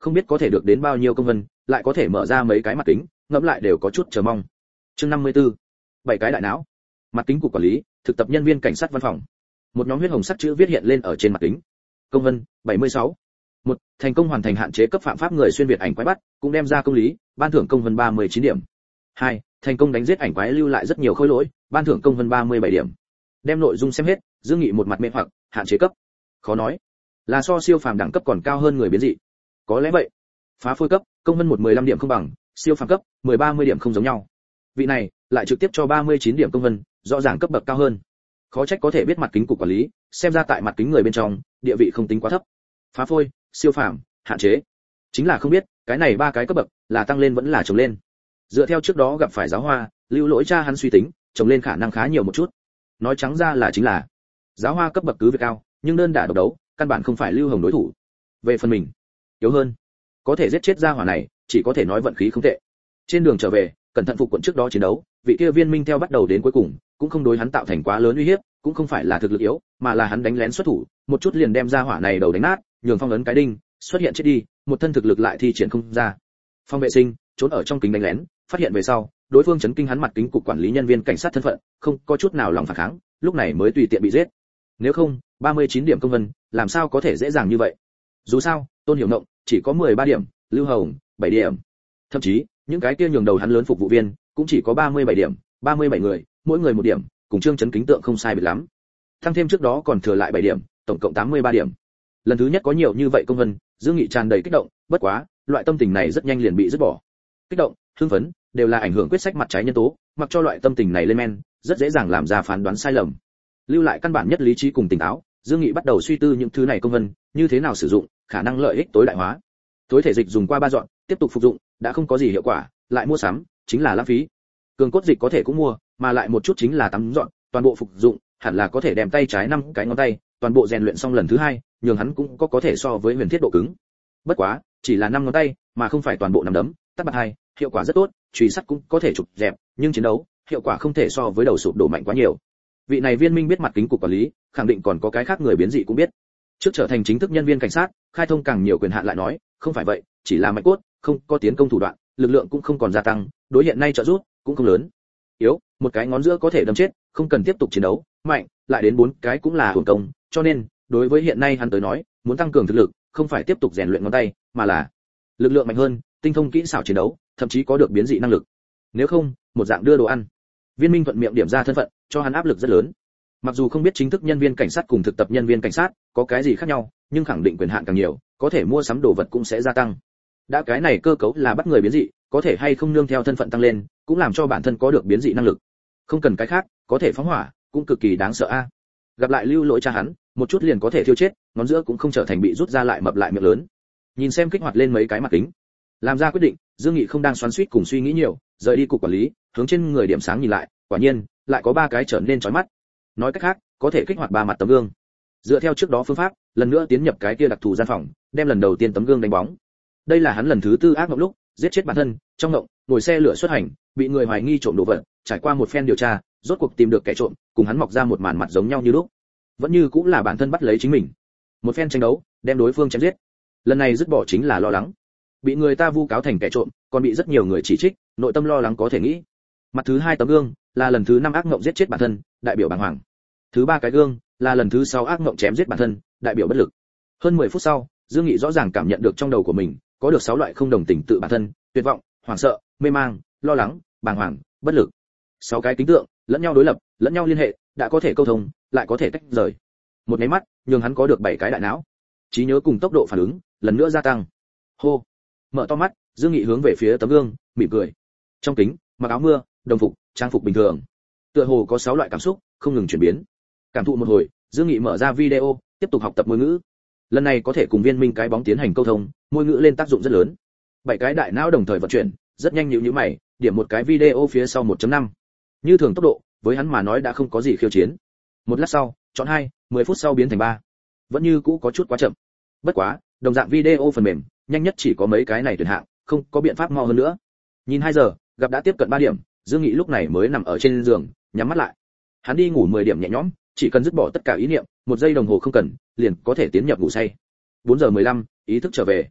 không biết có thể được đến bao nhiêu công vân, lại có thể mở ra mấy cái mặt kính, ngẫm lại đều có chút chờ mong. Chương năm mươi tư, bảy cái đại não. Mặt kính cục quản lý, thực tập nhân viên cảnh sát văn phòng. Một nhóm huyết hồng sắc chữ viết hiện lên ở trên mặt kính. Công vân bảy mươi sáu. Một, thành công hoàn thành hạn chế cấp phạm pháp người xuyên việt ảnh quái bắt, cũng đem ra công lý, ban thưởng công vân ba mươi chín điểm. Hai, thành công đánh giết ảnh quái lưu lại rất nhiều khối lỗi, ban thưởng công vân ba mươi bảy điểm. Đem nội dung xem hết, Dương Nghị một mặt mê hoặc, hạn chế cấp. Khó nói, là so siêu phàm đẳng cấp còn cao hơn người biến dị. Có lẽ vậy. Phá phôi cấp, công vân một mười lăm điểm không bằng, siêu phàm cấp, mười ba mươi điểm không giống nhau. Vị này lại trực tiếp cho ba mươi chín điểm công vân, rõ ràng cấp bậc cao hơn. Khó trách có thể biết mặt kính cục quản lý, xem ra tại mặt kính người bên trong, địa vị không tính quá thấp. Phá phôi, siêu phàm, hạn chế. Chính là không biết, cái này ba cái cấp bậc là tăng lên vẫn là trồng lên. Dựa theo trước đó gặp phải giáo hoa, lưu lỗi cha hắn suy tính, trồng lên khả năng khá nhiều một chút. Nói trắng ra là chính là giáo hoa cấp bậc cứ việc cao, nhưng đơn đả độc đấu, căn bản không phải Lưu Hồng đối thủ. Về phần mình, yếu hơn, có thể giết chết gia hỏa này, chỉ có thể nói vận khí không tệ. Trên đường trở về, cẩn thận phục quận trước đó chiến đấu, vị kia viên minh theo bắt đầu đến cuối cùng, cũng không đối hắn tạo thành quá lớn uy hiếp, cũng không phải là thực lực yếu, mà là hắn đánh lén xuất thủ, một chút liền đem gia hỏa này đầu đánh nát, nhường phong ấn cái đinh, xuất hiện chết đi, một thân thực lực lại thi triển không ra. Phong vệ sinh trốn ở trong kính đánh lén, phát hiện về sau, đối phương chấn kinh hắn mặt kính cục quản lý nhân viên cảnh sát thân phận, không có chút nào lòng phản kháng, lúc này mới tùy tiện bị giết. Nếu không, ba mươi chín điểm công vân, làm sao có thể dễ dàng như vậy? Dù sao, Tôn Hiểu Ngộng chỉ có mười ba điểm, Lưu Hồng bảy điểm. Thậm chí, những cái kia nhường đầu hắn lớn phục vụ viên, cũng chỉ có ba mươi bảy điểm, ba mươi bảy người, mỗi người một điểm, cùng Trương Chấn Kính tượng không sai biệt lắm. Thăng thêm trước đó còn thừa lại bảy điểm, tổng cộng tám mươi ba điểm. Lần thứ nhất có nhiều như vậy công vân, Dương Nghị tràn đầy kích động, bất quá, loại tâm tình này rất nhanh liền bị dứt bỏ. Kích động, hưng phấn, đều là ảnh hưởng quyết sách mặt trái nhân tố, mặc cho loại tâm tình này lên men, rất dễ dàng làm ra phán đoán sai lầm. Lưu lại căn bản nhất lý trí cùng tỉnh táo, Dương Nghị bắt đầu suy tư những thứ này công vân, như thế nào sử dụng, khả năng lợi ích tối đại hóa. Tối thể dịch dùng qua ba dọn, tiếp tục phục dụng, đã không có gì hiệu quả, lại mua sắm, chính là lãng phí. Cường cốt dịch có thể cũng mua, mà lại một chút chính là tắm dọn, toàn bộ phục dụng, hẳn là có thể đem tay trái năm cái ngón tay, toàn bộ rèn luyện xong lần thứ hai, nhường hắn cũng có có thể so với huyền thiết độ cứng. Bất quá, chỉ là năm ngón tay, mà không phải toàn bộ nắm đấm, tắt bạc hai, hiệu quả rất tốt, chùy sắt cũng có thể trục dẹp, nhưng chiến đấu, hiệu quả không thể so với đầu sụp đổ mạnh quá nhiều. Vị này viên minh biết mặt kính cục quản lý, khẳng định còn có cái khác người biến dị cũng biết. Trước trở thành chính thức nhân viên cảnh sát, khai thông càng nhiều quyền hạn lại nói, không phải vậy, chỉ là mạch cốt, không có tiến công thủ đoạn, lực lượng cũng không còn gia tăng, đối hiện nay trợ giúp cũng không lớn. Yếu, một cái ngón giữa có thể đâm chết, không cần tiếp tục chiến đấu, mạnh, lại đến bốn cái cũng là hưởng công, cho nên, đối với hiện nay hắn tới nói, muốn tăng cường thực lực, không phải tiếp tục rèn luyện ngón tay, mà là lực lượng mạnh hơn, tinh thông kỹ xảo chiến đấu, thậm chí có được biến dị năng lực. Nếu không, một dạng đưa đồ ăn. Viên Minh thuận miệng điểm ra thân phận, cho hắn áp lực rất lớn. Mặc dù không biết chính thức nhân viên cảnh sát cùng thực tập nhân viên cảnh sát có cái gì khác nhau, nhưng khẳng định quyền hạn càng nhiều, có thể mua sắm đồ vật cũng sẽ gia tăng. Đã cái này cơ cấu là bắt người biến dị, có thể hay không nương theo thân phận tăng lên, cũng làm cho bản thân có được biến dị năng lực. Không cần cái khác, có thể phóng hỏa, cũng cực kỳ đáng sợ a. Gặp lại Lưu Lỗi cha hắn, một chút liền có thể thiêu chết, ngón giữa cũng không trở thành bị rút ra lại mập lại miệng lớn. Nhìn xem kích hoạt lên mấy cái mặt kính, làm ra quyết định, Dương Nghị không đang xoắn xuýt cùng suy nghĩ nhiều, rời đi cục quản lý, hướng trên người điểm sáng nhìn lại, quả nhiên, lại có ba cái trở nên chói mắt. Nói cách khác, có thể kích hoạt ba mặt tấm gương. Dựa theo trước đó phương pháp, lần nữa tiến nhập cái kia đặc thù gian phòng, đem lần đầu tiên tấm gương đánh bóng. Đây là hắn lần thứ tư ác mộng lúc, giết chết bản thân, trong mộng, ngồi xe lửa xuất hành, bị người hoài nghi trộm đồ vật, trải qua một phen điều tra, rốt cuộc tìm được kẻ trộm, cùng hắn mọc ra một màn mặt giống nhau như lúc. Vẫn như cũng là bản thân bắt lấy chính mình. Một phen tranh đấu, đem đối phương chém giết. Lần này dứt bỏ chính là lo lắng. Bị người ta vu cáo thành kẻ trộm, còn bị rất nhiều người chỉ trích, nội tâm lo lắng có thể nghĩ. Mặt thứ hai tấm gương, là lần thứ năm ác mộng giết chết bản thân, đại biểu bàng hoàng. Thứ ba cái gương, là lần thứ sáu ác mộng chém giết bản thân, đại biểu bất lực. Hơn mười phút sau, Dương Nghị rõ ràng cảm nhận được trong đầu của mình có được sáu loại không đồng tình tự bản thân, tuyệt vọng, hoảng sợ, mê mang, lo lắng, bàng hoàng, bất lực. Sáu cái tính tượng, lẫn nhau đối lập, lẫn nhau liên hệ, đã có thể câu thông, lại có thể tách rời. Một cái mắt, nhường hắn có được bảy cái đại não. Trí nhớ cùng tốc độ phản ứng lần nữa gia tăng. Hô. Mở to mắt, Dương Nghị hướng về phía tấm gương, mỉm cười. Trong kính, mặc áo mưa, đồng phục, trang phục bình thường. Tựa hồ có sáu loại cảm xúc không ngừng chuyển biến. Cảm thụ một hồi, Dương Nghị mở ra video, tiếp tục học tập ngôn ngữ. Lần này có thể cùng Viên Minh cái bóng tiến hành câu thông, ngôn ngữ lên tác dụng rất lớn. Bảy cái đại não đồng thời vận chuyển, rất nhanh nhíu nhíu mày, điểm một cái video phía sau một chấm năm. Như thường tốc độ, với hắn mà nói đã không có gì khiêu chiến. Một lát sau, chọn hai, mười phút sau biến thành ba. Vẫn như cũ có chút quá chậm. Bất quá, đồng dạng video phần mềm, nhanh nhất chỉ có mấy cái này tuyển hạng, không có biện pháp mau hơn nữa. Nhìn hai giờ, gặp đã tiếp cận ba điểm, Dương Nghị lúc này mới nằm ở trên giường, nhắm mắt lại. Hắn đi ngủ mười điểm nhẹ nhõm, chỉ cần dứt bỏ tất cả ý niệm, một giây đồng hồ không cần, liền có thể tiến nhập ngủ say. bốn giờ mười lăm, ý thức trở về.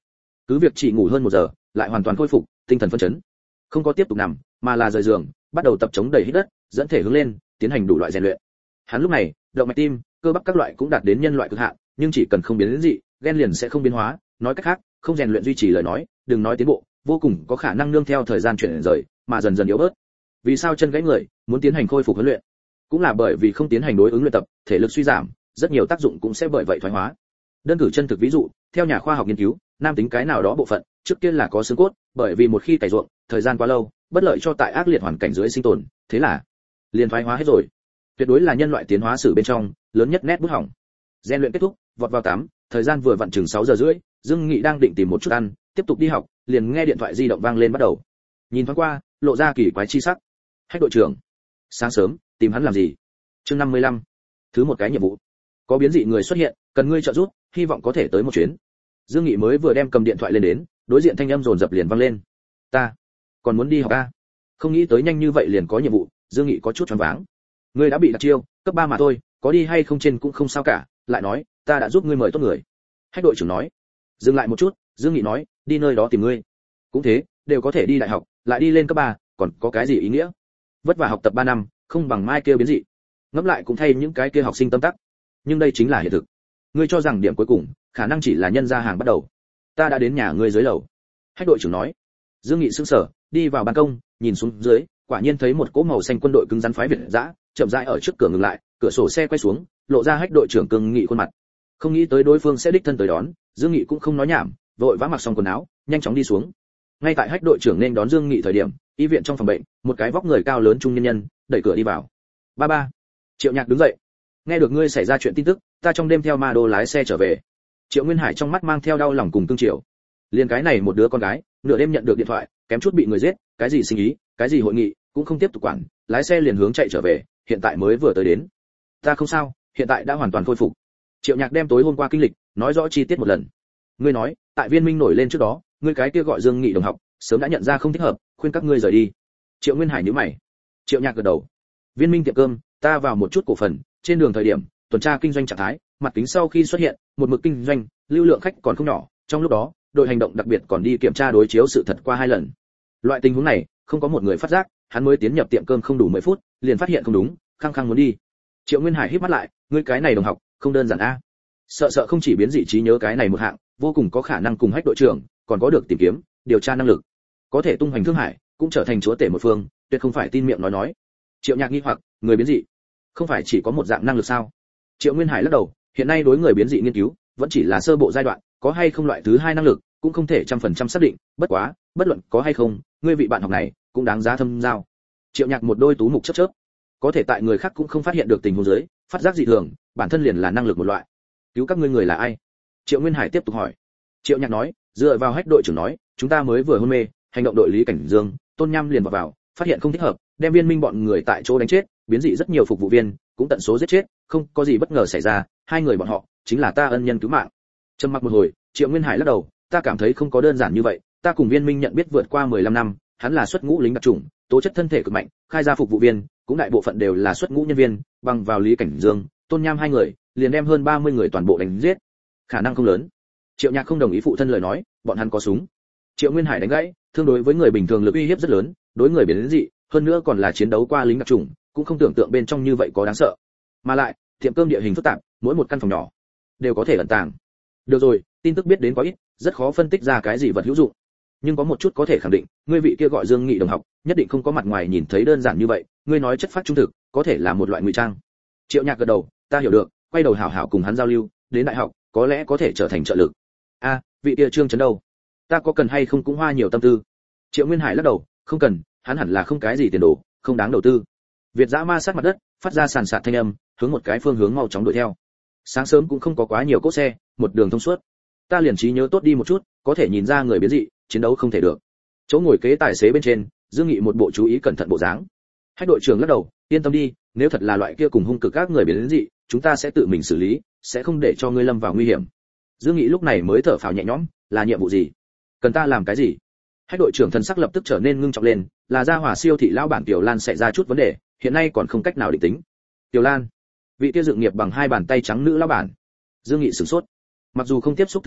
cứ việc chỉ ngủ hơn một giờ lại hoàn toàn khôi phục tinh thần phấn chấn, không có tiếp tục nằm mà là rời giường bắt đầu tập chống đẩy hít đất, dẫn thể hướng lên, tiến hành đủ loại rèn luyện. Hắn lúc này động mạch tim, cơ bắp các loại cũng đạt đến nhân loại cực hạn, nhưng chỉ cần không biến đến dị, gen liền sẽ không biến hóa, nói cách khác, không rèn luyện duy trì lời nói, đừng nói tiến bộ, vô cùng có khả năng nương theo thời gian chuyển rời mà dần dần yếu bớt. Vì sao chân gãy người muốn tiến hành khôi phục huấn luyện? Cũng là bởi vì không tiến hành đối ứng luyện tập, thể lực suy giảm, rất nhiều tác dụng cũng sẽ bởi vậy thoái hóa. Đơn cử chân thực ví dụ, theo nhà khoa học nghiên cứu, nam tính cái nào đó bộ phận, trước kia là có xương cốt, bởi vì một khi cày ruộng, thời gian quá lâu, bất lợi cho tại ác liệt hoàn cảnh dưới sinh tồn, thế là liền thoái hóa hết rồi. Tuyệt đối là nhân loại tiến hóa sử bên trong lớn nhất nét bút hỏng. Gen luyện kết thúc, vọt vào tắm, thời gian vừa vặn chừng sáu giờ rưỡi, Dương Nghị đang định tìm một chút ăn, tiếp tục đi học, liền nghe điện thoại di động vang lên bắt đầu. Nhìn thoáng qua, lộ ra kỳ quái chi sắc. Hách đội trưởng, sáng sớm, tìm hắn làm gì? Chương năm mươi lăm, thứ một cái nhiệm vụ. Có biến dị người xuất hiện, cần ngươi trợ giúp, hy vọng có thể tới một chuyến. Dương Nghị mới vừa đem cầm điện thoại lên đến, đối diện thanh âm dồn dập liền vang lên. Ta còn muốn đi học a. Không nghĩ tới nhanh như vậy liền có nhiệm vụ, Dương Nghị có chút choáng váng. Ngươi đã bị đặc chiêu, cấp ba mà thôi, có đi hay không trên cũng không sao cả, lại nói, ta đã giúp ngươi mời tốt người. Hách đội trưởng nói. Dừng lại một chút, Dương Nghị nói, đi nơi đó tìm ngươi. Cũng thế, đều có thể đi đại học, lại đi lên cấp ba, còn có cái gì ý nghĩa? Vất vả học tập ba năm, không bằng mai kia biến dị. Ngẫm lại cũng thay những cái kia học sinh tâm tắc. Nhưng đây chính là hiện thực. Ngươi cho rằng điểm cuối cùng, khả năng chỉ là nhân ra hàng bắt đầu. Ta đã đến nhà ngươi dưới lầu. Hách đội trưởng nói. Dương Nghị sững sờ, đi vào ban công, nhìn xuống dưới, quả nhiên thấy một cỗ màu xanh quân đội cứng rắn phái Việt dã, chậm rãi ở trước cửa ngừng lại, cửa sổ xe quay xuống, lộ ra Hách đội trưởng cương nghị khuôn mặt. Không nghĩ tới đối phương sẽ đích thân tới đón, Dương Nghị cũng không nói nhảm, vội vã mặc xong quần áo, nhanh chóng đi xuống. Ngay tại Hách đội trưởng nên đón Dương Nghị thời điểm, y viện trong phòng bệnh, một cái vóc người cao lớn trung nhân nhân đẩy cửa đi vào. Ba ba. Triệu Nhạc đứng dậy. Nghe được ngươi xảy ra chuyện tin tức, ta trong đêm theo ma đô lái xe trở về. Triệu Nguyên Hải trong mắt mang theo đau lòng cùng cương triều. Liên cái này một đứa con gái, nửa đêm nhận được điện thoại, kém chút bị người giết, cái gì sinh ý, cái gì hội nghị, cũng không tiếp tục quản, lái xe liền hướng chạy trở về, hiện tại mới vừa tới đến. Ta không sao, hiện tại đã hoàn toàn khôi phục. Triệu Nhạc đem tối hôm qua kinh lịch nói rõ chi tiết một lần. Ngươi nói, tại Viên Minh nổi lên trước đó, ngươi cái kia gọi Dương Nghị đồng học, sớm đã nhận ra không thích hợp, khuyên các ngươi rời đi. Triệu Nguyên Hải nhíu mày. Triệu Nhạc gật đầu. Viên Minh tiệm cơm, ta vào một chút cổ phần, trên đường thời điểm, tuần tra kinh doanh trạng thái, mặt kính sau khi xuất hiện, một mực kinh doanh, lưu lượng khách còn không nhỏ, trong lúc đó, đội hành động đặc biệt còn đi kiểm tra đối chiếu sự thật qua hai lần. Loại tình huống này, không có một người phát giác, hắn mới tiến nhập tiệm cơm không đủ mười phút, liền phát hiện không đúng, khăng khăng muốn đi. Triệu Nguyên Hải híp mắt lại, ngươi cái này đồng học, không đơn giản a. Sợ sợ không chỉ biến dị trí nhớ cái này một hạng, vô cùng có khả năng cùng Hách đội trưởng, còn có được tìm kiếm, điều tra năng lực. Có thể tung hoành thương hải, cũng trở thành chúa tể một phương, tuyệt không phải tin miệng nói nói. Triệu Nhạc nghi hoặc, người biến dị, không phải chỉ có một dạng năng lực sao? Triệu Nguyên Hải lắc đầu, hiện nay đối người biến dị nghiên cứu, vẫn chỉ là sơ bộ giai đoạn, có hay không loại thứ hai năng lực, cũng không thể trăm phần trăm xác định, bất quá, bất luận có hay không, ngươi vị bạn học này, cũng đáng giá thâm giao. Triệu Nhạc một đôi tú mục chớp chớp. Có thể tại người khác cũng không phát hiện được tình huống dưới, phát giác dị thường, bản thân liền là năng lực một loại. Cứu các ngươi người là ai? Triệu Nguyên Hải tiếp tục hỏi. Triệu Nhạc nói, dựa vào Hách đội trưởng nói, chúng ta mới vừa hôn mê, hành động đội Lý Cảnh Dương, Tôn Nham liền vào vào, phát hiện không thích hợp, đem Viên Minh bọn người tại chỗ đánh chết, biến dị rất nhiều phục vụ viên, cũng tận số giết chết, không có gì bất ngờ xảy ra, hai người bọn họ chính là ta ân nhân cứu mạng. Trầm mặc một hồi, Triệu Nguyên Hải lắc đầu, ta cảm thấy không có đơn giản như vậy, ta cùng Viên Minh nhận biết vượt qua mười lăm năm, hắn là xuất ngũ lính đặc chủng, tố chất thân thể cực mạnh, khai ra phục vụ viên, cũng đại bộ phận đều là xuất ngũ nhân viên, bằng vào Lý Cảnh Dương, Tôn Nham hai người, liền đem hơn ba mươi người toàn bộ đánh giết. Khả năng không lớn. Triệu Nhạc không đồng ý phụ thân lời nói, bọn hắn có súng. Triệu Nguyên Hải đánh gãy, thương đối với người bình thường lực uy hiếp rất lớn, đối người biến dị, hơn nữa còn là chiến đấu qua lính đặc chủng, cũng không tưởng tượng bên trong như vậy có đáng sợ. Mà lại, tiệm cơm địa hình phức tạp, mỗi một căn phòng nhỏ đều có thể ẩn tàng. Được rồi, tin tức biết đến quá ít, rất khó phân tích ra cái gì vật hữu dụng. Nhưng có một chút có thể khẳng định, ngươi vị kia gọi Dương Nghị đồng học, nhất định không có mặt ngoài nhìn thấy đơn giản như vậy, ngươi nói chất phát trung thực, có thể là một loại ngụy trang. Triệu Nhạc gật đầu, ta hiểu được, quay đầu hảo hảo cùng hắn giao lưu, đến đại học, có lẽ có thể trở thành trợ lực. A, vị kia Trương Chấn đâu? Ta có cần hay không cũng hoa nhiều tâm tư. Triệu Nguyên Hải lắc đầu, không cần, hắn hẳn là không cái gì tiền đồ, không đáng đầu tư. Việt dã ma sát mặt đất, phát ra sàn sạt thanh âm, hướng một cái phương hướng mau chóng đuổi theo. Sáng sớm cũng không có quá nhiều cỗ xe, một đường thông suốt. Ta liền trí nhớ tốt đi một chút, có thể nhìn ra người biến dị, chiến đấu không thể được. Chỗ ngồi kế tài xế bên trên, Dương Nghị một bộ chú ý cẩn thận bộ dáng. Hách đội trưởng lắc đầu, yên tâm đi, nếu thật là loại kia cùng hung cực các người biến dị, chúng ta sẽ tự mình xử lý, sẽ không để cho ngươi lâm vào nguy hiểm. Dương Nghị lúc này mới thở phào nhẹ nhõm, là nhiệm vụ gì? Cần ta làm cái gì? Hách đội trưởng thần sắc lập tức trở nên ngưng trọng lên, là gia hỏa siêu thị lão bản Tiểu Lan xảy ra chút vấn đề, hiện nay còn không cách nào định tính. Tiểu Lan, vị kia dựng nghiệp bằng hai bàn tay trắng nữ lão bản. Dương Nghị sửng sốt. Mặc dù không tiếp xúc thương giới,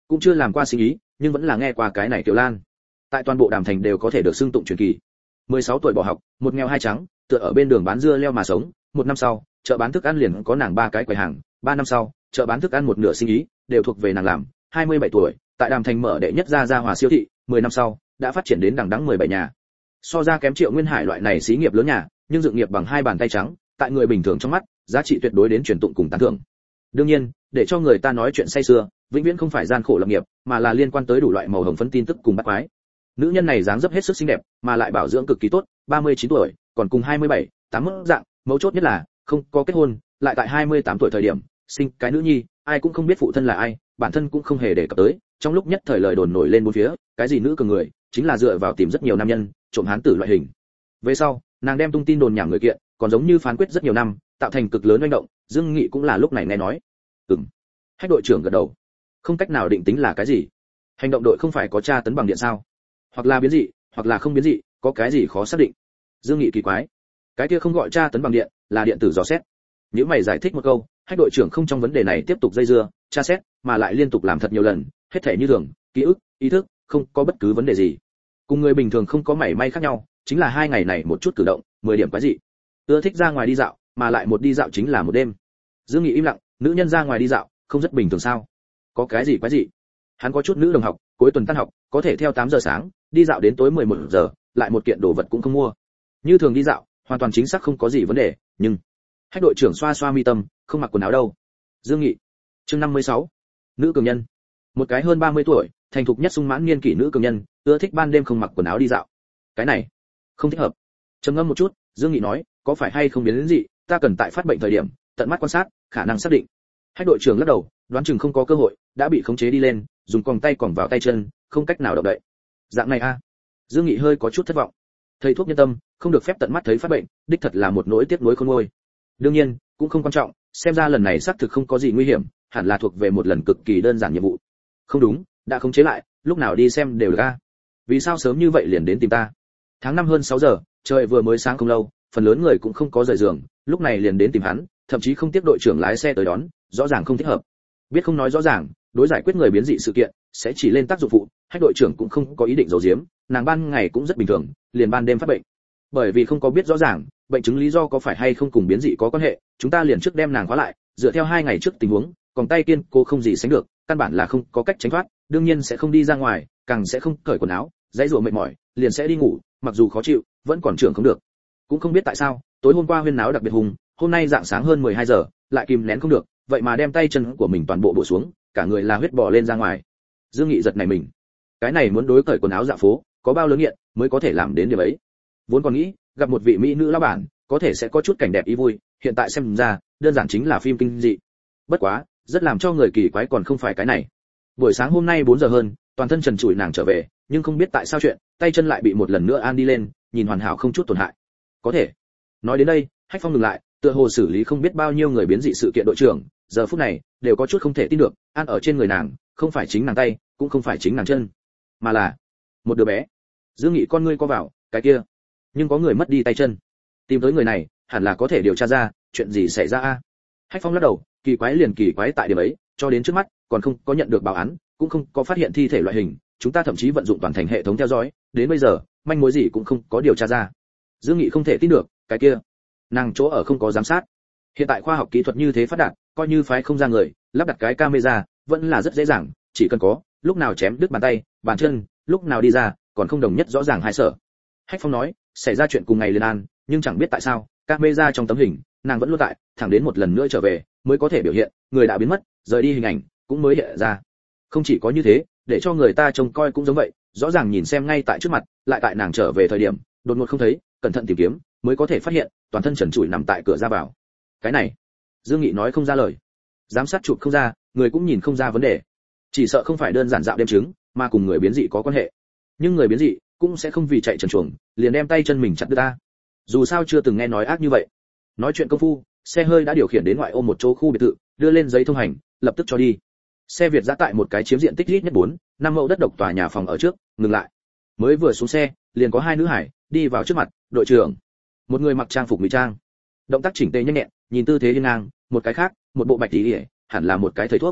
cũng chưa làm qua sinh ý, nhưng vẫn là nghe qua cái này Tiểu Lan. Tại toàn bộ Đàm Thành đều có thể được xưng tụng truyền kỳ. mười sáu tuổi bỏ học, một nghèo hai trắng, tựa ở bên đường bán dưa leo mà sống, một năm sau, chợ bán thức ăn liền có nàng ba cái quầy hàng, ba năm sau, chợ bán thức ăn một nửa sinh ý đều thuộc về nàng làm, hai mươi bảy tuổi, tại Đàm Thành mở đệ nhất gia gia hòa siêu thị, mười năm sau, đã phát triển đến đằng đẵng mười bảy nhà. So ra kém Triệu Nguyên Hải loại này xí nghiệp lớn nhà, nhưng dựng nghiệp bằng hai bàn tay trắng, tại người bình thường trong mắt, giá trị tuyệt đối đến truyền tụng cùng tán thưởng. Đương nhiên, để cho người ta nói chuyện say sưa, vĩnh viễn không phải gian khổ lập nghiệp, mà là liên quan tới đủ loại màu hồng phấn tin tức cùng bắt quái. Nữ nhân này dáng dấp hết sức xinh đẹp, mà lại bảo dưỡng cực kỳ tốt, ba mươi chín tuổi, còn cùng hai mươi bảy, tám mức dạng, mấu chốt nhất là không có kết hôn, lại tại hai mươi tám tuổi thời điểm sinh cái nữ nhi, ai cũng không biết phụ thân là ai, bản thân cũng không hề đề cập tới, trong lúc nhất thời lời đồn nổi lên bốn phía, cái gì nữ cường người, chính là dựa vào tìm rất nhiều nam nhân, trộm hán tử loại hình. Về sau, nàng đem tung tin đồn nhảm người kiện, còn giống như phán quyết rất nhiều năm, tạo thành cực lớn oanh động, Dương Nghị cũng là lúc này nghe nói. Ừm. Hách đội trưởng gật đầu. Không cách nào định tính là cái gì? Hành động đội không phải có tra tấn bằng điện sao? Hoặc là biến dị, hoặc là không biến dị, có cái gì khó xác định? Dương Nghị kỳ quái. Cái kia không gọi tra tấn bằng điện, là điện tử dò xét. Nếu mày giải thích một câu, Hách đội trưởng không trong vấn đề này tiếp tục dây dưa, tra xét, mà lại liên tục làm thật nhiều lần, hết thể như thường, ký ức, ý thức, không có bất cứ vấn đề gì. Cùng người bình thường không có mảy may khác nhau, chính là hai ngày này một chút cử động, mười điểm quái dị. Ưa thích ra ngoài đi dạo, mà lại một đi dạo chính là một đêm. Dương Nghị im lặng, nữ nhân ra ngoài đi dạo, không rất bình thường sao? Có cái gì quái dị? Hắn có chút nữ đồng học, cuối tuần tan học, có thể theo tám giờ sáng, đi dạo đến tối mười một giờ, lại một kiện đồ vật cũng không mua. Như thường đi dạo, hoàn toàn chính xác không có gì vấn đề, nhưng Hách đội trưởng xoa xoa mi tâm, không mặc quần áo đâu. Dương Nghị. Chương năm mươi sáu. Nữ cường nhân. Một cái hơn ba mươi tuổi, thành thục nhất sung mãn niên kỷ nữ cường nhân, ưa thích ban đêm không mặc quần áo đi dạo. Cái này, không thích hợp. Trầm ngâm một chút, Dương Nghị nói, có phải hay không biến đến gì, ta cần tại phát bệnh thời điểm, tận mắt quan sát, khả năng xác định. Hách đội trưởng lắc đầu, đoán chừng không có cơ hội, đã bị khống chế đi lên, dùng còng tay còng vào tay chân, không cách nào động đậy. Dạng này a. Dương Nghị hơi có chút thất vọng. Thầy thuốc nhân tâm, không được phép tận mắt thấy phát bệnh, đích thật là một nỗi tiếc nuối khôn nguôi. Đương nhiên, cũng không quan trọng, xem ra lần này xác thực không có gì nguy hiểm, hẳn là thuộc về một lần cực kỳ đơn giản nhiệm vụ. Không đúng, đã khống chế lại, lúc nào đi xem đều được a. Vì sao sớm như vậy liền đến tìm ta? Tháng năm hơn sáu giờ, trời vừa mới sáng không lâu, phần lớn người cũng không có rời giường, lúc này liền đến tìm hắn, thậm chí không tiếp đội trưởng lái xe tới đón, rõ ràng không thích hợp. Biết không nói rõ ràng, đối giải quyết người biến dị sự kiện, sẽ chỉ lên tác dụng phụ, Hách đội trưởng cũng không có ý định giấu giếm, nàng ban ngày cũng rất bình thường, liền ban đêm phát bệnh. Bởi vì không có biết rõ ràng, bệnh chứng lý do có phải hay không cùng biến dị có quan hệ, chúng ta liền trước đem nàng khóa lại, dựa theo hai ngày trước tình huống, còn tay kiên cô không gì sánh được, căn bản là không có cách tránh thoát, đương nhiên sẽ không đi ra ngoài, càng sẽ không cởi quần áo, dãy rủa mệt mỏi, liền sẽ đi ngủ, mặc dù khó chịu, vẫn còn trưởng không được. Cũng không biết tại sao, tối hôm qua huyên náo đặc biệt hùng, hôm nay dạng sáng hơn mười hai giờ, lại kìm nén không được, vậy mà đem tay chân của mình toàn bộ bộ xuống, cả người là huyết bò lên ra ngoài. Dương Nghị giật này mình. Cái này muốn đối cởi quần áo dạo phố, có bao lớn nghiện mới có thể làm đến điều ấy. Vốn còn nghĩ, gặp một vị mỹ nữ lão bản, có thể sẽ có chút cảnh đẹp ý vui, hiện tại xem ra, đơn giản chính là phim kinh dị. Bất quá, rất làm cho người kỳ quái còn không phải cái này. Buổi sáng hôm nay bốn giờ hơn, toàn thân trần trụi nàng trở về, nhưng không biết tại sao chuyện, tay chân lại bị một lần nữa an đi lên, nhìn hoàn hảo không chút tổn hại. Có thể. Nói đến đây, Hách Phong ngừng lại, tựa hồ xử lý không biết bao nhiêu người biến dị sự kiện đội trưởng, giờ phút này đều có chút không thể tin được, an ở trên người nàng, không phải chính nàng tay, cũng không phải chính nàng chân, mà là một đứa bé. Dương Nghị con ngươi co vào, cái kia, nhưng có người mất đi tay chân. Tìm tới người này, hẳn là có thể điều tra ra, chuyện gì xảy ra a? Hách Phong lắc đầu, kỳ quái liền kỳ quái tại điểm ấy, cho đến trước mắt, còn không có nhận được báo án, cũng không có phát hiện thi thể loại hình, chúng ta thậm chí vận dụng toàn thành hệ thống theo dõi, đến bây giờ, manh mối gì cũng không có điều tra ra. Dương Nghị không thể tin được, cái kia, nàng chỗ ở không có giám sát. Hiện tại khoa học kỹ thuật như thế phát đạt, coi như phái không ra người, lắp đặt cái camera, vẫn là rất dễ dàng, chỉ cần có, lúc nào chém đứt bàn tay, bàn chân, lúc nào đi ra, còn không đồng nhất rõ ràng hai sở. Hách Phong nói, xảy ra chuyện cùng ngày liền an, nhưng chẳng biết tại sao, camera trong tấm hình, nàng vẫn luôn tại, thẳng đến một lần nữa trở về, mới có thể biểu hiện, người đã biến mất, rời đi hình ảnh, cũng mới hiện ra. Không chỉ có như thế, để cho người ta trông coi cũng giống vậy, rõ ràng nhìn xem ngay tại trước mặt, lại tại nàng trở về thời điểm, đột ngột không thấy, cẩn thận tìm kiếm, mới có thể phát hiện, toàn thân trần trụi nằm tại cửa ra vào. Cái này, Dương Nghị nói không ra lời. Giám sát chụp không ra, người cũng nhìn không ra vấn đề. Chỉ sợ không phải đơn giản dạo đêm trứng, mà cùng người biến dị có quan hệ. Nhưng người biến dị cũng sẽ không vì chạy trần truồng, liền đem tay chân mình chặt đứt ta. Dù sao chưa từng nghe nói ác như vậy. Nói chuyện công phu, xe hơi đã điều khiển đến ngoại ô một chỗ khu biệt thự, đưa lên giấy thông hành, lập tức cho đi. Xe Việt dã tại một cái chiếm diện tích ít nhất bốn, năm mẫu đất độc tòa nhà phòng ở trước, ngừng lại. Mới vừa xuống xe, liền có hai nữ hải đi vào trước mặt, đội trưởng. Một người mặc trang phục ngụy trang, động tác chỉnh tề nhanh nhẹn, nhìn tư thế hiên ngang, một cái khác, một bộ bạch y, hẳn là một cái thầy thuốc.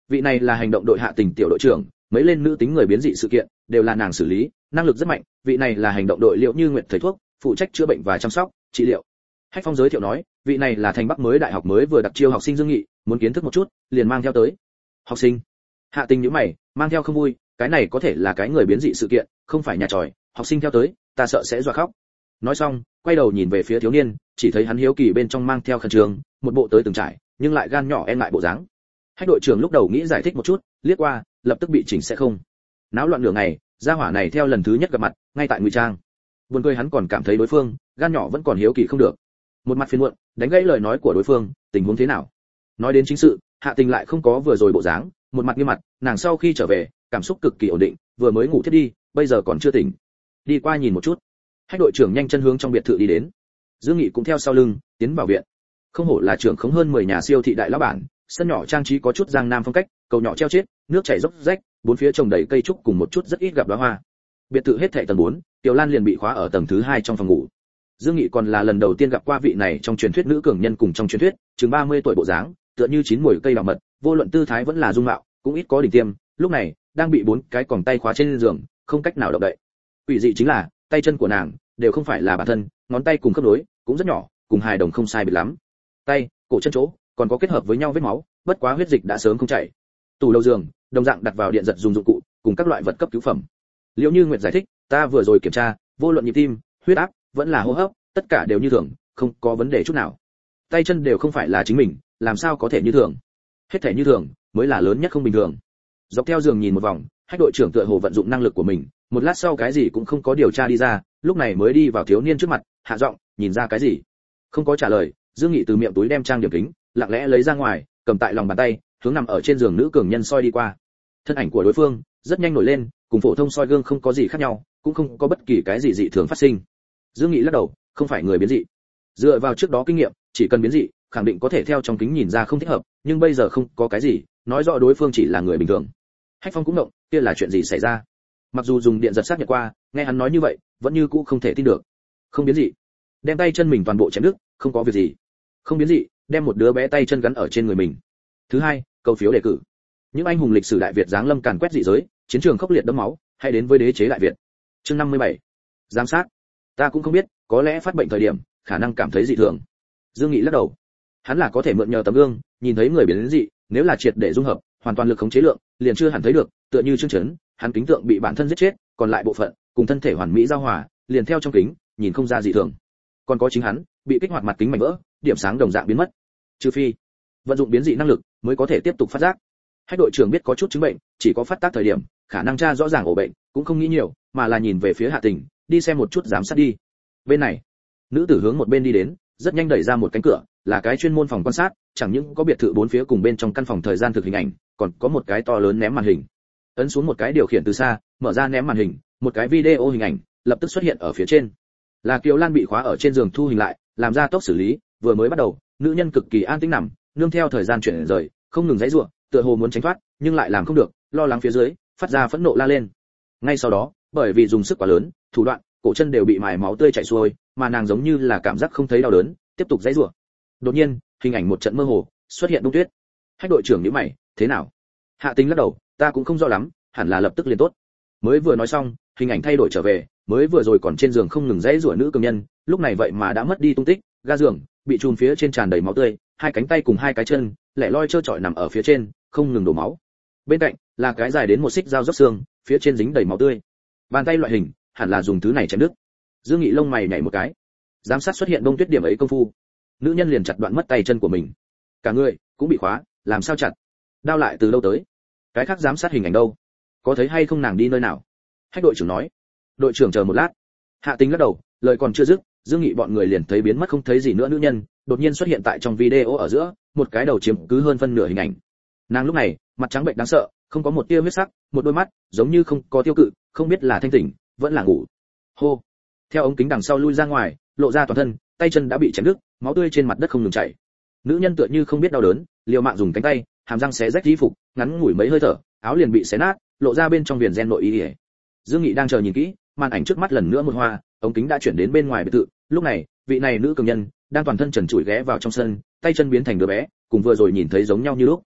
vị này là hành động đội Hạ Tình tiểu đội trưởng, mấy lên nữ tính người biến dị sự kiện đều là nàng xử lý, năng lực rất mạnh. Vị này là hành động đội Liễu Như Nguyệt thầy thuốc, phụ trách chữa bệnh và chăm sóc, trị liệu. Hách Phong giới thiệu nói, vị này là thành Bắc mới đại học mới vừa đặc chiêu học sinh Dương Nghị, muốn kiến thức một chút, liền mang theo tới. Học sinh? Hạ Tình nhíu mày, mang theo không vui, cái này có thể là cái người biến dị sự kiện, không phải nhà tròi, học sinh theo tới, ta sợ sẽ dọa khóc. Nói xong, quay đầu nhìn về phía thiếu niên, chỉ thấy hắn hiếu kỳ bên trong mang theo khẩn trương, một bộ tới từng trải, nhưng lại gan nhỏ e ngại bộ dáng. Hách đội trưởng lúc đầu nghĩ giải thích một chút, liếc qua, lập tức bị chỉnh sẽ không. Náo loạn nửa ngày, gia hỏa này theo lần thứ nhất gặp mặt, ngay tại ngụy trang. Buồn cười hắn còn cảm thấy đối phương, gan nhỏ vẫn còn hiếu kỳ không được. Một mặt phiền muộn, đánh gãy lời nói của đối phương, tình huống thế nào? Nói đến chính sự, Hạ Tình lại không có vừa rồi bộ dáng, một mặt nghiêm mặt, nàng sau khi trở về, cảm xúc cực kỳ ổn định, vừa mới ngủ thiết đi, bây giờ còn chưa tỉnh. Đi qua nhìn một chút. Hách đội trưởng nhanh chân hướng trong biệt thự đi đến. Dương Nghị cũng theo sau lưng, tiến vào viện. Không hổ là trưởng khống hơn mười nhà siêu thị đại lão bản, sân nhỏ trang trí có chút giang nam phong cách, cầu nhỏ treo chết, nước chảy dốc rách, bốn phía trồng đầy cây trúc cùng một chút rất ít gặp đóa hoa. Biệt thự hết thảy tầng bốn, Tiểu Lan liền bị khóa ở tầng thứ hai trong phòng ngủ. Dương Nghị còn là lần đầu tiên gặp qua vị này trong truyền thuyết nữ cường nhân cùng trong truyền thuyết, chừng ba mươi tuổi bộ dáng, tựa như chín mùi cây đào mật, vô luận tư thái vẫn là dung mạo, cũng ít có đỉnh tiêm, lúc này đang bị bốn cái còng tay khóa trên giường, không cách nào động đậy. Quỷ dị chính là, tay chân của nàng đều không phải là bản thân, ngón tay cùng khớp nối cũng rất nhỏ, cùng hài đồng không sai biệt lắm. Tay, cổ chân chỗ còn có kết hợp với nhau vết máu, bất quá huyết dịch đã sớm không chảy. Tủ đầu giường, đồng dạng đặt vào điện giật dùng dụng cụ, cùng các loại vật cấp cứu phẩm. Liễu Như Nguyệt giải thích, ta vừa rồi kiểm tra, vô luận nhịp tim, huyết áp, vẫn là hô hấp, tất cả đều như thường, không có vấn đề chút nào. Tay chân đều không phải là chính mình, làm sao có thể như thường? Hết thể như thường mới là lớn nhất không bình thường. Dọc theo giường nhìn một vòng, Hách đội trưởng tựa hồ vận dụng năng lực của mình, một lát sau cái gì cũng không có điều tra đi ra, lúc này mới đi vào thiếu niên trước mặt, hạ giọng, nhìn ra cái gì? Không có trả lời, Dương Nghị từ miệng túi đem trang điểm kính, lặng lẽ lấy ra ngoài, cầm tại lòng bàn tay, hướng nằm ở trên giường nữ cường nhân soi đi qua. Thân ảnh của đối phương rất nhanh nổi lên, cùng phổ thông soi gương không có gì khác nhau, cũng không có bất kỳ cái gì dị thường phát sinh. Dương Nghị lắc đầu, không phải người biến dị. Dựa vào trước đó kinh nghiệm, chỉ cần biến dị, khẳng định có thể theo trong kính nhìn ra không thích hợp, nhưng bây giờ không có cái gì, nói rõ đối phương chỉ là người bình thường. Hách Phong cũng động, kia là chuyện gì xảy ra? Mặc dù dùng điện giật xác nhận qua, nghe hắn nói như vậy, vẫn như cũ không thể tin được. Không biến dị, đem tay chân mình toàn bộ chém đứt, không có việc gì. Không biến dị, đem một đứa bé tay chân gắn ở trên người mình. Thứ hai, cầu phiếu đề cử. Những anh hùng lịch sử đại Việt giáng lâm càn quét dị giới, chiến trường khốc liệt đẫm máu, hãy đến với đế chế đại Việt. Chương năm mươi bảy. Giám sát. Ta cũng không biết, có lẽ phát bệnh thời điểm, khả năng cảm thấy dị thường. Dương Nghị lắc đầu. Hắn là có thể mượn nhờ tấm gương, nhìn thấy người biến dị, nếu là triệt để dung hợp, hoàn toàn lực khống chế lượng, liền chưa hẳn thấy được, tựa như Trương Chấn, hắn kính tượng bị bản thân giết chết, còn lại bộ phận cùng thân thể hoàn mỹ giao hòa, liền theo trong kính, nhìn không ra dị thường. Còn có chính hắn, bị kích hoạt mặt kính mảnh vỡ, điểm sáng đồng dạng biến mất. Trừ phi vận dụng biến dị năng lực mới có thể tiếp tục phát giác. Hách đội trưởng biết có chút chứng bệnh, chỉ có phát tác thời điểm, khả năng tra rõ ràng ổ bệnh, cũng không nghĩ nhiều, mà là nhìn về phía Hạ Tình, đi xem một chút giám sát đi. Bên này, nữ tử hướng một bên đi đến, rất nhanh đẩy ra một cánh cửa, là cái chuyên môn phòng quan sát, chẳng những có biệt thự bốn phía cùng bên trong căn phòng thời gian thực hình ảnh, còn có một cái to lớn ném màn hình. Ấn xuống một cái điều khiển từ xa, mở ra ném màn hình, một cái video hình ảnh lập tức xuất hiện ở phía trên. Là Kiều Lan bị khóa ở trên giường thu hình lại, làm ra tốc xử lý, vừa mới bắt đầu, nữ nhân cực kỳ an tĩnh nằm, nương theo thời gian chuyển rời, không ngừng giãy giụa, tựa hồ muốn tránh thoát, nhưng lại làm không được, lo lắng phía dưới, phát ra phẫn nộ la lên. Ngay sau đó, bởi vì dùng sức quá lớn, thủ đoạn, cổ chân đều bị mài máu tươi chảy xuôi, mà nàng giống như là cảm giác không thấy đau đớn, tiếp tục giãy giụa. Đột nhiên, hình ảnh một trận mơ hồ, xuất hiện Đông Tuyết. Hách đội trưởng nhíu mày, thế nào? Hạ Tình lắc đầu, ta cũng không rõ lắm, hẳn là lập tức liền tốt. Mới vừa nói xong, hình ảnh thay đổi trở về, mới vừa rồi còn trên giường không ngừng giãy giụa nữ cường nhân, lúc này vậy mà đã mất đi tung tích, ga giường bị chùm phía trên tràn đầy máu tươi, hai cánh tay cùng hai cái chân lẻ loi trơ trọi nằm ở phía trên, không ngừng đổ máu. Bên cạnh là cái dài đến một xích dao róc xương, phía trên dính đầy máu tươi. Bàn tay loại hình, hẳn là dùng thứ này chém đứt. Dương Nghị lông mày nhảy một cái. Giám sát xuất hiện Đông Tuyết điểm ấy công phu, nữ nhân liền chặt đoạn mất tay chân của mình, cả người cũng bị khóa, làm sao chặt? Đao lại từ đâu tới? Cái khác giám sát hình ảnh đâu? Có thấy hay không nàng đi nơi nào? Hách đội trưởng nói. Đội trưởng chờ một lát. Hạ Tình lắc đầu, lời còn chưa dứt, Dương Nghị bọn người liền thấy biến mất không thấy gì nữa nữ nhân, đột nhiên xuất hiện tại trong video ở giữa, một cái đầu chiếm cứ hơn phân nửa hình ảnh. Nàng lúc này, mặt trắng bệnh đáng sợ, không có một tia huyết sắc, một đôi mắt giống như không có tiêu cự, không biết là thanh tỉnh, vẫn là ngủ. Hô. Theo ống kính đằng sau lui ra ngoài, lộ ra toàn thân, tay chân đã bị chém đứt, máu tươi trên mặt đất không ngừng chảy. Nữ nhân tựa như không biết đau đớn, liều mạng dùng cánh tay, hàm răng xé rách y phục, ngắn ngủi mấy hơi thở, áo liền bị xé nát, lộ ra bên trong viền gen nội y. Dương Nghị đang chờ nhìn kỹ, màn ảnh trước mắt lần nữa một hoa, ống kính đã chuyển đến bên ngoài biệt thự, lúc này, vị này nữ cường nhân đang toàn thân trần trụi ghé vào trong sân, tay chân biến thành đứa bé, cùng vừa rồi nhìn thấy giống nhau như lúc.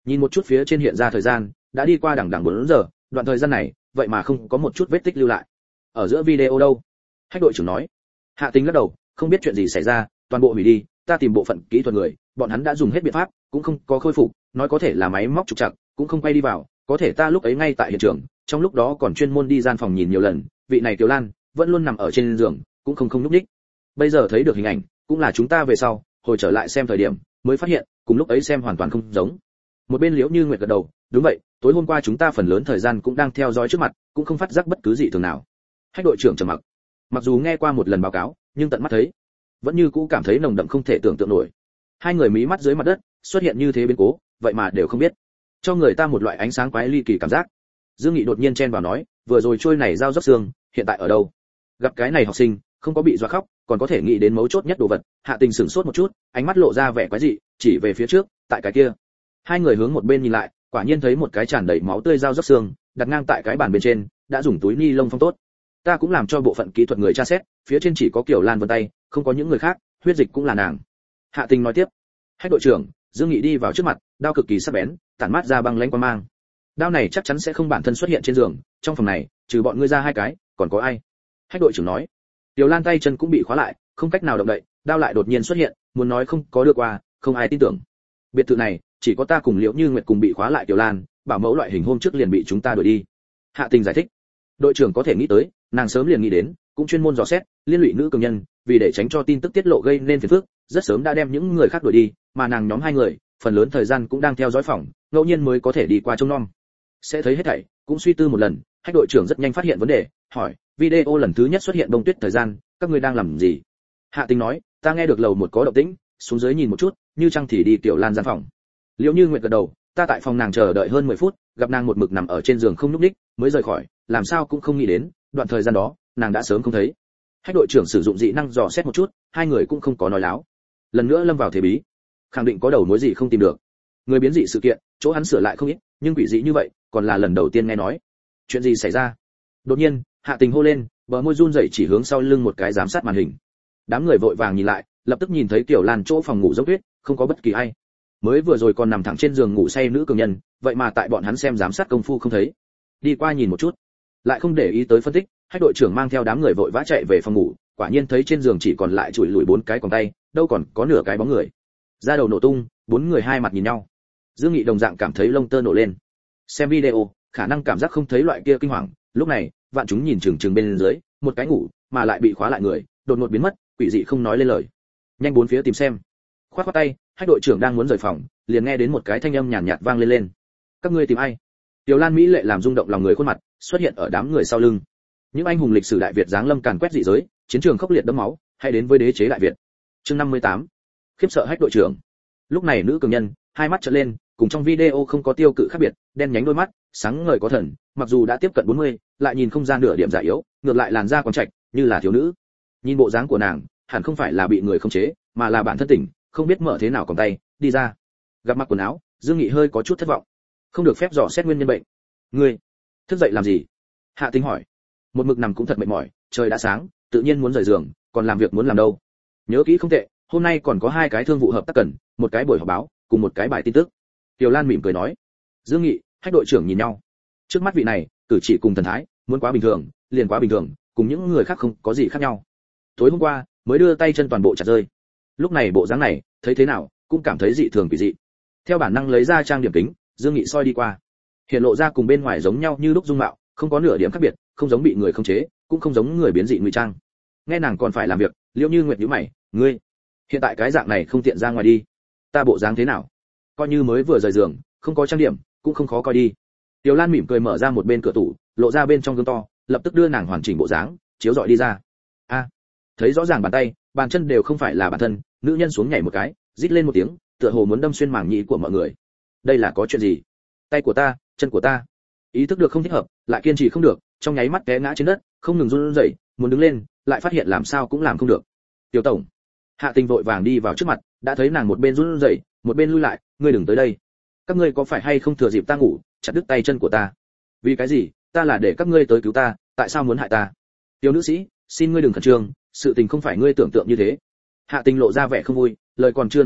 Nhìn một chút phía trên hiện ra thời gian, đã đi qua đằng đằng bốn giờ, đoạn thời gian này, vậy mà không có một chút vết tích lưu lại. Ở giữa video đâu? Hách đội trưởng nói. Hạ Tình lắc đầu, không biết chuyện gì xảy ra, toàn bộ hủy đi, ta tìm bộ phận kỹ thuật người, bọn hắn đã dùng hết biện pháp, cũng không có khôi phục, nói có thể là máy móc trục trặc, cũng không quay đi vào, có thể ta lúc ấy ngay tại hiện trường, trong lúc đó còn chuyên môn đi gian phòng nhìn nhiều lần, vị này Tiểu Lan vẫn luôn nằm ở trên giường, cũng không không nhúc nhích. Bây giờ thấy được hình ảnh, cũng là chúng ta về sau, hồi trở lại xem thời điểm, mới phát hiện, cùng lúc ấy xem hoàn toàn không giống. Một bên Liễu Như Nguyệt gật đầu, đúng vậy, tối hôm qua chúng ta phần lớn thời gian cũng đang theo dõi trước mặt, cũng không phát giác bất cứ gì thường nào. Hách đội trưởng trầm mặc. Mặc dù nghe qua một lần báo cáo, nhưng tận mắt thấy, vẫn như cũ cảm thấy nồng đậm không thể tưởng tượng nổi. Hai người mí mắt dưới mặt đất, xuất hiện như thế biến cố, vậy mà đều không biết, cho người ta một loại ánh sáng quái ly kỳ cảm giác. Dương Nghị đột nhiên chen vào nói, vừa rồi trôi này dao dốc xương, hiện tại ở đâu? Gặp cái này học sinh, không có bị dọa khóc, còn có thể nghĩ đến mấu chốt nhất đồ vật. Hạ Tình sửng sốt một chút, ánh mắt lộ ra vẻ quái dị, chỉ về phía trước, tại cái kia. Hai người hướng một bên nhìn lại, quả nhiên thấy một cái tràn đầy máu tươi dao dốc xương, đặt ngang tại cái bàn bên trên, đã dùng túi ni lông phong tốt. Ta cũng làm cho bộ phận kỹ thuật người tra xét, phía trên chỉ có Kiều Lan vân tay, không có những người khác, huyết dịch cũng là nàng. Hạ Tình nói tiếp. Hách đội trưởng, Dương Nghị đi vào trước mặt, đao cực kỳ sắc bén, tản mát ra băng lãnh quang mang. Đao này chắc chắn sẽ không bản thân xuất hiện trên giường, trong phòng này, trừ bọn ngươi ra hai cái, còn có ai? Hách đội trưởng nói. Tiểu Lan tay chân cũng bị khóa lại, không cách nào động đậy, đao lại đột nhiên xuất hiện, muốn nói không có đưa qua, không ai tin tưởng. Biệt thự này, chỉ có ta cùng Liễu Như Nguyệt cùng bị khóa lại Tiểu Lan, bảo mẫu loại hình hôm trước liền bị chúng ta đuổi đi. Hạ Tình giải thích. Đội trưởng có thể nghĩ tới, nàng sớm liền nghĩ đến, cũng chuyên môn dò xét, liên lụy nữ cường nhân, vì để tránh cho tin tức tiết lộ gây nên phiền phức, rất sớm đã đem những người khác đuổi đi, mà nàng nhóm hai người, phần lớn thời gian cũng đang theo dõi phòng, ngẫu nhiên mới có thể đi qua trông nom. Sẽ thấy hết thảy, cũng suy tư một lần, Hách đội trưởng rất nhanh phát hiện vấn đề, hỏi, video lần thứ nhất xuất hiện bông tuyết thời gian, các ngươi đang làm gì? Hạ Tình nói, ta nghe được lầu một có động tĩnh, xuống dưới nhìn một chút, như chăng thì đi Tiểu Lan gian phòng. Liễu Như Nguyệt gật đầu, ta tại phòng nàng chờ đợi hơn mười phút, gặp nàng một mực nằm ở trên giường không nhúc nhích, mới rời khỏi, làm sao cũng không nghĩ đến, đoạn thời gian đó, nàng đã sớm không thấy. Hách đội trưởng sử dụng dị năng dò xét một chút, hai người cũng không có nói láo. Lần nữa lâm vào thế bí, khẳng định có đầu mối gì không tìm được. Người biến dị sự kiện, chỗ hắn sửa lại không ít, nhưng quỷ dị như vậy, còn là lần đầu tiên nghe nói. Chuyện gì xảy ra? Đột nhiên, Hạ Tình hô lên, bờ môi run rẩy chỉ hướng sau lưng một cái giám sát màn hình. Đám người vội vàng nhìn lại, lập tức nhìn thấy Tiểu Lan chỗ phòng ngủ giống tuyết, không có bất kỳ ai. Mới vừa rồi còn nằm thẳng trên giường ngủ say nữ cường nhân, vậy mà tại bọn hắn xem giám sát công phu không thấy. Đi qua nhìn một chút, lại không để ý tới phân tích, Hách đội trưởng mang theo đám người vội vã chạy về phòng ngủ, quả nhiên thấy trên giường chỉ còn lại chùi lùi bốn cái còng tay, đâu còn có nửa cái bóng người. Da đầu nổ tung, bốn người hai mặt nhìn nhau. Dương Nghị đồng dạng cảm thấy lông tơ nổ lên. Xem video, khả năng cảm giác không thấy loại kia kinh hoàng, lúc này, vạn chúng nhìn chừng chừng bên dưới, một cái ngủ, mà lại bị khóa lại người, đột ngột biến mất, quỷ dị không nói lên lời. Nhanh bốn phía tìm xem. Khoát khoát tay, Hách đội trưởng đang muốn rời phòng, liền nghe đến một cái thanh âm nhàn nhạt, nhạt vang lên lên. Các ngươi tìm ai? Tiểu Lan mỹ lệ làm rung động lòng người khuôn mặt, xuất hiện ở đám người sau lưng. Những anh hùng lịch sử đại Việt giáng lâm càn quét dị giới, chiến trường khốc liệt đẫm máu, hay đến với đế chế đại Việt. Chương năm mươi tám. Khiếp sợ Hách đội trưởng. Lúc này nữ cường nhân, hai mắt trợn lên, cùng trong video không có tiêu cự khác biệt, đen nhánh đôi mắt, sáng ngời có thần, mặc dù đã tiếp cận bốn mươi, lại nhìn không ra nửa điểm già yếu, ngược lại làn da còn trạch, như là thiếu nữ. Nhìn bộ dáng của nàng, hẳn không phải là bị người khống chế, mà là bản thân tỉnh, không biết mở thế nào còn tay, đi ra. Gặp mặc quần áo, Dương Nghị hơi có chút thất vọng. Không được phép dò xét nguyên nhân bệnh. Ngươi thức dậy làm gì? Hạ Tình hỏi. Một mực nằm cũng thật mệt mỏi, trời đã sáng, tự nhiên muốn rời giường, còn làm việc muốn làm đâu. Nhớ kỹ không tệ, hôm nay còn có hai cái thương vụ hợp tác cần, một cái buổi họp báo, cùng một cái bài tin tức. Tiểu Lan mỉm cười nói. Dương Nghị, Hách đội trưởng nhìn nhau. Trước mắt vị này, cử chỉ cùng thần thái, muốn quá bình thường, liền quá bình thường, cùng những người khác không có gì khác nhau. Tối hôm qua, mới đưa tay chân toàn bộ chặt rơi. Lúc này bộ dáng này, thấy thế nào, cũng cảm thấy dị thường kỳ dị. Theo bản năng lấy ra trang điểm kính, Dương Nghị soi đi qua. Hiện lộ ra cùng bên ngoài giống nhau như lúc dung mạo, không có nửa điểm khác biệt, không giống bị người khống chế, cũng không giống người biến dị ngụy trang. Nghe nàng còn phải làm việc, Liễu Như Nguyệt nhíu mày, ngươi, hiện tại cái dạng này không tiện ra ngoài đi. Ta bộ dáng thế nào? Coi như mới vừa rời giường, không có trang điểm, cũng không khó coi đi. Tiểu Lan mỉm cười mở ra một bên cửa tủ, lộ ra bên trong gương to, lập tức đưa nàng hoàn chỉnh bộ dáng, chiếu rọi đi ra. A, thấy rõ ràng bàn tay, bàn chân đều không phải là bản thân, nữ nhân xuống nhảy một cái, rít lên một tiếng, tựa hồ muốn đâm xuyên màng nhĩ của mọi người. Đây là có chuyện gì? Tay của ta, chân của ta. Ý thức được không thích hợp, lại kiên trì không được, trong nháy mắt té ngã trên đất, không ngừng run rẩy, muốn đứng lên, lại phát hiện làm sao cũng làm không được. Tiểu tổng. Hạ Tình vội vàng đi vào trước mặt, đã thấy nàng một bên run rẩy, một bên lui lại, ngươi đừng tới đây. Các ngươi có phải hay không thừa dịp ta ngủ, chặt đứt tay chân của ta? Vì cái gì? Ta là để các ngươi tới cứu ta, tại sao muốn hại ta? Tiểu nữ sĩ, xin ngươi đừng khẩn trương, sự tình không phải ngươi tưởng tượng như thế. Hạ Tình lộ ra vẻ không vui, lời còn chưa nói hết,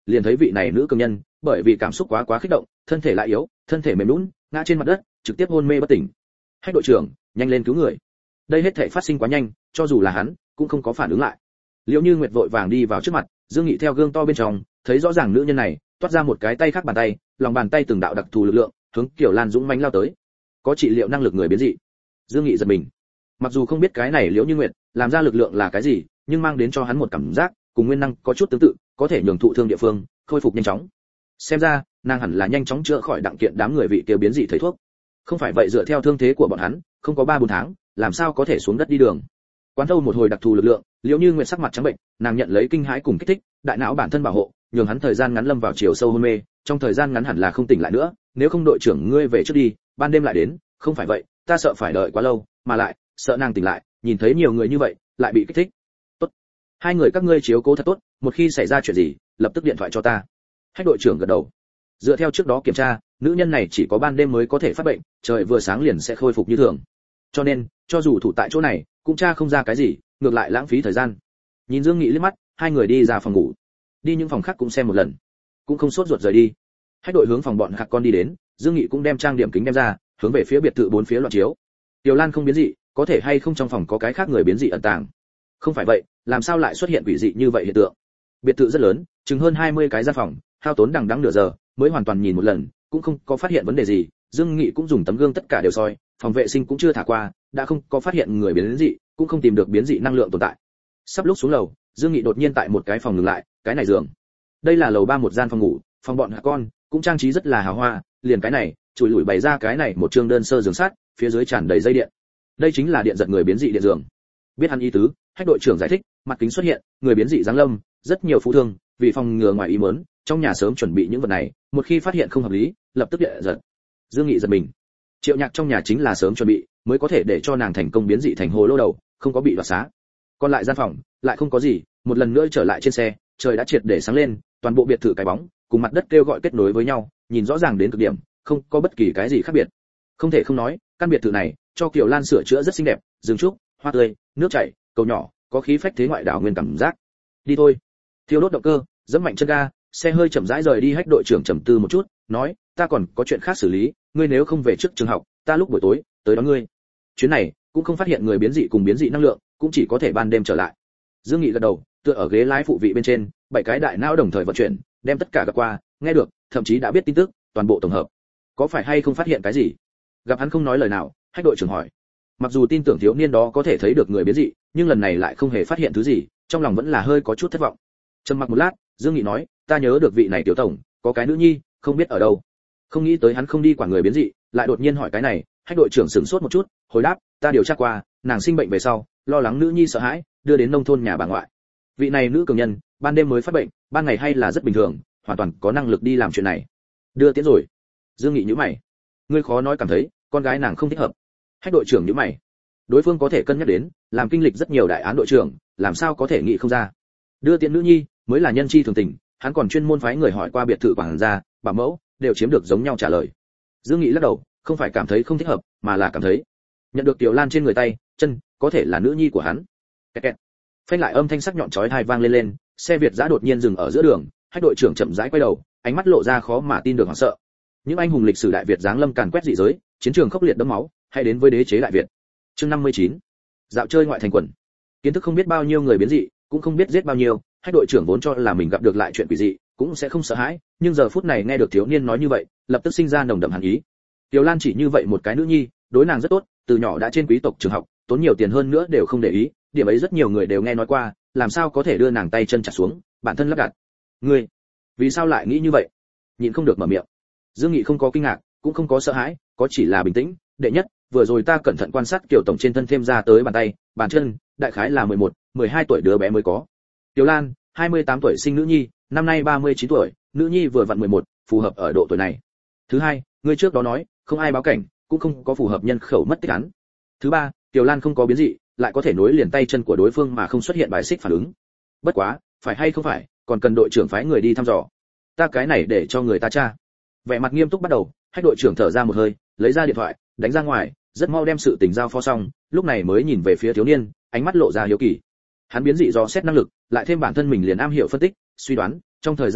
liền thấy vị này nữ cường nhân bởi vì cảm xúc quá quá kích động, thân thể lại yếu, thân thể mềm nhũn, ngã trên mặt đất, trực tiếp hôn mê bất tỉnh. Hách đội trưởng, nhanh lên cứu người. Đây hết thảy phát sinh quá nhanh, cho dù là hắn cũng không có phản ứng lại. Liễu Như Nguyệt vội vàng đi vào trước mặt, Dương Nghị theo gương to bên trong, thấy rõ ràng nữ nhân này, toát ra một cái tay khác bàn tay, lòng bàn tay từng đạo đặc thù lực lượng, hướng Kiều Lan dũng mãnh lao tới. Có trị liệu năng lực người biến dị. Dương Nghị giật mình. Mặc dù không biết cái này Liễu Như Nguyệt làm ra lực lượng là cái gì, nhưng mang đến cho hắn một cảm giác cùng nguyên năng có chút tương tự, có thể nhường thụ thương địa phương khôi phục nhanh chóng. Xem ra, nàng hẳn là nhanh chóng chữa khỏi đặng kiện đám người vị kia biến dị thầy thuốc. Không phải vậy dựa theo thương thế của bọn hắn, không có ba bốn tháng, làm sao có thể xuống đất đi đường. Quán thâu một hồi đặc thù lực lượng, Liễu Như Nguyệt sắc mặt trắng bệnh, nàng nhận lấy kinh hãi cùng kích thích, đại não bản thân bảo hộ, nhường hắn thời gian ngắn lâm vào chiều sâu hôn mê, trong thời gian ngắn hẳn là không tỉnh lại nữa, nếu không đội trưởng ngươi về trước đi, ban đêm lại đến, không phải vậy, ta sợ phải đợi quá lâu, mà lại, sợ nàng tỉnh lại, nhìn thấy nhiều người như vậy, lại bị kích thích. Tốt. Hai người các ngươi chiếu cố thật tốt, một khi xảy ra chuyện gì, lập tức điện thoại cho ta. Hách đội trưởng gật đầu. Dựa theo trước đó kiểm tra, nữ nhân này chỉ có ban đêm mới có thể phát bệnh, trời vừa sáng liền sẽ khôi phục như thường. Cho nên, cho dù thủ tại chỗ này, cũng tra không ra cái gì, ngược lại lãng phí thời gian. Nhìn Dương Nghị liếc mắt, hai người đi ra phòng ngủ. Đi những phòng khác cũng xem một lần, cũng không sốt ruột rời đi. Hách đội hướng phòng bọn Hạc Con đi đến, Dương Nghị cũng đem trang điểm kính đem ra, hướng về phía biệt thự bốn phía loạn chiếu. Tiểu Lan không biến dị, có thể hay không trong phòng có cái khác người biến dị ẩn tàng? Không phải vậy, làm sao lại xuất hiện quỷ dị như vậy hiện tượng? Biệt thự rất lớn, chừng hơn hai mươi cái gian phòng, hao tốn đằng đẵng nửa giờ mới hoàn toàn nhìn một lần, cũng không có phát hiện vấn đề gì. Dương Nghị cũng dùng tấm gương tất cả đều soi, phòng vệ sinh cũng chưa thả qua, đã không có phát hiện người biến dị, cũng không tìm được biến dị năng lượng tồn tại. Sắp lúc xuống lầu, Dương Nghị đột nhiên tại một cái phòng ngừng lại, cái này giường. Đây là lầu ba một gian phòng ngủ, phòng bọn Hạc Con, cũng trang trí rất là hào hoa, liền cái này, chùi lủi bày ra cái này một chương đơn sơ giường sắt, phía dưới tràn đầy dây điện. Đây chính là điện giật người biến dị điện giường. Biết hắn ý tứ, Hách đội trưởng giải thích, mặt kính xuất hiện, người biến dị giáng lâm, rất nhiều phú thương, vì phòng ngừa ngoài ý muốn, trong nhà sớm chuẩn bị những vật này, một khi phát hiện không hợp lý, lập tức điện giật. Dương Nghị giật mình. Triệu Nhạc trong nhà chính là sớm chuẩn bị, mới có thể để cho nàng thành công biến dị thành hồ lô đầu, không có bị đoạt xá. Còn lại gian phòng, lại không có gì, một lần nữa trở lại trên xe, trời đã triệt để sáng lên, toàn bộ biệt thự cái bóng, cùng mặt đất kêu gọi kết nối với nhau, nhìn rõ ràng đến cực điểm, không có bất kỳ cái gì khác biệt. Không thể không nói, căn biệt thự này cho Kiều Lan sửa chữa rất xinh đẹp, rừng trúc, hoa tươi, nước chảy, cầu nhỏ, có khí phách thế ngoại đảo nguyên cảm giác. Đi thôi. Thiêu đốt động cơ, giẫm mạnh chân ga, xe hơi chậm rãi rời đi. Hách đội trưởng trầm tư một chút, nói, ta còn có chuyện khác xử lý, ngươi nếu không về trước trường học, ta lúc buổi tối tới đón ngươi. Chuyến này cũng không phát hiện người biến dị cùng biến dị năng lượng, cũng chỉ có thể ban đêm trở lại. Dương Nghị gật đầu, tựa ở ghế lái phụ vị bên trên, bảy cái đại não đồng thời vận chuyển, đem tất cả gặp qua, nghe được, thậm chí đã biết tin tức, toàn bộ tổng hợp. Có phải hay không phát hiện cái gì? Gặp hắn không nói lời nào, Hách đội trưởng hỏi. Mặc dù tin tưởng thiếu niên đó có thể thấy được người biến dị, nhưng lần này lại không hề phát hiện thứ gì, trong lòng vẫn là hơi có chút thất vọng. Trầm mặc một lát, Dương Nghị nói, ta nhớ được vị này tiểu tổng, có cái nữ nhi, không biết ở đâu. Không nghĩ tới hắn không đi quản người biến dị, lại đột nhiên hỏi cái này. Hách đội trưởng sửng sốt một chút, hồi đáp, ta điều tra qua, nàng sinh bệnh về sau, lo lắng nữ nhi sợ hãi, đưa đến nông thôn nhà bà ngoại. Vị này nữ cường nhân, ban đêm mới phát bệnh, ban ngày hay là rất bình thường, hoàn toàn có năng lực đi làm chuyện này. Đưa tiễn rồi. Dương Nghị nhíu mày. Ngươi khó nói cảm thấy, con gái nàng không thích hợp. Hách đội trưởng nhíu mày. Đối phương có thể cân nhắc đến, làm kinh lịch rất nhiều đại án đội trưởng, làm sao có thể nghĩ không ra. Đưa tiễn nữ nhi, mới là nhân chi thường tình, hắn còn chuyên môn phái người hỏi qua biệt thự quản gia, bảo mẫu, đều chiếm được giống nhau trả lời. Dương Nghị lắc đầu, không phải cảm thấy không thích hợp, mà là cảm thấy nhận được Tiểu Lan trên người tay, chân, có thể là nữ nhi của hắn. Kẹt kẹt. Phanh lại âm thanh sắc nhọn chói tai vang lên lên, xe Việt giã đột nhiên dừng ở giữa đường, Hách đội trưởng chậm rãi quay đầu, ánh mắt lộ ra khó mà tin được hoảng sợ. Những anh hùng lịch sử đại Việt giáng lâm càn quét dị giới, chiến trường khốc liệt đẫm máu, hay đến với đế chế đại Việt. Chương năm mươi chín. Dạo chơi ngoại thành quần. Kiến thức không biết bao nhiêu người biến dị, cũng không biết giết bao nhiêu, Hách đội trưởng vốn cho là mình gặp được lại chuyện quỷ dị, cũng sẽ không sợ hãi, nhưng giờ phút này nghe được thiếu niên nói như vậy, lập tức sinh ra nồng đậm hàn ý. Tiểu Lan chỉ như vậy một cái nữ nhi, đối nàng rất tốt, từ nhỏ đã trên quý tộc trường học, tốn nhiều tiền hơn nữa đều không để ý, điểm ấy rất nhiều người đều nghe nói qua, làm sao có thể đưa nàng tay chân chặt xuống, bản thân lắp đặt. Ngươi, vì sao lại nghĩ như vậy? Nhịn không được mở miệng. Dương Nghị không có kinh ngạc, cũng không có sợ hãi, có chỉ là bình tĩnh. Đệ nhất, vừa rồi ta cẩn thận quan sát Kiều tổng trên thân thêm ra tới bàn tay, bàn chân, đại khái là mười một, mười hai tuổi đứa bé mới có. Tiểu Lan, hai mươi tám tuổi sinh nữ nhi, năm nay ba mươi chín tuổi, nữ nhi vừa vặn mười một, phù hợp ở độ tuổi này. Thứ hai, ngươi trước đó nói, không ai báo cảnh, cũng không có phù hợp nhân khẩu mất tích án. Thứ ba, Tiểu Lan không có biến dị, lại có thể nối liền tay chân của đối phương mà không xuất hiện bài xích phản ứng. Bất quá, phải hay không phải, còn cần đội trưởng phái người đi thăm dò. Ta cái này để cho người ta tra. Vẻ mặt nghiêm túc bắt đầu, Hách đội trưởng thở ra một hơi, lấy ra điện thoại, đánh ra ngoài, rất mau đem sự tình giao phó xong, lúc này mới nhìn về phía thiếu niên, ánh mắt lộ ra hiếu kỳ. Hắn biến dị do xét năng lực, lại thêm bản thân mình liền am hiểu phân tích, suy đoán, trong thời gian ngắn,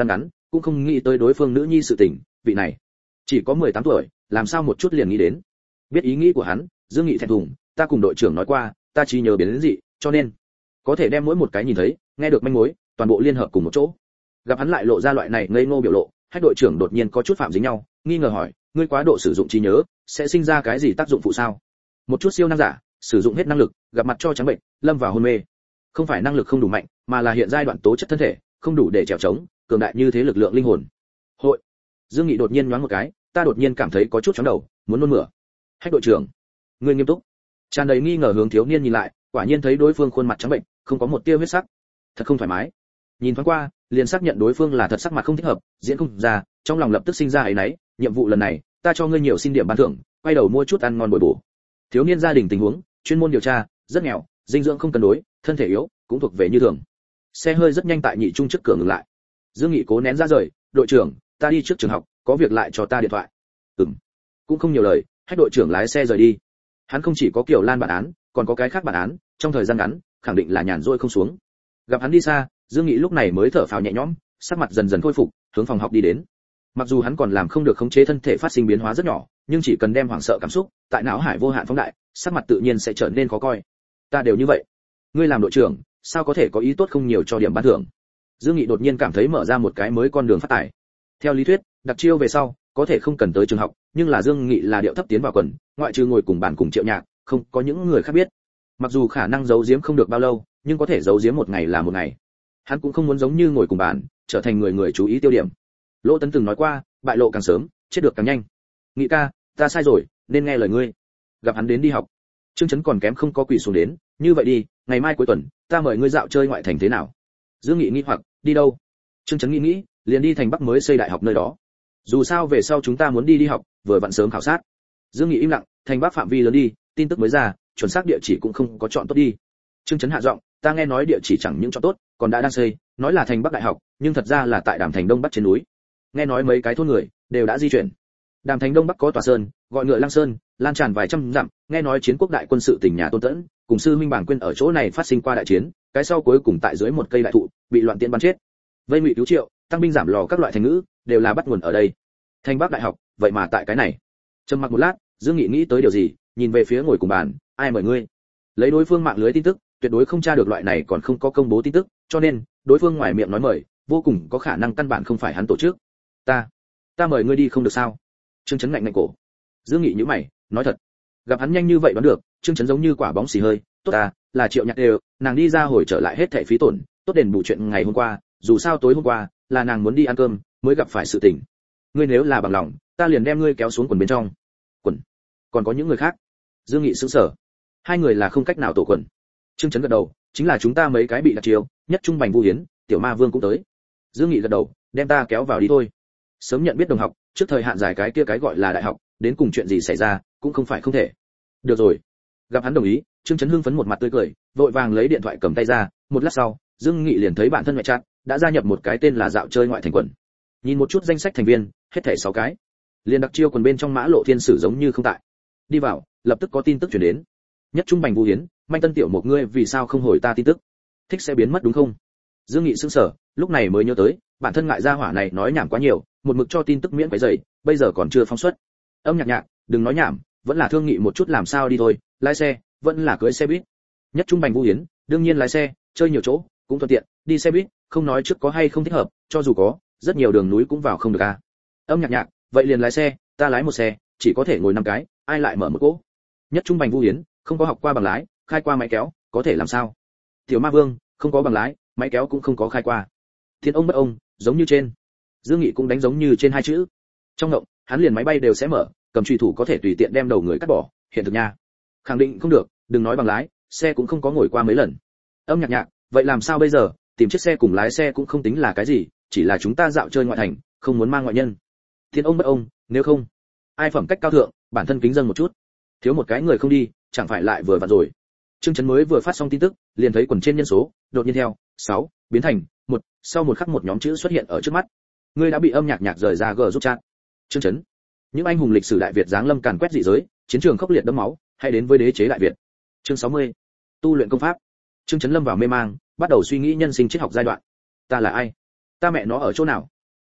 cũng không nghĩ tới đối phương nữ nhi sự tình, vị này chỉ có mười tám tuổi, làm sao một chút liền nghĩ đến. Biết ý nghĩ của hắn, Dương Nghị thẹn thùng, ta cùng đội trưởng nói qua, ta chỉ nhớ biến đến dị, cho nên có thể đem mỗi một cái nhìn thấy, nghe được manh mối, toàn bộ liên hợp cùng một chỗ. Gặp hắn lại lộ ra loại này ngây ngô biểu lộ, Hách đội trưởng đột nhiên có chút phạm dính nhau, nghi ngờ hỏi, ngươi quá độ sử dụng trí nhớ, sẽ sinh ra cái gì tác dụng phụ sao? Một chút siêu năng giả, sử dụng hết năng lực, gặp mặt cho trắng bệnh, lâm vào hôn mê. Không phải năng lực không đủ mạnh, mà là hiện giai đoạn tố chất thân thể không đủ để trèo trống, cường đại như thế lực lượng linh hồn. Hội. Dương Nghị đột nhiên nhoáng một cái, ta đột nhiên cảm thấy có chút chóng đầu, muốn nôn mửa. Hách đội trưởng, ngươi nghiêm túc. Tràn đầy nghi ngờ hướng thiếu niên nhìn lại, quả nhiên thấy đối phương khuôn mặt trắng bệnh, không có một tia huyết sắc. Thật không thoải mái. Nhìn thoáng qua, liền xác nhận đối phương là thật sắc mặt không thích hợp, diễn không ra, trong lòng lập tức sinh ra ấy nấy, nhiệm vụ lần này, ta cho ngươi nhiều xin điểm ban thưởng, quay đầu mua chút ăn ngon bồi bổ. Thiếu niên gia đình tình huống, chuyên môn điều tra, rất nghèo, dinh dưỡng không cân đối, thân thể yếu, cũng thuộc về như thường. Xe hơi rất nhanh tại nhị trung trước cửa ngừng lại. Dương Nghị cố nén ra rời, đội trưởng, ta đi trước trường học, có việc lại cho ta điện thoại. Ừm. Cũng không nhiều lời, Hách đội trưởng lái xe rời đi. Hắn không chỉ có Kiều Lan bản án, còn có cái khác bản án, trong thời gian ngắn, khẳng định là nhàn rỗi không xuống. Gặp hắn đi xa, Dương Nghị lúc này mới thở phào nhẹ nhõm, sắc mặt dần dần khôi phục, hướng phòng học đi đến. Mặc dù hắn còn làm không được khống chế thân thể phát sinh biến hóa rất nhỏ, nhưng chỉ cần đem hoảng sợ cảm xúc tại não hải vô hạn phóng đại, sắc mặt tự nhiên sẽ trở nên khó coi. Ta đều như vậy, ngươi làm đội trưởng, sao có thể có ý tốt không nhiều cho điểm ban thưởng? Dương Nghị đột nhiên cảm thấy mở ra một cái mới con đường phát tài. Theo lý thuyết, đặc chiêu về sau, có thể không cần tới trường học, nhưng là Dương Nghị là điệu thấp tiến vào quần, ngoại trừ ngồi cùng bàn cùng Triệu Nhạc, không có những người khác biết. Mặc dù khả năng giấu giếm không được bao lâu, nhưng có thể giấu giếm một ngày là một ngày. Hắn cũng không muốn giống như ngồi cùng bàn, trở thành người người chú ý tiêu điểm. Lỗ Tấn từng nói qua, bại lộ càng sớm, chết được càng nhanh. Nghị ca, ta sai rồi, nên nghe lời ngươi. Gặp hắn đến đi học, Trương Chấn còn kém không có quỳ xuống đến, như vậy đi, ngày mai cuối tuần, ta mời ngươi dạo chơi ngoại thành thế nào? Dương Nghị nghi hoặc, đi đâu? Trương Chấn nghĩ nghĩ, liền đi thành Bắc mới xây đại học nơi đó. Dù sao về sau chúng ta muốn đi đi học, vừa vặn sớm khảo sát. Dương Nghị im lặng, thành Bắc phạm vi lớn đi, tin tức mới ra, chuẩn xác địa chỉ cũng không có chọn tốt đi. Trương Chấn hạ giọng, ta nghe nói địa chỉ chẳng những chọn tốt, còn đã đang xây, nói là thành Bắc đại học, nhưng thật ra là tại Đàm Thành Đông Bắc trên núi. Nghe nói mấy cái thôn người đều đã di chuyển. Đàm Thành Đông Bắc có tòa sơn, gọi ngựa Lăng Sơn, lan tràn vài trăm dặm, nghe nói chiến quốc đại quân sự tỉnh nhà Tôn Tẫn, cùng sư huynh Bàng Quyên ở chỗ này phát sinh qua đại chiến, cái sau cuối cùng tại dưới một cây đại thụ, bị loạn tiễn bắn chết. Vây ngụy cứu triệu, tăng binh giảm lò các loại thành ngữ, đều là bắt nguồn ở đây. Thành Bắc đại học, vậy mà tại cái này. Trầm mặc một lát, Dương Nghị nghĩ tới điều gì, nhìn về phía ngồi cùng bàn, ai mời ngươi? Lấy đối phương mạng lưới tin tức, tuyệt đối không tra được loại này còn không có công bố tin tức, cho nên, đối phương ngoài miệng nói mời, vô cùng có khả năng căn bản không phải hắn tổ chức. Ta, ta mời ngươi đi không được sao? Trương Chấn ngạnh ngạnh cổ. Dương Nghị nhíu mày, nói thật. Gặp hắn nhanh như vậy đoán được, Trương Chấn giống như quả bóng xì hơi, tốt ta, là Triệu Nhạc đều, nàng đi ra hồi trở lại hết thảy phí tổn, tốt đền bù chuyện ngày hôm qua, dù sao tối hôm qua là nàng muốn đi ăn cơm, mới gặp phải sự tình. Ngươi nếu là bằng lòng, ta liền đem ngươi kéo xuống quần bên trong. Quần? Còn có những người khác? Dương Nghị sững sờ. Hai người là không cách nào tổ quần. Trương Chấn gật đầu, chính là chúng ta mấy cái bị đặc chiêu, nhất trung Bành Vu Hiến, Tiểu Ma Vương cũng tới. Dương Nghị gật đầu, đem ta kéo vào đi thôi. Sớm nhận biết đồng học, trước thời hạn giải cái kia cái gọi là đại học, đến cùng chuyện gì xảy ra, cũng không phải không thể. Được rồi. Gặp hắn đồng ý, Trương Chấn hưng phấn một mặt tươi cười, vội vàng lấy điện thoại cầm tay ra, một lát sau, Dương Nghị liền thấy bản thân mẹ chat đã gia nhập một cái tên là dạo chơi ngoại thành quần. Nhìn một chút danh sách thành viên, hết thảy sáu cái. Liên đặc chiêu quần bên trong Mã Lộ Thiên Sử giống như không tại. Đi vào, lập tức có tin tức truyền đến. Nhất trung Bành Vu Hiến, Manh Tân Tiểu một ngươi vì sao không hồi ta tin tức? Thích sẽ biến mất đúng không? Dương Nghị sững sờ, lúc này mới nhớ tới, bản thân ngại ra hỏa này nói nhảm quá nhiều, một mực cho tin tức miễn phải dày, bây giờ còn chưa phóng xuất. Âm Nhạc Nhạc, đừng nói nhảm, vẫn là thương nghị một chút làm sao đi thôi, lái xe, vẫn là cưới xe buýt. Nhất trung Bành Vu Hiến, đương nhiên lái xe, chơi nhiều chỗ, cũng thuận tiện, đi xe buýt, không nói trước có hay không thích hợp, cho dù có, rất nhiều đường núi cũng vào không được à. Âm Nhạc Nhạc, vậy liền lái xe, ta lái một xe, chỉ có thể ngồi năm cái, ai lại mở một cỗ. Nhất trung Bành Vu Hiến, không có học qua bằng lái, khai qua máy kéo, có thể làm sao? Tiểu Ma Vương, không có bằng lái, máy kéo cũng không có khai qua. Thiên ông bất ông, giống như trên. Dương Nghị cũng đánh giống như trên hai chữ. Trong động, hắn liền máy bay đều sẽ mở, cầm chùy thủ có thể tùy tiện đem đầu người cắt bỏ, hiện thực nha. Khẳng định không được, đừng nói bằng lái, xe cũng không có ngồi qua mấy lần. Âm Nhạc Nhạc, vậy làm sao bây giờ, tìm chiếc xe cùng lái xe cũng không tính là cái gì, chỉ là chúng ta dạo chơi ngoại thành, không muốn mang ngoại nhân. Thiên ông bất ông, nếu không, ai phẩm cách cao thượng, bản thân kính dân một chút. Thiếu một cái người không đi, chẳng phải lại vừa vặn rồi. Trương Chấn mới vừa phát xong tin tức, liền thấy quần trên nhân số, đột nhiên theo sáu biến thành một, sau một khắc một nhóm chữ xuất hiện ở trước mắt. Ngươi đã bị Âm Nhạc Nhạc rời ra G giúp chat. Trương Chấn, những anh hùng lịch sử Đại Việt giáng lâm càn quét dị giới, chiến trường khốc liệt đẫm máu, hay đến với đế chế Đại Việt. Chương sáu mươi, tu luyện công pháp. Trương Chấn lâm vào mê mang, bắt đầu suy nghĩ nhân sinh triết học giai đoạn. Ta là ai? Ta mẹ nó ở chỗ nào?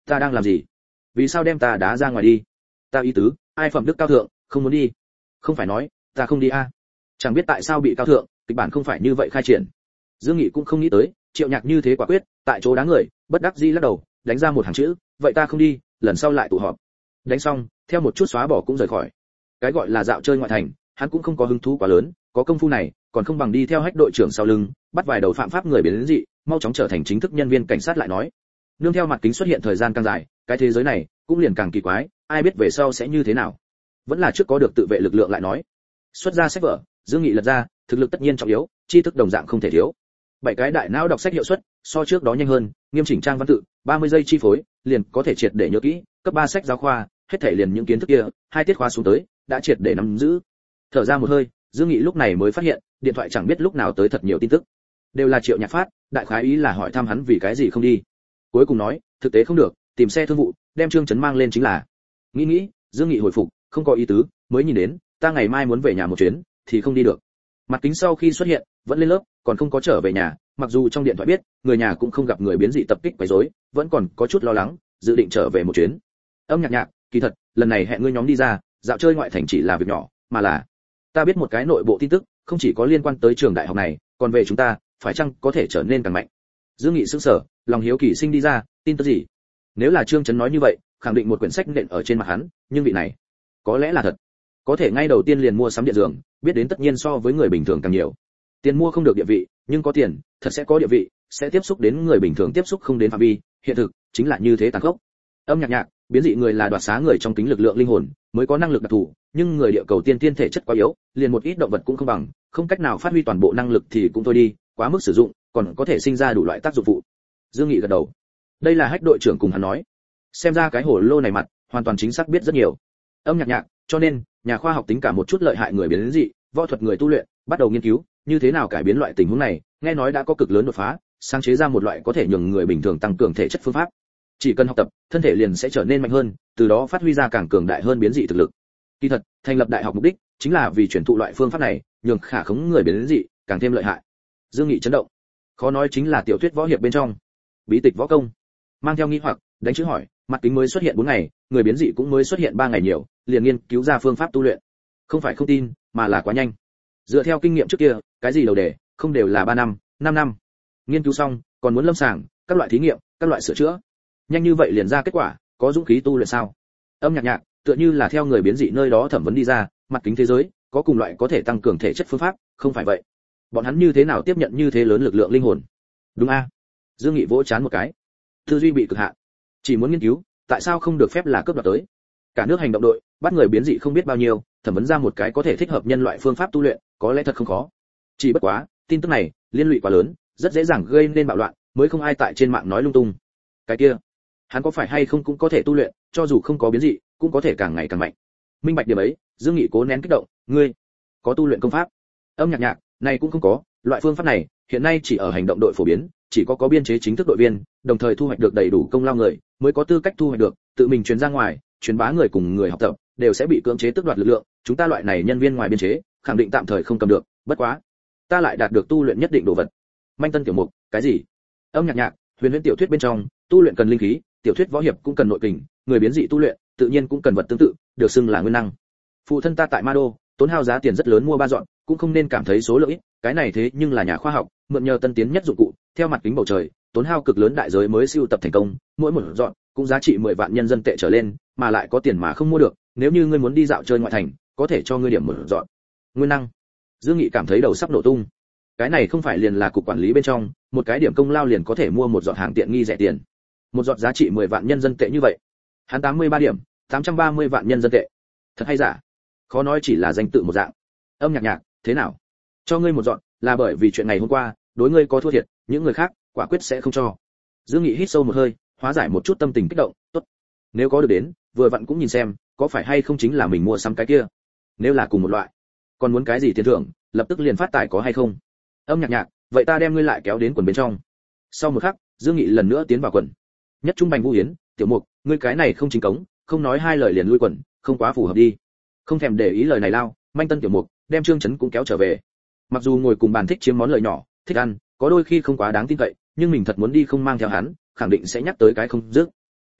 Ta đang làm gì? Vì sao đem ta đá ra ngoài đi? Ta ý tứ, ai phẩm đức cao thượng, không muốn đi. Không phải nói, ta không đi a. À. Chẳng biết tại sao bị cao thượng, kịch bản không phải như vậy khai triển. Dương Nghị cũng không nghĩ tới, Triệu Nhạc như thế quả quyết, tại chỗ đá người, bất đắc dĩ lắc đầu, đánh ra một hàng chữ, vậy ta không đi, lần sau lại tụ họp. Đánh xong, theo một chút xóa bỏ cũng rời khỏi. Cái gọi là dạo chơi ngoại thành, hắn cũng không có hứng thú quá lớn, có công phu này, còn không bằng đi theo hách đội trưởng sau lưng, bắt vài đầu phạm pháp người biến dị, mau chóng trở thành chính thức nhân viên cảnh sát lại nói. Nương theo mặt kính xuất hiện thời gian càng dài, cái thế giới này cũng liền càng kỳ quái, ai biết về sau sẽ như thế nào. Vẫn là trước có được tự vệ lực lượng lại nói. Xuất ra sách vở, Dương Nghị lật ra, thực lực tất nhiên trọng yếu, tri thức đồng dạng không thể thiếu. Bảy cái đại não đọc sách hiệu suất, so trước đó nhanh hơn, nghiêm chỉnh trang văn tự, ba mươi giây chi phối, liền có thể triệt để nhớ kỹ, cấp ba sách giáo khoa, hết thảy liền những kiến thức kia, hai tiết khóa xuống tới, đã triệt để nắm giữ. Thở ra một hơi, Dương Nghị lúc này mới phát hiện, điện thoại chẳng biết lúc nào tới thật nhiều tin tức. Đều là Triệu Nhạc phát, đại khái ý là hỏi thăm hắn vì cái gì không đi. Cuối cùng nói, thực tế không được, tìm xe thương vụ, đem Trương Chấn mang lên chính là. Nghĩ nghĩ, Dương Nghị hồi phục, không có ý tứ, mới nhìn đến, ta ngày mai muốn về nhà một chuyến, thì không đi được. Mặt kính sau khi xuất hiện, vẫn lên lớp, còn không có trở về nhà, mặc dù trong điện thoại biết, người nhà cũng không gặp người biến dị tập kích quấy rối, vẫn còn có chút lo lắng, dự định trở về một chuyến. Âm Nhạc Nhạc, kỳ thật, lần này hẹn ngươi nhóm đi ra, dạo chơi ngoại thành chỉ là việc nhỏ, mà là ta biết một cái nội bộ tin tức, không chỉ có liên quan tới trường đại học này, còn về chúng ta, phải chăng có thể trở nên càng mạnh. Dương Nghị sững sờ, lòng hiếu kỳ sinh đi ra, tin tức gì? Nếu là Trương Chấn nói như vậy, khẳng định một quyển sách nện ở trên mặt hắn, nhưng vị này, có lẽ là thật. Có thể ngay đầu tiên liền mua sắm điện giường, biết đến tất nhiên so với người bình thường càng nhiều. Tiền mua không được địa vị, nhưng có tiền, thật sẽ có địa vị, sẽ tiếp xúc đến người bình thường tiếp xúc không đến phạm vi, hiện thực chính là như thế tàn khốc. Âm Nhạc Nhạc, biến dị người là đoạt xá người trong kính lực lượng linh hồn, mới có năng lực đặc thù, nhưng người địa cầu tiên tiên thể chất quá yếu, liền một ít động vật cũng không bằng, không cách nào phát huy toàn bộ năng lực thì cũng thôi đi, quá mức sử dụng, còn có thể sinh ra đủ loại tác dụng phụ. Dương Nghị gật đầu. Đây là hách đội trưởng cùng hắn nói. Xem ra cái hồ lô này mặt, hoàn toàn chính xác biết rất nhiều. Âm Nhạc Nhạc, cho nên, nhà khoa học tính cả một chút lợi hại người biến dị, võ thuật người tu luyện, bắt đầu nghiên cứu, như thế nào cải biến loại tình huống này, nghe nói đã có cực lớn đột phá, sáng chế ra một loại có thể nhường người bình thường tăng cường thể chất phương pháp. Chỉ cần học tập, thân thể liền sẽ trở nên mạnh hơn, từ đó phát huy ra càng cường đại hơn biến dị thực lực. Kỳ thật, thành lập đại học mục đích chính là vì truyền thụ loại phương pháp này, nhường khả khống người biến dị càng thêm lợi hại. Dương Nghị chấn động. Khó nói chính là tiểu thuyết võ hiệp bên trong, bí tịch võ công. Mang theo nghi hoặc, đánh chữ hỏi, mặt kính mới xuất hiện bốn ngày, người biến dị cũng mới xuất hiện ba ngày nhiều, liền nghiên cứu ra phương pháp tu luyện. Không phải không tin, mà là quá nhanh. Dựa theo kinh nghiệm trước kia, cái gì đầu đề, không đều là ba năm, năm năm. Nghiên cứu xong, còn muốn lâm sàng, các loại thí nghiệm, các loại sửa chữa. Nhanh như vậy liền ra kết quả, có dũng khí tu luyện sao? Âm Nhạc Nhạc, tựa như là theo người biến dị nơi đó thẩm vấn đi ra, mặt kính thế giới, có cùng loại có thể tăng cường thể chất phương pháp, không phải vậy. Bọn hắn như thế nào tiếp nhận như thế lớn lực lượng linh hồn? Đúng a? Dương Nghị vỗ chán một cái. Tư duy bị cực hạn. Chỉ muốn nghiên cứu, tại sao không được phép là cướp đoạt tới? Cả nước hành động đội, bắt người biến dị không biết bao nhiêu, thẩm vấn ra một cái có thể thích hợp nhân loại phương pháp tu luyện, có lẽ thật không khó. Chỉ bất quá, tin tức này, liên lụy quá lớn, rất dễ dàng gây nên bạo loạn, mới không ai tại trên mạng nói lung tung. Cái kia, hắn có phải hay không cũng có thể tu luyện, cho dù không có biến dị, cũng có thể càng ngày càng mạnh. Minh bạch điểm ấy, Dương Nghị cố nén kích động, ngươi có tu luyện công pháp? Âm Nhạc Nhạc, này cũng không có, loại phương pháp này hiện nay chỉ ở hành động đội phổ biến, chỉ có có biên chế chính thức đội viên, đồng thời thu hoạch được đầy đủ công lao người, mới có tư cách thu hoạch được, tự mình truyền ra ngoài, truyền bá người cùng người học tập, đều sẽ bị cưỡng chế tước đoạt lực lượng, chúng ta loại này nhân viên ngoài biên chế, khẳng định tạm thời không cầm được, bất quá, ta lại đạt được tu luyện nhất định đồ vật. Manh Tân tiểu mục, cái gì? Âm Nhạc Nhạc, huyền huyễn tiểu thuyết bên trong, tu luyện cần linh khí, tiểu thuyết võ hiệp cũng cần nội kình, người biến dị tu luyện, tự nhiên cũng cần vật tương tự, được xưng là nguyên năng. Phụ thân ta tại Ma Đô, tốn hao giá tiền rất lớn mua ba dọn, cũng không nên cảm thấy số lượng ít, cái này thế nhưng là nhà khoa học, mượn nhờ tân tiến nhất dụng cụ, theo mặt kính bầu trời, tốn hao cực lớn đại giới mới siêu tập thành công, mỗi một dọn cũng giá trị mười vạn nhân dân tệ trở lên, mà lại có tiền mà không mua được, nếu như ngươi muốn đi dạo chơi ngoại thành, có thể cho ngươi điểm một dọn. Nguyên năng. Dương Nghị cảm thấy đầu sắp nổ tung. Cái này không phải liền là cục quản lý bên trong, một cái điểm công lao liền có thể mua một dọn hàng tiện nghi rẻ tiền. Một dọn giá trị mười vạn nhân dân tệ như vậy. Hắn tám mươi ba điểm, tám trăm ba mươi vạn nhân dân tệ. Thật hay giả? Khó nói chỉ là danh tự một dạng. Âm Nhạc Nhạc, thế nào? Cho ngươi một dọn, là bởi vì chuyện ngày hôm qua, đối ngươi có thua thiệt, những người khác quả quyết sẽ không cho. Dương Nghị hít sâu một hơi, hóa giải một chút tâm tình kích động, tốt. Nếu có được đến, vừa vặn cũng nhìn xem, có phải hay không chính là mình mua sắm cái kia. Nếu là cùng một loại, còn muốn cái gì tiền thưởng, lập tức liền phát tài có hay không? Âm Nhạc Nhạc, vậy ta đem ngươi lại kéo đến quần bên trong. Sau một khắc, Dương Nghị lần nữa tiến vào quần. Nhất Trung Bành Vũ Yến, tiểu mục, ngươi cái này không chính cống, không nói hai lời liền lui quần, không quá phù hợp đi. Không thèm để ý lời này lao, Manh Tân tiểu mục, đem Trương Chấn cũng kéo trở về. Mặc dù ngồi cùng bàn thích chiếm món lợi nhỏ, thích ăn, có đôi khi không quá đáng tin cậy, nhưng mình thật muốn đi không mang theo hắn, khẳng định sẽ nhắc tới cái không dứt.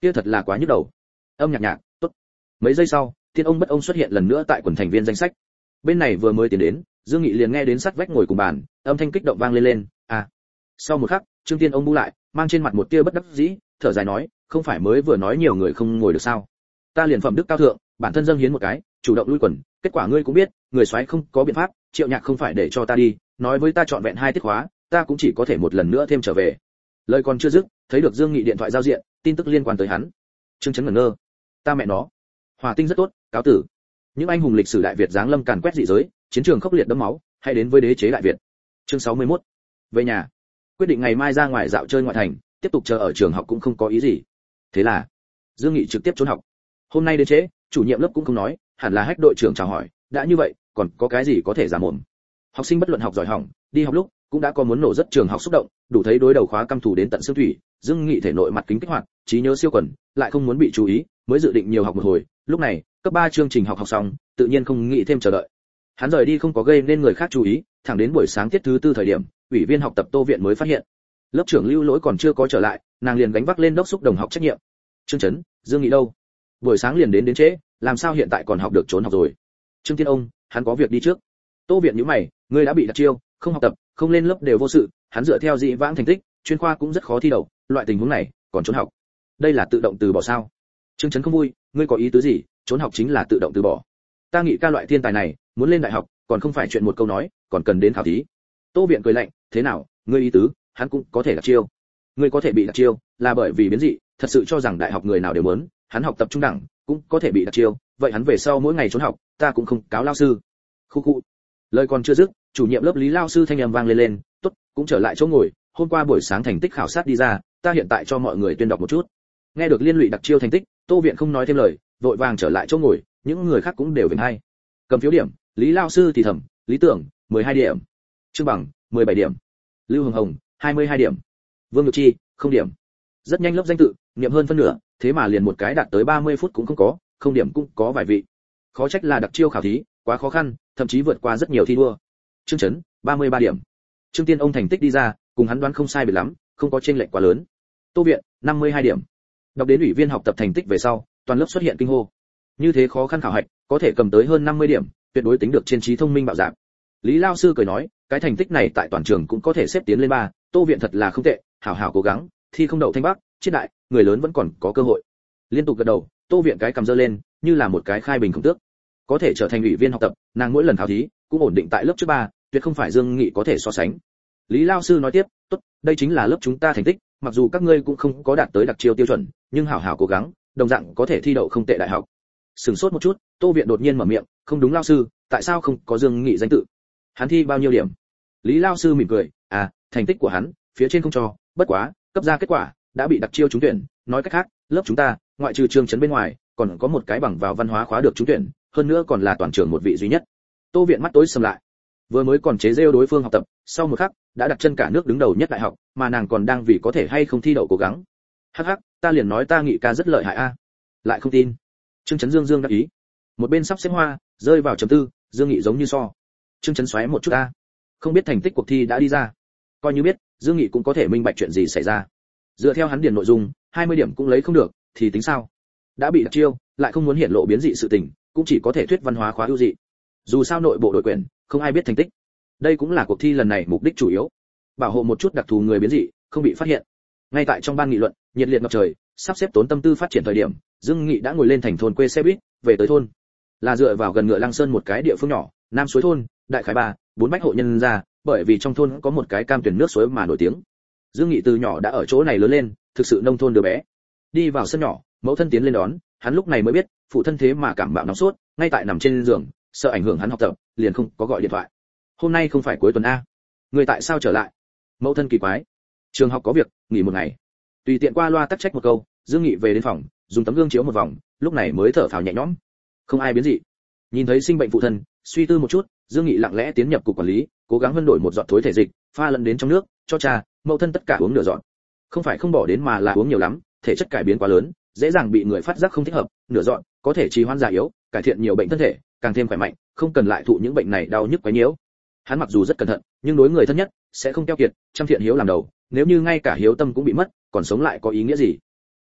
kia thật là quá nhức đầu. Âm nhạc nhạc, tốt. Mấy giây sau, Thiên ông bất ông xuất hiện lần nữa tại quần thành viên danh sách. Bên này vừa mới tiến đến, Dương Nghị liền nghe đến sát vách ngồi cùng bàn, âm thanh kích động vang lên lên, à. Sau một khắc, Trương Tiên ông bu lại, mang trên mặt một tia bất đắc dĩ, thở dài nói, không phải mới vừa nói nhiều người không ngồi được sao? Ta liền phẩm đức cao thượng, bản thân dâng hiến một cái, chủ động lui quần, kết quả ngươi cũng biết, người soái không có biện pháp, Triệu Nhạc không phải để cho ta đi, nói với ta chọn vẹn hai tiết khóa, ta cũng chỉ có thể một lần nữa thêm trở về. Lời còn chưa dứt, thấy được Dương Nghị điện thoại giao diện, tin tức liên quan tới hắn. Trương Chấn ngẩn ngơ. Ta mẹ nó. Hỏa tinh rất tốt, cáo tử. Những anh hùng lịch sử đại Việt giáng lâm càn quét dị giới, chiến trường khốc liệt đẫm máu, hãy đến với đế chế đại Việt. Chương sáu mươi mốt. Về nhà. Quyết định ngày mai ra ngoài dạo chơi ngoại thành, tiếp tục chờ ở trường học cũng không có ý gì. Thế là, Dương Nghị trực tiếp trốn học. Hôm nay đến trễ, chủ nhiệm lớp cũng không nói, hẳn là hách đội trưởng chào hỏi, đã như vậy, còn có cái gì có thể giả mồm. Học sinh bất luận học giỏi hỏng, đi học lúc cũng đã có muốn nổ rất trường học xúc động, đủ thấy đối đầu khóa căm thù đến tận xương thủy, Dương Nghị thể nội mặt kính kích hoạt, trí nhớ siêu quần, lại không muốn bị chú ý, mới dự định nhiều học một hồi, lúc này, cấp ba chương trình học học xong, tự nhiên không nghĩ thêm chờ đợi. Hắn rời đi không có gây nên người khác chú ý, thẳng đến buổi sáng tiết thứ tư thời điểm, ủy viên học tập Tô Viện mới phát hiện. Lớp trưởng Lưu Lỗi còn chưa có trở lại, nàng liền gánh vác lên đốc xúc đồng học trách nhiệm. Trương Chấn, Dương Nghị đâu? Buổi sáng liền đến đến trễ, làm sao hiện tại còn học được trốn học rồi? Trương Tiên ông, hắn có việc đi trước. Tô Viện nhíu mày, ngươi đã bị đặt chiêu, không học tập, không lên lớp đều vô sự, hắn dựa theo dị vãng thành tích, chuyên khoa cũng rất khó thi đậu, loại tình huống này, còn trốn học. Đây là tự động từ bỏ sao? Trương Chấn không vui, ngươi có ý tứ gì, trốn học chính là tự động từ bỏ. Ta nghĩ ca loại thiên tài này, muốn lên đại học, còn không phải chuyện một câu nói, còn cần đến khảo thí. Tô Viện cười lạnh, thế nào, ngươi ý tứ, hắn cũng có thể đặt chiêu. Ngươi có thể bị đặt chiêu, là bởi vì biến dị, thật sự cho rằng đại học người nào đều muốn, hắn học tập trung đẳng, cũng có thể bị đặt chiêu, vậy hắn về sau mỗi ngày trốn học, ta cũng không cáo lao sư. Khu khu. Lời còn chưa dứt, chủ nhiệm lớp Lý lao sư thanh âm vang lên lên, tốt, cũng trở lại chỗ ngồi, hôm qua buổi sáng thành tích khảo sát đi ra, ta hiện tại cho mọi người tuyên đọc một chút. Nghe được liên lụy đặc chiêu thành tích, Tô Viện không nói thêm lời, vội vàng trở lại chỗ ngồi, những người khác cũng đều vinh hay. Cầm phiếu điểm, Lý lao sư thì thầm, Lý Tưởng, mười hai điểm. Trương Bằng, mười bảy điểm. Lưu Hồng Hồng, hai mươi hai điểm. Vương Nhược Chi, không điểm. Rất nhanh lớp danh tự, niệm hơn phân nửa, thế mà liền một cái đạt tới ba mươi phút cũng không có, không điểm cũng có vài vị. Khó trách là đặc chiêu khảo thí, quá khó khăn, thậm chí vượt qua rất nhiều thi đua. Trương Chấn, ba mươi ba điểm. Trương Tiên ông thành tích đi ra, cùng hắn đoán không sai biệt lắm, không có chênh lệch quá lớn. Tô Viện, năm mươi hai điểm. Đọc đến ủy viên học tập thành tích về sau, toàn lớp xuất hiện kinh hô. Như thế khó khăn khảo hạch, có thể cầm tới hơn năm mươi điểm, tuyệt đối tính được trên trí thông minh bạo dạng. Lý lao sư cười nói, cái thành tích này tại toàn trường cũng có thể xếp tiến lên ba, Tô Viện thật là không tệ, hảo hảo cố gắng, thi không đậu Thanh Bắc, triết đại, người lớn vẫn còn có cơ hội. Liên tục gật đầu, Tô Viện cái cầm giơ lên, như là một cái khai bình không tước. Có thể trở thành ủy viên học tập, nàng mỗi lần khảo thí cũng ổn định tại lớp trước ba, tuyệt không phải Dương Nghị có thể so sánh. Lý lao sư nói tiếp, tốt, đây chính là lớp chúng ta thành tích, mặc dù các ngươi cũng không có đạt tới đặc chiêu tiêu chuẩn, nhưng hảo hảo cố gắng, đồng dạng có thể thi đậu không tệ đại học. Sừng sốt một chút, Tô Viện đột nhiên mở miệng, không đúng lao sư, tại sao không có Dương Nghị danh tự? Hắn thi bao nhiêu điểm? Lý lao sư mỉm cười, à, thành tích của hắn, phía trên không cho, bất quá, cấp ra kết quả, đã bị đặc chiêu trúng tuyển, nói cách khác, lớp chúng ta, ngoại trừ Trương Chấn bên ngoài, còn có một cái bằng vào văn hóa khóa được trúng tuyển, hơn nữa còn là toàn trường một vị duy nhất. Tô Viện mắt tối sầm lại. Vừa mới còn chế giễu đối phương học tập, sau một khắc, đã đặt chân cả nước đứng đầu nhất đại học, mà nàng còn đang vì có thể hay không thi đậu cố gắng. Hắc hắc, ta liền nói ta Nghị ca rất lợi hại a. Lại không tin. Trương Chấn Dương Dương đáp ý. Một bên sắp xếp hoa, rơi vào trầm tư, Dương Nghị giống như so. Trương Chấn xoáy một chút a. Không biết thành tích cuộc thi đã đi ra. Coi như biết, Dương Nghị cũng có thể minh bạch chuyện gì xảy ra. Dựa theo hắn điền nội dung, hai mươi điểm cũng lấy không được, thì tính sao? Đã bị đặc chiêu, lại không muốn hiện lộ biến dị sự tình, cũng chỉ có thể thuyết văn hóa khóa ưu dị. Dù sao nội bộ đội quyền, không ai biết thành tích. Đây cũng là cuộc thi lần này mục đích chủ yếu, bảo hộ một chút đặc thù người biến dị, không bị phát hiện. Ngay tại trong ban nghị luận, nhiệt liệt ngập trời, sắp xếp tốn tâm tư phát triển thời điểm, Dương Nghị đã ngồi lên thành thôn quê xe buýt, về tới thôn. Là dựa vào gần Ngựa Lăng Sơn một cái địa phương nhỏ, Nam Suối thôn, đại khái ba, bốn bách hộ nhân ra, bởi vì trong thôn có một cái cam tuyển nước suối mà nổi tiếng. Dương Nghị từ nhỏ đã ở chỗ này lớn lên, thực sự nông thôn đứa bé. Đi vào sân nhỏ, mẫu thân tiến lên đón, hắn lúc này mới biết, phụ thân thế mà cảm bạo nóng sốt, ngay tại nằm trên giường, sợ ảnh hưởng hắn học tập, liền không có gọi điện thoại. Hôm nay không phải cuối tuần a, người tại sao trở lại? Mẫu thân kỳ quái. Trường học có việc, nghỉ một ngày. Tùy tiện qua loa tắc trách một câu, Dương Nghị về đến phòng, dùng tấm gương chiếu một vòng, lúc này mới thở phào nhẹ nhõm. Không ai biến dị. Nhìn thấy sinh bệnh phụ thân, suy tư một chút, Dương Nghị lặng lẽ tiến nhập cục quản lý, cố gắng vân đổi một giọt thối thể dịch, pha lẫn đến trong nước, cho cha, mẫu thân tất cả uống nửa giọt. Không phải không bỏ đến mà là uống nhiều lắm, thể chất cải biến quá lớn, dễ dàng bị người phát giác không thích hợp, nửa giọt có thể trì hoãn già yếu, cải thiện nhiều bệnh thân thể, càng thêm khỏe mạnh, không cần lại thụ những bệnh này đau nhức quấy nhiễu. Hắn mặc dù rất cẩn thận, nhưng đối người thân nhất sẽ không keo kiệt, trăm thiện hiếu làm đầu, nếu như ngay cả hiếu tâm cũng bị mất, còn sống lại có ý nghĩa gì?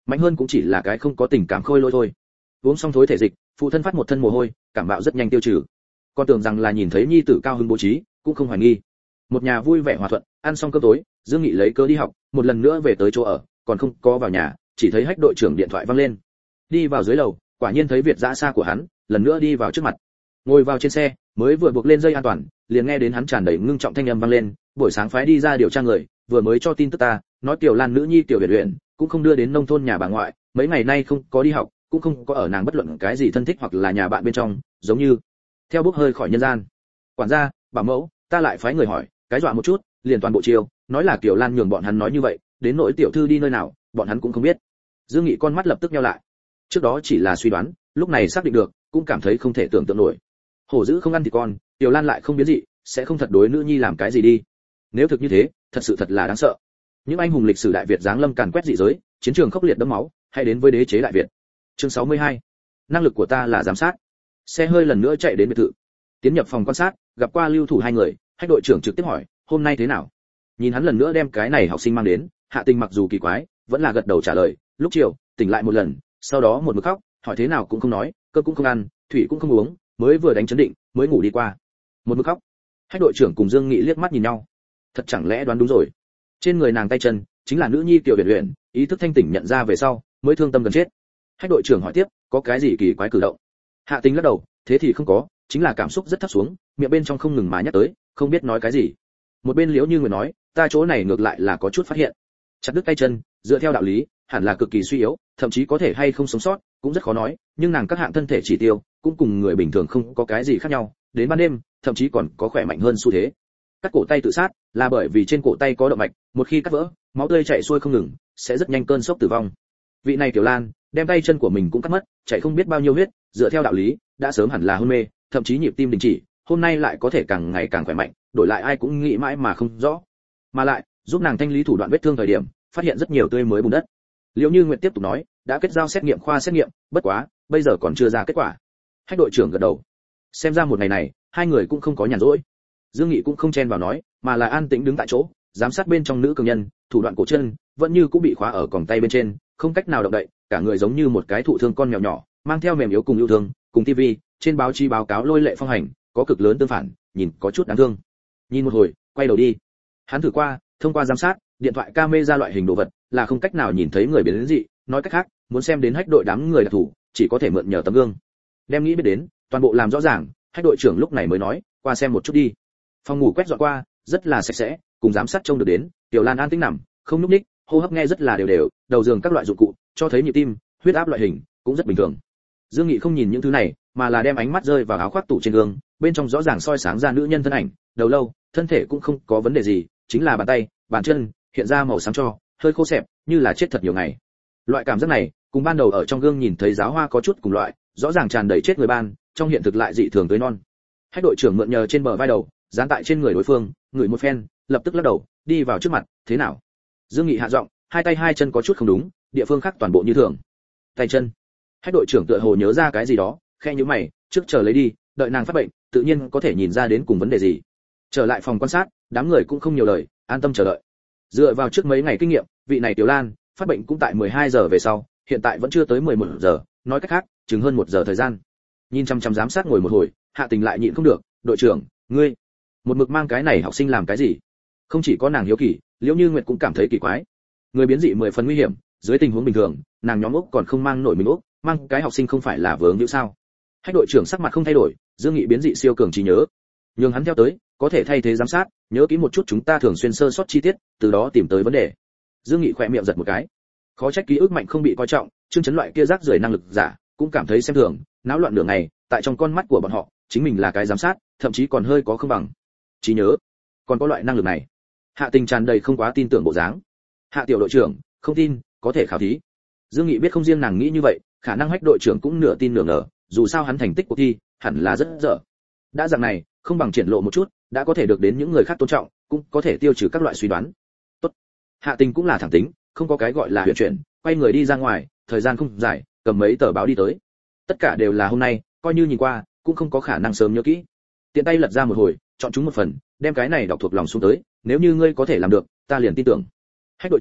mạnh hơn cũng chỉ là cái không có tình cảm khôi lỗi thôi. Uống xong thối thể dịch, phụ thân phát một thân mồ hôi, cảm mạo rất nhanh tiêu trừ. Con tưởng rằng là nhìn thấy nhi tử cao hứng bố trí, cũng không hoài nghi. Một nhà vui vẻ hòa thuận, ăn xong cơm tối, Dương Nghị lấy cớ đi học, một lần nữa về tới chỗ ở, còn không có vào nhà, chỉ thấy Hách đội trưởng điện thoại vang lên. Đi vào dưới lầu, quả nhiên thấy Việt Dã xa của hắn, lần nữa đi vào trước mặt. Ngồi vào trên xe, mới vừa buộc lên dây an toàn, liền nghe đến hắn tràn đầy ngưng trọng thanh âm vang lên, buổi sáng phái đi ra điều tra người, vừa mới cho tin tức ta, nói Tiểu Lan nữ nhi Tiểu Huyền Huyền, cũng không đưa đến nông thôn nhà bà ngoại, mấy ngày nay không có đi học, cũng không có ở nàng bất luận cái gì thân thích hoặc là nhà bạn bên trong, giống như theo bốc hơi khỏi nhân gian. Quản gia, bảo mẫu, ta lại phái người hỏi, cái dọa một chút, liền toàn bộ chiêu, nói là Tiểu Lan nhường bọn hắn nói như vậy, đến nỗi tiểu thư đi nơi nào, bọn hắn cũng không biết. Dương Nghị con mắt lập tức nheo lại. Trước đó chỉ là suy đoán, lúc này xác định được, cũng cảm thấy không thể tưởng tượng nổi. Hổ dữ không ăn thì con, Tiểu Lan lại không biến dị, sẽ không thật đối nữ nhi làm cái gì đi. Nếu thực như thế, thật sự thật là đáng sợ. Những anh hùng lịch sử Đại Việt giáng lâm càn quét dị giới, chiến trường khốc liệt đẫm máu, hay đến với đế chế Đại Việt. Chương sáu mươi hai. Năng lực của ta là giám sát. Xe hơi lần nữa chạy đến biệt thự. Tiến nhập phòng quan sát, gặp qua lưu thủ hai người, Hách đội trưởng trực tiếp hỏi, hôm nay thế nào? Nhìn hắn lần nữa đem cái này học sinh mang đến, Hạ Tình mặc dù kỳ quái, vẫn là gật đầu trả lời, lúc chiều, tỉnh lại một lần, sau đó một mực khóc, hỏi thế nào cũng không nói, cơm cũng không ăn, thủy cũng không uống, mới vừa đánh chấn định, mới ngủ đi qua. Một mực khóc. Hách đội trưởng cùng Dương Nghị liếc mắt nhìn nhau. Thật chẳng lẽ đoán đúng rồi? Trên người nàng tay chân, chính là nữ nhi Tiểu Huyền Huyền, ý thức thanh tỉnh nhận ra về sau, mới thương tâm gần chết. Hách đội trưởng hỏi tiếp, có cái gì kỳ quái cử động? Hạ Tình lắc đầu, thế thì không có, chính là cảm xúc rất thấp xuống, miệng bên trong không ngừng mà nhắc tới, không biết nói cái gì. Một bên Liễu Như Nguyệt nói, ta chỗ này ngược lại là có chút phát hiện. Chặt đứt tay chân, dựa theo đạo lý, hẳn là cực kỳ suy yếu, thậm chí có thể hay không sống sót, cũng rất khó nói, nhưng nàng các hạng thân thể chỉ tiêu, cũng cùng người bình thường không có cái gì khác nhau, đến ban đêm, thậm chí còn có khỏe mạnh hơn xu thế. Cắt cổ tay tự sát, là bởi vì trên cổ tay có động mạch, một khi cắt vỡ, máu tươi chảy xuôi không ngừng, sẽ rất nhanh cơn sốc tử vong. Vị này Tiểu Lan, đem tay chân của mình cũng cắt mất, chảy không biết bao nhiêu huyết, dựa theo đạo lý, đã sớm hẳn là hôn mê, thậm chí nhịp tim đình chỉ, hôm nay lại có thể càng ngày càng khỏe mạnh, đổi lại ai cũng nghĩ mãi mà không rõ. Mà lại, giúp nàng thanh lý thủ đoạn vết thương thời điểm, phát hiện rất nhiều tươi mới bùn đất. Liễu Như Nguyệt tiếp tục nói, đã kết giao xét nghiệm khoa xét nghiệm, bất quá, bây giờ còn chưa ra kết quả. Hách đội trưởng gật đầu. Xem ra một ngày này, hai người cũng không có nhàn rỗi. Dương Nghị cũng không chen vào nói, mà là an tĩnh đứng tại chỗ, giám sát bên trong nữ cường nhân, thủ đoạn cổ chân vẫn như cũng bị khóa ở còng tay bên trên, không cách nào động đậy, cả người giống như một cái thụ thương con mèo nhỏ, mang theo mềm yếu cùng yêu thương, cùng tivi, trên báo chí báo cáo lôi lệ phong hành, có cực lớn tương phản, nhìn có chút đáng thương. Nhìn một hồi, quay đầu đi. Hắn thử qua, thông qua giám sát, điện thoại camera loại hình đồ vật, là không cách nào nhìn thấy người biến dị, nói cách khác, muốn xem đến Hách đội đám người đặc thủ, chỉ có thể mượn nhờ tấm gương. Đem nghĩ biết đến, toàn bộ làm rõ ràng, Hách đội trưởng lúc này mới nói, qua xem một chút đi. Phòng ngủ quét dọn qua, rất là sạch sẽ, cùng giám sát trông được đến, Tiểu Lan an tĩnh nằm, không nhúc nhích, hô hấp nghe rất là đều đều, đầu giường các loại dụng cụ, cho thấy nhịp tim, huyết áp loại hình, cũng rất bình thường. Dương Nghị không nhìn những thứ này, mà là đem ánh mắt rơi vào áo khoác tủ trên gương, bên trong rõ ràng soi sáng ra nữ nhân thân ảnh, đầu lâu, thân thể cũng không có vấn đề gì, chính là bàn tay, bàn chân, hiện ra màu xám cho, hơi khô xẹp, như là chết thật nhiều ngày. Loại cảm giác này, cùng ban đầu ở trong gương nhìn thấy giáo hoa có chút cùng loại, rõ ràng tràn đầy chết người ban, trong hiện thực lại dị thường tươi non. Hách đội trưởng mượn nhờ trên bờ vai đầu, dán tại trên người đối phương, ngửi một phen, lập tức lắc đầu, đi vào trước mặt, thế nào? Dương Nghị hạ giọng, hai tay hai chân có chút không đúng, địa phương khác toàn bộ như thường. Tay chân. Hách đội trưởng tựa hồ nhớ ra cái gì đó, khe nhíu mày, trước chờ lấy đi, đợi nàng phát bệnh, tự nhiên có thể nhìn ra đến cùng vấn đề gì. Trở lại phòng quan sát, đám người cũng không nhiều lời, an tâm chờ đợi. Dựa vào trước mấy ngày kinh nghiệm, vị này Tiểu Lan, phát bệnh cũng tại mười hai giờ về sau, hiện tại vẫn chưa tới mười một giờ, nói cách khác, chừng hơn một giờ thời gian. Nhìn chăm chăm giám sát ngồi một hồi, Hạ Tình lại nhịn không được, đội trưởng, ngươi một mực mang cái này học sinh làm cái gì? Không chỉ có nàng hiếu kỳ, Liễu Như Nguyệt cũng cảm thấy kỳ quái. Người biến dị mười phần nguy hiểm, dưới tình huống bình thường, nàng nhóm Úc còn không mang nổi mình Úc, mang cái học sinh không phải là vướng hữu sao? Hách đội trưởng sắc mặt không thay đổi, Dương Nghị biến dị siêu cường trí nhớ, nhường hắn theo tới, có thể thay thế giám sát, nhớ kỹ một chút chúng ta thường xuyên sơ sót chi tiết, từ đó tìm tới vấn đề. Dương Nghị khỏe miệng giật một cái, khó trách ký ức mạnh không bị coi trọng, chương chấn loại kia rác rưởi năng lực giả, cũng cảm thấy xem thường, náo loạn nửa ngày, tại trong con mắt của bọn họ, chính mình là cái giám sát, thậm chí còn hơi có không bằng. Trí nhớ, còn có loại năng lực này. Hạ Tình tràn đầy không quá tin tưởng bộ dáng. Hạ tiểu đội trưởng, không tin, có thể khảo thí. Dương Nghị biết không riêng nàng nghĩ như vậy, khả năng Hách đội trưởng cũng nửa tin nửa ngờ, dù sao hắn thành tích cuộc thi hẳn là rất dở. Đã dạng này, không bằng triển lộ một chút, đã có thể được đến những người khác tôn trọng, cũng có thể tiêu trừ các loại suy đoán. Tốt. Hạ Tình cũng là thẳng tính, không có cái gọi là huyền chuyển, quay người đi ra ngoài, thời gian không dài, cầm mấy tờ báo đi tới. Tất cả đều là hôm nay, coi như nhìn qua, cũng không có khả năng sớm nhớ kỹ. Tiện tay lật ra một hồi, chọn chúng một phần, đem cái này đọc thuộc lòng xuống tới, nếu như ngươi có thể làm được, ta liền tin tưởng. Hách đội trưởng,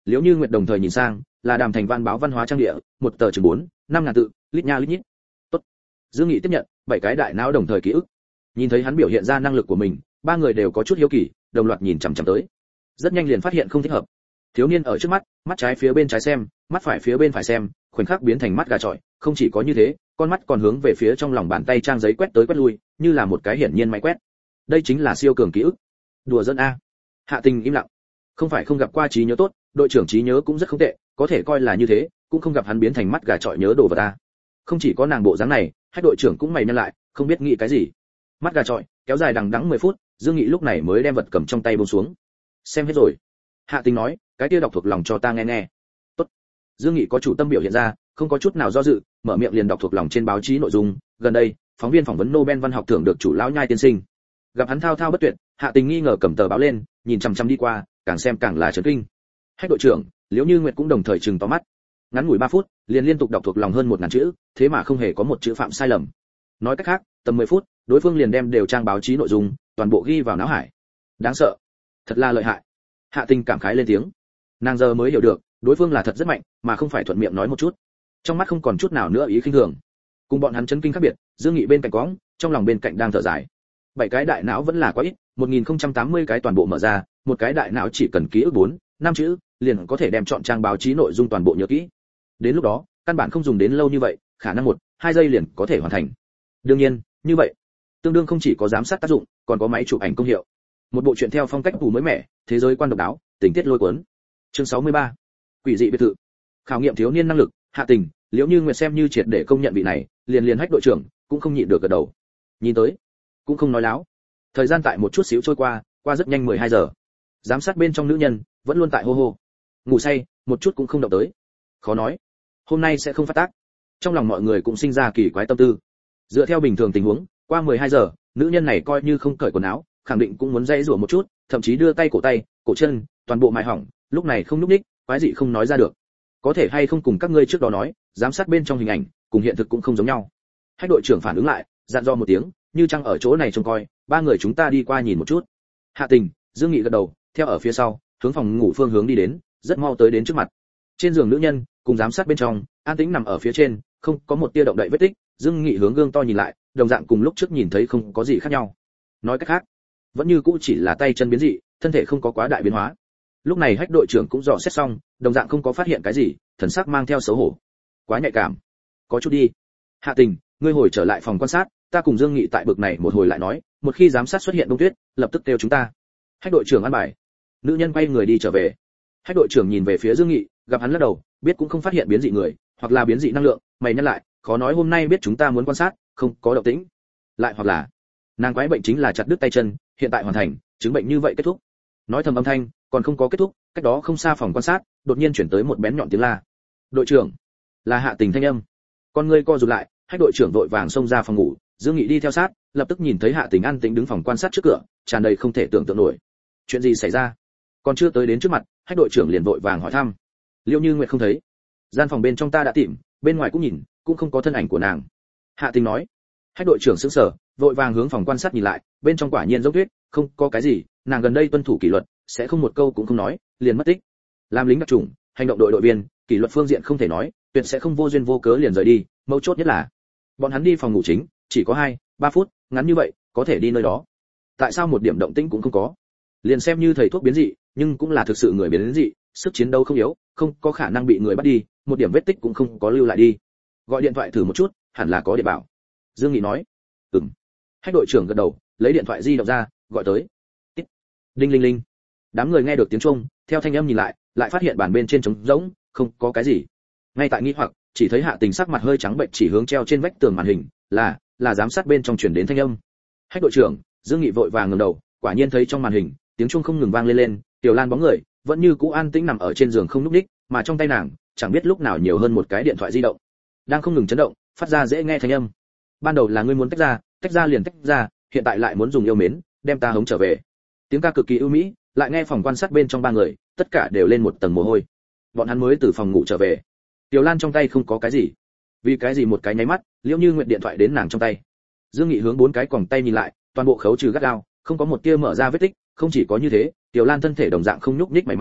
Liễu Như Nguyệt đồng thời nhìn sang, là Đàm Thành Văn báo văn hóa trang địa, một tờ chừng bốn, năm ngàn tự, lít nha lít nhít. Tốt. Dương Nghị tiếp nhận, bảy cái đại não đồng thời ký ức. Nhìn thấy hắn biểu hiện ra năng lực của mình, ba người đều có chút hiếu kỳ, đồng loạt nhìn chằm chằm tới. Rất nhanh liền phát hiện không thích hợp. Thiếu niên ở trước mắt, mắt trái phía bên trái xem, mắt phải phía bên phải xem, khoảnh khắc biến thành mắt gà chọi, không chỉ có như thế, con mắt còn hướng về phía trong lòng bàn tay trang giấy quét tới quét lui, như là một cái hiển nhiên máy quét. Đây chính là siêu cường ký ức. Đùa dân a. Hạ Tình im lặng. Không phải không gặp qua trí nhớ tốt, đội trưởng trí nhớ cũng rất không tệ, có thể coi là như thế, cũng không gặp hắn biến thành mắt gà chọi nhớ đồ vật ta. Không chỉ có nàng bộ dáng này, hai đội trưởng cũng mày nhăn lại, không biết nghĩ cái gì. Mắt gà chọi, kéo dài đằng đẵng mười phút, Dương Nghị lúc này mới đem vật cầm trong tay buông xuống. Xem hết rồi. Hạ Tình nói, cái kia đọc thuộc lòng cho ta nghe nghe. Tốt. Dương Nghị có chủ tâm biểu hiện ra, không có chút nào do dự, mở miệng liền đọc thuộc lòng trên báo chí nội dung. Gần đây, phóng viên phỏng vấn Nobel văn học thưởng được chủ lão nhai tiên sinh. Gặp hắn thao thao bất tuyệt, Hạ Tình nghi ngờ cầm tờ báo lên, nhìn chằm chằm đi qua, càng xem càng là chấn kinh. Hách đội trưởng, Liễu Như Nguyệt cũng đồng thời trừng to mắt. Ngắn ngủi ba phút, liền liên tục đọc thuộc lòng hơn một ngàn chữ, thế mà không hề có một chữ phạm sai lầm. Nói cách khác, tầm mười phút, đối phương liền đem đều trang báo chí nội dung, toàn bộ ghi vào não hải. Đáng sợ, thật là lợi hại. Hạ Tình cảm khái lên tiếng. Nàng giờ mới hiểu được, đối phương là thật rất mạnh, mà không phải thuận miệng nói một chút. Trong mắt không còn chút nào nữa ý khinh thường. Cùng bọn hắn chấn kinh khác biệt, Dương Nghị bên cạnh quõng, trong lòng bên cạnh đang thở dài. Bảy cái đại não vẫn là quá ít, một nghìn không trăm tám mươi cái toàn bộ mở ra, một cái đại não chỉ cần ký ức bốn, năm chữ, liền có thể đem chọn trang báo chí nội dung toàn bộ nhớ kỹ. Đến lúc đó, căn bản không dùng đến lâu như vậy, khả năng một, hai giây liền có thể hoàn thành. Đương nhiên, như vậy, tương đương không chỉ có giám sát tác dụng, còn có máy chụp ảnh công hiệu. Một bộ truyện theo phong cách phủ mới mẻ, thế giới quan độc đáo, tình tiết lôi cuốn. Chương sáu mươi ba. Quỷ dị biệt thự. Khảo nghiệm thiếu niên năng lực, Hạ Tình, Liễu Như Nguyệt xem như triệt để công nhận vị này, liền liền hách đội trưởng, cũng không nhịn được gật đầu. Nhìn tới, cũng không nói láo. Thời gian tại một chút xíu trôi qua, qua rất nhanh mười hai giờ. Giám sát bên trong nữ nhân vẫn luôn tại hô hô. Ngủ say, một chút cũng không động tới. Khó nói, hôm nay sẽ không phát tác. Trong lòng mọi người cũng sinh ra kỳ quái tâm tư. Dựa theo bình thường tình huống, qua mười hai giờ, nữ nhân này coi như không cởi quần áo, khẳng định cũng muốn dây rủa một chút, thậm chí đưa tay cổ tay, cổ chân, toàn bộ mài hỏng, lúc này không nhúc nhích, quái dị không nói ra được. Có thể hay không cùng các ngươi trước đó nói, giám sát bên trong hình ảnh, cùng hiện thực cũng không giống nhau. Hách đội trưởng phản ứng lại, dặn dò một tiếng, như chăng ở chỗ này trông coi, ba người chúng ta đi qua nhìn một chút. Hạ Tình, Dương Nghị gật đầu, theo ở phía sau, hướng phòng ngủ phương hướng đi đến, rất mau tới đến trước mặt. Trên giường nữ nhân, cùng giám sát bên trong, an tĩnh nằm ở phía trên, không có một tia động đậy vết tích. Dương Nghị hướng gương to nhìn lại, đồng dạng cùng lúc trước nhìn thấy không có gì khác nhau. Nói cách khác, vẫn như cũ chỉ là tay chân biến dị, thân thể không có quá đại biến hóa. Lúc này hách đội trưởng cũng dò xét xong, đồng dạng không có phát hiện cái gì, thần sắc mang theo xấu hổ. Quá nhạy cảm, có chút đi. Hạ Tình, ngươi hồi trở lại phòng quan sát, ta cùng Dương Nghị tại bực này một hồi lại nói, một khi giám sát xuất hiện đông tuyết, lập tức kêu chúng ta. Hách đội trưởng an bài. Nữ nhân quay người đi trở về. Hách đội trưởng nhìn về phía Dương Nghị, gặp hắn lắc đầu, biết cũng không phát hiện biến dị người, hoặc là biến dị năng lượng, mày nhắc lại, khó nói hôm nay biết chúng ta muốn quan sát, không có động tĩnh. Lại hoặc là, nàng quái bệnh chính là chặt đứt tay chân, hiện tại hoàn thành, chứng bệnh như vậy kết thúc. Nói thầm âm thanh, còn không có kết thúc, cách đó không xa phòng quan sát, đột nhiên chuyển tới một bén nhọn tiếng la. Đội trưởng, là Hạ Tình thanh âm. Con ngươi co rụt lại, hách đội trưởng vội vàng xông ra phòng ngủ, Dương Nghị đi theo sát, lập tức nhìn thấy Hạ Tình an tĩnh đứng phòng quan sát trước cửa, tràn đầy không thể tưởng tượng nổi. Chuyện gì xảy ra? Còn chưa tới đến trước mặt, hách đội trưởng liền vội vàng hỏi thăm. Liễu Như Nguyệt không thấy. Gian phòng bên trong ta đã tìm, bên ngoài cũng nhìn, cũng không có thân ảnh của nàng. Hạ Tình nói. Hách đội trưởng sững sờ, vội vàng hướng phòng quan sát nhìn lại, bên trong quả nhiên giống tuyết, không có cái gì, nàng gần đây tuân thủ kỷ luật, sẽ không một câu cũng không nói, liền mất tích. Làm lính đặc chủng, hành động đội đội viên, kỷ luật phương diện không thể nói, tuyệt sẽ không vô duyên vô cớ liền rời đi, mấu chốt nhất là bọn hắn đi phòng ngủ chính, chỉ có hai, ba phút, ngắn như vậy, có thể đi nơi đó. Tại sao một điểm động tĩnh cũng không có? Liền xem như thầy thuốc biến dị, nhưng cũng là thực sự người biến dị, sức chiến đấu không yếu, không có khả năng bị người bắt đi, một điểm vết tích cũng không có lưu lại đi. Gọi điện thoại thử một chút, hẳn là có điện bảo. Dương Nghị nói. Ừm. Hách đội trưởng gật đầu, lấy điện thoại di động ra, gọi tới. Tít. Đinh linh linh. Đám người nghe được tiếng chuông, theo thanh âm nhìn lại, lại phát hiện bàn bên trên trống rỗng, không có cái gì. Ngay tại nghi hoặc, chỉ thấy Hạ Tình sắc mặt hơi trắng bệch chỉ hướng treo trên vách tường màn hình, là là giám sát bên trong truyền đến thanh âm. Hách đội trưởng, Dương Nghị vội vàng ngẩng đầu, quả nhiên thấy trong màn hình, tiếng chuông không ngừng vang lên lên, Tiểu Lan bóng người vẫn như cũ an tĩnh nằm ở trên giường không nhúc nhích, mà trong tay nàng chẳng biết lúc nào nhiều hơn một cái điện thoại di động, đang không ngừng chấn động, phát ra dễ nghe thanh âm. Ban đầu là ngươi muốn tách ra, tách ra liền tách ra, hiện tại lại muốn dùng yêu mến, đem ta hống trở về. Tiếng ca cực kỳ ưu mỹ, lại nghe phòng quan sát bên trong ba người, tất cả đều lên một tầng mồ hôi. Bọn hắn mới từ phòng ngủ trở về. Tiểu Lan trong tay không có cái gì. Vì cái gì một cái nháy mắt, Liễu Như Nguyệt điện thoại đến nàng trong tay. Dương Nghị hướng bốn cái còng tay nhìn lại, toàn bộ khấu trừ gắt gao, không có một tia mở ra vết tích, không chỉ có như thế, Tiểu Lan thân thể đồng dạng không nhúc nhích mảy may,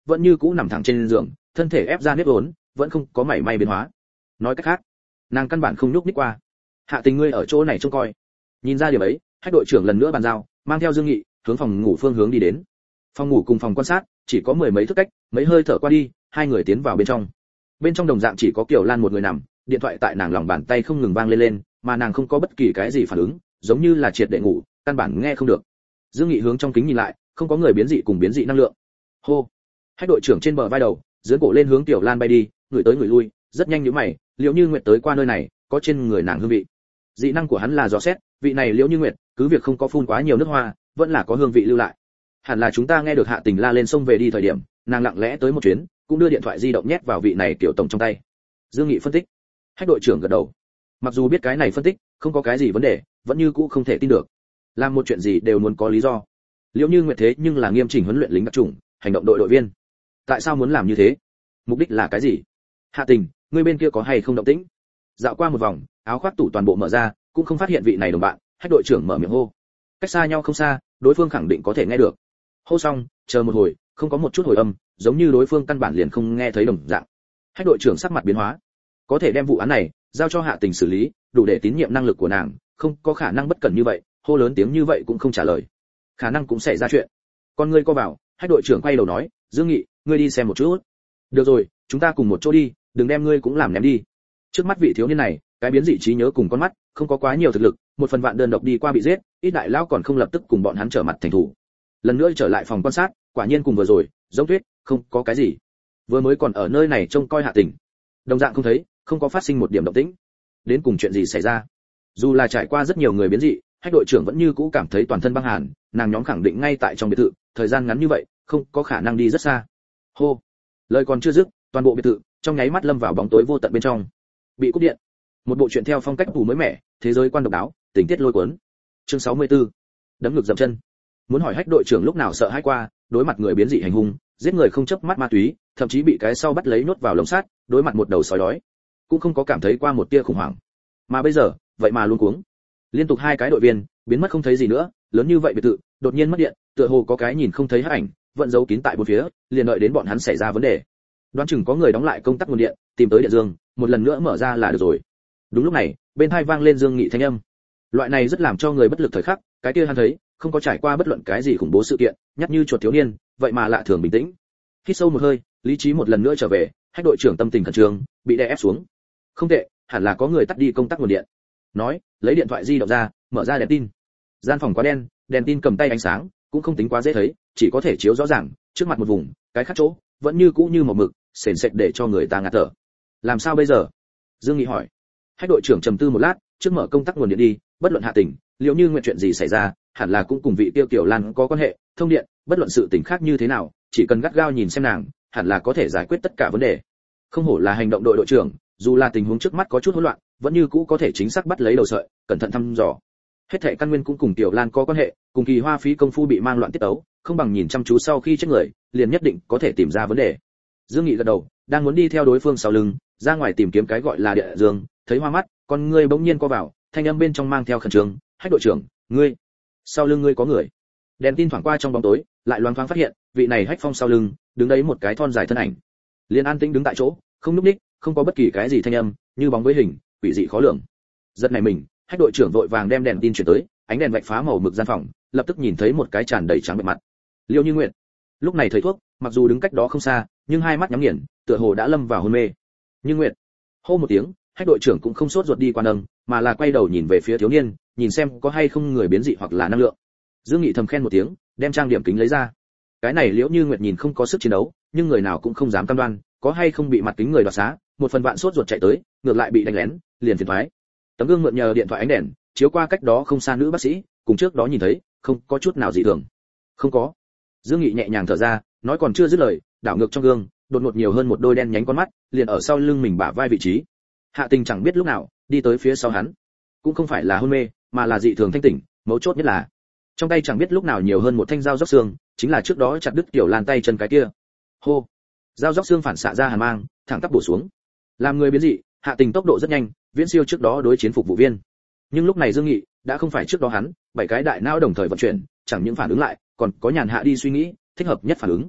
vẫn như cũ nằm thẳng trên giường, thân thể ép ra nếp vốn, vẫn không có mảy may biến hóa. Nói cách khác, nàng căn bản không nhúc nhích qua. Hạ Tình ngươi ở chỗ này trông coi. Nhìn ra điểm ấy, Hách đội trưởng lần nữa bàn giao, mang theo Dương Nghị, hướng phòng ngủ phương hướng đi đến. Phòng ngủ cùng phòng quan sát chỉ có mười mấy thước cách, mấy hơi thở qua đi, hai người tiến vào bên trong. Bên trong đồng dạng chỉ có Kiều Lan một người nằm, điện thoại tại nàng lòng bàn tay không ngừng vang lên lên, mà nàng không có bất kỳ cái gì phản ứng, giống như là triệt để ngủ, căn bản nghe không được. Dương Nghị hướng trong kính nhìn lại, không có người biến dị cùng biến dị năng lượng. Hô. Hách đội trưởng trên bờ vai đầu, dưỡng cổ lên hướng Tiểu Lan bay đi, người tới người lui, rất nhanh nhíu mày, Liễu Như Nguyệt tới qua nơi này, có trên người nàng hương vị. Dị năng của hắn là dò xét, vị này Liễu Như Nguyệt, cứ việc không có phun quá nhiều nước hoa, vẫn là có hương vị lưu lại. Hẳn là chúng ta nghe được Hạ Tình la lên sông về đi thời điểm, nàng lặng lẽ tới một chuyến, cũng đưa điện thoại di động nhét vào vị này tiểu tổng trong tay. Dương Nghị phân tích. Hách đội trưởng gật đầu. Mặc dù biết cái này phân tích không có cái gì vấn đề, vẫn như cũ không thể tin được. Làm một chuyện gì đều muốn có lý do. Liễu Như Nguyệt thế nhưng là nghiêm chỉnh huấn luyện lính đặc chủng, hành động đội đội viên. Tại sao muốn làm như thế? Mục đích là cái gì? Hạ Tình, ngươi bên kia có hay không động tĩnh? Dạo qua một vòng, áo khoác tủ toàn bộ mở ra, cũng không phát hiện vị này đồng bạn. Hách đội trưởng mở miệng hô. Cách xa nhau không xa, đối phương khẳng định có thể nghe được. Hô xong, chờ một hồi, không có một chút hồi âm, giống như đối phương căn bản liền không nghe thấy đồng dạng. Hách đội trưởng sắc mặt biến hóa, có thể đem vụ án này giao cho Hạ Tình xử lý, đủ để tín nhiệm năng lực của nàng, không có khả năng bất cẩn như vậy, hô lớn tiếng như vậy cũng không trả lời, khả năng cũng xảy ra chuyện. Con ngươi co vào, Hách đội trưởng quay đầu nói, Dương Nghị, ngươi đi xem một chút. Được rồi, chúng ta cùng một chỗ đi, đừng đem ngươi cũng làm ném đi. Trước mắt vị thiếu niên này, cái biến dị trí nhớ cùng con mắt, không có quá nhiều thực lực, một phần vạn đơn độc đi qua bị giết, ít đại lão còn không lập tức cùng bọn hắn trở mặt thành thủ. Lần nữa trở lại phòng quan sát, quả nhiên cùng vừa rồi, giống tuyết, không có cái gì. Vừa mới còn ở nơi này trông coi Hạ Tình, đồng dạng không thấy, không có phát sinh một điểm động tĩnh. Đến cùng chuyện gì xảy ra? Dù là trải qua rất nhiều người biến dị, Hách đội trưởng vẫn như cũ cảm thấy toàn thân băng hàn, nàng nhóm khẳng định ngay tại trong biệt thự, thời gian ngắn như vậy, không có khả năng đi rất xa. Hô. Lời còn chưa dứt, toàn bộ biệt thự trong nháy mắt lâm vào bóng tối vô tận bên trong. Bị cúp điện. Một bộ truyện theo phong cách tủ mới mẻ, thế giới quan độc đáo, tình tiết lôi cuốn. Chương sáu mươi tư. Đấm ngực dậm chân. Muốn hỏi Hách đội trưởng lúc nào sợ hãi qua, đối mặt người biến dị hành hung, giết người không chớp mắt ma túy, thậm chí bị cái sau bắt lấy nhốt vào lồng sắt, đối mặt một đầu sói đói, cũng không có cảm thấy qua một tia khủng hoảng. Mà bây giờ, vậy mà luôn cuống. Liên tục hai cái đội viên biến mất không thấy gì nữa, lớn như vậy biệt thự, đột nhiên mất điện, tựa hồ có cái nhìn không thấy hắc ảnh, vẫn giấu kín tại bốn phía, liền đợi đến bọn hắn xảy ra vấn đề. Đoán chừng có người đóng lại công tắc nguồn điện, tìm tới điện dương, một lần nữa mở ra là được rồi. Đúng lúc này, bên tai vang lên Dương Nghị thanh âm. Loại này rất làm cho người bất lực thời khắc, cái kia hắn thấy, không có trải qua bất luận cái gì khủng bố sự kiện, nhắc như chuột thiếu niên, vậy mà lạ thường bình tĩnh. Hít sâu một hơi, lý trí một lần nữa trở về, Hách đội trưởng tâm tình khẩn trương, bị đè ép xuống. Không tệ, hẳn là có người tắt đi công tắc nguồn điện. Nói, lấy điện thoại di động ra, mở ra đèn tin. Gian phòng quá đen, đèn tin cầm tay ánh sáng, cũng không tính quá dễ thấy, chỉ có thể chiếu rõ ràng, trước mặt một vùng, cái khác chỗ, vẫn như cũ như một mực, sền sệt để cho người ta ngạt thở. Làm sao bây giờ? Dương Nghị hỏi. Hách đội trưởng trầm tư một lát, trước mở công tắc nguồn điện đi, bất luận Hạ Tình, liệu như nguyện chuyện gì xảy ra, hẳn là cũng cùng vị tiêu Tiểu Lan có quan hệ, thông điện, bất luận sự tình khác như thế nào, chỉ cần gắt gao nhìn xem nàng, hẳn là có thể giải quyết tất cả vấn đề. Không hổ là hành động đội đội trưởng, dù là tình huống trước mắt có chút hỗn loạn, vẫn như cũ có thể chính xác bắt lấy đầu sợi, cẩn thận thăm dò. Hết thảy căn nguyên cũng cùng Tiểu Lan có quan hệ, cùng Kỳ Hoa phí công phu bị mang loạn tiết tấu, không bằng nhìn chăm chú sau khi chết người, liền nhất định có thể tìm ra vấn đề. Dương Nghị gật đầu, đang muốn đi theo đối phương sau lưng, ra ngoài tìm kiếm cái gọi là địa dương, thấy hoa mắt, con ngươi bỗng nhiên co vào, thanh âm bên trong mang theo khẩn trương, Hách đội trưởng, ngươi, sau lưng ngươi có người. Đèn tin thoảng qua trong bóng tối, lại loáng thoáng phát hiện, vị này Hách Phong sau lưng, đứng đấy một cái thon dài thân ảnh. Liên an tĩnh đứng tại chỗ, không nhúc nhích, không có bất kỳ cái gì thanh âm, như bóng với hình, quỷ dị khó lường. Giật này mình, Hách đội trưởng vội vàng đem đèn tin chuyển tới, ánh đèn vạch phá màu mực gian phòng, lập tức nhìn thấy một cái tràn đầy trắng bệ mặt. Liêu Như Nguyệt. Lúc này thầy thuốc, mặc dù đứng cách đó không xa, nhưng hai mắt nhắm nghiền, tựa hồ đã lâm vào hôn mê. Như Nguyệt. Hô một tiếng, Hách đội trưởng cũng không sốt ruột đi qua nâng, mà là quay đầu nhìn về phía thiếu niên, nhìn xem có hay không người biến dị hoặc là năng lượng. Dương Nghị thầm khen một tiếng, đem trang điểm kính lấy ra. Cái này Liễu Như Nguyệt nhìn không có sức chiến đấu, nhưng người nào cũng không dám cam đoan, có hay không bị mặt kính người đoạt xá, một phần vạn sốt ruột chạy tới, ngược lại bị đánh lén, liền phiền toái. Tấm gương mượn nhờ điện thoại ánh đèn, chiếu qua cách đó không xa nữ bác sĩ, cùng trước đó nhìn thấy, không có chút nào dị thường. Không có. Dương Nghị nhẹ nhàng thở ra, nói còn chưa dứt lời, đảo ngược trong gương, đột ngột nhiều hơn một đôi đen nhánh con mắt, liền ở sau lưng mình bả vai vị trí. Hạ Tình chẳng biết lúc nào đi tới phía sau hắn, cũng không phải là hôn mê, mà là dị thường thanh tỉnh, mấu chốt nhất là trong tay chẳng biết lúc nào nhiều hơn một thanh dao róc xương, chính là trước đó chặt đứt Tiểu Lan tay chân cái kia. Hô. Dao róc xương phản xạ ra hàn mang, thẳng tắp bổ xuống. Làm người biến dị, Hạ Tình tốc độ rất nhanh, viễn siêu trước đó đối chiến phục vụ viên. Nhưng lúc này Dương Nghị đã không phải trước đó hắn, bảy cái đại não đồng thời vận chuyển, chẳng những phản ứng lại, còn có nhàn hạ đi suy nghĩ, thích hợp nhất phản ứng.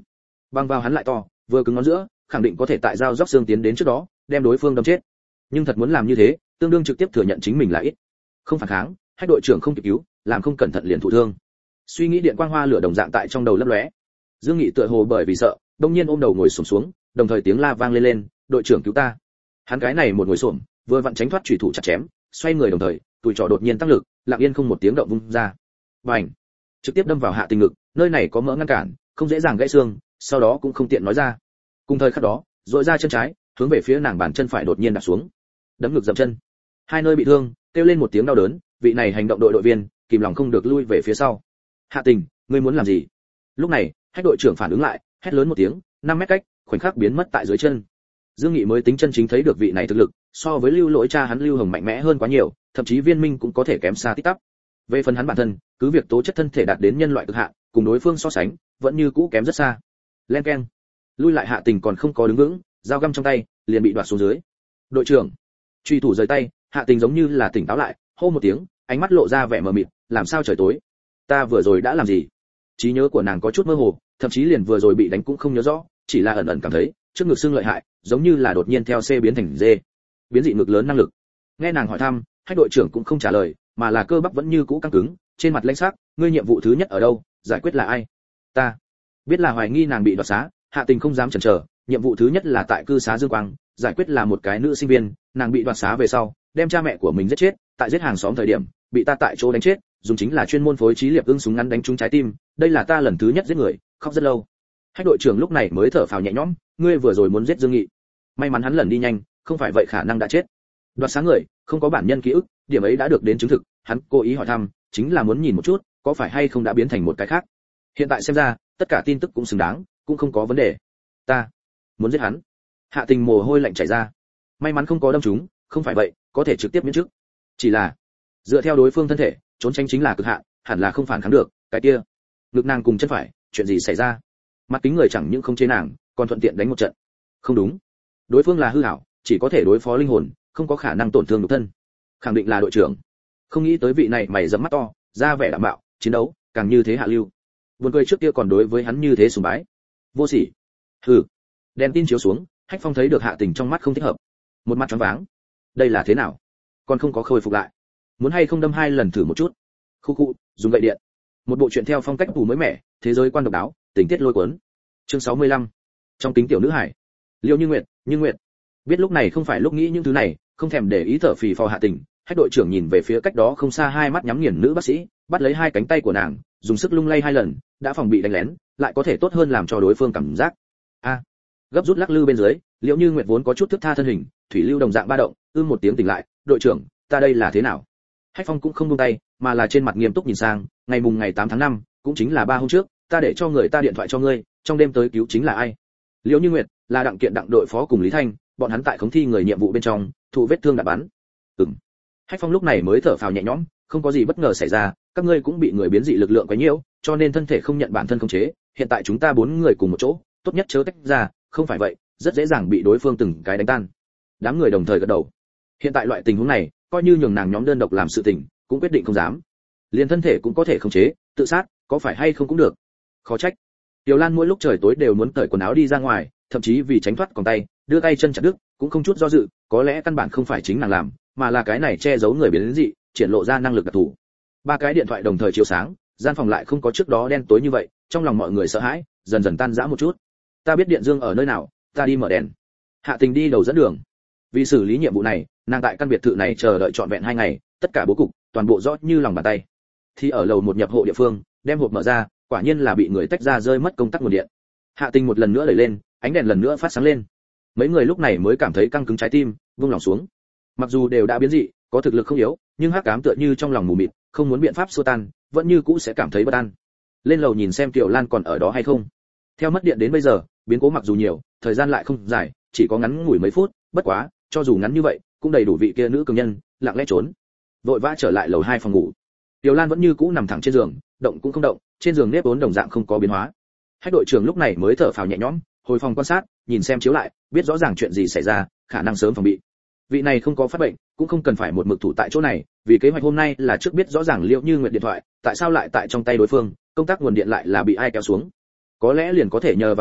Băng vào hắn lại to, vừa cứng ngón giữa, khẳng định có thể tại dao róc xương tiến đến trước đó, đem đối phương đâm chết. Nhưng thật muốn làm như thế, tương đương trực tiếp thừa nhận chính mình là ít. Không phản kháng, Hách đội trưởng không kịp cứu, làm không cẩn thận liền thụ thương. Suy nghĩ điện quang hoa lửa đồng dạng tại trong đầu lấp lóe. Dương Nghị tựa hồ bởi vì sợ, đông nhiên ôm đầu ngồi xổm xuống, đồng thời tiếng la vang lên lên, "Đội trưởng cứu ta!" Hắn cái này một ngồi xổm, vừa vặn tránh thoát chủy thủ chặt chém, xoay người đồng thời, tuổi trỏ đột nhiên tăng lực, lặng yên không một tiếng động vung ra. Bành! Trực tiếp đâm vào Hạ Tình ngực, nơi này có mỡ ngăn cản, không dễ dàng gãy xương, sau đó cũng không tiện nói ra. Cùng thời khắc đó, duỗi ra chân trái, hướng về phía nàng bàn chân phải đột nhiên đạp xuống. Đấm ngực dậm chân. Hai nơi bị thương, kêu lên một tiếng đau đớn, vị này hành động đội đội viên, kìm lòng không được lui về phía sau. "Hạ Tình, ngươi muốn làm gì?" Lúc này, Hách đội trưởng phản ứng lại, hét lớn một tiếng, năm mét cách, khoảnh khắc biến mất tại dưới chân. Dương Nghị mới tính chân chính thấy được vị này thực lực, so với Lưu Lỗi cha hắn Lưu Hồng mạnh mẽ hơn quá nhiều, thậm chí Viên Minh cũng có thể kém xa tít tắp. Về phần hắn bản thân, cứ việc tố chất thân thể đạt đến nhân loại cực hạn, cùng đối phương so sánh, vẫn như cũ kém rất xa. Len keng. Lui lại Hạ Tình còn không có đứng vững, dao găm trong tay liền bị đoạt xuống dưới. "Đội trưởng!" Truy thủ rời tay, Hạ Tình giống như là tỉnh táo lại, hô một tiếng, ánh mắt lộ ra vẻ mờ mịt, "Làm sao trời tối? Ta vừa rồi đã làm gì?" Trí nhớ của nàng có chút mơ hồ, thậm chí liền vừa rồi bị đánh cũng không nhớ rõ, chỉ là ẩn ẩn cảm thấy trước ngực xương lợi hại, giống như là đột nhiên theo C biến thành D. Biến dị ngực lớn năng lực. Nghe nàng hỏi thăm, Hách đội trưởng cũng không trả lời, mà là cơ bắp vẫn như cũ căng cứng, trên mặt lãnh sắc, "Ngươi nhiệm vụ thứ nhất ở đâu? Giải quyết là ai?" "Ta." Biết là hoài nghi nàng bị đoạt xá, Hạ Tình không dám chần chờ, nhiệm vụ thứ nhất là tại cư xá Dương Quang, giải quyết là một cái nữ sinh viên, nàng bị đoạt xá về sau, đem cha mẹ của mình giết chết, tại giết hàng xóm thời điểm, bị ta tại chỗ đánh chết, dùng chính là chuyên môn phối trí liệp ưng súng ngắn đánh trúng trái tim, đây là ta lần thứ nhất giết người, khóc rất lâu. Hách đội trưởng lúc này mới thở phào nhẹ nhõm, "Ngươi vừa rồi muốn giết Dương Nghị." May mắn hắn lần đi nhanh, không phải vậy khả năng đã chết. Đoạt sáng người, không có bản nhân ký ức, điểm ấy đã được đến chứng thực, hắn cố ý hỏi thăm, chính là muốn nhìn một chút, có phải hay không đã biến thành một cái khác. Hiện tại xem ra, tất cả tin tức cũng xứng đáng, cũng không có vấn đề. "Ta muốn giết hắn." Hạ Tình mồ hôi lạnh chảy ra. May mắn không có đâm trúng, không phải vậy, có thể trực tiếp miễn chức. Chỉ là, dựa theo đối phương thân thể, trốn tránh chính là cực hạn, hẳn là không phản kháng được, cái kia. Ngực nàng cùng chân phải, chuyện gì xảy ra? Mặt kính người chẳng những không chế nàng, còn thuận tiện đánh một trận. Không đúng, đối phương là hư ảo, chỉ có thể đối phó linh hồn, không có khả năng tổn thương nhục thân. Khẳng định là đội trưởng. Không nghĩ tới vị này mày rậm mắt to, da vẻ đạm bạo, chiến đấu càng như thế hạ lưu. Buồn cười trước kia còn đối với hắn như thế sùng bái. Vô sỉ. Hừ. Đèn tin chiếu xuống, Hách Phong thấy được Hạ Tình trong mắt không thích hợp. Một mặt choáng váng. Đây là thế nào? Còn không có khôi phục lại. Muốn hay không đâm hai lần thử một chút. Khu khu, dùng gậy điện. Một bộ truyện theo phong cách tù mới mẻ, thế giới quan độc đáo, tình tiết lôi cuốn. Chương sáu mươi lăm. Trong kính tiểu nữ hải. Liêu Như Nguyệt, Như Nguyệt. Biết lúc này không phải lúc nghĩ những thứ này, không thèm để ý thở phì phò Hạ Tình, Hách đội trưởng nhìn về phía cách đó không xa hai mắt nhắm nghiền nữ bác sĩ, bắt lấy hai cánh tay của nàng, dùng sức lung lay hai lần, đã phòng bị đánh lén, lại có thể tốt hơn làm cho đối phương cảm giác. A. Gấp rút lắc lư bên dưới, Liễu Như Nguyệt vốn có chút thức tha thân hình, thủy lưu đồng dạng ba động, ưm một tiếng tỉnh lại, "Đội trưởng, ta đây là thế nào?" Hách Phong cũng không buông tay, mà là trên mặt nghiêm túc nhìn sang, "Ngày mùng ngày tám tháng năm, cũng chính là ba hôm trước, ta để cho người ta điện thoại cho ngươi, trong đêm tới cứu chính là ai?" Liễu Như Nguyệt, là Đặng Kiện Đặng đội phó cùng Lý Thanh, bọn hắn tại khống thi người nhiệm vụ bên trong, thụ vết thương đạn bắn. Ừm. Hách Phong lúc này mới thở phào nhẹ nhõm, không có gì bất ngờ xảy ra, các ngươi cũng bị người biến dị lực lượng quấy nhiễu, cho nên thân thể không nhận bản thân khống chế, hiện tại chúng ta bốn người cùng một chỗ, tốt nhất chớ tách ra, không phải vậy, rất dễ dàng bị đối phương từng cái đánh tan. Đám người đồng thời gật đầu. Hiện tại loại tình huống này, coi như nhường nàng nhóm đơn độc làm sự tình, cũng quyết định không dám. Liền thân thể cũng có thể khống chế, tự sát, có phải hay không cũng được. Khó trách. Tiểu Lan mỗi lúc trời tối đều muốn cởi quần áo đi ra ngoài, thậm chí vì tránh thoát còng tay, đưa tay chân chặt đứt, cũng không chút do dự, có lẽ căn bản không phải chính nàng làm, mà là cái này che giấu người biến dị, triển lộ ra năng lực đặc thù. Ba cái điện thoại đồng thời chiếu sáng, gian phòng lại không có trước đó đen tối như vậy, trong lòng mọi người sợ hãi, dần dần tan rã một chút. "Ta biết điện dương ở nơi nào, ta đi mở đèn." Hạ Tình đi đầu dẫn đường. Vì xử lý nhiệm vụ này, nàng tại căn biệt thự này chờ đợi trọn vẹn hai ngày, tất cả bố cục, toàn bộ rõ như lòng bàn tay. Thì ở lầu một nhập hộ địa phương, đem hộp mở ra, quả nhiên là bị người tách ra rơi mất công tắc nguồn điện. Hạ Tình một lần nữa đẩy lên, ánh đèn lần nữa phát sáng lên. Mấy người lúc này mới cảm thấy căng cứng trái tim, buông lòng xuống. Mặc dù đều đã biến dị, có thực lực không yếu, nhưng hắc ám tựa như trong lòng mù mịt, không muốn biện pháp xua tan, vẫn như cũ sẽ cảm thấy bất an. Lên lầu nhìn xem Tiểu Lan còn ở đó hay không. Theo mất điện đến bây giờ, biến cố mặc dù nhiều, thời gian lại không dài, chỉ có ngắn ngủi mấy phút, bất quá, cho dù ngắn như vậy, cũng đầy đủ vị kia nữ cường nhân lặng lẽ trốn. Vội vã trở lại lầu hai phòng ngủ. Tiểu Lan vẫn như cũ nằm thẳng trên giường, động cũng không động, trên giường nếp vốn đồng dạng không có biến hóa. Hách đội trưởng lúc này mới thở phào nhẹ nhõm, hồi phòng quan sát, nhìn xem chiếu lại, biết rõ ràng chuyện gì xảy ra, khả năng sớm phòng bị. Vị này không có phát bệnh, cũng không cần phải một mực thủ tại chỗ này, vì kế hoạch hôm nay là trước biết rõ ràng Liễu Như Nguyệt điện thoại, tại sao lại tại trong tay đối phương, công tác nguồn điện lại là bị ai kéo xuống. Có lẽ liền có thể nhờ vào đó,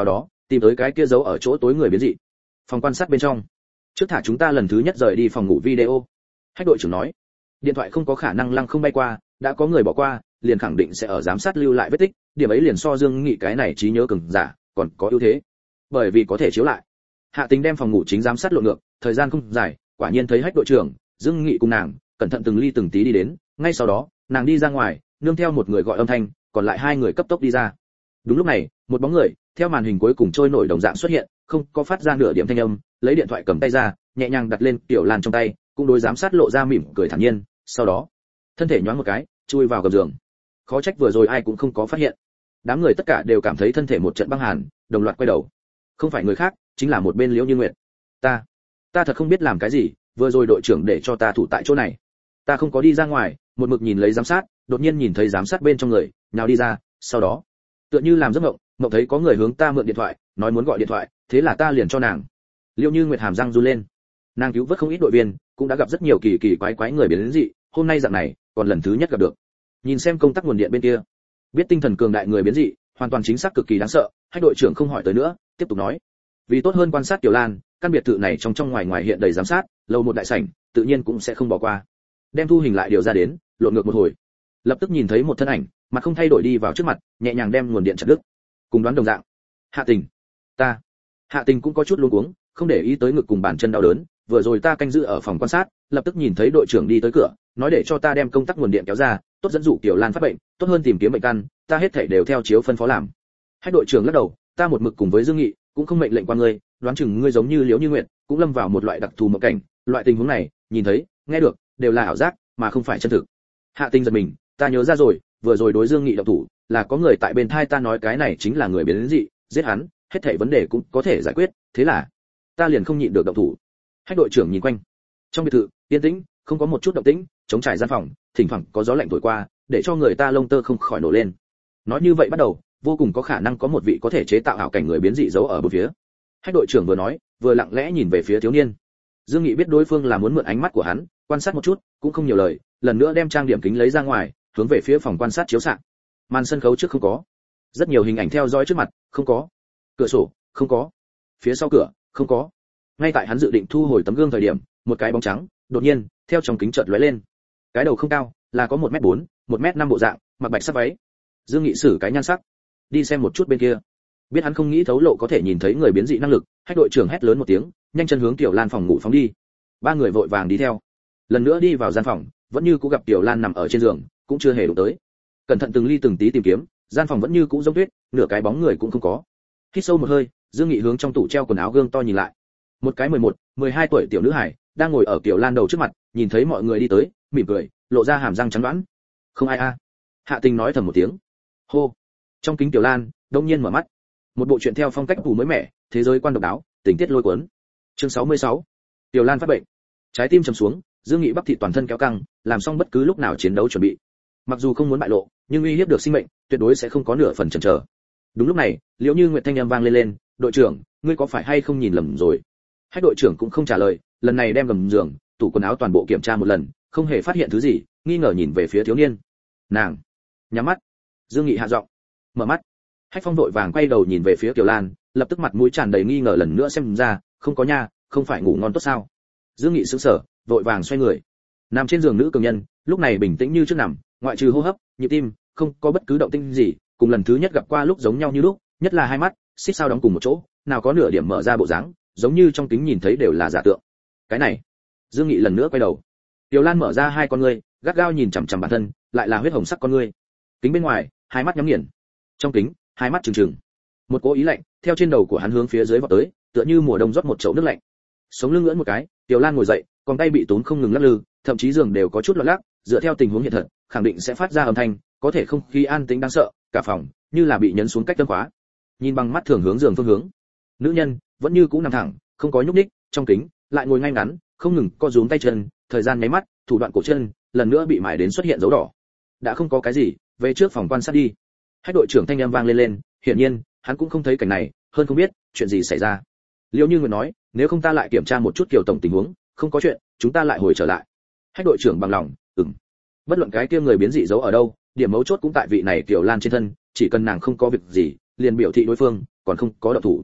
tìm tới cái kia giấu ở chỗ tối người biến dị. Phòng quan sát bên trong, trước thả chúng ta lần thứ nhất rời đi phòng ngủ video. Hách đội trưởng nói, điện thoại không có khả năng lăng không bay qua, đã có người bỏ qua, liền khẳng định sẽ ở giám sát lưu lại vết tích, điểm ấy liền so Dương Nghị cái này trí nhớ cường giả, còn có ưu thế. Bởi vì có thể chiếu lại. Hạ Tình đem phòng ngủ chính giám sát lộn ngược, thời gian không dài, quả nhiên thấy Hách đội trưởng, Dương Nghị cùng nàng, cẩn thận từng ly từng tí đi đến, ngay sau đó, nàng đi ra ngoài, nương theo một người gọi âm thanh, còn lại hai người cấp tốc đi ra. Đúng lúc này, một bóng người theo màn hình cuối cùng trôi nổi đồng dạng xuất hiện, không có phát ra nửa điểm thanh âm, lấy điện thoại cầm tay ra, nhẹ nhàng đặt lên Tiểu Lan trong tay, cũng đối giám sát lộ ra mỉm cười thản nhiên, sau đó, thân thể nhoáng một cái, chui vào gầm giường. Khó trách vừa rồi ai cũng không có phát hiện. Đám người tất cả đều cảm thấy thân thể một trận băng hàn, đồng loạt quay đầu. Không phải người khác, chính là một bên Liễu Như Nguyệt. Ta, ta thật không biết làm cái gì, vừa rồi đội trưởng để cho ta thủ tại chỗ này. Ta không có đi ra ngoài, một mực nhìn lấy giám sát, đột nhiên nhìn thấy giám sát bên trong người, nhào đi ra, sau đó, tựa như làm giấc mộng, mộng thấy có người hướng ta mượn điện thoại, nói muốn gọi điện thoại, thế là ta liền cho nàng. Liễu Như Nguyệt hàm răng run lên. Nàng cứu vớt không ít đội viên, cũng đã gặp rất nhiều kỳ kỳ quái quái người biến dị, hôm nay dạng này, còn lần thứ nhất gặp được. Nhìn xem công tắc nguồn điện bên kia, biết tinh thần cường đại người biến dị, hoàn toàn chính xác cực kỳ đáng sợ. Hai đội trưởng không hỏi tới nữa, tiếp tục nói, vì tốt hơn quan sát Tiểu Lan, căn biệt thự này trong trong ngoài ngoài hiện đầy giám sát, lầu một đại sảnh, tự nhiên cũng sẽ không bỏ qua. Đem thu hình lại điều ra đến, lộn ngược một hồi, lập tức nhìn thấy một thân ảnh, mặt không thay đổi đi vào trước mặt, nhẹ nhàng đem nguồn điện chặt đứt. Cùng đoán đồng dạng. Hạ Tình, ta. Hạ Tình cũng có chút luống cuống, không để ý tới ngực cùng bàn chân đau đớn, vừa rồi ta canh giữ ở phòng quan sát, lập tức nhìn thấy đội trưởng đi tới cửa, nói để cho ta đem công tắc nguồn điện kéo ra, tốt dẫn dụ Tiểu Lan phát bệnh, tốt hơn tìm kiếm bệnh căn, ta hết thảy đều theo chiếu phân phó làm. Hai đội trưởng lắc đầu, ta một mực cùng với Dương Nghị, cũng không mệnh lệnh qua ngươi, đoán chừng ngươi giống như Liễu Như Nguyệt, cũng lâm vào một loại đặc thù mộng cảnh, loại tình huống này, nhìn thấy, nghe được, đều là ảo giác, mà không phải chân thực. Hạ Tình giật mình, ta nhớ ra rồi, vừa rồi đối Dương Nghị động thủ, là có người tại bên tai ta nói cái này chính là người biến dị, giết hắn, hết thảy vấn đề cũng có thể giải quyết, thế là ta liền không nhịn được động thủ. Hai đội trưởng nhìn quanh, trong biệt thự yên tĩnh, không có một chút động tĩnh, trống trải gian phòng, thỉnh thoảng có gió lạnh thổi qua, để cho người ta lông tơ không khỏi nổ lên. Nói như vậy bắt đầu, vô cùng có khả năng có một vị có thể chế tạo ảo cảnh người biến dị giấu ở bốn phía. Hai đội trưởng vừa nói, vừa lặng lẽ nhìn về phía thiếu niên. Dương Nghị biết đối phương là muốn mượn ánh mắt của hắn, quan sát một chút, cũng không nhiều lời, lần nữa đem trang điểm kính lấy ra ngoài, hướng về phía phòng quan sát chiếu xạ. Màn sân khấu trước không có, rất nhiều hình ảnh theo dõi trước mặt, không có, cửa sổ, không có, phía sau cửa, không có. Ngay tại hắn dự định thu hồi tấm gương thời điểm, một cái bóng trắng, đột nhiên, theo trong kính chợt lóe lên. Cái đầu không cao, là có một mét bốn, một mét năm bộ dạng, mặc bạch sắc váy. Dương Nghị sử cái nhan sắc, đi xem một chút bên kia. Biết hắn không nghĩ thấu lộ có thể nhìn thấy người biến dị năng lực, Hách đội trưởng hét lớn một tiếng, nhanh chân hướng Tiểu Lan phòng ngủ phóng đi. Ba người vội vàng đi theo. Lần nữa đi vào gian phòng, vẫn như cũ gặp Tiểu Lan nằm ở trên giường, cũng chưa hề đụng tới. Cẩn thận từng ly từng tí tìm kiếm, gian phòng vẫn như cũ giống tuyết, nửa cái bóng người cũng không có. Hít sâu một hơi, Dương Nghị hướng trong tủ treo quần áo gương to nhìn lại. Một cái mười một, mười hai tuổi tiểu nữ hải, đang ngồi ở Tiểu Lan đầu trước mặt, nhìn thấy mọi người đi tới, mỉm cười, lộ ra hàm răng trắng đoán. Không ai a. Hạ Tình nói thầm một tiếng. Hô. Trong kính Tiểu Lan, đông nhiên mở mắt. Một bộ truyện theo phong cách tủ mới mẻ, thế giới quan độc đáo, tình tiết lôi cuốn. Chương sáu mươi sáu. Tiểu Lan phát bệnh. Trái tim trầm xuống, Dương Nghị bắp thịt toàn thân kéo căng, làm xong bất cứ lúc nào chiến đấu chuẩn bị. Mặc dù không muốn bại lộ, nhưng uy hiếp được sinh mệnh, tuyệt đối sẽ không có nửa phần chần chờ. Đúng lúc này, Liễu Như Nguyệt thanh âm vang lên lên, "Đội trưởng, ngươi có phải hay không nhìn lầm rồi?" Hai đội trưởng cũng không trả lời, lần này đem gầm giường, tủ quần áo toàn bộ kiểm tra một lần, không hề phát hiện thứ gì, nghi ngờ nhìn về phía thiếu niên. Nàng nhắm mắt. Dương Nghị hạ giọng, mở mắt. Hách Phong đội vàng quay đầu nhìn về phía Tiểu Lan, lập tức mặt mũi tràn đầy nghi ngờ lần nữa xem ra, không có nha, không phải ngủ ngon tốt sao? Dương Nghị sững sờ, vội vàng xoay người. Nằm trên giường nữ cường nhân, lúc này bình tĩnh như trước nằm, ngoại trừ hô hấp, nhịp tim, không có bất cứ động tĩnh gì, cùng lần thứ nhất gặp qua lúc giống nhau như lúc, nhất là hai mắt, xích sao đóng cùng một chỗ, nào có nửa điểm mở ra bộ dáng, giống như trong kính nhìn thấy đều là giả tượng. Cái này, Dương Nghị lần nữa quay đầu. Tiểu Lan mở ra hai con ngươi, gắt gao nhìn chằm chằm bản thân, lại là huyết hồng sắc con ngươi. Kính bên ngoài, hai mắt nhắm nghiền. Trong kính, hai mắt trừng trừng. Một cỗ ý lạnh theo trên đầu của hắn hướng phía dưới vọt tới, tựa như mùa đông rót một chậu nước lạnh. Sống lưng ngưỡng một cái, Tiểu Lan ngồi dậy, còn tay bị tốn không ngừng lắc lư, thậm chí giường đều có chút lọt lắc, dựa theo tình huống hiện thật, khẳng định sẽ phát ra âm thanh, có thể không khí an tĩnh đáng sợ, cả phòng như là bị nhấn xuống cách tâm khóa. Nhìn bằng mắt thường hướng giường phương hướng, nữ nhân vẫn như cũ nằm thẳng, không có nhúc nhích, trong kính lại ngồi ngay ngắn, không ngừng co rúm tay chân, thời gian nháy mắt, thủ đoạn cổ chân lần nữa bị mài đến xuất hiện dấu đỏ. Đã không có cái gì, về trước phòng quan sát đi. Hách đội trưởng thanh âm vang lên lên, hiển nhiên hắn cũng không thấy cảnh này, hơn không biết chuyện gì xảy ra. Liễu Như Nguyệt nói, nếu không ta lại kiểm tra một chút Kiều tổng tình huống, không có chuyện, chúng ta lại hồi trở lại. Hách đội trưởng bằng lòng, ừm. Bất luận cái kia người biến dị giấu ở đâu, điểm mấu chốt cũng tại vị này Kiều Lan trên thân, chỉ cần nàng không có việc gì, liền biểu thị đối phương còn không có động thủ.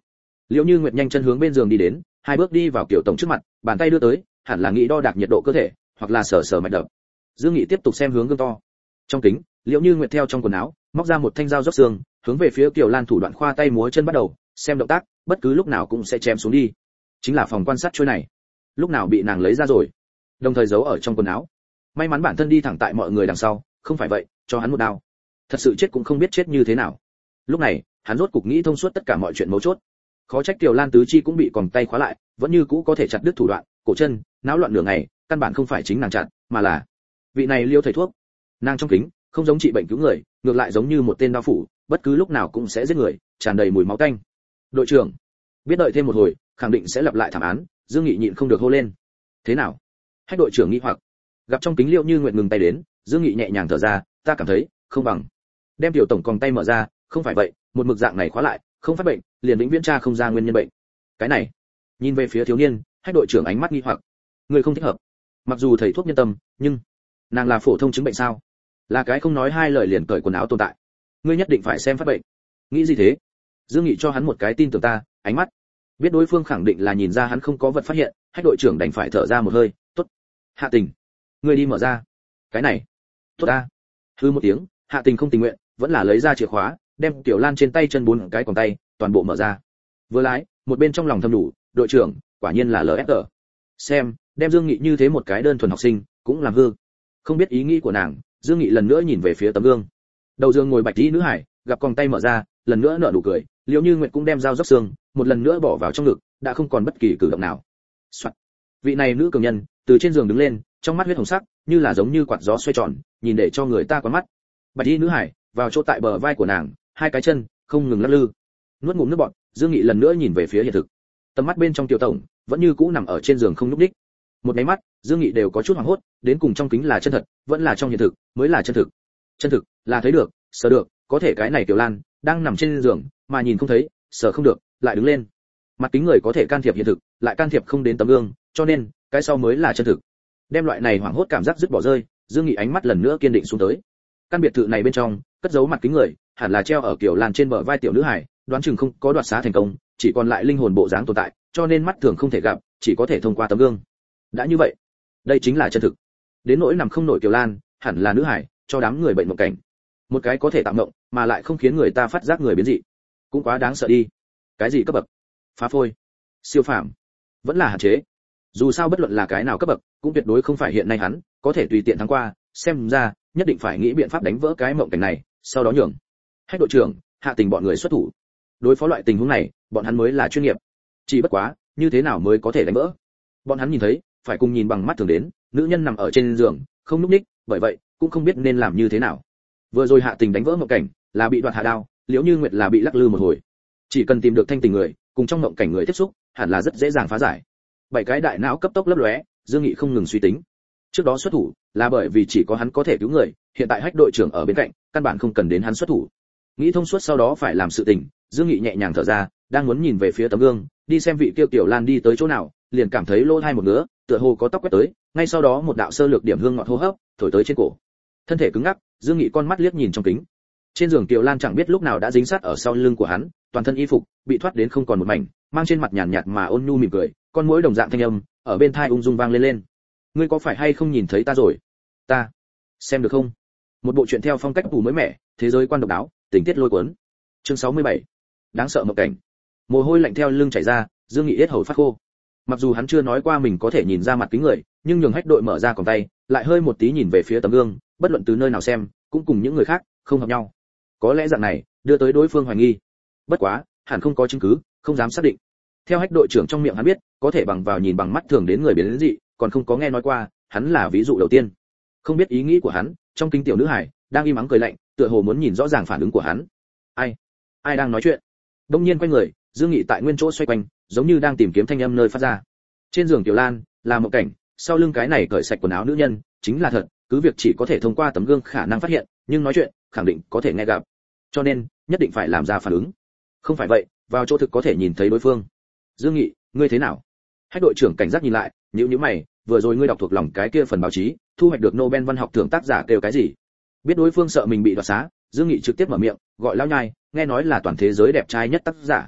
Liễu Như Nguyệt nhanh chân hướng bên giường đi đến, hai bước đi vào Kiều tổng trước mặt, bàn tay đưa tới, hẳn là nghĩ đo đạc nhiệt độ cơ thể, hoặc là sờ sờ mạch đập. Dương Nghị tiếp tục xem hướng gương to. Trong kính, Liễu Như Nguyệt theo trong quần áo, móc ra một thanh dao róc xương, hướng về phía Kiều Lan thủ đoạn khoa tay múa chân bắt đầu, xem động tác, bất cứ lúc nào cũng sẽ chém xuống đi. Chính là phòng quan sát trôi này. Lúc nào bị nàng lấy ra rồi, đồng thời giấu ở trong quần áo. May mắn bản thân đi thẳng tại mọi người đằng sau, không phải vậy, cho hắn một đao. Thật sự chết cũng không biết chết như thế nào. Lúc này, hắn rốt cục nghĩ thông suốt tất cả mọi chuyện mấu chốt. Khó trách Kiều Lan tứ chi cũng bị còng tay khóa lại, vẫn như cũ có thể chặt đứt thủ đoạn, cổ chân, náo loạn nửa ngày, căn bản không phải chính nàng chặt, mà là vị này Liêu thầy thuốc. Nàng trong kính, không giống trị bệnh cứu người, ngược lại giống như một tên đao phủ, bất cứ lúc nào cũng sẽ giết người, tràn đầy mùi máu tanh. Đội trưởng, biết đợi thêm một hồi, khẳng định sẽ lặp lại thảm án. Dương Nghị nhịn không được hô lên. Thế nào? Hách đội trưởng nghi hoặc. Gặp trong kính Liễu Như Nguyệt ngừng tay đến, Dương Nghị nhẹ nhàng thở ra, ta cảm thấy không bằng đem tiểu tổng còng tay mở ra, không phải vậy, một mực dạng này khóa lại, không phát bệnh, liền vĩnh viễn tra không ra nguyên nhân bệnh. Cái này, nhìn về phía thiếu niên, Hách đội trưởng ánh mắt nghi hoặc. Người không thích hợp. Mặc dù thầy thuốc nhân tâm, nhưng nàng là phổ thông chứng bệnh sao? Là cái không nói hai lời liền cởi quần áo tồn tại. Ngươi nhất định phải xem phát bệnh. Nghĩ gì thế? Dương Nghị cho hắn một cái tin tưởng ta, ánh mắt. Biết đối phương khẳng định là nhìn ra hắn không có vật phát hiện, Hách đội trưởng đành phải thở ra một hơi, tốt. Hạ Tình, ngươi đi mở ra. Cái này, tốt a. Hư một tiếng, Hạ Tình không tình nguyện, vẫn là lấy ra chìa khóa, đem Tiểu Lan trên tay chân bốn cái còng tay, toàn bộ mở ra. Vừa lái, một bên trong lòng thầm đủ, đội trưởng, quả nhiên là lờ ép tê. Xem, đem Dương Nghị như thế một cái đơn thuần học sinh, cũng làm hư. Không biết ý nghĩ của nàng, Dương Nghị lần nữa nhìn về phía tấm gương. Đầu giường ngồi bạch y nữ hải, gặp còng tay mở ra, lần nữa nở nụ cười, Liễu Như Nguyệt cũng đem dao róc xương, một lần nữa bỏ vào trong ngực, đã không còn bất kỳ cử động nào. Soạn. Vị này nữ cường nhân, từ trên giường đứng lên, trong mắt huyết hồng sắc, như là giống như quạt gió xoay tròn, nhìn để cho người ta quán mắt. Bạch y nữ hải, vào chỗ tại bờ vai của nàng, hai cái chân không ngừng lắc lư. Nuốt ngụm nước bọt, Dương Nghị lần nữa nhìn về phía hiện thực. Tầm mắt bên trong tiểu tổng, vẫn như cũ nằm ở trên giường không nhúc nhích. Một cái mắt, Dương Nghị đều có chút hoảng hốt, đến cùng trong kính là chân thật, vẫn là trong hiện thực, mới là chân thực. Chân thực, là thấy được, sờ được, có thể cái này Tiểu Lan đang nằm trên giường, mà nhìn không thấy, sờ không được, lại đứng lên. Mặt kính người có thể can thiệp hiện thực, lại can thiệp không đến tấm gương, cho nên cái sau mới là chân thực. Đem loại này hoảng hốt cảm giác dứt bỏ rơi, Dương Nghị ánh mắt lần nữa kiên định xuống tới. Căn biệt thự này bên trong, cất giấu mặt kính người, hẳn là treo ở Kiều Lan trên bờ vai tiểu nữ hải, đoán chừng không có đoạt xá thành công, chỉ còn lại linh hồn bộ dáng tồn tại, cho nên mắt thường không thể gặp, chỉ có thể thông qua tấm gương. Đã như vậy, đây chính là chân thực. Đến nỗi nằm không nổi Kiều Lan, hẳn là nữ hải, cho đám người bệnh mộng cảnh. Một cái có thể tạm mộng, mà lại không khiến người ta phát giác người biến dị, cũng quá đáng sợ đi. Cái gì cấp bậc? Phá phôi, siêu phàm, vẫn là hạn chế. Dù sao bất luận là cái nào cấp bậc, cũng tuyệt đối không phải hiện nay hắn có thể tùy tiện thắng qua, xem ra nhất định phải nghĩ biện pháp đánh vỡ cái mộng cảnh này, sau đó nhường Hách đội trưởng, Hạ Tình bọn người xuất thủ. Đối phó loại tình huống này, bọn hắn mới là chuyên nghiệp. Chỉ bất quá, như thế nào mới có thể đánh vỡ? Bọn hắn nhìn thấy, phải cùng nhìn bằng mắt thường đến, nữ nhân nằm ở trên giường, không nhúc nhích, bởi vậy cũng không biết nên làm như thế nào. Vừa rồi Hạ Tình đánh vỡ mộng cảnh, là bị đoạt hạ đao, Liễu Như Nguyệt là bị lắc lư một hồi. Chỉ cần tìm được thanh tình người, cùng trong mộng cảnh người tiếp xúc, hẳn là rất dễ dàng phá giải. Bảy cái đại não cấp tốc lấp lóe, Dương Nghị không ngừng suy tính. Trước đó xuất thủ, là bởi vì chỉ có hắn có thể cứu người, hiện tại Hách đội trưởng ở bên cạnh, căn bản không cần đến hắn xuất thủ. Nghĩ thông suốt sau đó phải làm sự tình, Dương Nghị nhẹ nhàng thở ra, đang muốn nhìn về phía tấm gương, đi xem vị kia Tiểu Lan đi tới chỗ nào, liền cảm thấy lỗ tai một ngứa, tựa hồ có tóc quét tới, ngay sau đó một đạo sơ lược điểm hương ngọt hô hấp, thổi tới trên cổ. Thân thể cứng ngắc, Dương Nghị con mắt liếc nhìn trong kính. Trên giường Tiểu Lan chẳng biết lúc nào đã dính sát ở sau lưng của hắn, toàn thân y phục bị thoát đến không còn một mảnh, mang trên mặt nhàn nhạt mà ôn nhu mỉm cười, con muỗi đồng dạng thanh âm ở bên tai ung dung vang lên lên. Ngươi có phải hay không nhìn thấy ta rồi? Ta xem được không? Một bộ truyện theo phong cách tủ mới mẻ, thế giới quan độc đáo, tình tiết lôi cuốn. Chương sáu mươi bảy. Đáng sợ mộng cảnh. Mồ hôi lạnh theo lưng chảy ra, Dương Nghị yết hầu phát khô. Mặc dù hắn chưa nói qua mình có thể nhìn ra mặt kính người, nhưng nhường Hách đội mở ra còng tay, lại hơi một tí nhìn về phía tấm gương, bất luận từ nơi nào xem, cũng cùng những người khác không hợp nhau. Có lẽ dạng này đưa tới đối phương hoài nghi. Bất quá, hẳn không có chứng cứ, không dám xác định. Theo Hách đội trưởng trong miệng hắn biết, có thể bằng vào nhìn bằng mắt thường đến người biến đến dị, còn không có nghe nói qua, hắn là ví dụ đầu tiên. Không biết ý nghĩ của hắn, trong kính tiểu nữ hải đang im mắng cười lạnh, tựa hồ muốn nhìn rõ ràng phản ứng của hắn. Ai? Ai đang nói chuyện? Đông nhiên quay người, Dương Nghị tại nguyên chỗ xoay quanh, giống như đang tìm kiếm thanh âm nơi phát ra. Trên giường Tiểu Lan là một cảnh, sau lưng cái này cởi sạch quần áo nữ nhân, chính là thật, cứ việc chỉ có thể thông qua tấm gương khả năng phát hiện, nhưng nói chuyện, khẳng định có thể nghe gặp. Cho nên, nhất định phải làm ra phản ứng. Không phải vậy, vào chỗ thực có thể nhìn thấy đối phương. Dương Nghị, ngươi thế nào? Hách đội trưởng cảnh giác nhìn lại, nhíu nhíu mày, vừa rồi ngươi đọc thuộc lòng cái kia phần báo chí, thu hoạch được Nobel văn học thưởng tác giả kêu cái gì? Biết đối phương sợ mình bị đoạt xá, Dương Nghị trực tiếp mở miệng, gọi lão nhai, nghe nói là toàn thế giới đẹp trai nhất tác giả.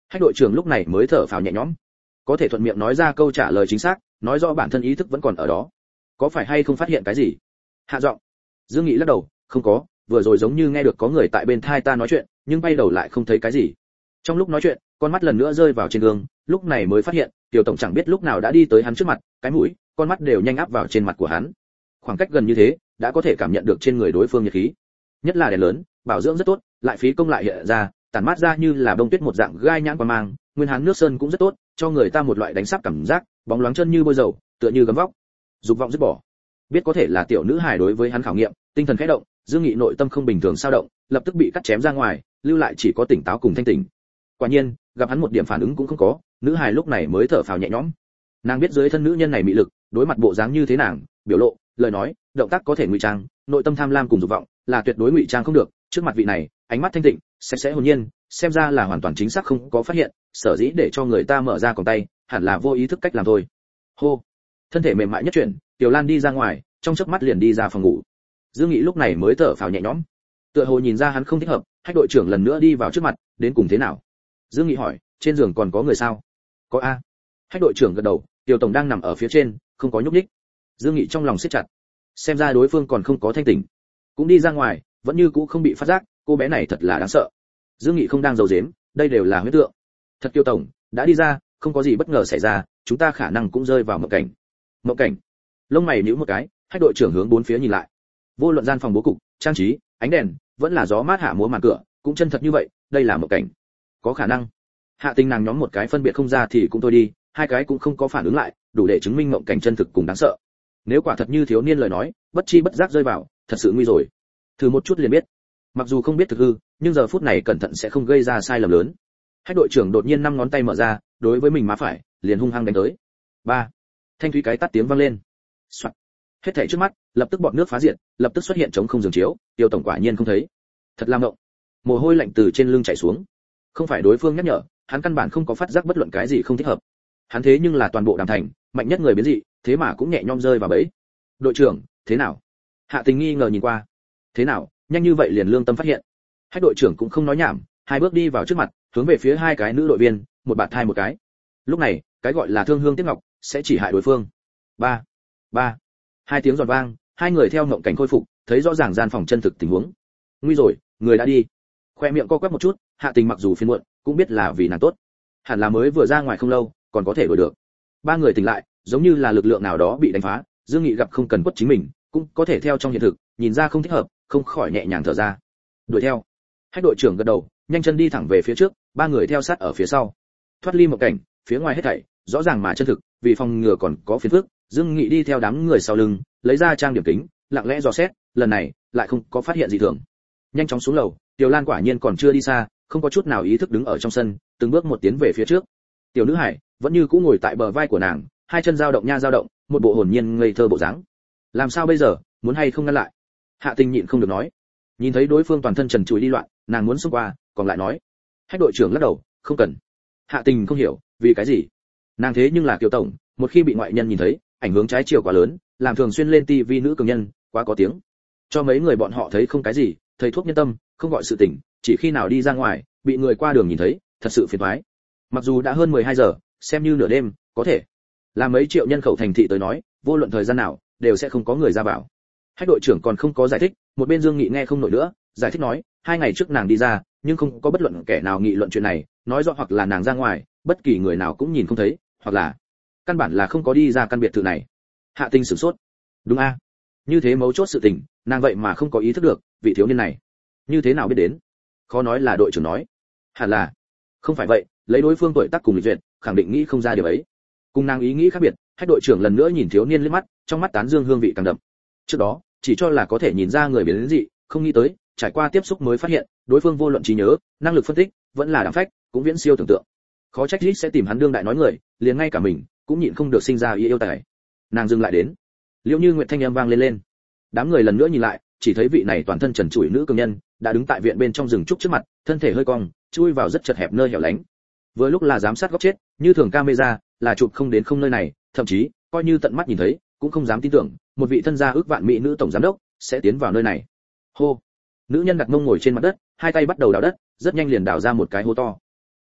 Hách đội trưởng lúc này mới thở phào nhẹ nhõm, có thể thuận miệng nói ra câu trả lời chính xác, nói rõ bản thân ý thức vẫn còn ở đó. Có phải hay không phát hiện cái gì? Hạ giọng. Dương Nghị lắc đầu, không có, vừa rồi giống như nghe được có người tại bên tai ta nói chuyện, nhưng bay đầu lại không thấy cái gì. Trong lúc nói chuyện, con mắt lần nữa rơi vào trên gương, lúc này mới phát hiện, Tiểu tổng chẳng biết lúc nào đã đi tới hắn trước mặt, cái mũi, con mắt đều nhanh áp vào trên mặt của hắn. Khoảng cách gần như thế, đã có thể cảm nhận được trên người đối phương nhiệt khí. Nhất là đèn lớn, bảo dưỡng rất tốt, lại phí công lại hiện ra, tản mát ra như là bông tuyết một dạng gai nhãn qua mang, nguyên hán nước sơn cũng rất tốt, cho người ta một loại đánh sáp cảm giác, bóng loáng chân như bôi dầu, tựa như gấm vóc. Dục vọng dứt bỏ. Biết có thể là tiểu nữ hài đối với hắn khảo nghiệm, tinh thần khẽ động, Dương Nghị nội tâm không bình thường sao động, lập tức bị cắt chém ra ngoài, lưu lại chỉ có tỉnh táo cùng thanh tỉnh. Quả nhiên, gặp hắn một điểm phản ứng cũng không có, nữ hài lúc này mới thở phào nhẹ nhõm. Nàng biết dưới thân nữ nhân này mị lực, đối mặt bộ dáng như thế nàng, biểu lộ, lời nói, động tác có thể ngụy trang, nội tâm tham lam cùng dục vọng, là tuyệt đối ngụy trang không được, trước mặt vị này, ánh mắt thanh tịnh, sạch sẽ hồn nhiên, xem ra là hoàn toàn chính xác không có phát hiện, sở dĩ để cho người ta mở ra còng tay, hẳn là vô ý thức cách làm thôi. Hô, thân thể mềm mại nhất chuyển, Tiểu Lan đi ra ngoài, trong chớp mắt liền đi ra phòng ngủ. Dương Nghị lúc này mới thở phào nhẹ nhõm. Tựa hồ nhìn ra hắn không thích hợp, Hách đội trưởng lần nữa đi vào trước mặt, đến cùng thế nào? Dương Nghị hỏi, trên giường còn có người sao? Có a. Hách đội trưởng gật đầu, Tiểu tổng đang nằm ở phía trên, không có nhúc nhích. Dương Nghị trong lòng siết chặt, xem ra đối phương còn không có thanh tỉnh, cũng đi ra ngoài, vẫn như cũ không bị phát giác, cô bé này thật là đáng sợ. Dương Nghị không đang giấu giếm, đây đều là huyết tượng. Thật Tiêu tổng, đã đi ra, không có gì bất ngờ xảy ra, chúng ta khả năng cũng rơi vào mộng cảnh. Mộng cảnh? Lông mày nhíu một cái, Hách đội trưởng hướng bốn phía nhìn lại. Vô luận gian phòng bố cục, trang trí, ánh đèn, vẫn là gió mát hạ múa màn cửa, cũng chân thật như vậy, đây là mộng cảnh. Có khả năng. Hạ Tình nàng nhóm một cái phân biệt không ra thì cũng thôi đi, hai cái cũng không có phản ứng lại, đủ để chứng minh mộng cảnh chân thực cùng đáng sợ. Nếu quả thật như thiếu niên lời nói, bất chi bất giác rơi vào, thật sự nguy rồi. Thử một chút liền biết. Mặc dù không biết thực hư, nhưng giờ phút này cẩn thận sẽ không gây ra sai lầm lớn. Hách đội trưởng đột nhiên năm ngón tay mở ra, đối với mình má phải, liền hung hăng đánh tới. Ba. Thanh thúy cái tắt tiếng vang lên. Soạt. Hết thảy trước mắt, lập tức bọt nước phá diệt, lập tức xuất hiện trống không giường chiếu, Tiêu tổng quả nhiên không thấy. Thật lam động. Mồ hôi lạnh từ trên lưng chảy xuống. Không phải đối phương nhắc nhở, hắn căn bản không có phát giác bất luận cái gì không thích hợp. Hắn thế nhưng là toàn bộ Đàm Thành, mạnh nhất người biến dị, thế mà cũng nhẹ nhõm rơi vào bẫy. Đội trưởng, thế nào? Hạ Tình nghi ngờ nhìn qua. Thế nào, nhanh như vậy liền lương tâm phát hiện. Hách đội trưởng cũng không nói nhảm, hai bước đi vào trước mặt, hướng về phía hai cái nữ đội viên, một bạt hai một cái. Lúc này, cái gọi là thương hương tiếc ngọc, sẽ chỉ hại đối phương. Ba, ba. Hai tiếng giòn vang, hai người theo ngộng cảnh khôi phục, thấy rõ ràng gian phòng chân thực tình huống. Nguy rồi, người đã đi. Khoe miệng co quắp một chút, Hạ Tình mặc dù phiền muộn, cũng biết là vì nàng tốt. Hẳn là mới vừa ra ngoài không lâu, còn có thể đuổi được. Ba người tỉnh lại, giống như là lực lượng nào đó bị đánh phá, Dương Nghị gặp không cần quất chính mình, cũng có thể theo trong hiện thực, nhìn ra không thích hợp, không khỏi nhẹ nhàng thở ra. Đuổi theo. Hách đội trưởng gật đầu, nhanh chân đi thẳng về phía trước, ba người theo sát ở phía sau. Thoát ly một cảnh, phía ngoài hết thảy rõ ràng mà chân thực, vì phòng ngừa còn có phiền phức, Dương Nghị đi theo đám người sau lưng, lấy ra trang điểm kính, lặng lẽ dò xét, lần này lại không có phát hiện gì thường. Nhanh chóng xuống lầu, Tiểu Lan quả nhiên còn chưa đi xa, không có chút nào ý thức đứng ở trong sân, từng bước một tiến về phía trước. Tiểu nữ hải vẫn như cũ ngồi tại bờ vai của nàng, hai chân dao động nha dao động, một bộ hồn nhiên ngây thơ bộ dáng. Làm sao bây giờ, muốn hay không ngăn lại? Hạ Tình nhịn không được nói. Nhìn thấy đối phương toàn thân trần trụi đi loạn, nàng muốn xông qua, còn lại nói. Hách đội trưởng lắc đầu, không cần. Hạ Tình không hiểu, vì cái gì? Nàng thế nhưng là Kiều tổng, một khi bị ngoại nhân nhìn thấy, ảnh hưởng trái chiều quá lớn, làm thường xuyên lên tivi nữ cường nhân, quá có tiếng. Cho mấy người bọn họ thấy không cái gì, thầy thuốc nhân tâm, không gọi sự tỉnh, chỉ khi nào đi ra ngoài, bị người qua đường nhìn thấy, thật sự phiền toái. Mặc dù đã hơn mười hai giờ, xem như nửa đêm, có thể là mấy triệu nhân khẩu thành thị tới nói, vô luận thời gian nào, đều sẽ không có người ra vào. Hách đội trưởng còn không có giải thích, một bên Dương Nghị nghe không nổi nữa, giải thích nói, hai ngày trước nàng đi ra, nhưng không có bất luận kẻ nào nghị luận chuyện này, nói rõ hoặc là nàng ra ngoài, bất kỳ người nào cũng nhìn không thấy, hoặc là căn bản là không có đi ra căn biệt thự này. Hạ Tình sửng sốt. Đúng a, như thế mấu chốt sự tình, nàng vậy mà không có ý thức được, vị thiếu niên này như thế nào biết đến? Khó nói là đội trưởng nói, hẳn là không phải vậy, lấy đối phương tuổi tác cùng lịch duyệt, khẳng định nghĩ không ra điều ấy. Cùng nàng ý nghĩ khác biệt, Hách đội trưởng lần nữa nhìn thiếu niên liếc mắt, trong mắt tán dương hương vị càng đậm. Trước đó, chỉ cho là có thể nhìn ra người biến đến dị, không nghĩ tới, trải qua tiếp xúc mới phát hiện, đối phương vô luận trí nhớ, năng lực phân tích, vẫn là đảm phách, cũng viễn siêu tưởng tượng. Khó trách Rít sẽ tìm hắn đương đại nói người, liền ngay cả mình cũng nhịn không được sinh ra ý yêu tài. Nàng dừng lại đến. Liễu Như Nguyệt thanh âm vang lên lên. Đám người lần nữa nhìn lại, chỉ thấy vị này toàn thân trần trụi nữ cường nhân, đã đứng tại viện bên trong rừng trúc trước mặt, thân thể hơi cong, chui vào rất chật hẹp nơi hẻo lánh. Vừa lúc là giám sát góc chết, như thường camera, là chụp không đến không nơi này, thậm chí, coi như tận mắt nhìn thấy, cũng không dám tin tưởng, một vị thân gia ước vạn mỹ nữ tổng giám đốc sẽ tiến vào nơi này. Hô. Nữ nhân đặt mông ngồi trên mặt đất, hai tay bắt đầu đào đất, rất nhanh liền đào ra một cái hố to.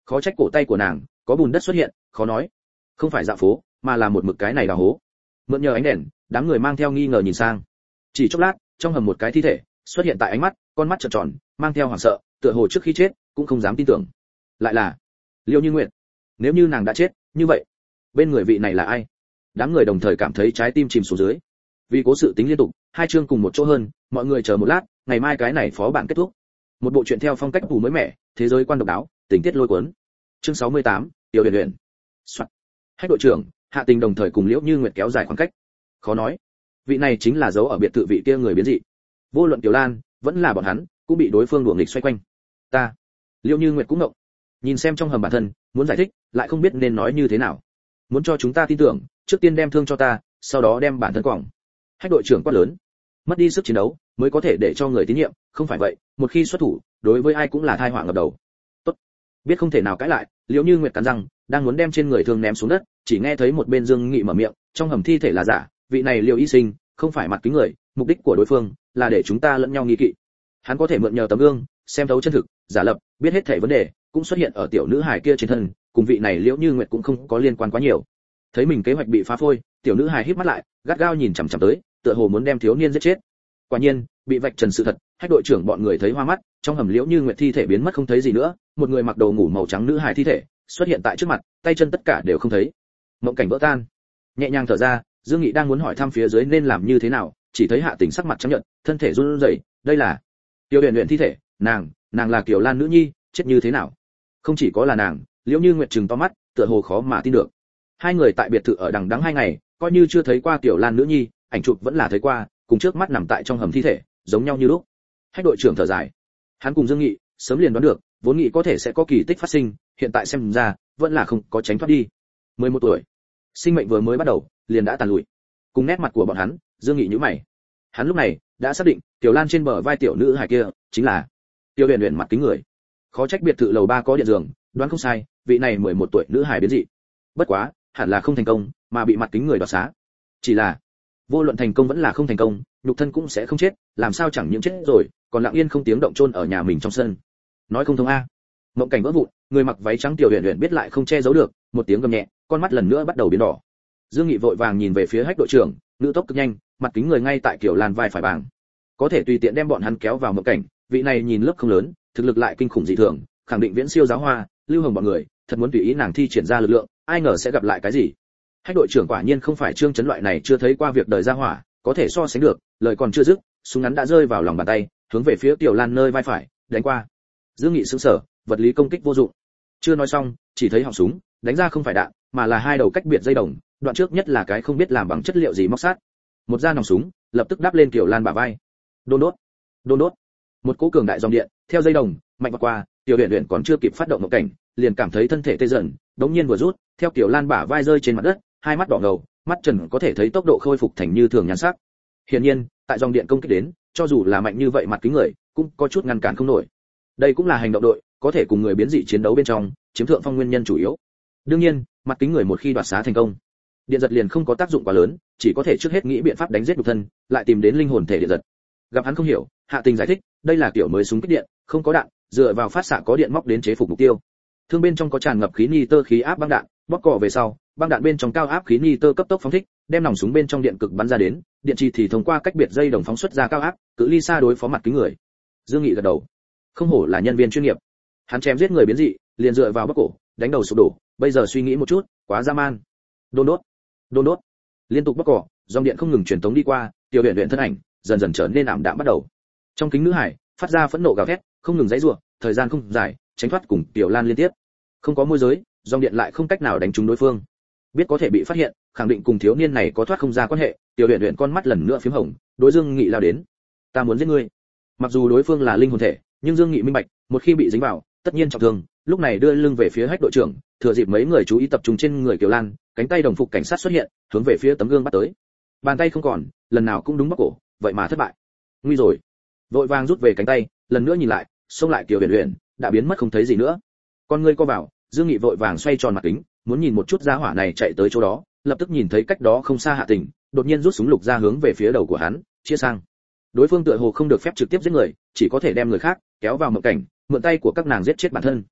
Khó trách cổ tay của nàng có bùn đất xuất hiện, khó nói không phải dạo phố mà là một mực cái này đào hố. Mượn nhờ ánh đèn, đám người mang theo nghi ngờ nhìn sang. Chỉ chốc lát, trong hầm một cái thi thể xuất hiện tại ánh mắt, con mắt trợn tròn, mang theo hoảng sợ, tựa hồ trước khi chết cũng không dám tin tưởng. Lại là Liêu Như Nguyệt. Nếu như nàng đã chết, như vậy bên người vị này là ai? Đám người đồng thời cảm thấy trái tim chìm xuống dưới. Vì cố sự tính liên tục, hai chương cùng một chỗ hơn, mọi người chờ một lát, ngày mai cái này phó bản kết thúc. Một bộ truyện theo phong cách phủ mới mẻ, thế giới quan độc đáo, tình tiết lôi cuốn. Chương sáu mươi tám, Tiểu Huyền Huyền. Soạn. Hách đội trưởng, Hạ Tình đồng thời cùng Liễu Như Nguyệt kéo dài khoảng cách. Khó nói, vị này chính là dấu ở biệt thự vị kia người biến dị. Vô luận Tiểu Lan, vẫn là bọn hắn, cũng bị đối phương đuổi nghịch xoay quanh. Ta, Liễu Như Nguyệt cũng ngộng. Nhìn xem trong hầm bản thân, muốn giải thích, lại không biết nên nói như thế nào. Muốn cho chúng ta tin tưởng, trước tiên đem thương cho ta, sau đó đem bản thân quẳng. Hách đội trưởng quát lớn. Mất đi sức chiến đấu, mới có thể để cho người tín nhiệm, không phải vậy, một khi xuất thủ, đối với ai cũng là tai họa ngập đầu. Tốt. Biết không thể nào cãi lại, Liễu Như Nguyệt cắn răng, đang muốn đem trên người thương ném xuống đất, chỉ nghe thấy một bên Dương Nghị mở miệng, trong hầm thi thể là giả, vị này Liễu y sinh, không phải mặt kính người, mục đích của đối phương là để chúng ta lẫn nhau nghi kỵ. Hắn có thể mượn nhờ tấm gương, xem thấu chân thực, giả lập, biết hết thảy vấn đề, cũng xuất hiện ở tiểu nữ hài kia trên thân, cùng vị này Liễu Như Nguyệt cũng không có liên quan quá nhiều. Thấy mình kế hoạch bị phá phôi, tiểu nữ hài híp mắt lại, gắt gao nhìn chằm chằm tới, tựa hồ muốn đem thiếu niên giết chết. Quả nhiên, bị vạch trần sự thật, Hách đội trưởng bọn người thấy hoa mắt, trong hầm Liễu Như Nguyệt thi thể biến mất không thấy gì nữa, một người mặc đồ ngủ màu trắng nữ hài thi thể xuất hiện tại trước mặt, tay chân tất cả đều không thấy. Mộng cảnh vỡ tan. Nhẹ nhàng thở ra, Dương Nghị đang muốn hỏi thăm phía dưới nên làm như thế nào, chỉ thấy Hạ Tình sắc mặt trắng nhợt, thân thể run rẩy, đây là Tiêu Huyền Huyền thi thể, nàng, nàng là Kiều Lan nữ nhi, chết như thế nào? Không chỉ có là nàng, Liễu Như Nguyệt trừng to mắt, tựa hồ khó mà tin được. Hai người tại biệt thự ở đằng đẵng hai ngày, coi như chưa thấy qua Kiều Lan nữ nhi, ảnh chụp vẫn là thấy qua, cùng trước mắt nằm tại trong hầm thi thể, giống nhau như lúc. Hách đội trưởng thở dài. Hắn cùng Dương Nghị sớm liền đoán được, vốn nghĩ có thể sẽ có kỳ tích phát sinh, hiện tại xem ra, vẫn là không có tránh thoát đi. mười một tuổi, sinh mệnh vừa mới bắt đầu, liền đã tàn lụi. Cùng nét mặt của bọn hắn, Dương Nghị nhíu mày. Hắn lúc này đã xác định, Tiểu Lan trên bờ vai tiểu nữ hài kia chính là Tiêu Huyền Huyền mặt kính người. Khó trách biệt thự lầu ba có điện giường, đoán không sai, vị này mười một tuổi nữ hài biến dị. Bất quá, hẳn là không thành công, mà bị mặt kính người đoạt xá. Chỉ là, vô luận thành công vẫn là không thành công, nhục thân cũng sẽ không chết, làm sao chẳng những chết rồi, còn lặng yên không tiếng động chôn ở nhà mình trong sân. Nói không thông a. Mộng cảnh vỡ vụn, người mặc váy trắng Tiểu Huyền Huyền biết lại không che giấu được, một tiếng gầm nhẹ, con mắt lần nữa bắt đầu biến đỏ. Dương Nghị vội vàng nhìn về phía Hách đội trưởng, ngữ tốc cực nhanh, mặt kính người ngay tại Kiều Lan vai phải bảng. Có thể tùy tiện đem bọn hắn kéo vào mộng cảnh, vị này nhìn lớp không lớn, thực lực lại kinh khủng dị thường, khẳng định viễn siêu giáo hoa, Lưu Hồng bọn người, thật muốn tùy ý nàng thi triển ra lực lượng, ai ngờ sẽ gặp lại cái gì. Hách đội trưởng quả nhiên không phải Trương Chấn loại này chưa thấy qua việc đời ra hỏa, có thể so sánh được, lời còn chưa dứt, súng ngắn đã rơi vào lòng bàn tay, hướng về phía Tiểu Lan nơi vai phải, đánh qua. Dương Nghị sững sờ, vật lý công kích vô dụng. Chưa nói xong, chỉ thấy họng súng đánh ra không phải đạn, mà là hai đầu cách biệt dây đồng, đoạn trước nhất là cái không biết làm bằng chất liệu gì móc sát. Một da nòng súng, lập tức đáp lên Tiểu Lan bả vai. Đôn đốt, đôn đốt. Một cỗ cường đại dòng điện, theo dây đồng, mạnh vọt qua, Tiểu Huyền Huyền còn chưa kịp phát động một cảnh, liền cảm thấy thân thể tê dần, đống nhiên vừa rút, theo Tiểu Lan bả vai rơi trên mặt đất, hai mắt đỏ ngầu, mắt trần có thể thấy tốc độ khôi phục thành như thường nhan sắc. Hiển nhiên, tại dòng điện công kích đến, cho dù là mạnh như vậy mặt kính người, cũng có chút ngăn cản không nổi. Đây cũng là hành động đội, có thể cùng người biến dị chiến đấu bên trong, chiếm thượng phong nguyên nhân chủ yếu. Đương nhiên, mặt kính người một khi đoạt xá thành công, điện giật liền không có tác dụng quá lớn, chỉ có thể trước hết nghĩ biện pháp đánh giết nhục thân, lại tìm đến linh hồn thể điện giật. Gặp hắn không hiểu, Hạ Tình giải thích, đây là kiểu mới súng kích điện, không có đạn, dựa vào phát xạ có điện móc đến chế phục mục tiêu. Thương bên trong có tràn ngập khí nitơ khí áp băng đạn, bóp cò về sau, băng đạn bên trong cao áp khí nitơ cấp tốc phóng thích, đem nòng súng bên trong điện cực bắn ra đến, điện trì thì thông qua cách biệt dây đồng phóng xuất ra cao áp, cự ly xa đối phó mặt kính người. Dương Nghị gật đầu. Không hổ là nhân viên chuyên nghiệp. Hắn chém giết người biến dị, liền dựa vào bóp cổ, đánh đầu sụp đổ, bây giờ suy nghĩ một chút, quá dã man. Đôn đốt, đôn đốt. Liên tục bóp cò, dòng điện không ngừng truyền tống đi qua, Tiểu Huyền Huyền thân ảnh dần dần trở nên ảm đạm bắt đầu. Trong kính nữ hải, phát ra phẫn nộ gào thét, không ngừng giãy giụa, thời gian không dài, tránh thoát cùng Tiểu Lan liên tiếp. Không có môi giới, dòng điện lại không cách nào đánh trúng đối phương. Biết có thể bị phát hiện, khẳng định cùng thiếu niên này có thoát không ra quan hệ, Tiểu Huyền Huyền con mắt lần nữa phím hồng, đối Dương Nghị lao đến. Ta muốn giết ngươi. Mặc dù đối phương là linh hồn thể, nhưng Dương Nghị minh bạch, một khi bị dính vào, tất nhiên trọng thương, lúc này đưa lưng về phía Hách đội trưởng, thừa dịp mấy người chú ý tập trung trên người Kiều Lan, cánh tay đồng phục cảnh sát xuất hiện, hướng về phía tấm gương bắt tới. Bàn tay không còn, lần nào cũng đúng bóc cổ, vậy mà thất bại. Nguy rồi. Vội vàng rút về cánh tay, lần nữa nhìn lại, xông lại Kiều Huyền Huyền, đã biến mất không thấy gì nữa. Con ngươi co vào, Dương Nghị vội vàng xoay tròn mặt kính, muốn nhìn một chút gia hỏa này chạy tới chỗ đó, lập tức nhìn thấy cách đó không xa Hạ Tình, đột nhiên rút súng lục ra hướng về phía đầu của hắn, chia sang. Đối phương tựa hồ không được phép trực tiếp giết người, chỉ có thể đem người khác kéo vào mộng cảnh, mượn tay của các nàng giết chết bản thân.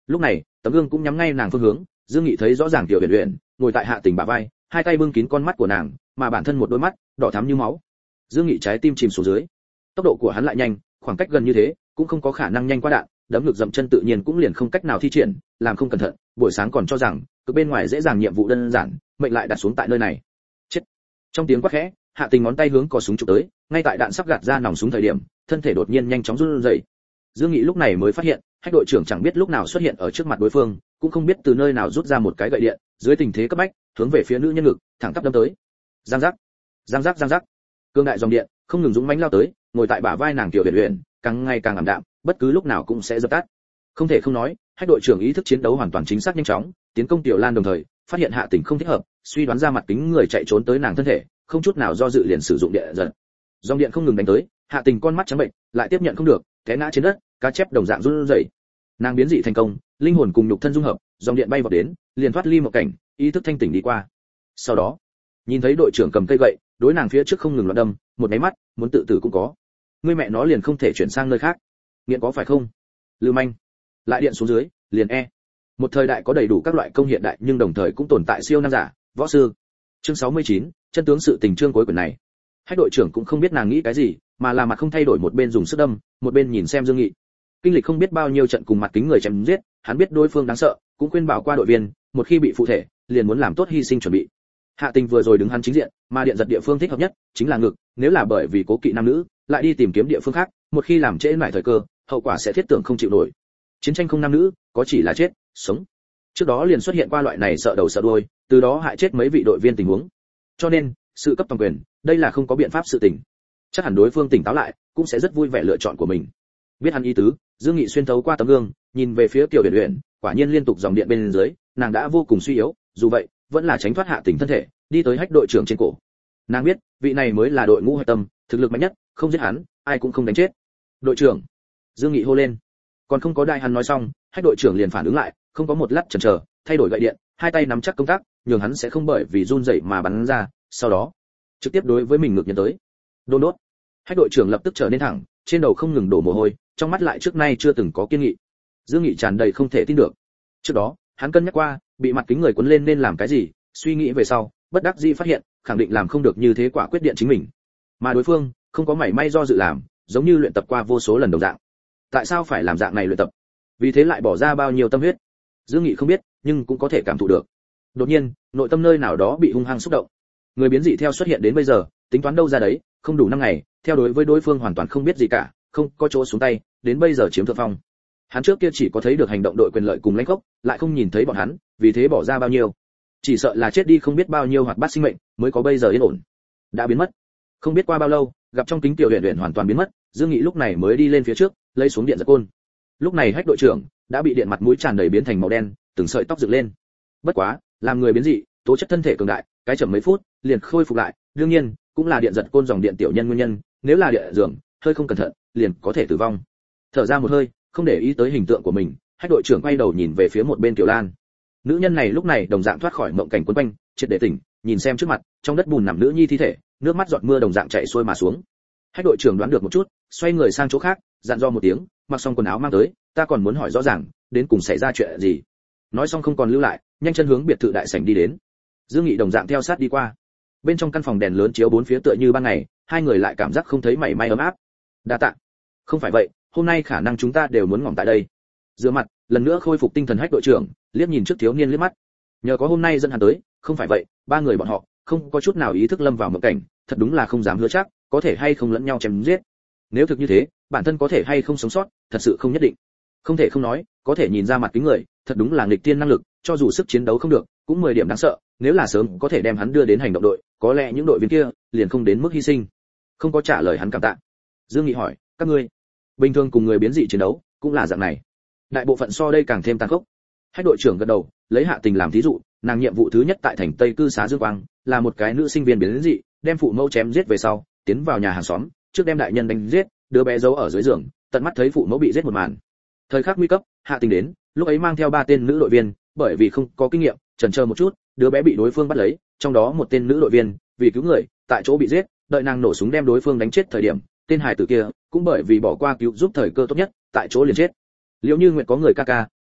Lúc này tấm gương cũng nhắm ngay nàng phương hướng, Dương Nghị thấy rõ ràng Tiểu Uyển Uyển ngồi tại Hạ Tình bả vai, hai tay bưng kín con mắt của nàng, mà bản thân một đôi mắt đỏ thắm như máu. Dương Nghị trái tim chìm xuống dưới. Tốc độ của hắn lại nhanh, khoảng cách gần như thế, cũng không có khả năng nhanh qua đạn, đấm ngực dậm chân tự nhiên cũng liền không cách nào thi triển, làm không cẩn thận, buổi sáng còn cho rằng cực bên ngoài dễ dàng nhiệm vụ đơn giản, mệnh lại đặt xuống tại nơi này. Chết. Trong tiếng quát khẽ, Hạ Tình ngón tay hướng cò súng chụp tới, ngay tại đạn sắp gạt ra nòng súng thời điểm, thân thể đột nhiên nhanh chóng run rẩy. Dương Nghị lúc này mới phát hiện, Hách đội trưởng chẳng biết lúc nào xuất hiện ở trước mặt đối phương, cũng không biết từ nơi nào rút ra một cái gậy điện, dưới tình thế cấp bách, hướng về phía nữ nhân ngực, thẳng tắp đâm tới. Giang giác, giang giác giang giác. Cương đại dòng điện không ngừng dũng mãnh lao tới, ngồi tại bả vai nàng Tiểu Uyển Uyển, càng ngày càng ảm đạm, bất cứ lúc nào cũng sẽ dập tắt. Không thể không nói, Hách đội trưởng ý thức chiến đấu hoàn toàn chính xác nhanh chóng, tiến công Tiểu Lan đồng thời, phát hiện Hạ Tình không thích hợp, suy đoán ra mặt kính người chạy trốn tới nàng thân thể, không chút nào do dự liền sử dụng điện giật. Dòng điện không ngừng đánh tới, Hạ Tình con mắt trắng bệnh, lại tiếp nhận không được, té ngã trên đất, cá chép đồng dạng run rẩy. Nàng biến dị thành công, linh hồn cùng nhục thân dung hợp, dòng điện bay vào đến, liền thoát ly một cảnh, ý thức thanh tỉnh đi qua. Sau đó, nhìn thấy đội trưởng cầm cây gậy, đối nàng phía trước không ngừng loạn đâm, một cái mắt, muốn tự tử cũng có. Ngươi mẹ nó liền không thể chuyển sang nơi khác. Nghiện có phải không? Lưu manh. Lại điện xuống dưới, liền e. Một thời đại có đầy đủ các loại công hiện đại nhưng đồng thời cũng tồn tại siêu năng giả, võ sư. Chương sáu mươi chín, chân tướng sự tình chương cuối quyển này. Hách đội trưởng cũng không biết nàng nghĩ cái gì, mà là mặt không thay đổi một bên dùng sức đâm, một bên nhìn xem Dương Nghị. Kinh lịch không biết bao nhiêu trận cùng mặt kính người chém giết, hắn biết đối phương đáng sợ, cũng khuyên bảo qua đội viên, một khi bị phụ thể, liền muốn làm tốt hy sinh chuẩn bị. Hạ Tình vừa rồi đứng hắn chính diện, mà điện giật địa phương thích hợp nhất chính là ngực, nếu là bởi vì cố kỵ nam nữ, lại đi tìm kiếm địa phương khác, một khi làm trễ nải thời cơ, hậu quả sẽ thiết tưởng không chịu nổi. Chiến tranh không nam nữ, có chỉ là chết, sống. Trước đó liền xuất hiện qua loại này sợ đầu sợ đuôi, từ đó hại chết mấy vị đội viên tình huống. Cho nên, sự cấp toàn quyền, đây là không có biện pháp sự tình. Chắc hẳn đối phương tỉnh táo lại, cũng sẽ rất vui vẻ lựa chọn của mình. Biết hắn ý tứ, Dương Nghị xuyên thấu qua tấm gương, nhìn về phía Tiểu Uyển Uyển, quả nhiên liên tục dòng điện bên dưới, nàng đã vô cùng suy yếu, dù vậy, vẫn là tránh thoát Hạ Tình thân thể, đi tới Hách đội trưởng trên cổ. Nàng biết, vị này mới là đội ngũ hạch tâm, thực lực mạnh nhất, không giết hắn, ai cũng không đánh chết. Đội trưởng, Dương Nghị hô lên. Còn không có đại hắn nói xong, Hách đội trưởng liền phản ứng lại, không có một lát chần chờ, thay đổi gậy điện, hai tay nắm chắc công tắc, nhường hắn sẽ không bởi vì run rẩy mà bắn ra, sau đó, trực tiếp đối với mình ngược nhấn tới. Đôn đốt. Hách đội trưởng lập tức trở nên thẳng, trên đầu không ngừng đổ mồ hôi, trong mắt lại trước nay chưa từng có kiên nghị. Dương Nghị tràn đầy không thể tin được. Trước đó, hắn cân nhắc qua, bị mặt kính người cuốn lên nên làm cái gì, suy nghĩ về sau, bất đắc dĩ phát hiện, khẳng định làm không được như thế quả quyết điện chính mình. Mà đối phương, không có mảy may do dự làm, giống như luyện tập qua vô số lần đồng dạng. Tại sao phải làm dạng này luyện tập? Vì thế lại bỏ ra bao nhiêu tâm huyết? Dương Nghị không biết, nhưng cũng có thể cảm thụ được. Đột nhiên, nội tâm nơi nào đó bị hung hăng xúc động. Người biến dị theo xuất hiện đến bây giờ, tính toán đâu ra đấy, không đủ năm ngày, theo đối với đối phương hoàn toàn không biết gì cả, không có chỗ xuống tay, đến bây giờ chiếm thượng phong. Hắn trước kia chỉ có thấy được hành động đội quyền lợi cùng lãnh gốc, lại không nhìn thấy bọn hắn, vì thế bỏ ra bao nhiêu. Chỉ sợ là chết đi không biết bao nhiêu hoạt bát sinh mệnh, mới có bây giờ yên ổn. Đã biến mất. Không biết qua bao lâu, gặp trong kính Tiểu Uyển Uyển hoàn toàn biến mất, Dương Nghị lúc này mới đi lên phía trước, lấy xuống điện giật côn. Lúc này Hách đội trưởng đã bị điện mặt mũi tràn đầy biến thành màu đen, từng sợi tóc dựng lên. Bất quá, làm người biến dị, tố chất thân thể cường đại, cái chậm mấy phút, liền khôi phục lại, đương nhiên, cũng là điện giật côn dòng điện tiểu nhân nguyên nhân, nếu là địa dường, hơi không cẩn thận, liền có thể tử vong. Thở ra một hơi, không để ý tới hình tượng của mình, Hách đội trưởng quay đầu nhìn về phía một bên Tiểu Lan. Nữ nhân này lúc này đồng dạng thoát khỏi mộng cảnh quấn quanh, triệt để tỉnh, nhìn xem trước mặt, trong đất bùn nằm nữ nhi thi thể, nước mắt giọt mưa đồng dạng chảy xuôi mà xuống. Hách đội trưởng đoán được một chút, xoay người sang chỗ khác, dặn dò một tiếng, mặc xong quần áo mang tới, ta còn muốn hỏi rõ ràng, đến cùng xảy ra chuyện gì. Nói xong không còn lưu lại, nhanh chân hướng biệt thự đại sảnh đi đến. Dương Nghị đồng dạng theo sát đi qua. Bên trong căn phòng đèn lớn chiếu bốn phía tựa như ban ngày, hai người lại cảm giác không thấy mảy may ấm áp. Đa tạ. Không phải vậy, hôm nay khả năng chúng ta đều muốn ngỏm tại đây. Rửa mặt, lần nữa khôi phục tinh thần Hách đội trưởng, liếc nhìn trước thiếu niên liếc mắt. Nhờ có hôm nay dẫn hắn tới, không phải vậy, ba người bọn họ không có chút nào ý thức lâm vào mộng cảnh, thật đúng là không dám hứa chắc, có thể hay không lẫn nhau chém giết. Nếu thực như thế, bản thân có thể hay không sống sót, thật sự không nhất định. Không thể không nói, có thể nhìn ra mặt kính người, thật đúng là nghịch tiên năng lực, cho dù sức chiến đấu không được, cũng mười điểm đáng sợ, nếu là sớm có thể đem hắn đưa đến hành động đội, có lẽ những đội viên kia liền không đến mức hy sinh. Không có trả lời hắn cảm tạ. Dương Nghị hỏi, các ngươi bình thường cùng người biến dị chiến đấu, cũng là dạng này. Đại bộ phận so đây càng thêm tàn khốc. Hách đội trưởng gật đầu, lấy Hạ Tình làm thí dụ, nàng nhiệm vụ thứ nhất tại thành Tây cư xá Dương Quang, là một cái nữ sinh viên biến dị, đem phụ mẫu chém giết về sau, tiến vào nhà hàng xóm, trước đem đại nhân đánh giết, đứa bé giấu ở dưới giường, tận mắt thấy phụ mẫu bị giết một màn. Thời khắc nguy cấp, Hạ Tình đến, lúc ấy mang theo ba tên nữ đội viên, bởi vì không có kinh nghiệm, chần chờ một chút, đứa bé bị đối phương bắt lấy, trong đó một tên nữ đội viên, vì cứu người, tại chỗ bị giết, đợi nàng nổ súng đem đối phương đánh chết thời điểm, tên hài tử kia cũng bởi vì bỏ qua cứu giúp thời cơ tốt nhất, tại chỗ liền chết. Liệu Như Nguyệt có người ca ca,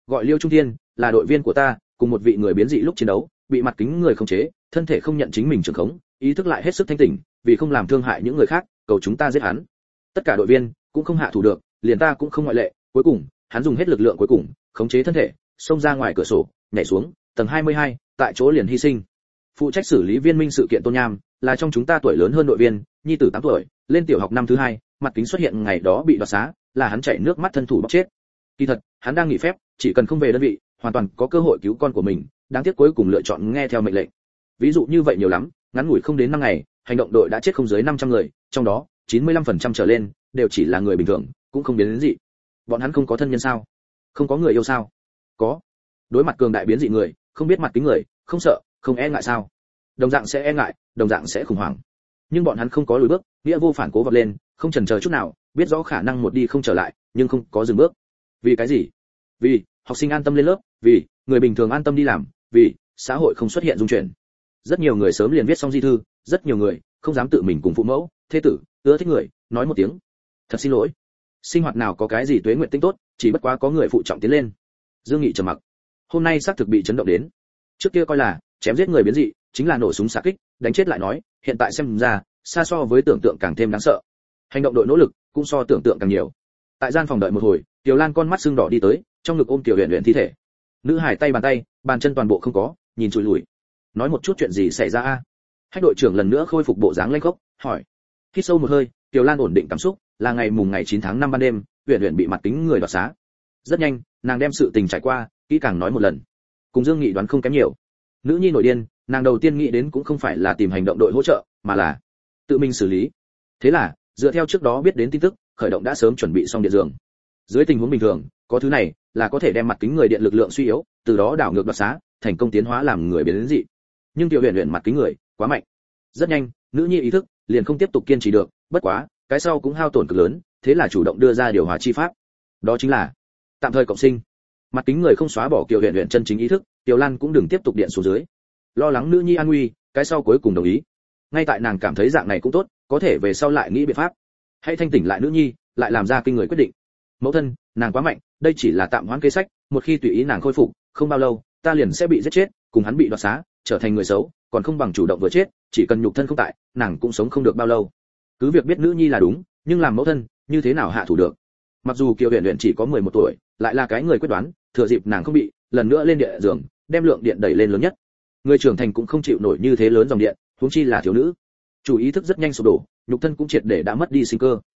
gọi Liêu Trung Thiên, là đội viên của ta, cùng một vị người biến dị lúc chiến đấu, bị mặt kính người khống chế, thân thể không nhận chính mình trưởng khống, ý thức lại hết sức thanh tỉnh, vì không làm thương hại những người khác, cầu chúng ta giết hắn. Tất cả đội viên cũng không hạ thủ được, liền ta cũng không ngoại lệ, cuối cùng, hắn dùng hết lực lượng cuối cùng, khống chế thân thể, xông ra ngoài cửa sổ, nhảy xuống, tầng hai mươi hai, tại chỗ liền hy sinh. Phụ trách xử lý viên minh sự kiện Tôn Nham, là trong chúng ta tuổi lớn hơn đội viên, nhi tử tám tuổi, lên tiểu học năm thứ hai, mặt kính xuất hiện ngày đó bị đoạt xá, là hắn chảy nước mắt thân thủ bóc chết. Kỳ thật, hắn đang nghỉ phép, chỉ cần không về đơn vị, hoàn toàn có cơ hội cứu con của mình, đáng tiếc cuối cùng lựa chọn nghe theo mệnh lệnh. Ví dụ như vậy nhiều lắm, ngắn ngủi không đến năm ngày, hành động đội đã chết không dưới năm trăm người, trong đó chín mươi lăm phần trăm trở lên đều chỉ là người bình thường, cũng không biến đến dị. Bọn hắn không có thân nhân sao? Không có người yêu sao? Có. Đối mặt cường đại biến dị người, không biết mặt kính người, không sợ, không e ngại sao? Đồng dạng sẽ e ngại, đồng dạng sẽ khủng hoảng. Nhưng bọn hắn không có lùi bước, nghĩa vô phản cố vọt lên, không chần chờ chút nào, biết rõ khả năng một đi không trở lại, nhưng không có dừng bước. Vì cái gì? Vì học sinh an tâm lên lớp, vì người bình thường an tâm đi làm, vì xã hội không xuất hiện dung chuyển. Rất nhiều người sớm liền viết xong di thư, rất nhiều người không dám tự mình cùng phụ mẫu, thế tử, ưa thích người, nói một tiếng thật xin lỗi. Sinh hoạt nào có cái gì tuế nguyện tinh tốt, chỉ bất quá có người phụ trọng tiến lên. Dương Nghị trầm mặc. Hôm nay xác thực bị chấn động đến. Trước kia coi là chém giết người biến dị chính là nổ súng xạ kích, đánh chết lại nói, hiện tại xem ra, xa so với tưởng tượng càng thêm đáng sợ. Hành động đội nỗ lực cũng so tưởng tượng càng nhiều. Tại gian phòng đợi một hồi, Tiểu Lan con mắt sưng đỏ đi tới, trong ngực ôm Tiểu Huyền Huyền thi thể. Nữ hải tay bàn tay, bàn chân toàn bộ không có, nhìn chùi lùi. Nói một chút chuyện gì xảy ra a? Hách đội trưởng lần nữa khôi phục bộ dáng lanh khốc, hỏi. Hít sâu một hơi, Tiểu Lan ổn định cảm xúc, là ngày mùng ngày chín tháng năm ban đêm, Huyền Huyền bị mặt kính người đoạt xá. Rất nhanh, nàng đem sự tình trải qua, kỹ càng nói một lần. Cùng Dương Nghị đoán không kém nhiều. Nữ nhi nổi điên, nàng đầu tiên nghĩ đến cũng không phải là tìm hành động đội hỗ trợ, mà là tự mình xử lý. Thế là, dựa theo trước đó biết đến tin tức, khởi động đã sớm chuẩn bị xong điện giường. Dưới tình huống bình thường, có thứ này là có thể đem mặt kính người điện lực lượng suy yếu, từ đó đảo ngược đoạt xá, thành công tiến hóa làm người biến dị. Nhưng Tiểu Huyền Huyền mặt kính người quá mạnh. Rất nhanh, nữ nhi ý thức liền không tiếp tục kiên trì được, bất quá, cái sau cũng hao tổn cực lớn, thế là chủ động đưa ra điều hòa chi pháp. Đó chính là tạm thời cộng sinh. Mặt kính người không xóa bỏ Tiểu Huyền Huyền chân chính ý thức, Tiểu Lan cũng đừng tiếp tục điện xuống dưới. Lo lắng nữ nhi an nguy, cái sau cuối cùng đồng ý. Ngay tại nàng cảm thấy dạng này cũng tốt, có thể về sau lại nghĩ biện pháp. Hãy thanh tỉnh lại nữ nhi, lại làm ra kinh người quyết định. Mẫu thân, nàng quá mạnh, đây chỉ là tạm hoãn kế sách, một khi tùy ý nàng khôi phục, không bao lâu, ta liền sẽ bị giết chết, cùng hắn bị đoạt xá, trở thành người xấu, còn không bằng chủ động vừa chết, chỉ cần nhục thân không tại, nàng cũng sống không được bao lâu. Cứ việc biết nữ nhi là đúng, nhưng làm mẫu thân, như thế nào hạ thủ được? Mặc dù Kiều Huyền Huyền chỉ có mười một tuổi, lại là cái người quyết đoán, thừa dịp nàng không bị, lần nữa lên địa giường, đem lượng điện đẩy lên lớn nhất. Người trưởng thành cũng không chịu nổi như thế lớn dòng điện, huống chi là thiếu nữ. Chủ ý thức rất nhanh sụp đổ, nhục thân cũng triệt để đã mất đi sinh cơ.